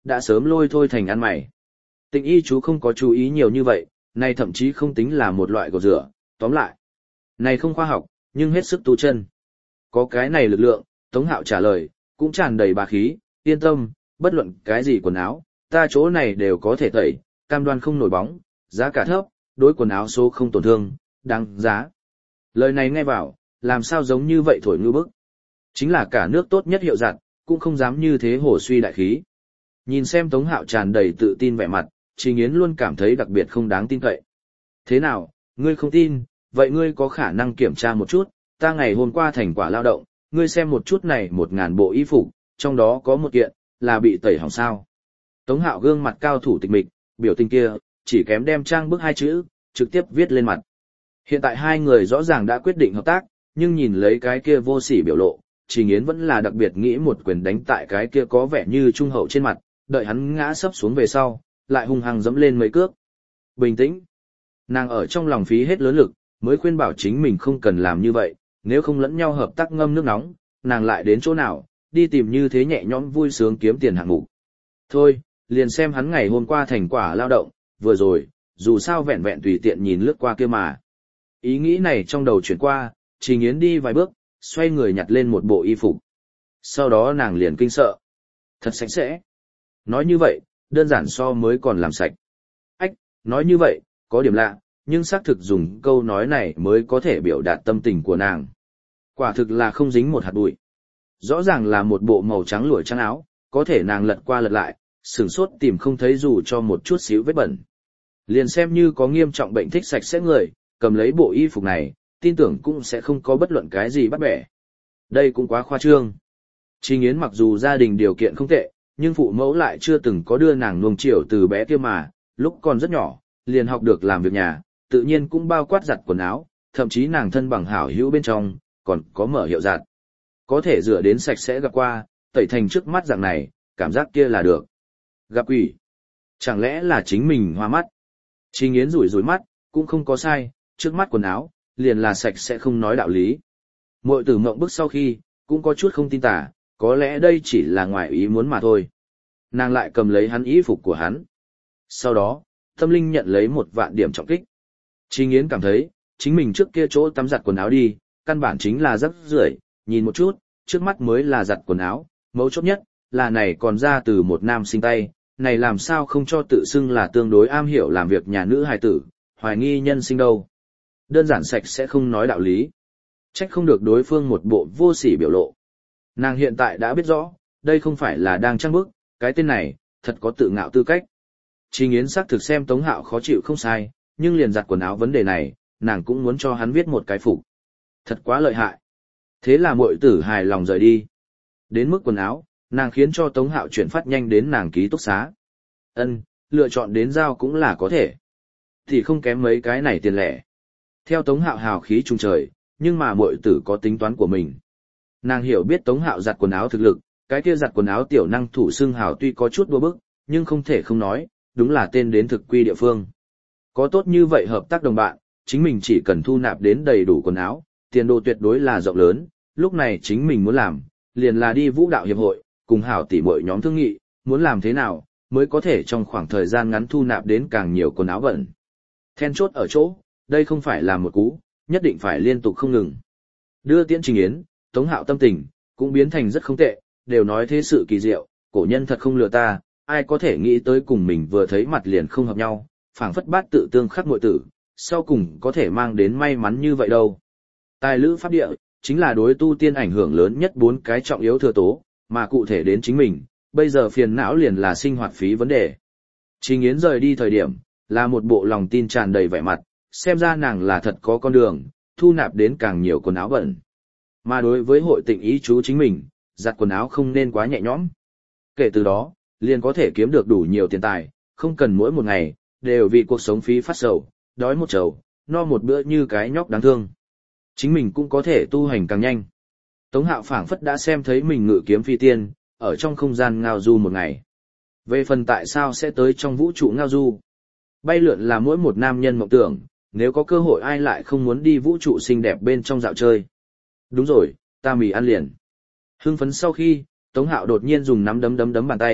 đã sớm lôi thôi thành ăn mày. Tịnh y chú không có chú ý nhiều như vậy, này thậm chí không tính là một loại gột rửa, tóm lại. Này không khoa học, nhưng hết sức tu chân. Có cái này lực lượng, Tống Hạo trả lời, cũng tràn đầy bá khí, yên tâm, bất luận cái gì quần áo, ta chỗ này đều có thể tẩy, cam đoan không nổi bóng, giá cả thấp, đối quần áo số không tổn thương, đáng giá. Lời này nghe vào, làm sao giống như vậy thổi ngư bức. Chính là cả nước tốt nhất hiệu giặt, cũng không dám như thế hổ suy đại khí. Nhìn xem Tống Hạo tràn đầy tự tin vẻ mặt, Trình Yến luôn cảm thấy đặc biệt không đáng tin cậy. Thế nào, ngươi không tin, vậy ngươi có khả năng kiểm tra một chút, ta ngày hôm qua thành quả lao động, ngươi xem một chút này một ngàn bộ y phục, trong đó có một kiện, là bị tẩy hỏng sao. Tống Hạo gương mặt cao thủ tịch mịch, biểu tình kia, chỉ kém đem trang bức hai chữ, trực tiếp viết lên mặt. Hiện tại hai người rõ ràng đã quyết định hợp tác, nhưng nhìn lấy cái kia vô sỉ biểu lộ, Trình Yến vẫn là đặc biệt nghĩ một quyền đánh tại cái kia có vẻ như trung hậu trên mặt, đợi hắn ngã sấp xuống về sau, lại hung hăng dẫm lên mấy cước. Bình tĩnh. Nàng ở trong lòng phí hết lớn lực, mới khuyên bảo chính mình không cần làm như vậy, nếu không lẫn nhau hợp tác ngâm nước nóng, nàng lại đến chỗ nào, đi tìm như thế nhẹ nhõm vui sướng kiếm tiền hạng mục. Thôi, liền xem hắn ngày hôm qua thành quả lao động, vừa rồi, dù sao vẹn vẹn tùy tiện nhìn lướt qua kia mà. Ý nghĩ này trong đầu chuyển qua, Trình Yến đi vài bước, xoay người nhặt lên một bộ y phục. Sau đó nàng liền kinh sợ. Thật sạch sẽ. Nói như vậy, đơn giản so mới còn làm sạch. Ách, nói như vậy, có điểm lạ, nhưng xác thực dùng câu nói này mới có thể biểu đạt tâm tình của nàng. Quả thực là không dính một hạt bụi. Rõ ràng là một bộ màu trắng lụa trắng áo, có thể nàng lật qua lật lại, sửng sốt tìm không thấy dù cho một chút xíu vết bẩn. Liền xem như có nghiêm trọng bệnh thích sạch sẽ người, cầm lấy bộ y phục này, tin tưởng cũng sẽ không có bất luận cái gì bắt bẻ. Đây cũng quá khoa trương. Trình Yến mặc dù gia đình điều kiện không tệ, nhưng phụ mẫu lại chưa từng có đưa nàng nuông chiều từ bé kia mà, lúc còn rất nhỏ, liền học được làm việc nhà, tự nhiên cũng bao quát giặt quần áo, thậm chí nàng thân bằng hảo hữu bên trong, còn có mở hiệu giặt. Có thể rửa đến sạch sẽ gặp qua, tẩy thành trước mắt dạng này, cảm giác kia là được. Gặp quỷ. Chẳng lẽ là chính mình hoa mắt? Trình Yến rủi rủi mắt, cũng không có sai, trước mắt quần áo, liền là sạch sẽ không nói đạo lý. Mội tử mộng bức sau khi, cũng có chút không tin tả, có lẽ đây chỉ là ngoài ý muốn mà thôi. Nàng lại cầm lấy hắn y phục của hắn. Sau đó, tâm linh nhận lấy một vạn điểm trọng kích. Trình Yến cảm thấy, chính mình trước kia chỗ tắm giặt quần áo đi, căn bản chính là rất rưởi, nhìn một chút, trước mắt mới là giặt quần áo, mấu chốt nhất, là này còn ra từ một nam sinh tay, này làm sao không cho tự xưng là tương đối am hiểu làm việc nhà nữ hài tử, hoài nghi nhân sinh đâu. Đơn giản sạch sẽ không nói đạo lý. Trách không được đối phương một bộ vô sỉ biểu lộ. Nàng hiện tại đã biết rõ, đây không phải là đang trang bức, cái tên này, thật có tự ngạo tư cách. Trình Yến xác thực xem Tống Hạo khó chịu không sai, nhưng liền giặt quần áo vấn đề này, nàng cũng muốn cho hắn viết một cái phục. Thật quá lợi hại. Thế là muội tử hài lòng rời đi. Đến mức quần áo, nàng khiến cho Tống Hạo chuyển phát nhanh đến nàng ký túc xá. Ân, lựa chọn đến giao cũng là có thể. Thì không kém mấy cái này tiền lẻ. Theo Tống Hạo hào khí trung trời, nhưng mà muội tử có tính toán của mình. Nàng hiểu biết Tống Hạo giặt quần áo thực lực, cái kia giặt quần áo tiểu năng thủ xương hào tuy có chút đua bức, nhưng không thể không nói, đúng là tên đến thực quy địa phương. Có tốt như vậy hợp tác đồng bạn, chính mình chỉ cần thu nạp đến đầy đủ quần áo, tiền đồ tuyệt đối là rộng lớn, lúc này chính mình muốn làm, liền là đi vũ đạo hiệp hội, cùng hảo tỷ muội nhóm thương nghị, muốn làm thế nào, mới có thể trong khoảng thời gian ngắn thu nạp đến càng nhiều quần áo bẩn. Then chốt ở chỗ, đây không phải là một cú, nhất định phải liên tục không ngừng. Đưa tiễn Trình Yến, Tống Hạo tâm tình, cũng biến thành rất không tệ, đều nói thế sự kỳ diệu, cổ nhân thật không lừa ta, ai có thể nghĩ tới cùng mình vừa thấy mặt liền không hợp nhau, phảng phất bát tự tương khắc muội tử, sau cùng có thể mang đến may mắn như vậy đâu. Tài lữ pháp địa, chính là đối tu tiên ảnh hưởng lớn nhất bốn cái trọng yếu thừa tố, mà cụ thể đến chính mình, bây giờ phiền não liền là sinh hoạt phí vấn đề. Trình Yến rời đi thời điểm, là một bộ lòng tin tràn đầy vẻ mặt, xem ra nàng là thật có con đường, thu nạp đến càng nhiều quần áo bẩn. Mà đối với hội tịnh ý chú chính mình, giặt quần áo không nên quá nhẹ nhõm. Kể từ đó, liền có thể kiếm được đủ nhiều tiền tài, không cần mỗi một ngày, đều vì cuộc sống phí phát sầu, đói một chầu, no một bữa như cái nhóc đáng thương. Chính mình cũng có thể tu hành càng nhanh. Tống Hạo phảng phất đã xem thấy mình ngự kiếm phi tiên, ở trong không gian ngao du một ngày. Về phần tại sao sẽ tới trong vũ trụ ngao du? Bay lượn là mỗi một nam nhân mộng tưởng, nếu có cơ hội ai lại không muốn đi vũ trụ xinh đẹp bên trong dạo chơi. Đúng rồi, ta mì ăn liền. Hưng phấn sau khi, Tống Hạo đột nhiên dùng nắm đấm đấm đấm bàn tay,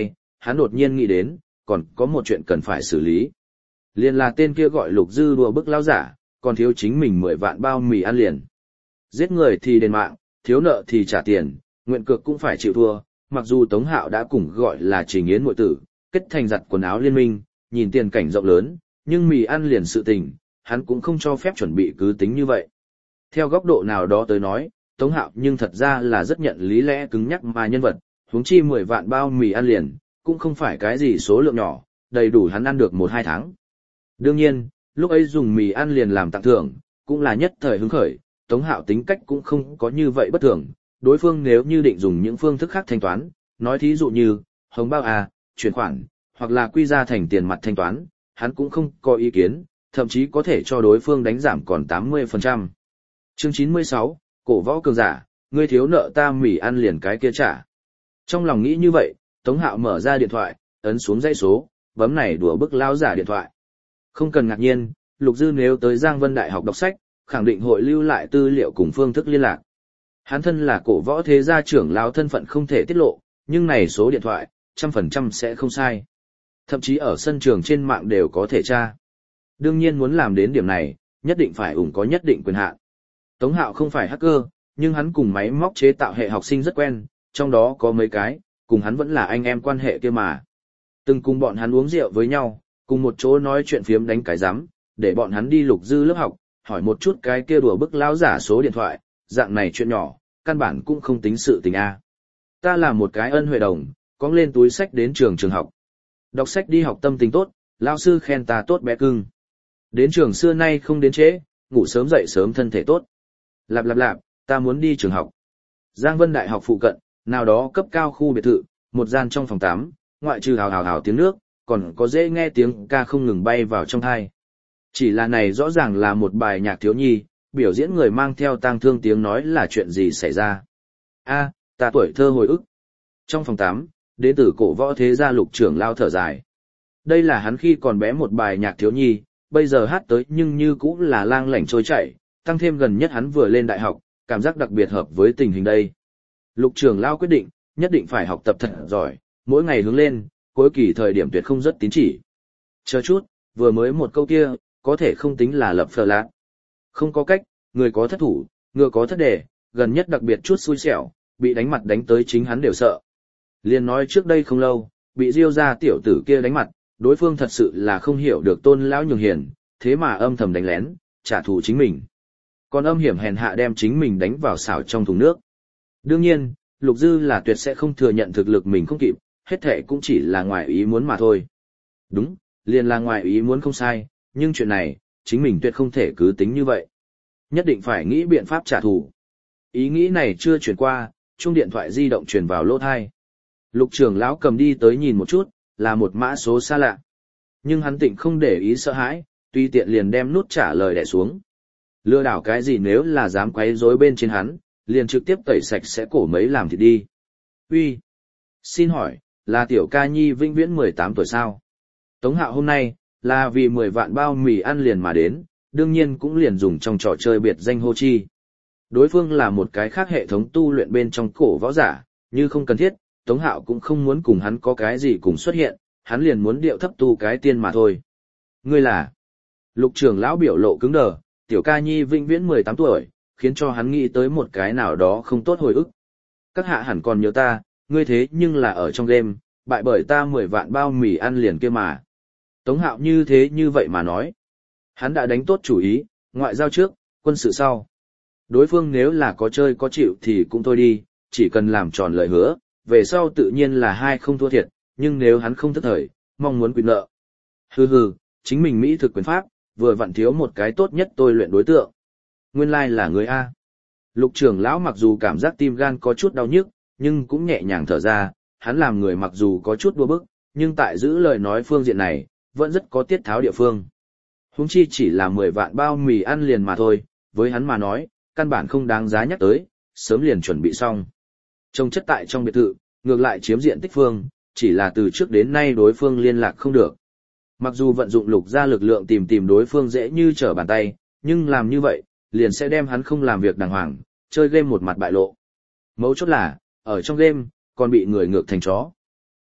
hắn đột nhiên nghĩ đến, còn có một chuyện cần phải xử lý. Liền là tên kia gọi Lục Dư đùa bức lão giả, còn thiếu chính mình mười vạn bao mì ăn liền. Giết người thì đền mạng, thiếu nợ thì trả tiền, nguyện cược cũng phải chịu thua, mặc dù Tống Hạo đã cùng gọi là Trình Yến muội tử, kết thành giặt quần áo liên minh, nhìn tiền cảnh rộng lớn, nhưng mì ăn liền sự tình, hắn cũng không cho phép chuẩn bị cứ tính như vậy. Theo góc độ nào đó tới nói, Tống Hạo nhưng thật ra là rất nhận lý lẽ cứng nhắc mà nhân vật, huống chi mười vạn bao mì ăn liền, cũng không phải cái gì số lượng nhỏ, đầy đủ hắn ăn được một hai tháng. Đương nhiên, lúc ấy dùng mì ăn liền làm tặng thưởng, cũng là nhất thời hứng khởi, Tống Hạo tính cách cũng không có như vậy bất thường, đối phương nếu như định dùng những phương thức khác thanh toán, nói thí dụ như, hồng bao à, chuyển khoản, hoặc là quy ra thành tiền mặt thanh toán, hắn cũng không có ý kiến, thậm chí có thể cho đối phương đánh giảm còn tám mươi phần trăm. Chương chín mươi sáu, cổ võ cường giả, ngươi thiếu nợ ta mì ăn liền cái kia trả. Trong lòng nghĩ như vậy, Tống Hạo mở ra điện thoại, ấn xuống dãy số, bấm này đùa bức lao giả điện thoại. Không cần ngạc nhiên, Lục Dư nếu tới Giang Vân Đại học đọc sách, khẳng định hội lưu lại tư liệu cùng phương thức liên lạc. Hắn thân là cổ võ thế gia trưởng lão thân phận không thể tiết lộ, nhưng này số điện thoại, trăm phần trăm sẽ không sai. Thậm chí ở sân trường trên mạng đều có thể tra. Đương nhiên muốn làm đến điểm này, nhất định phải ủng có nhất định quyền hạn. Tống Hạo không phải hacker, nhưng hắn cùng máy móc chế tạo hệ học sinh rất quen, trong đó có mấy cái, cùng hắn vẫn là anh em quan hệ kia mà. Từng cùng bọn hắn uống rượu với nhau, cùng một chỗ nói chuyện phiếm đánh cái rắm, để bọn hắn đi Lục Dư lớp học, hỏi một chút cái kia đùa bức lão giả số điện thoại, dạng này chuyện nhỏ, căn bản cũng không tính sự tình a. Ta là một cái ân huệ đồng, cóng lên túi sách đến trường trường học. Đọc sách đi học tâm tình tốt, lão sư khen ta tốt bé cưng. Đến trường xưa nay không đến trễ, ngủ sớm dậy sớm thân thể tốt. Lạp lạp lạp, ta muốn đi trường học. Giang Vân Đại học phụ cận, nào đó cấp cao khu biệt thự, một gian trong phòng tắm, ngoại trừ hào hào hào tiếng nước, còn có dễ nghe tiếng ca không ngừng bay vào trong tai. Chỉ là này rõ ràng là một bài nhạc thiếu nhi, biểu diễn người mang theo tang thương tiếng nói là chuyện gì xảy ra. A, ta tuổi thơ hồi ức. Trong phòng tắm, đệ tử cổ võ thế gia Lục trưởng lao thở dài. Đây là hắn khi còn bé một bài nhạc thiếu nhi, bây giờ hát tới nhưng như cũng là lang lảnh trôi chảy, tăng thêm gần nhất hắn vừa lên đại học, cảm giác đặc biệt hợp với tình hình đây. Lục trưởng lao quyết định, nhất định phải học tập thật giỏi, mỗi ngày hướng lên, cuối kỳ thời điểm tuyệt không rất tín chỉ. Chờ chút, vừa mới một câu kia, có thể không tính là lập phờ lạc. Không có cách, người có thất thủ, ngựa có thất đề, gần nhất đặc biệt chút xui xẻo, bị đánh mặt đánh tới chính hắn đều sợ. Liên nói trước đây không lâu, bị Diêu gia tiểu tử kia đánh mặt, đối phương thật sự là không hiểu được tôn lão nhường hiền, thế mà âm thầm đánh lén, trả thù chính mình. Còn âm hiểm hèn hạ đem chính mình đánh vào xảo trong thùng nước. Đương nhiên, Lục Dư là tuyệt sẽ không thừa nhận thực lực mình không kịp, hết thệ cũng chỉ là ngoài ý muốn mà thôi. Đúng, liền là ngoài ý muốn không sai, nhưng chuyện này, chính mình tuyệt không thể cứ tính như vậy. Nhất định phải nghĩ biện pháp trả thù. Ý nghĩ này chưa chuyển qua, chuông điện thoại di động truyền vào lỗ tai. Lục trưởng lão cầm đi tới nhìn một chút, là một mã số xa lạ. Nhưng hắn tịnh không để ý sợ hãi, tùy tiện liền đem nút trả lời đè xuống. Lừa đảo cái gì nếu là dám quấy rối bên trên hắn, liền trực tiếp tẩy sạch sẽ cổ mấy làm thịt đi. Uy, xin hỏi, là tiểu ca nhi vĩnh viễn mười tám tuổi sao? Tống Hạo hôm nay, là vì mười vạn bao mì ăn liền mà đến, đương nhiên cũng liền dùng trong trò chơi biệt danh hô chi. Đối phương là một cái khác hệ thống tu luyện bên trong cổ võ giả, như không cần thiết, Tống Hạo cũng không muốn cùng hắn có cái gì cùng xuất hiện, hắn liền muốn điệu thấp tu cái tiên mà thôi. Ngươi là? Lục trưởng lão biểu lộ cứng đờ, tiểu ca nhi vĩnh viễn mười tám tuổi, khiến cho hắn nghĩ tới một cái nào đó không tốt hồi ức. Các hạ hẳn còn nhớ ta, ngươi thế nhưng là ở trong game, bại bởi ta mười vạn bao mì ăn liền kia mà. Tống Hạo như thế như vậy mà nói. Hắn đã đánh tốt chủ ý, ngoại giao trước, quân sự sau. Đối phương nếu là có chơi có chịu thì cũng thôi đi, chỉ cần làm tròn lời hứa, về sau tự nhiên là hai không thua thiệt, nhưng nếu hắn không thất thời, mong muốn quyền nợ. Hừ hừ, chính mình Mỹ thực quyền pháp, vừa vặn thiếu một cái tốt nhất tôi luyện đối tượng. Nguyên lai like là người A. Lục trưởng lão mặc dù cảm giác tim gan có chút đau nhức, nhưng cũng nhẹ nhàng thở ra, hắn làm người mặc dù có chút đua bức, nhưng tại giữ lời nói phương diện này, vẫn rất có tiết tháo địa phương. Huống chi chỉ là mười vạn bao mì ăn liền mà thôi, với hắn mà nói, căn bản không đáng giá nhắc tới, sớm liền chuẩn bị xong. Trông chất tại trong biệt thự, ngược lại chiếm diện tích phương, chỉ là từ trước đến nay đối phương liên lạc không được. Mặc dù vận dụng Lục gia lực lượng tìm tìm đối phương dễ như trở bàn tay, nhưng làm như vậy, liền sẽ đem hắn không làm việc đàng hoàng, chơi game một mặt bại lộ. Mấu chốt là, ở trong game, còn bị người ngược thành chó.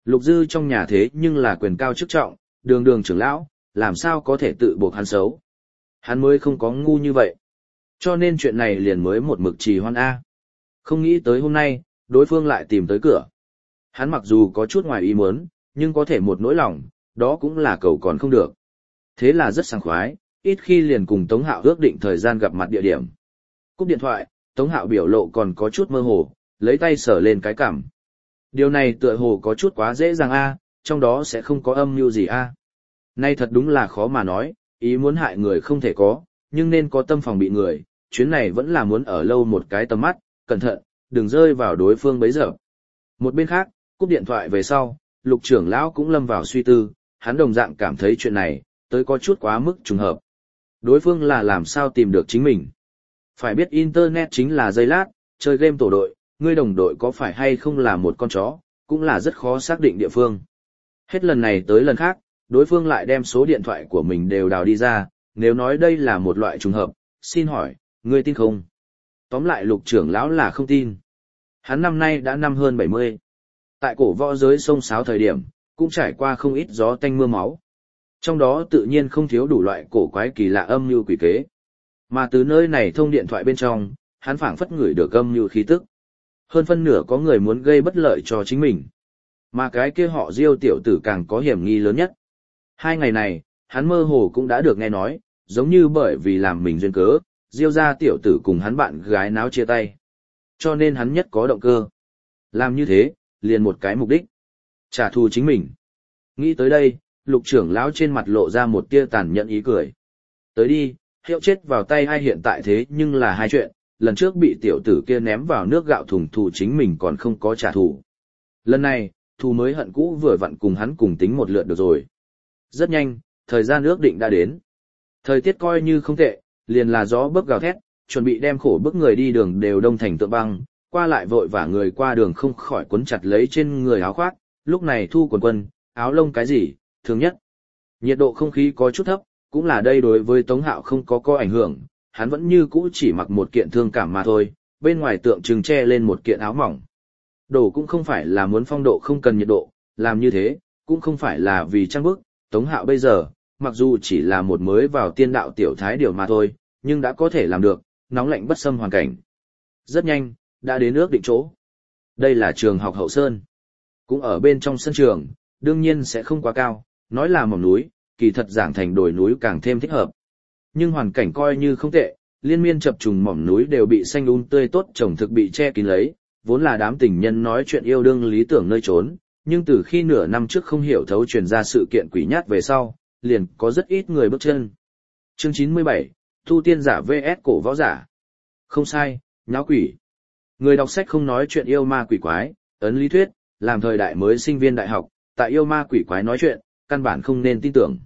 Lục Dư trong nhà thế nhưng là quyền cao chức trọng, đường đường trưởng lão, làm sao có thể tự buộc hắn xấu. Hắn mới không có ngu như vậy. Cho nên chuyện này liền mới một mực trì hoãn A. Không nghĩ tới hôm nay, đối phương lại tìm tới cửa. Hắn mặc dù có chút ngoài ý muốn, nhưng có thể một nỗi lòng, đó cũng là cầu còn không được. Thế là rất sảng khoái, ít khi liền cùng Tống Hạo ước định thời gian gặp mặt địa điểm. Cúp điện thoại, Tống Hạo biểu lộ còn có chút mơ hồ, lấy tay sờ lên cái cằm. Điều này tựa hồ có chút quá dễ dàng a, trong đó sẽ không có âm mưu gì a. Nay thật đúng là khó mà nói, ý muốn hại người không thể có, nhưng nên có tâm phòng bị người, chuyến này vẫn là muốn ở lâu một cái tầm mắt, cẩn thận, đừng rơi vào đối phương bấy giờ. Một bên khác, cúp điện thoại về sau, Lục trưởng lão cũng lâm vào suy tư, hắn đồng dạng cảm thấy chuyện này, tới có chút quá mức trùng hợp. Đối phương là làm sao tìm được chính mình. Phải biết Internet chính là giây lát, chơi game tổ đội, ngươi đồng đội có phải hay không là một con chó, cũng là rất khó xác định địa phương. Hết lần này tới lần khác, đối phương lại đem số điện thoại của mình đều đào đi ra, nếu nói đây là một loại trùng hợp, xin hỏi, ngươi tin không? Tóm lại Lục trưởng lão là không tin. Hắn năm nay đã năm hơn bảy mươi. Tại cổ võ giới sông sáo thời điểm, cũng trải qua không ít gió tanh mưa máu. Trong đó tự nhiên không thiếu đủ loại cổ quái kỳ lạ âm mưu quỷ kế. Mà từ nơi này thông điện thoại bên trong, hắn phảng phất ngửi được âm mưu khí tức. Hơn phân nửa có người muốn gây bất lợi cho chính mình. Mà cái kia họ Diêu tiểu tử càng có hiểm nghi lớn nhất. Hai ngày này, hắn mơ hồ cũng đã được nghe nói, giống như bởi vì làm mình duyên cớ, Diêu gia tiểu tử cùng hắn bạn gái náo chia tay. Cho nên hắn nhất có động cơ. Làm như thế, liền một cái mục đích. Trả thù chính mình. Nghĩ tới đây, Lục trưởng lão trên mặt lộ ra một tia tàn nhẫn ý cười. Tới đi, hiệu chết vào tay ai hiện tại thế nhưng là hai chuyện, lần trước bị tiểu tử kia ném vào nước gạo thùng thù chính mình còn không có trả thù. Lần này, thù mới hận cũ vừa vặn cùng hắn cùng tính một lượt được rồi. Rất nhanh, thời gian ước định đã đến. Thời tiết coi như không tệ, liền là gió bấc gào thét, chuẩn bị đem khổ bức người đi đường đều đông thành tượng băng, qua lại vội vã người qua đường không khỏi quấn chặt lấy trên người áo khoác, lúc này thu quần quân, áo lông cái gì, thường nhất. Nhiệt độ không khí có chút thấp, cũng là đây đối với Tống Hạo không có có ảnh hưởng, hắn vẫn như cũ chỉ mặc một kiện thương cảm mà thôi, bên ngoài tượng trưng che lên một kiện áo mỏng. Đồ cũng không phải là muốn phong độ không cần nhiệt độ, làm như thế, cũng không phải là vì trang bức, Tống Hạo bây giờ, mặc dù chỉ là một mới vào tiên đạo tiểu thái điều mà thôi, nhưng đã có thể làm được, nóng lạnh bất xâm hoàn cảnh. Rất nhanh, đã đến ước định chỗ. Đây là trường học Hậu Sơn. Cũng ở bên trong sân trường, đương nhiên sẽ không quá cao, nói là mỏm núi, kỳ thật giảng thành đồi núi càng thêm thích hợp. Nhưng hoàn cảnh coi như không tệ, liên miên chập trùng mỏm núi đều bị xanh um tươi tốt trồng thực bị che kín lấy, vốn là đám tình nhân nói chuyện yêu đương lý tưởng nơi trốn, nhưng từ khi nửa năm trước không hiểu thấu truyền ra sự kiện quỷ nhát về sau, liền có rất ít người bước chân. Chương chín mươi bảy, tu tiên giả vs cổ võ giả. Không sai, nháo quỷ. Người đọc sách không nói chuyện yêu ma quỷ quái, ấn lý thuyết, làm thời đại mới sinh viên đại học, tại yêu ma quỷ quái nói chuyện, căn bản không nên tin tưởng.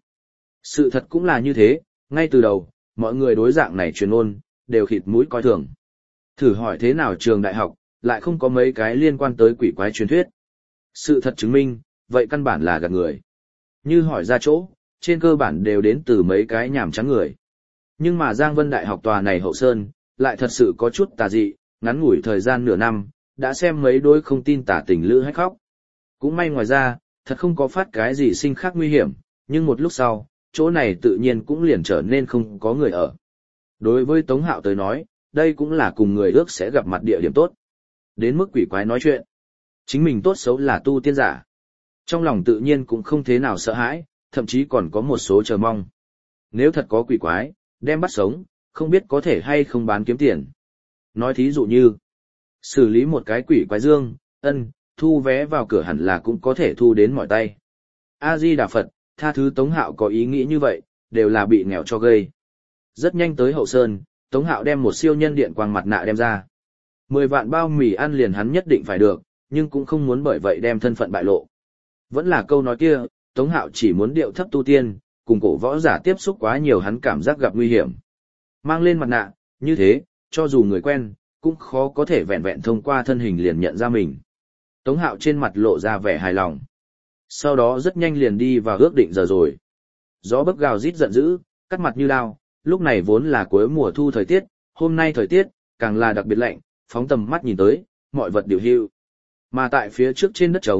Sự thật cũng là như thế, ngay từ đầu, mọi người đối dạng này truyền ôn, đều khịt mũi coi thường. Thử hỏi thế nào trường đại học, lại không có mấy cái liên quan tới quỷ quái truyền thuyết. Sự thật chứng minh, vậy căn bản là gạt người. Như hỏi ra chỗ, trên cơ bản đều đến từ mấy cái nhảm chán người. Nhưng mà Giang Vân Đại học tòa này Hậu Sơn, lại thật sự có chút tà dị, ngắn ngủi thời gian nửa năm, đã xem mấy đôi không tin tà tình lữ hách khóc. Cũng may ngoài ra, thật không có phát cái gì sinh khác nguy hiểm, nhưng một lúc sau, chỗ này tự nhiên cũng liền trở nên không có người ở. Đối với Tống Hạo tới nói, đây cũng là cùng người ước sẽ gặp mặt địa điểm tốt. Đến mức quỷ quái nói chuyện, chính mình tốt xấu là tu tiên giả. Trong lòng tự nhiên cũng không thế nào sợ hãi, thậm chí còn có một số chờ mong. Nếu thật có quỷ quái, đem bắt sống, không biết có thể hay không bán kiếm tiền. Nói thí dụ như, xử lý một cái quỷ quái dương, ân, thu vé vào cửa hẳn là cũng có thể thu đến mỏi tay. A-di-đà Phật, tha thứ Tống Hạo có ý nghĩ như vậy, đều là bị nghèo cho gây. Rất nhanh tới Hậu Sơn, Tống Hạo đem một siêu nhân điện quang mặt nạ đem ra. Mười vạn bao mì ăn liền hắn nhất định phải được, nhưng cũng không muốn bởi vậy đem thân phận bại lộ. Vẫn là câu nói kia, Tống Hạo chỉ muốn điệu thấp tu tiên, cùng cổ võ giả tiếp xúc quá nhiều hắn cảm giác gặp nguy hiểm. Mang lên mặt nạ, như thế, cho dù người quen, cũng khó có thể vẹn vẹn thông qua thân hình liền nhận ra mình. Tống Hạo trên mặt lộ ra vẻ hài lòng. Sau đó rất nhanh liền đi vào ước định giờ rồi. Gió bấc gào rít giận dữ, cắt mặt như lao, lúc này vốn là cuối mùa thu thời tiết, hôm nay thời tiết, càng là đặc biệt lạnh, phóng tầm mắt nhìn tới, mọi vật đều hưu. Mà tại phía trước trên đất trống,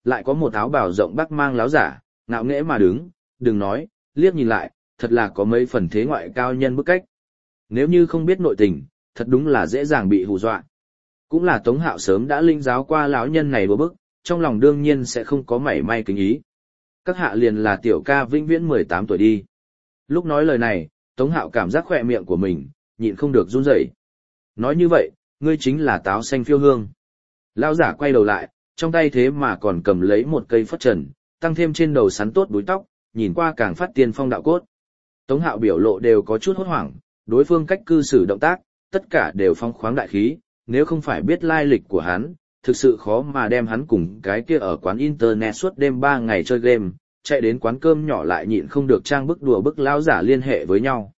lại có một áo bào rộng bắc mang láo giả, ngạo nghễ mà đứng, đừng nói, liếc nhìn lại, thật là có mấy phần thế ngoại cao nhân bức cách. Nếu như không biết nội tình, thật đúng là dễ dàng bị hù dọa. Cũng là Tống Hạo sớm đã linh giáo qua lão nhân này bữa bức, trong lòng đương nhiên sẽ không có mảy may kính ý. Các hạ liền là tiểu ca vĩnh viễn mười tám tuổi đi. Lúc nói lời này, Tống Hạo cảm giác khỏe miệng của mình, nhịn không được run rẩy. Nói như vậy, ngươi chính là táo xanh phiêu hương. Lão giả quay đầu lại, trong tay thế mà còn cầm lấy một cây phất trần, tăng thêm trên đầu sắn tốt búi tóc, nhìn qua càng phát tiên phong đạo cốt. Tống Hạo biểu lộ đều có chút hốt hoảng, đối phương cách cư xử động tác, tất cả đều phong khoáng đại khí, nếu không phải biết lai lịch của hắn, thực sự khó mà đem hắn cùng cái kia ở quán internet suốt đêm ba ngày chơi game, chạy đến quán cơm nhỏ lại nhịn không được trang bức đùa bức lão giả liên hệ với nhau.